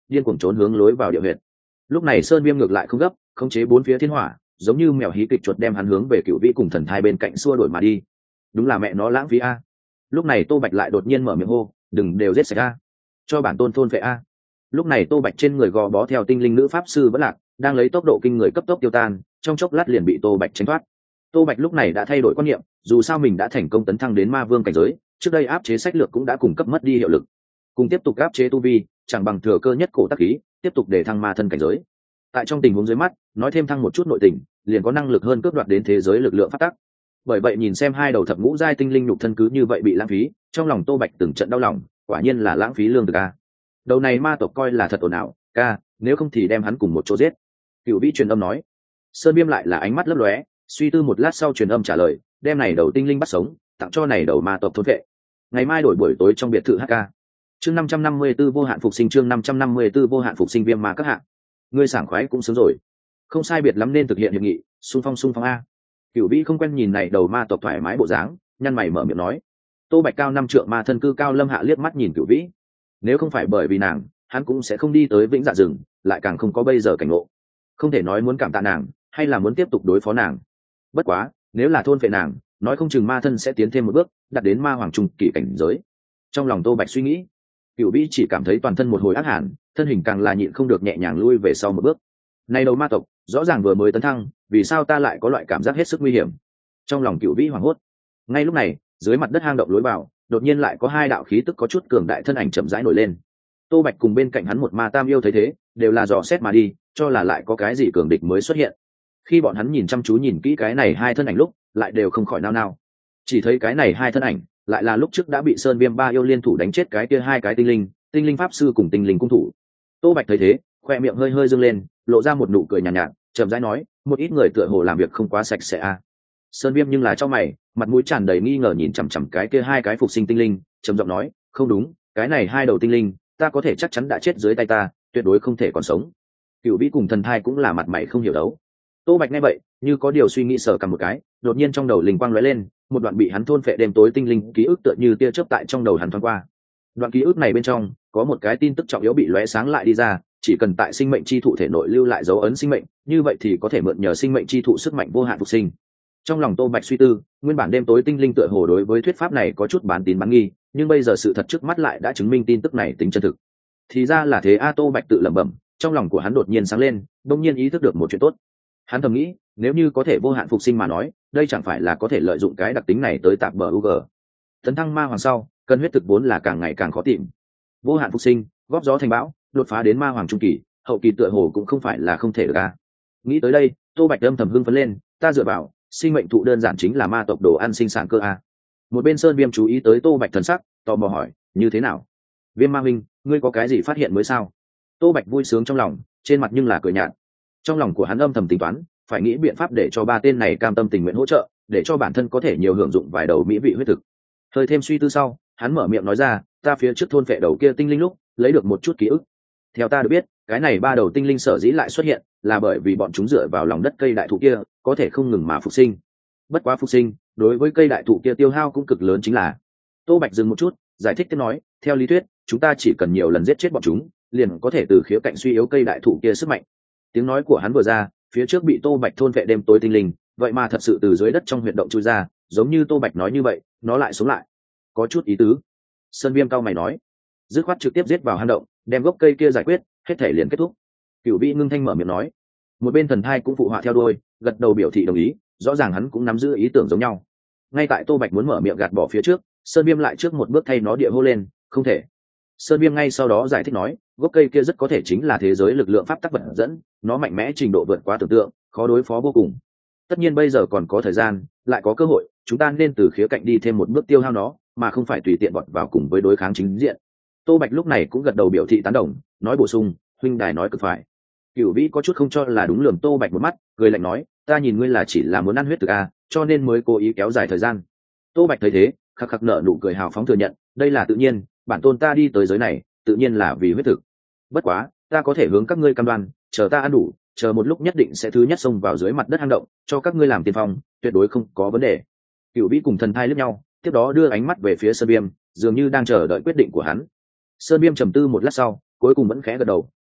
điên cuồng trốn hướng lối vào địa huyệt. Lúc này sơn viêm ngược lại không gấp, khống chế bốn phía thiên hỏa, giống như mèo hí kịch chuột đem hắn hướng về cựu vĩ cùng thần thai bên cạnh xua đuổi mà đi. Đúng là mẹ nó lãng phí a. Lúc này tô bạch lại đột nhiên mở miệng hô, đừng đều giết sạch a, cho bản tôn thôn vệ a. Lúc này tô bạch trên người gò bó theo tinh linh nữ pháp sư vẫn lạc, đang lấy tốc độ kinh người cấp tốc tiêu tan, trong chốc lát liền bị tô bạch tránh thoát. Tô bạch lúc này đã thay đổi quan niệm, dù sao mình đã thành công tấn thăng đến ma vương cảnh giới, trước đây áp chế sách lược cũng đã cung cấp mất đi hiệu lực, cùng tiếp tục áp chế tu vi chẳng bằng thừa cơ nhất cổ tác khí tiếp tục để thăng ma thân cảnh giới. Tại trong tình huống dưới mắt nói thêm thăng một chút nội tình liền có năng lực hơn cướp đoạt đến thế giới lực lượng phát tắc. Bởi vậy nhìn xem hai đầu thập ngũ giai tinh linh nhục thân cứ như vậy bị lãng phí, trong lòng tô bạch từng trận đau lòng, quả nhiên là lãng phí lương thực a. Đầu này ma tộc coi là thật ồn ào ca, nếu không thì đem hắn cùng một chỗ giết. Cửu vĩ truyền âm nói. Sơn viêm lại là ánh mắt lấp lóe, suy tư một lát sau truyền âm trả lời, đem này đầu tinh linh bắt sống tặng cho này đầu ma tộc thôn vệ, ngày mai đổi buổi tối trong biệt thự hát ca. Chương năm trăm năm mươi 54 vô hạn phục sinh, chương năm trăm năm mươi 54 vô hạn phục sinh viêm ma các hạng. Ngươi sảng khoái cũng sướng rồi. Không sai biệt lắm nên thực hiện hiệp nghị, xung phong xung phong a. Cửu vĩ không quen nhìn này đầu ma tộc thoải mái bộ dáng, nhăn mày mở miệng nói. Tô Bạch cao năm trượng ma thân cư cao lâm hạ liếc mắt nhìn Cửu vĩ. Nếu không phải bởi vì nàng, hắn cũng sẽ không đi tới Vĩnh Dạ rừng, lại càng không có bây giờ cảnh ngộ. Không thể nói muốn cảm tạ nàng, hay là muốn tiếp tục đối phó nàng. Bất quá, nếu là thôn phệ nàng, nói không chừng ma thân sẽ tiến thêm một bước, đạt đến ma hoàng trung kỳ cảnh giới. Trong lòng Tô Bạch suy nghĩ, Cửu vĩ chỉ cảm thấy toàn thân một hồi ác hàn, thân hình càng là nhịn không được nhẹ nhàng lui về sau một bước. Này đầu ma tộc, rõ ràng vừa mới tấn thăng, vì sao ta lại có loại cảm giác hết sức nguy hiểm? Trong lòng Cửu vĩ hoảng hốt. Ngay lúc này, dưới mặt đất hang động lối vào, đột nhiên lại có hai đạo khí tức có chút cường đại thân ảnh chậm rãi nổi lên. Tô Bạch cùng bên cạnh hắn một ma tam yêu thấy thế, đều là dò xét mà đi, cho là lại có cái gì cường địch mới xuất hiện. Khi bọn hắn nhìn chăm chú nhìn kỹ cái này hai thân ảnh lúc, lại đều không khỏi nao nao. Chỉ thấy cái này hai thân ảnh, lại là lúc trước đã bị Sơn Viêm ba yêu liên thủ đánh chết cái kia hai cái tinh linh, tinh linh pháp sư cùng tinh linh cung thủ. Tô Bạch thấy thế, khoe miệng hơi hơi dương lên, lộ ra một nụ cười nhàn nhạt, nhạt, chậm rãi nói, một ít người tựa hồ làm việc không quá sạch sẽ a. À. Sơn Viêm nhưng là trong mày, mặt mũi tràn đầy nghi ngờ nhìn chằm chằm cái kia hai cái phục sinh tinh linh, trầm giọng nói, không đúng, cái này hai đầu tinh linh, ta có thể chắc chắn đã chết dưới tay ta, tuyệt đối không thể còn sống. Cửu vĩ cùng thần thai cũng là mặt mày không hiểu đấu. Tô Bạch nghe vậy, như có điều suy nghĩ sờ cầm một cái, đột nhiên trong đầu linh quang lóe lên, một đoạn bị hắn thôn phệ đêm tối tinh linh ký ức tựa như tia chớp tại trong đầu hắn thoáng qua. Đoạn ký ức này bên trong có một cái tin tức trọng yếu bị lóe sáng lại đi ra, chỉ cần tại sinh mệnh chi thụ thể nội lưu lại dấu ấn sinh mệnh, như vậy thì có thể mượn nhờ sinh mệnh chi thụ sức mạnh vô hạn phục sinh. Trong lòng Tô Bạch suy tư, nguyên bản đêm tối tinh linh tựa hồ đối với thuyết pháp này có chút bán tín bán nghi, nhưng bây giờ sự thật trước mắt lại đã chứng minh tin tức này tính chân thực. Thì ra là thế a. Tô Bạch tự lẩm bẩm, trong lòng của hắn đột nhiên sáng lên, đột nhiên ý thức được một chuyện tốt. Hắn thầm nghĩ, nếu như có thể vô hạn phục sinh mà nói, đây chẳng phải là có thể lợi dụng cái đặc tính này tới tạp bờ u gờ. Tấn thăng ma hoàng sau, cần huyết thực vốn là càng ngày càng khó tìm. Vô hạn phục sinh, góp gió thành bão, đột phá đến ma hoàng trung kỳ, hậu kỳ tựa hồ cũng không phải là không thể được a. Nghĩ tới đây, Tô Bạch âm thầm hưng phấn lên, ta dựa vào, sinh mệnh thụ đơn giản chính là ma tộc đồ ăn sinh sản cơ a. Một bên Sơn Viêm chú ý tới Tô Bạch thần sắc, tò mò hỏi, như thế nào? Viêm ma huynh, ngươi có cái gì phát hiện mới sao? Tô Bạch vui sướng trong lòng, trên mặt nhưng là cười nhạt. Trong lòng của hắn âm thầm tính toán, phải nghĩ biện pháp để cho ba tên này cam tâm tình nguyện hỗ trợ, để cho bản thân có thể nhiều hưởng dụng vài đầu mỹ vị huyết thực. Hơi thêm suy tư sau, hắn mở miệng nói ra, ta phía trước thôn vệ đầu kia tinh linh lúc, lấy được một chút ký ức. Theo ta được biết, cái này ba đầu tinh linh sở dĩ lại xuất hiện, là bởi vì bọn chúng dựa vào lòng đất cây đại thụ kia, có thể không ngừng mà phục sinh. Bất quá phục sinh, đối với cây đại thụ kia tiêu hao cũng cực lớn chính là. Tô Bạch dừng một chút, giải thích tiếp nói, theo lý thuyết, chúng ta chỉ cần nhiều lần giết chết bọn chúng, liền có thể từ khía cạnh suy yếu cây đại thụ kia sức mạnh. Tiếng nói của hắn vừa ra, phía trước bị Tô Bạch thôn vệ đêm tối tinh linh, vậy mà thật sự từ dưới đất trong huyệt động chui ra, giống như Tô Bạch nói như vậy, nó lại sống lại. Có chút ý tứ. Sơn Viêm cao mày nói, dứt khoát trực tiếp giết vào hang động, đem gốc cây kia giải quyết, hết thể liền kết thúc. Cửu vĩ ngưng thanh mở miệng nói. Một bên thần thai cũng phụ họa theo đuôi, gật đầu biểu thị đồng ý, rõ ràng hắn cũng nắm giữ ý tưởng giống nhau. Ngay tại Tô Bạch muốn mở miệng gạt bỏ phía trước, Sơn Viêm lại trước một bước thay nó địa hô lên, không thể. Sơn Viêm ngay sau đó giải thích nói, gốc cây kia rất có thể chính là thế giới lực lượng pháp tắc vật dẫn, nó mạnh mẽ trình độ vượt quá tưởng tượng, khó đối phó vô cùng. Tất nhiên bây giờ còn có thời gian, lại có cơ hội, chúng ta nên từ khía cạnh đi thêm một bước tiêu hao nó, mà không phải tùy tiện vọt vào cùng với đối kháng chính diện. Tô Bạch lúc này cũng gật đầu biểu thị tán đồng, nói bổ sung, huynh đài nói cực phải. Cửu vĩ có chút không cho là đúng, lườm Tô Bạch một mắt, cười lạnh nói, ta nhìn ngươi là chỉ là muốn ăn huyết thực a, cho nên mới cố ý kéo dài thời gian. Tô Bạch thấy thế, khắc khắc nở nụ cười hào phóng thừa nhận, đây là tự nhiên, bản tôn ta đi tới giới này, tự nhiên là vì huyết thực. Bất quá, ta có thể hướng các ngươi cam đoan, chờ ta ăn đủ, chờ một lúc nhất định sẽ thứ nhất xông vào dưới mặt đất hang động, cho các ngươi làm tiền phong, tuyệt đối không có vấn đề. Cửu vĩ cùng thần thai liếc nhau, tiếp đó đưa ánh mắt về phía Sơn Viêm, dường như đang chờ đợi quyết định của hắn. Sơn Viêm trầm tư một lát sau, cuối cùng vẫn khẽ gật đầu,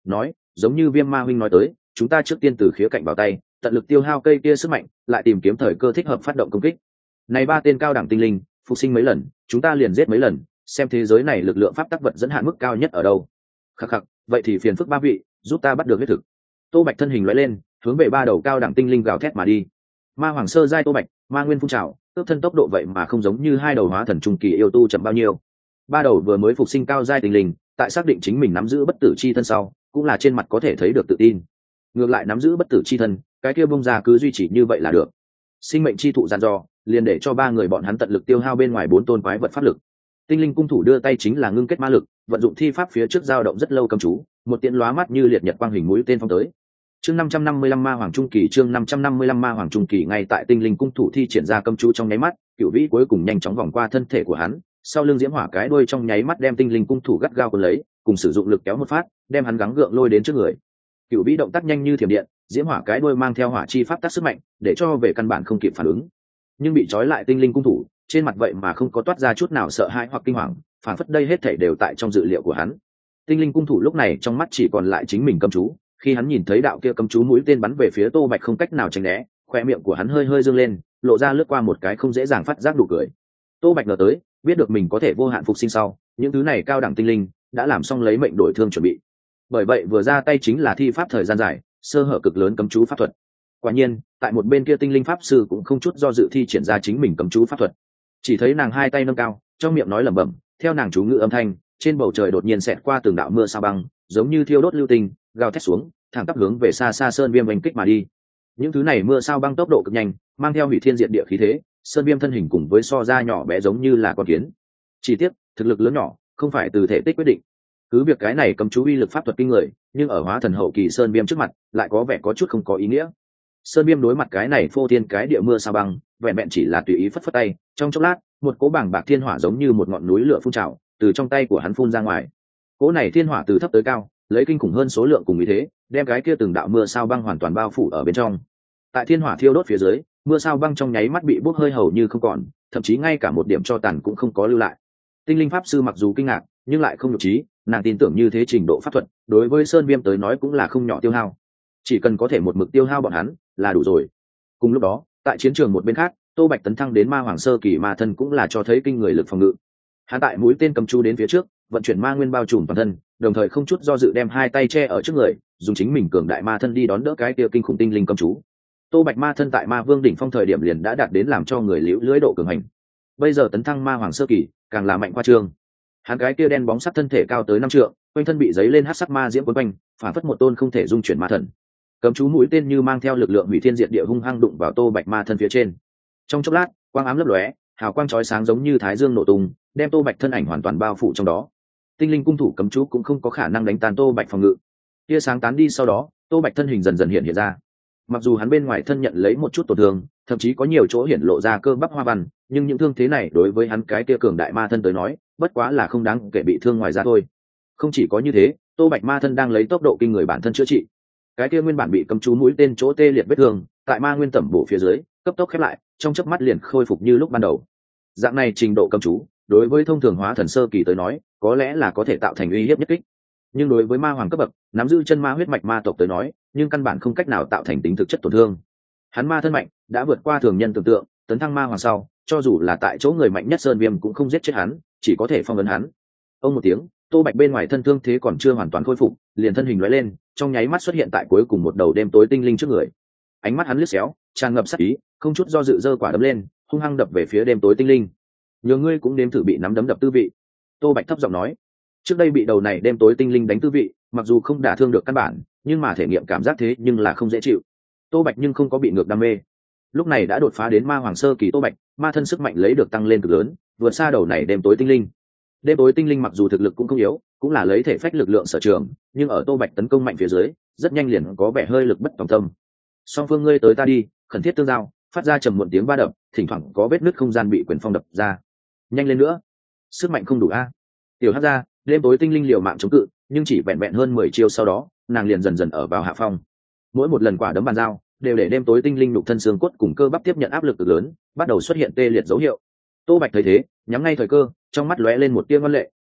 nói giống như Viêm Ma huynh nói tới, chúng ta trước tiên từ khía cạnh vào tay, tận lực tiêu hao cây kia sức mạnh, lại tìm kiếm thời cơ thích hợp phát động công kích. Này ba tên cao đẳng tinh linh phục sinh mấy lần, chúng ta liền giết mấy lần, xem thế giới này lực lượng pháp tắc vật dẫn hạn mức cao nhất ở đâu. Khắc khắc, vậy thì phiền phức ba vị, giúp ta bắt được huyết thực. Tô Bạch thân hình lóe lên, hướng về ba đầu cao đẳng tinh linh gào thét mà đi. Ma hoàng sơ giai Tô Bạch, ma nguyên phun trào, tốc thân tốc độ vậy mà không giống như hai đầu hóa thần trung kỳ yêu tu chậm bao nhiêu. Ba đầu vừa mới phục sinh cao giai tinh linh, tại xác định chính mình nắm giữ bất tử chi thân sau, cũng là trên mặt có thể thấy được tự tin. Ngược lại nắm giữ bất tử chi thân, cái kia bung ra cứ duy trì như vậy là được. Sinh mệnh chi thụ gian dò, liền để cho ba người bọn hắn tận lực tiêu hao bên ngoài bốn tôn quái vật pháp lực. Tinh linh cung thủ đưa tay chính là ngưng kết ma lực, vận dụng thi pháp phía trước dao động rất lâu cầm chú, một tiễn lóa mắt như liệt nhật quang hình mũi tên phong tới. Chương năm trăm năm mươi lăm ma hoàng trung kỳ, chương năm trăm năm mươi lăm ma hoàng trung kỳ, ngay tại tinh linh cung thủ thi triển ra cầm chú trong nháy mắt, Cửu Vĩ cuối cùng nhanh chóng vòng qua thân thể của hắn, sau lưng diễm hỏa cái đuôi trong nháy mắt đem tinh linh cung thủ gắt gao cuốn lấy, cùng sử dụng lực kéo một phát, đem hắn gắng gượng lôi đến trước người. Cửu Vĩ động tác nhanh như thiểm điện, diễm hỏa cái đuôi mang theo hỏa chi pháp tác sức mạnh, để cho về căn bản không kịp phản ứng. Nhưng bị trói lại tinh linh cung thủ, trên mặt vậy mà không có toát ra chút nào sợ hãi hoặc kinh hoàng, phản phất đây hết thảy đều tại trong dự liệu của hắn. Tinh linh cung thủ lúc này trong mắt chỉ còn lại chính mình cấm chú, khi hắn nhìn thấy đạo kia cấm chú mũi tên bắn về phía Tô Bạch không cách nào tránh né, khoe miệng của hắn hơi hơi dương lên, lộ ra lướt qua một cái không dễ dàng phát giác đủ cười. Tô Bạch ngờ tới, biết được mình có thể vô hạn phục sinh sau, những thứ này cao đẳng tinh linh đã làm xong lấy mệnh đổi thương chuẩn bị. Bởi vậy vừa ra tay chính là thi pháp thời gian dài, sơ hở cực lớn cấm chú pháp thuật. Quả nhiên, tại một bên kia tinh linh pháp sư cũng không chút do dự thi triển ra chính mình cấm chú pháp thuật. Chỉ thấy nàng hai tay nâng cao, trong miệng nói lẩm bẩm, theo nàng chú ngữ âm thanh, trên bầu trời đột nhiên xẹt qua từng đạo mưa sao băng, giống như thiêu đốt lưu tinh, gào thét xuống, thẳng tắp hướng về xa xa Sơn Viêm oanh kích mà đi. Những thứ này mưa sao băng tốc độ cực nhanh, mang theo hủy thiên diệt địa khí thế, Sơn Viêm thân hình cùng với so ra nhỏ bé giống như là con kiến. Chỉ tiếc, thực lực lớn nhỏ không phải từ thể tích quyết định. Cứ việc cái này cấm chú uy lực pháp thuật kinh người, nhưng ở hóa thần hậu kỳ Sơn Viêm trước mặt, lại có vẻ có chút không có ý nghĩa. Sơn Viêm đối mặt cái này phô thiên cái địa mưa sao băng, vẹn vẹn chỉ là tùy ý phất phất tay, trong chốc lát, một cỗ bảng bạc thiên hỏa giống như một ngọn núi lửa phun trào, từ trong tay của hắn phun ra ngoài. Cỗ này thiên hỏa từ thấp tới cao, lấy kinh khủng hơn số lượng cùng ý thế, đem cái kia từng đạo mưa sao băng hoàn toàn bao phủ ở bên trong. Tại thiên hỏa thiêu đốt phía dưới, mưa sao băng trong nháy mắt bị bốc hơi hầu như không còn, thậm chí ngay cả một điểm tro tàn cũng không có lưu lại. Tinh linh pháp sư mặc dù kinh ngạc, nhưng lại không nhục trí, nàng tin tưởng như thế trình độ pháp thuật, đối với Sơn Viêm tới nói cũng là không nhỏ tiêu hao. Chỉ cần có thể một mực tiêu hao bọn hắn là đủ rồi. Cùng lúc đó, tại chiến trường một bên khác, Tô Bạch tấn thăng đến ma hoàng sơ kỳ ma thân cũng là cho thấy kinh người lực phòng ngự. Hắn tại mũi tên cầm chú đến phía trước, vận chuyển ma nguyên bao trùm toàn thân, đồng thời không chút do dự đem hai tay che ở trước người, dùng chính mình cường đại ma thân đi đón đỡ cái kia kinh khủng tinh linh cầm chú. Tô Bạch ma thân tại ma vương đỉnh phong thời điểm liền đã đạt đến làm cho người liễu lưỡi độ cường hành. Bây giờ tấn thăng ma hoàng sơ kỳ, càng là mạnh qua trương. Hắn cái kia đen bóng sắc thân thể cao tới năm trượng, quanh thân bị giấy lên hắc sắc ma diễm quấn quanh, phản phất một tôn không thể dung chuyển ma thần. Cấm chú mũi tên như mang theo lực lượng hủy thiên diệt địa hung hăng đụng vào Tô Bạch ma thân phía trên. Trong chốc lát, quang ám lấp lóe, hào quang chói sáng giống như thái dương nổ tung, đem Tô Bạch thân ảnh hoàn toàn bao phủ trong đó. Tinh linh cung thủ cấm chú cũng không có khả năng đánh tan Tô Bạch phòng ngự. Tia sáng tán đi sau đó, Tô Bạch thân hình dần dần hiện hiện ra. Mặc dù hắn bên ngoài thân nhận lấy một chút tổn thương, thậm chí có nhiều chỗ hiển lộ ra cơ bắp hoa văn, nhưng những thương thế này đối với hắn cái kia cường đại ma thân tới nói, bất quá là không đáng kể bị thương ngoài ra thôi. Không chỉ có như thế, Tô Bạch ma thân đang lấy tốc độ kinh người bản thân chữa trị. Cái kia nguyên bản bị cấm chú mũi tên chỗ tê liệt vết thương, tại ma nguyên tẩm bổ phía dưới, cấp tốc khép lại, trong chớp mắt liền khôi phục như lúc ban đầu. Dạng này trình độ cấm chú, đối với thông thường hóa thần sơ kỳ tới nói, có lẽ là có thể tạo thành uy hiếp nhất kích. Nhưng đối với ma hoàng cấp bậc, nắm giữ chân ma huyết mạch ma tộc tới nói, nhưng căn bản không cách nào tạo thành tính thực chất tổn thương. Hắn ma thân mạnh, đã vượt qua thường nhân tưởng tượng, tấn thăng ma hoàng sau, cho dù là tại chỗ người mạnh nhất Sơn Viêm cũng không giết chết hắn, chỉ có thể phong ấn hắn. Ông một tiếng, Tô Bạch bên ngoài thân thương thế còn chưa hoàn toàn khôi phục, liền thân hình lóe lên, trong nháy mắt xuất hiện tại cuối cùng một đầu đêm tối tinh linh trước người. Ánh mắt hắn liếc xéo, tràn ngập sát ý, không chút do dự giơ quả đấm lên, hung hăng đập về phía đêm tối tinh linh. Nhờ ngươi cũng nếm thử bị nắm đấm đập tư vị. Tô Bạch thấp giọng nói. Trước đây bị đầu này đêm tối tinh linh đánh tư vị, mặc dù không đả thương được căn bản, nhưng mà thể nghiệm cảm giác thế nhưng là không dễ chịu. Tô Bạch nhưng không có bị ngược đam mê. Lúc này đã đột phá đến ma hoàng sơ kỳ Tô Bạch, ma thân sức mạnh lấy được tăng lên cực lớn, vượt xa đầu này đêm tối tinh linh. Đêm tối tinh linh mặc dù thực lực cũng không yếu, cũng là lấy thể phách lực lượng sở trường, nhưng ở Tô Bạch tấn công mạnh phía dưới, rất nhanh liền có vẻ hơi lực bất tòng tâm. Song phương ngươi tới ta đi, khẩn thiết tương giao, phát ra trầm muộn tiếng va đập, thỉnh thoảng có vết nứt không gian bị quyền phong đập ra. Nhanh lên nữa, sức mạnh không đủ a. Tiểu Hắc ra, đêm tối tinh linh liều mạng chống cự, nhưng chỉ vẹn vẹn hơn mười chiêu sau đó, nàng liền dần dần ở vào hạ phong. Mỗi một lần quả đấm bàn giao, đều để đêm tối tinh linh nhục thân xương cốt cùng cơ bắp tiếp nhận áp lực cực lớn, bắt đầu xuất hiện tê liệt dấu hiệu. Tô Bạch thấy thế, nhắm ngay thời cơ, trong mắt lóe lên một tia ngoan lệ,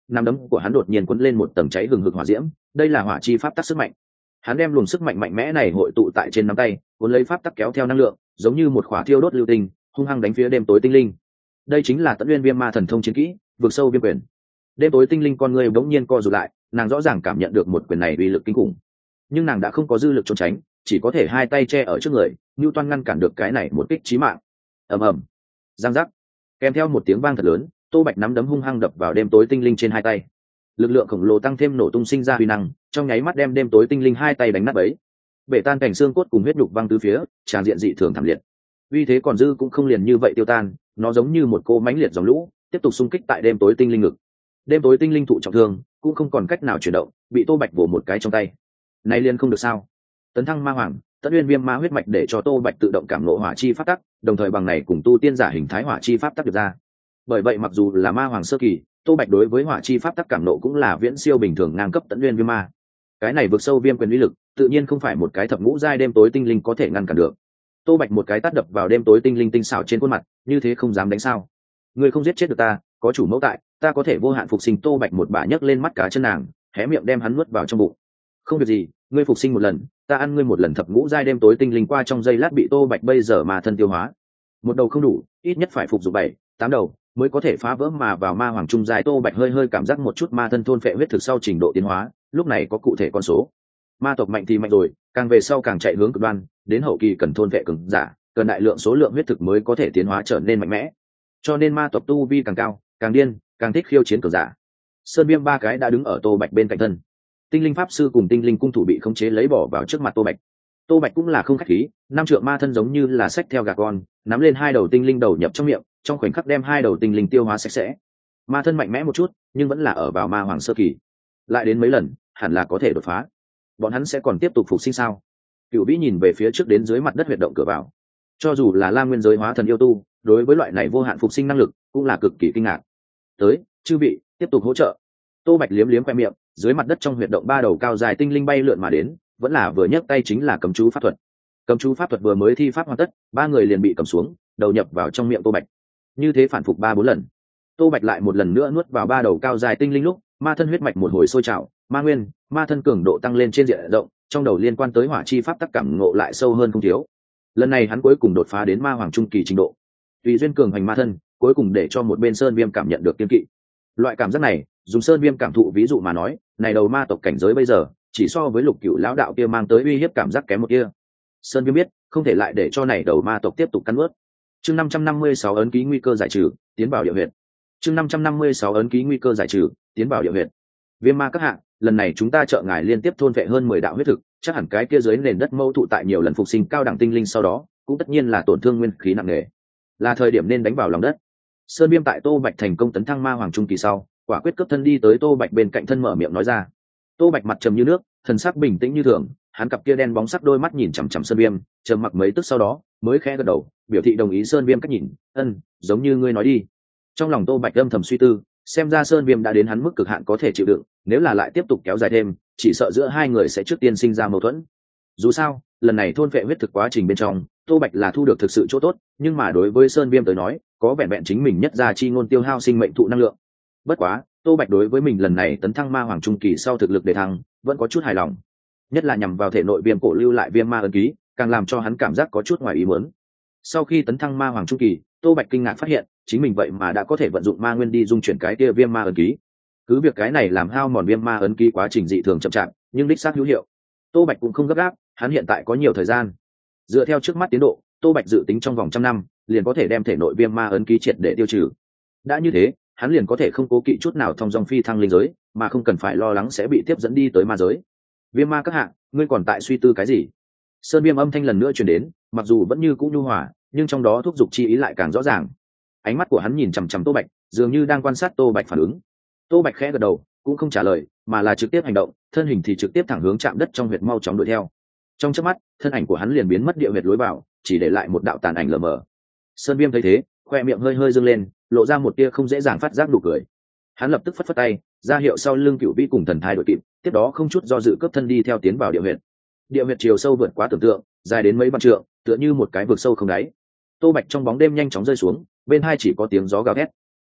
nắm đấm của hắn đột nhiên cuốn lên một tầng cháy hừng hực hỏa diễm, đây là hỏa chi pháp tắc sức mạnh. Hắn đem luồng sức mạnh mạnh mẽ này hội tụ tại trên nắm tay, cuốn lấy pháp tắc kéo theo năng lượng, giống như một khỏa thiêu đốt lưu tinh, hung hăng đánh phía đêm tối tinh linh. Đây chính là Tẫn Nguyên Viêm Ma thần thông chiến kỹ, vượt sâu viêm quyền. Đêm tối tinh linh con người bỗng nhiên co rụt lại, nàng rõ ràng cảm nhận được một quyền này uy lực kinh khủng, nhưng nàng đã không có dư lực trốn tránh, chỉ có thể hai tay che ở trước người, Nưu Toan ngăn cản được cái này một kích chí mạng. Ầm ầm, giang giác, kèm theo một tiếng vang thật lớn, Tô Bạch nắm đấm hung hăng đập vào đêm tối tinh linh trên hai tay. Lực lượng khổng lồ tăng thêm nổ tung sinh ra uy năng, trong nháy mắt đem đêm tối tinh linh hai tay đánh nát bấy, bể tan cảnh xương cốt cùng huyết nhục văng tứ phía, tràn diện dị thường thảm liệt. Uy thế còn dư cũng không liền như vậy tiêu tan, nó giống như một cô mãnh liệt dòng lũ, tiếp tục xung kích tại đêm tối tinh linh ngực. Đêm tối tinh linh thụ trọng thương, cũng không còn cách nào chuyển động, bị Tô Bạch vồ một cái trong tay. Này liền không được sao? Tấn thăng ma hoàng, Tẫn Nguyên Viêm Ma huyết mạch để cho Tô Bạch tự động cảm ngộ hỏa chi pháp tắc, đồng thời bằng này cùng tu tiên giả hình thái hỏa chi pháp tắc được ra. Bởi vậy mặc dù là ma hoàng sơ kỳ, Tô Bạch đối với hỏa chi pháp tắc cảm ngộ cũng là viễn siêu bình thường ngang cấp Tẫn Nguyên Viêm Ma. Cái này vượt sâu viêm quyền uy lực, tự nhiên không phải một cái thập ngũ giai đêm tối tinh linh có thể ngăn cản được. Tô Bạch một cái tát đập vào đêm tối tinh linh tinh xảo trên khuôn mặt, như thế không dám đánh sao? Ngươi không giết chết được ta, có chủ mẫu tại, ta có thể vô hạn phục sinh. Tô Bạch một bả nhấc lên mắt cá chân nàng, hé miệng đem hắn nuốt vào trong bụng. Không việc gì, ngươi phục sinh một lần, ta ăn ngươi một lần. Thập ngũ giai đêm tối tinh linh qua trong giây lát bị Tô Bạch bây giờ mà thân tiêu hóa. Một đầu không đủ, ít nhất phải phục dụng bảy, tám đầu mới có thể phá vỡ mà vào ma hoàng trung giai. Tô Bạch hơi hơi cảm giác một chút ma thân thôn phệ huyết thực sau trình độ tiến hóa, lúc này có cụ thể con số. Ma tộc mạnh thì mạnh rồi, càng về sau càng chạy hướng cực đoan, đến hậu kỳ cần thôn vệ cường giả, cần đại lượng số lượng huyết thực mới có thể tiến hóa trở nên mạnh mẽ. Cho nên ma tộc tu vi càng cao, càng điên, càng thích khiêu chiến cường giả. Sơn Viêm ba cái đã đứng ở Tô Bạch bên cạnh thân. Tinh linh pháp sư cùng tinh linh cung thủ bị khống chế lấy bỏ vào trước mặt Tô Bạch. Tô Bạch cũng là không khách khí, năm trượng ma thân giống như là xách theo gà con, nắm lên hai đầu tinh linh đầu nhập trong miệng, trong khoảnh khắc đem hai đầu tinh linh tiêu hóa sạch sẽ. Ma thân mạnh mẽ một chút, nhưng vẫn là ở vào ma hoàng sơ kỳ. Lại đến mấy lần, hẳn là có thể đột phá. Bọn hắn sẽ còn tiếp tục phục sinh sao? Cửu Vĩ nhìn về phía trước đến dưới mặt đất huyệt động cửa vào. Cho dù là La Nguyên giới hóa thần yêu tu, đối với loại này vô hạn phục sinh năng lực cũng là cực kỳ kinh ngạc. Tới, chư vị, tiếp tục hỗ trợ. Tô Bạch liếm liếm khoe miệng, dưới mặt đất trong huyệt động ba đầu cao dài tinh linh bay lượn mà đến, vẫn là vừa nhấc tay chính là cấm chú pháp thuật. Cấm chú pháp thuật vừa mới thi pháp hoàn tất, ba người liền bị cầm xuống, đầu nhập vào trong miệng Tô Bạch. Như thế phản phục ba bốn lần. Tô Bạch lại một lần nữa nuốt vào ba đầu cao dài tinh linh lúc, ma thân huyết mạch một hồi sôi trào, ma nguyên, ma thân cường độ tăng lên trên diện rộng, trong đầu liên quan tới hỏa chi pháp tắc cảm ngộ lại sâu hơn không thiếu. Lần này hắn cuối cùng đột phá đến ma hoàng trung kỳ trình độ. Tùy duyên cường hành ma thân, cuối cùng để cho một bên Sơn Viêm cảm nhận được kiên kỵ. Loại cảm giác này, dùng Sơn Viêm cảm thụ ví dụ mà nói, này đầu ma tộc cảnh giới bây giờ, chỉ so với Lục Cửu lão đạo kia mang tới uy hiếp cảm giác kém một kia. Sơn Viêm biết, không thể lại để cho này đầu ma tộc tiếp tục cắn nuốt. Chương năm trăm năm mươi sáu ấn ký nguy cơ giải trừ, tiến vào địa huyệt. Chương năm trăm năm mươi sáu ấn ký nguy cơ giải trừ, tiến vào địa huyệt. Viêm ma các hạ, lần này chúng ta trợ ngài liên tiếp thôn vệ hơn mười đạo huyết thực, chắc hẳn cái kia dưới nền đất mâu thụ tại nhiều lần phục sinh cao đẳng tinh linh sau đó, cũng tất nhiên là tổn thương nguyên khí nặng nề. Là thời điểm nên đánh vào lòng đất. Sơn Viêm tại Tô Bạch thành công tấn thăng ma hoàng trung kỳ sau, quả quyết cấp thân đi tới Tô Bạch bên cạnh thân mở miệng nói ra. Tô Bạch mặt trầm như nước, thần sắc bình tĩnh như thường, hắn cặp kia đen bóng sắc đôi mắt nhìn chằm chằm Sơn Viêm, trầm mặc mấy tức sau đó, mới khẽ gật đầu, biểu thị đồng ý Sơn Viêm cách nhìn, "Ân, giống như ngươi nói đi." Trong lòng Tô Bạch âm thầm suy tư, xem ra Sơn Viêm đã đến hắn mức cực hạn có thể chịu đựng, nếu là lại tiếp tục kéo dài thêm, chỉ sợ giữa hai người sẽ trước tiên sinh ra mâu thuẫn. Dù sao, lần này thôn vệ huyết thực quá trình bên trong, Tô Bạch là thu được thực sự chỗ tốt, nhưng mà đối với Sơn Viêm tới nói, có vẹn vẹn chính mình nhất ra chi ngôn tiêu hao sinh mệnh thụ năng lượng. Bất quá, Tô Bạch đối với mình lần này tấn thăng ma hoàng trung kỳ sau thực lực đề thăng, vẫn có chút hài lòng. Nhất là nhằm vào thể nội viêm cổ lưu lại viêm ma ấn ký, càng làm cho hắn cảm giác có chút ngoài ý muốn. Sau khi tấn thăng ma hoàng trung kỳ, Tô Bạch kinh ngạc phát hiện, chính mình vậy mà đã có thể vận dụng ma nguyên đi dung chuyển cái kia viêm ma ấn ký. Cứ việc cái này làm hao mòn viêm ma ấn ký quá trình dị thường chậm chạp, nhưng đích xác hữu hiệu. Tô Bạch cũng không gấp gáp, hắn hiện tại có nhiều thời gian. Dựa theo trước mắt tiến độ, Tô Bạch dự tính trong vòng trăm năm, liền có thể đem thể nội viêm ma ấn ký triệt để tiêu trừ. Đã như thế, hắn liền có thể không cố kỵ chút nào thông dong phi thăng linh giới, mà không cần phải lo lắng sẽ bị tiếp dẫn đi tới ma giới. Viêm ma các hạ, ngươi còn tại suy tư cái gì? Sơn Viêm âm thanh lần nữa truyền đến, mặc dù vẫn như cũ nhu hòa, nhưng trong đó thúc giục chi ý lại càng rõ ràng. Ánh mắt của hắn nhìn chằm chằm Tô Bạch, dường như đang quan sát Tô Bạch phản ứng. Tô Bạch khẽ gật đầu, cũng không trả lời, mà là trực tiếp hành động, thân hình thì trực tiếp thẳng hướng chạm đất trong huyệt mau chóng đuổi theo. Trong chớp mắt, thân ảnh của hắn liền biến mất địa huyệt lối vào, chỉ để lại một đạo tàn ảnh lờ mờ. Sơn Viêm thấy thế, khoe miệng hơi hơi dương lên, lộ ra một tia không dễ dàng phát giác nụ cười. Hắn lập tức phất phất tay, ra hiệu sau lưng Cửu Vĩ cùng Thần Thai đội kịp, tiếp đó không chút do dự cướp thân đi theo tiến vào địa huyệt. Địa huyệt chiều sâu vượt quá tưởng tượng, dài đến mấy vạn trượng, tựa như một cái vực sâu không đáy. Tô Bạch trong bóng đêm nhanh chóng rơi xuống, bên hai chỉ có tiếng gió gào thét.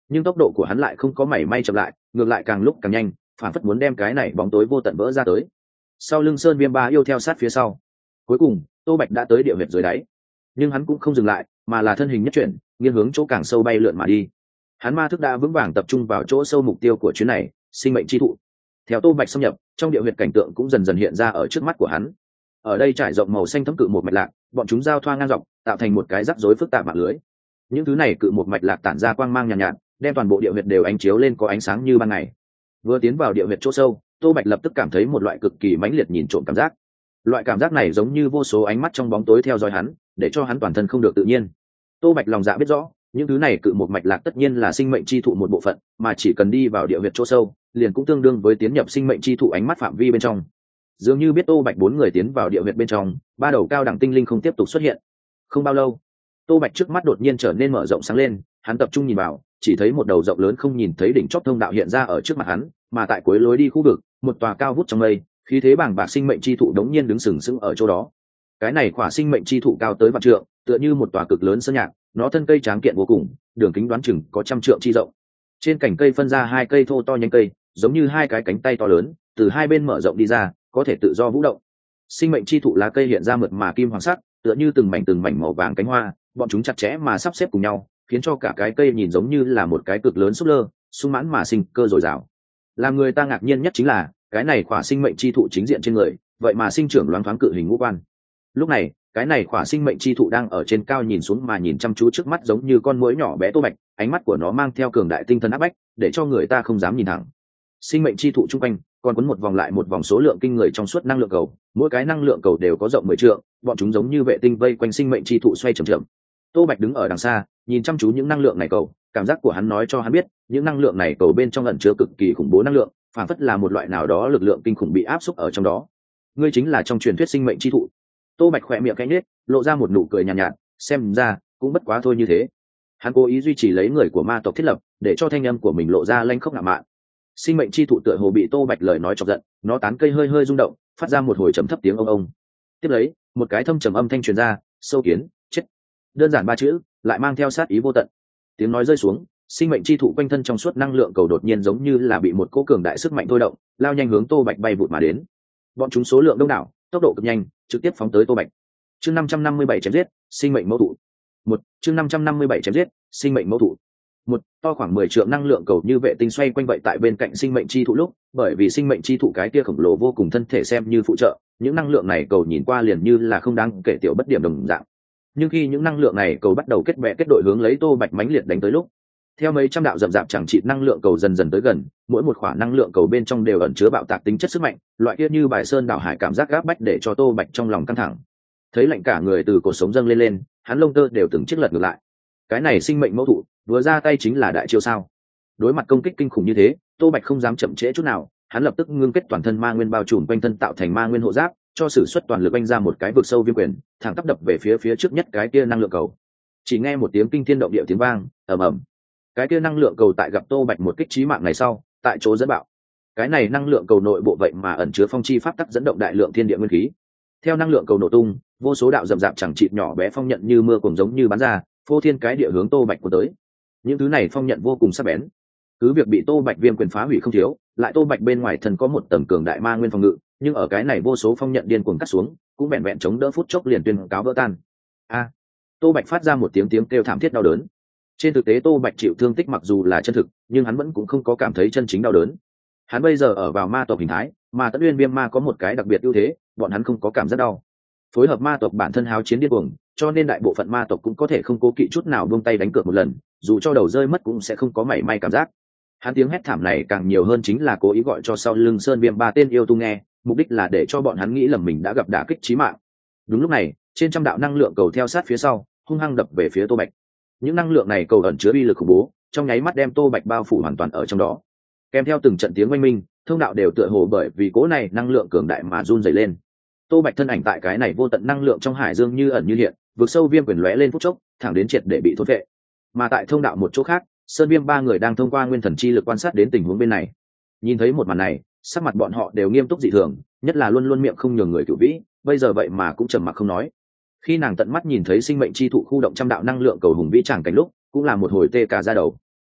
nhưng tốc độ của hắn lại không có mảy may chậm lại, ngược lại càng lúc càng nhanh, phản phất muốn đem cái này bóng tối vô tận vỡ ra tới. Sau lưng Sơn Viêm ba yêu theo sát phía sau. Cuối cùng Tô Bạch đã tới địa huyệt dưới đáy, nhưng hắn cũng không dừng lại, mà là thân hình nhất chuyển, nghiêng hướng chỗ càng sâu bay lượn mà đi. Hắn ma thức đã vững vàng tập trung vào chỗ sâu mục tiêu của chuyến này, sinh mệnh chi thụ. Theo Tô Bạch xâm nhập, trong địa huyệt cảnh tượng cũng dần dần hiện ra ở trước mắt của hắn. Ở đây trải rộng màu xanh thấm cự một mạch lạc, bọn chúng giao thoa ngang dọc, tạo thành một cái rắc rối phức tạp mạng lưới. Những thứ này cự một mạch lạc tản ra quang mang nhàn nhạt, nhạt, đem toàn bộ địa huyệt đều ánh chiếu lên có ánh sáng như ban ngày. Vừa tiến vào địa huyệt chỗ sâu, Tô Bạch lập tức cảm thấy một loại cực kỳ mãnh liệt nhìn trộm cảm giác. Loại cảm giác này giống như vô số ánh mắt trong bóng tối theo dõi hắn, để cho hắn toàn thân không được tự nhiên. Tô Bạch lòng dạ biết rõ, những thứ này cự một mạch lạc tất nhiên là sinh mệnh chi thụ một bộ phận, mà chỉ cần đi vào địa huyệt chỗ sâu, liền cũng tương đương với tiến nhập sinh mệnh chi thụ ánh mắt phạm vi bên trong. Dường như biết Tô Bạch bốn người tiến vào địa huyệt bên trong, ba đầu cao đẳng tinh linh không tiếp tục xuất hiện. Không bao lâu, Tô Bạch trước mắt đột nhiên trở nên mở rộng sáng lên, hắn tập trung nhìn vào, chỉ thấy một đầu rộng lớn không nhìn thấy đỉnh chóp thông đạo hiện ra ở trước mặt hắn, mà tại cuối lối đi khu vực, một tòa cao vút trong mây, khí thế bàng bạc sinh mệnh chi thụ đống nhiên đứng sừng sững ở chỗ đó. Cái này quả sinh mệnh chi thụ cao tới vạn trượng, tựa như một tòa cực lớn sơn nhạc, nó thân cây tráng kiện vô cùng, đường kính đoán chừng có trăm trượng chi rộng. Trên cành cây phân ra hai cây thô to nhánh cây, giống như hai cái cánh tay to lớn, từ hai bên mở rộng đi ra, có thể tự do vũ động. Sinh mệnh chi thụ lá cây hiện ra mượt mà kim hoàng sắc, tựa như từng mảnh từng mảnh màu vàng cánh hoa, bọn chúng chặt chẽ mà sắp xếp cùng nhau, khiến cho cả cái cây nhìn giống như là một cái cực lớn súp lơ, sung mãn mà sinh cơ dồi dào. Làm người ta ngạc nhiên nhất chính là, cái này khỏa sinh mệnh chi thụ chính diện trên người, vậy mà sinh trưởng loáng thoáng cự hình ngũ quan. Lúc này, cái này khỏa sinh mệnh chi thụ đang ở trên cao nhìn xuống mà nhìn chăm chú trước mắt giống như con muỗi nhỏ bé Tô Bạch, ánh mắt của nó mang theo cường đại tinh thần áp bách, để cho người ta không dám nhìn thẳng. Sinh mệnh chi thụ chung quanh còn quấn một vòng lại một vòng số lượng kinh người trong suốt năng lượng cầu, mỗi cái năng lượng cầu đều có rộng mười trượng, bọn chúng giống như vệ tinh vây quanh sinh mệnh chi thụ xoay chậm chậm. Tô Bạch đứng ở đằng xa, nhìn chăm chú những năng lượng này cầu, cảm giác của hắn nói cho hắn biết, những năng lượng này cầu bên trong ẩn chứa cực kỳ khủng bố năng lượng, phản phất là một loại nào đó lực lượng kinh khủng bị áp xúc ở trong đó. Ngươi chính là trong truyền thuyết sinh mệnh chi thụ. Tô Bạch khỏe miệng cánh nết, lộ ra một nụ cười nhàn nhạt, nhạt, xem ra cũng bất quá thôi như thế. Hắn cố ý duy trì lấy người của ma tộc thiết lập, để cho thanh âm của mình lộ ra lanh khốc ngạo mạn. Sinh mệnh chi thụ tựa hồ bị Tô Bạch lời nói chọc giận, nó tán cây hơi hơi rung động, phát ra một hồi trầm thấp tiếng ông ông. Tiếp lấy, một cái thâm trầm âm thanh truyền ra, sâu kiến, chết. Đơn giản ba chữ, lại mang theo sát ý vô tận. Tiếng nói rơi xuống, sinh mệnh chi thụ quanh thân trong suốt năng lượng cầu đột nhiên giống như là bị một cỗ cường đại sức mạnh thôi động, lao nhanh hướng Tô Bạch bay vụt mà đến. Bọn chúng số lượng đông đảo, tốc độ cực nhanh, trực tiếp phóng tới Tô Bạch. Chương năm trăm năm mươi bảy chém giết, sinh mệnh mẫu thụ. Một, chương năm trăm năm mươi bảy chém giết, sinh mệnh mẫu thụ. Một, to khoảng mười trượng năng lượng cầu như vệ tinh xoay quanh vậy tại bên cạnh sinh mệnh chi thụ lúc, bởi vì sinh mệnh chi thụ cái kia khổng lồ vô cùng thân thể xem như phụ trợ, những năng lượng này cầu nhìn qua liền như là không đáng kể tiểu bất điểm đồng dạng. Nhưng khi những năng lượng này cầu bắt đầu kết bè kết đội hướng lấy Tô Bạch mãnh liệt đánh tới lúc, theo mấy trăm đạo rậm rạp chẳng trị năng lượng cầu dần dần tới gần, mỗi một khoả năng lượng cầu bên trong đều ẩn chứa bạo tạc tính chất sức mạnh, loại kia như bài sơn đảo hải cảm giác gáp bách để cho Tô Bạch trong lòng căng thẳng. Thấy lạnh cả người từ cột sống dâng lên lên, hắn lông tơ đều từng chiếc lật ngược lại. Cái này sinh mệnh mẫu thụ, vừa ra tay chính là đại chiêu sao? Đối mặt công kích kinh khủng như thế, Tô Bạch không dám chậm trễ chút nào, hắn lập tức ngưng kết toàn thân ma nguyên bao trùm quanh thân tạo thành ma nguyên hộ giáp, cho sử xuất toàn lực anh ra một cái vực sâu viêm quyền, thẳng tắp đập về phía phía trước nhất cái kia năng lượng cầu. Chỉ nghe một tiếng kinh thiên động địa tiếng vang, ầm ầm. Cái kia năng lượng cầu tại gặp Tô Bạch một kích chí mạng này sau, tại chỗ dẫn bạo. Cái này năng lượng cầu nội bộ vậy mà ẩn chứa phong chi pháp tắc dẫn động đại lượng thiên địa nguyên khí. Theo năng lượng cầu nổ tung, vô số đạo rậm rạp chẳng chịt nhỏ bé phong nhận như mưa cùng giống như bắn ra, phô thiên cái địa hướng Tô Bạch của tới. Những thứ này phong nhận vô cùng sắc bén, cứ việc bị Tô Bạch viêm quyền phá hủy không thiếu, lại Tô Bạch bên ngoài thân có một tầng cường đại ma nguyên phòng ngự, nhưng ở cái này vô số phong nhận điên cuồng cắt xuống, cũng vẹn vẹn chống đỡ phút chốc liền tuyên cáo vỡ tan. A! Tô Bạch phát ra một tiếng tiếng kêu thảm thiết đau đớn. Trên thực tế Tô Bạch chịu thương tích mặc dù là chân thực, nhưng hắn vẫn cũng không có cảm thấy chân chính đau đớn. Hắn bây giờ ở vào ma tộc hình thái, mà Tẫn Uyên Viêm Ma có một cái đặc biệt ưu thế, bọn hắn không có cảm giác đau. Phối hợp ma tộc bản thân háo chiến điên cuồng, cho nên đại bộ phận ma tộc cũng có thể không cố kỵ chút nào buông tay đánh cược một lần, dù cho đầu rơi mất cũng sẽ không có mảy may cảm giác. Hắn tiếng hét thảm này càng nhiều hơn chính là cố ý gọi cho sau lưng Sơn Viêm ba tên yêu tu nghe, mục đích là để cho bọn hắn nghĩ lầm mình đã gặp đả kích chí mạng. Đúng lúc này, trên trăm đạo năng lượng cầu theo sát phía sau, hung hăng đập về phía Tô Bạch. Những năng lượng này cầu ẩn chứa uy lực khủng bố, trong nháy mắt đem Tô Bạch bao phủ hoàn toàn ở trong đó. Kèm theo từng trận tiếng oanh minh, thông đạo đều tựa hồ bởi vì cỗ này năng lượng cường đại mà run rẩy lên. Tô Bạch thân ảnh tại cái này vô tận năng lượng trong hải dương như ẩn như hiện, vượt sâu viêm quyền lóe lên phút chốc, thẳng đến triệt để bị thốt vệ. Mà tại thông đạo một chỗ khác, Sơn Viêm ba người đang thông qua nguyên thần chi lực quan sát đến tình huống bên này. Nhìn thấy một màn này, sắc mặt bọn họ đều nghiêm túc dị thường, nhất là luôn luôn miệng không nhường người cửu vĩ, bây giờ vậy mà cũng trầm mặc không nói. Khi nàng tận mắt nhìn thấy sinh mệnh chi thụ khu động trăm đạo năng lượng cầu hùng vĩ tràng cảnh lúc, cũng là một hồi tê cả da đầu.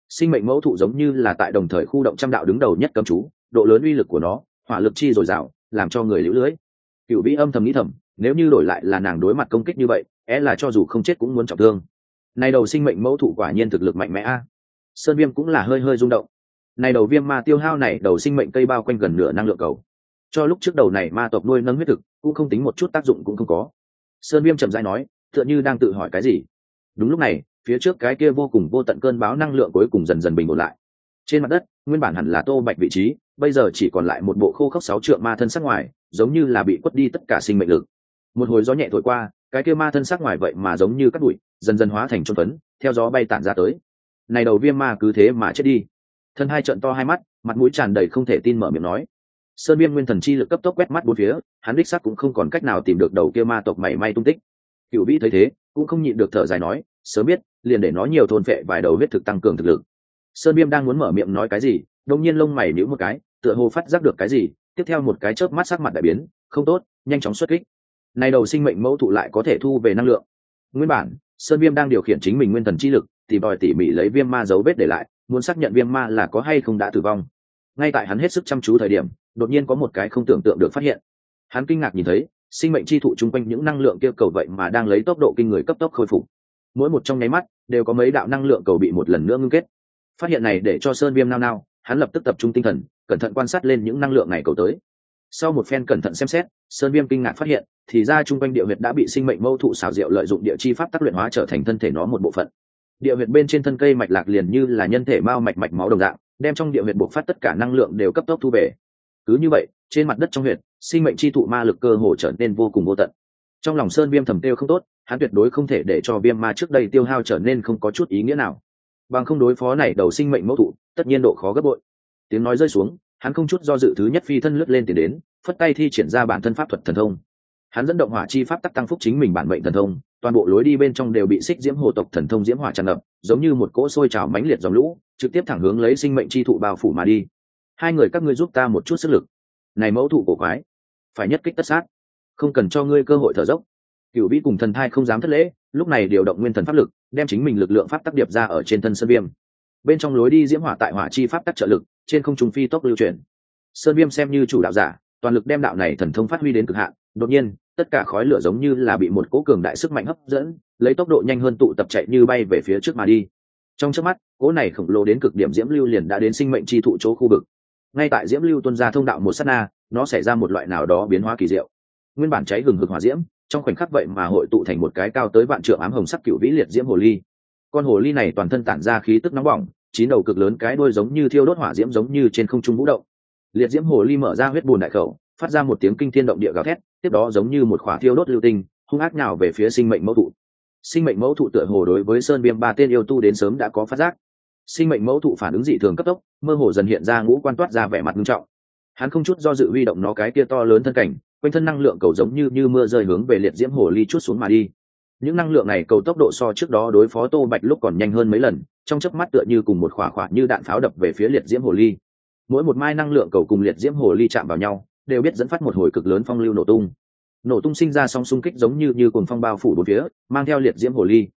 Sinh mệnh mẫu thụ giống như là tại đồng thời khu động trăm đạo đứng đầu nhất cấm chú, độ lớn uy lực của nó, hỏa lực chi dồi dào, làm cho người liễu lưới. Cửu vĩ âm thầm nghĩ thầm, nếu như đổi lại là nàng đối mặt công kích như vậy, é là cho dù không chết cũng muốn trọng thương. Này đầu sinh mệnh mẫu thụ quả nhiên thực lực mạnh mẽ a. Sơn Viêm cũng là hơi hơi rung động. Này đầu viêm ma tiêu hao này đầu sinh mệnh cây bao quanh gần nửa năng lượng cầu, cho lúc trước đầu này ma tộc nuôi nấng huyết thực cũng không tính một chút tác dụng cũng không có. Sơn Viêm chậm rãi nói, tựa như đang tự hỏi cái gì. Đúng lúc này, phía trước cái kia vô cùng vô tận cơn bão năng lượng cuối cùng dần dần bình ổn lại. Trên mặt đất, nguyên bản hẳn là Tô Bạch vị trí, bây giờ chỉ còn lại một bộ khô khốc sáu trượng ma thân sắc ngoài, giống như là bị quất đi tất cả sinh mệnh lực. Một hồi gió nhẹ thổi qua, cái kia ma thân sắc ngoài vậy mà giống như cát bụi, dần dần hóa thành chôn phấn, theo gió bay tản ra tới. Này đầu viêm ma cứ thế mà chết đi. Thân hai trợn to hai mắt, mặt mũi tràn đầy không thể tin mở miệng nói. Sơn Viêm nguyên thần chi lực cấp tốc quét mắt bốn phía, hắn đích xác cũng không còn cách nào tìm được đầu kia ma tộc mảy may tung tích. Cửu Vĩ thấy thế, cũng không nhịn được thở dài nói, sớm biết, liền để nó nhiều thôn phệ vài đầu huyết thực tăng cường thực lực. Sơn Viêm đang muốn mở miệng nói cái gì, đột nhiên lông mày nhíu một cái, tựa hồ phát giác được cái gì, tiếp theo một cái chớp mắt sắc mặt đại biến, không tốt, nhanh chóng xuất kích. Này đầu sinh mệnh mẫu thụ lại có thể thu về năng lượng. Nguyên bản, Sơn Viêm đang điều khiển chính mình nguyên thần chi lực, thì bòi tỉ mỉ lấy viêm ma dấu vết để lại, muốn xác nhận viêm ma là có hay không đã tử vong. Ngay tại hắn hết sức chăm chú thời điểm, đột nhiên có một cái không tưởng tượng được phát hiện. Hắn kinh ngạc nhìn thấy, sinh mệnh chi thụ chung quanh những năng lượng kia cầu vậy mà đang lấy tốc độ kinh người cấp tốc khôi phục. Mỗi một trong nháy mắt đều có mấy đạo năng lượng cầu bị một lần nữa ngưng kết. Phát hiện này để cho Sơn Viêm nao nao, hắn lập tức tập trung tinh thần, cẩn thận quan sát lên những năng lượng này cầu tới. Sau một phen cẩn thận xem xét, Sơn Viêm kinh ngạc phát hiện, thì ra chung quanh địa huyệt đã bị sinh mệnh mâu thụ xảo diệu lợi dụng địa chi pháp tác luyện hóa trở thành thân thể nó một bộ phận. Địa huyệt bên trên thân cây mạch lạc liền như là nhân thể mao mạch mạch máu đồng dạng, đem trong địa huyệt bộc phát tất cả năng lượng đều cấp tốc thu về. Cứ như vậy, trên mặt đất trong huyệt, sinh mệnh chi thụ ma lực cơ hồ trở nên vô cùng vô tận. Trong lòng Sơn Viêm thầm tiêu không tốt, hắn tuyệt đối không thể để cho viêm ma trước đây tiêu hao trở nên không có chút ý nghĩa nào. Bằng không đối phó này đầu sinh mệnh mẫu thụ, tất nhiên độ khó gấp bội. Tiếng nói rơi xuống, hắn không chút do dự thứ nhất phi thân lướt lên tiến đến, phất tay thi triển ra bản thân pháp thuật thần thông. Hắn dẫn động hỏa chi pháp tắc tăng phúc chính mình bản mệnh thần thông, toàn bộ lối đi bên trong đều bị xích diễm hồ tộc thần thông diễm hỏa tràn ngập, giống như một cỗ sôi trào mãnh liệt dòng lũ, trực tiếp thẳng hướng lấy sinh mệnh chi thụ bao phủ mà đi. Hai người các ngươi giúp ta một chút sức lực. Này mẫu thụ cổ quái, phải nhất kích tất sát, không cần cho ngươi cơ hội thở dốc. Cửu Vĩ cùng thần thai không dám thất lễ, lúc này điều động nguyên thần pháp lực, đem chính mình lực lượng pháp tắc điệp ra ở trên thân Sơn Viêm. Bên trong lối đi diễm hỏa tại hỏa chi pháp tắc trợ lực, trên không trung phi tốc lưu chuyển. Sơn Viêm xem như chủ đạo giả, toàn lực đem đạo này thần thông phát huy đến cực hạn. Đột nhiên, tất cả khói lửa giống như là bị một cỗ cường đại sức mạnh hấp dẫn, lấy tốc độ nhanh hơn tụ tập chạy như bay về phía trước mà đi. Trong chớp mắt, cỗ này khổng lồ đến cực điểm diễm lưu liền đã đến sinh mệnh chi thụ chỗ khu vực. Ngay tại diễm lưu tuôn ra thông đạo một sát na, nó xảy ra một loại nào đó biến hóa kỳ diệu. Nguyên bản cháy hừng hực hỏa diễm, trong khoảnh khắc vậy mà hội tụ thành một cái cao tới vạn trượng ám hồng sắc cựu vĩ liệt diễm hồ ly. Con hồ ly này toàn thân tản ra khí tức nóng bỏng, chín đầu cực lớn cái đuôi giống như thiêu đốt hỏa diễm giống như trên không trung vũ động. Liệt diễm hồ ly mở ra huyết bùn đại khẩu, phát ra một tiếng kinh thiên động địa gào thét, tiếp đó giống như một khỏa thiêu đốt lưu tinh, hung ác nhào về phía sinh mệnh mẫu thụ. Sinh mệnh mẫu thụ tựa hồ đối với Sơn Viêm ba tên yêu tu đến sớm đã có phát giác. Sinh mệnh mẫu thụ phản ứng dị thường cấp tốc, mơ hồ dần hiện ra ngũ quan toát ra vẻ mặt nghiêm trọng. Hắn không chút do dự huy động nó cái kia to lớn thân cảnh, quanh thân năng lượng cầu giống như như mưa rơi hướng về liệt diễm hồ ly chút xuống mà đi. Những năng lượng này cầu tốc độ so trước đó đối phó Tô Bạch lúc còn nhanh hơn mấy lần, trong chớp mắt tựa như cùng một khỏa khỏa như đạn pháo đập về phía liệt diễm hồ ly. Mỗi một mai năng lượng cầu cùng liệt diễm hồ ly chạm vào nhau, đều biết dẫn phát một hồi cực lớn phong lưu nổ tung. Nổ tung sinh ra sóng xung kích giống như như cuồng phong bao phủ bốn phía, mang theo liệt diễm hồ ly,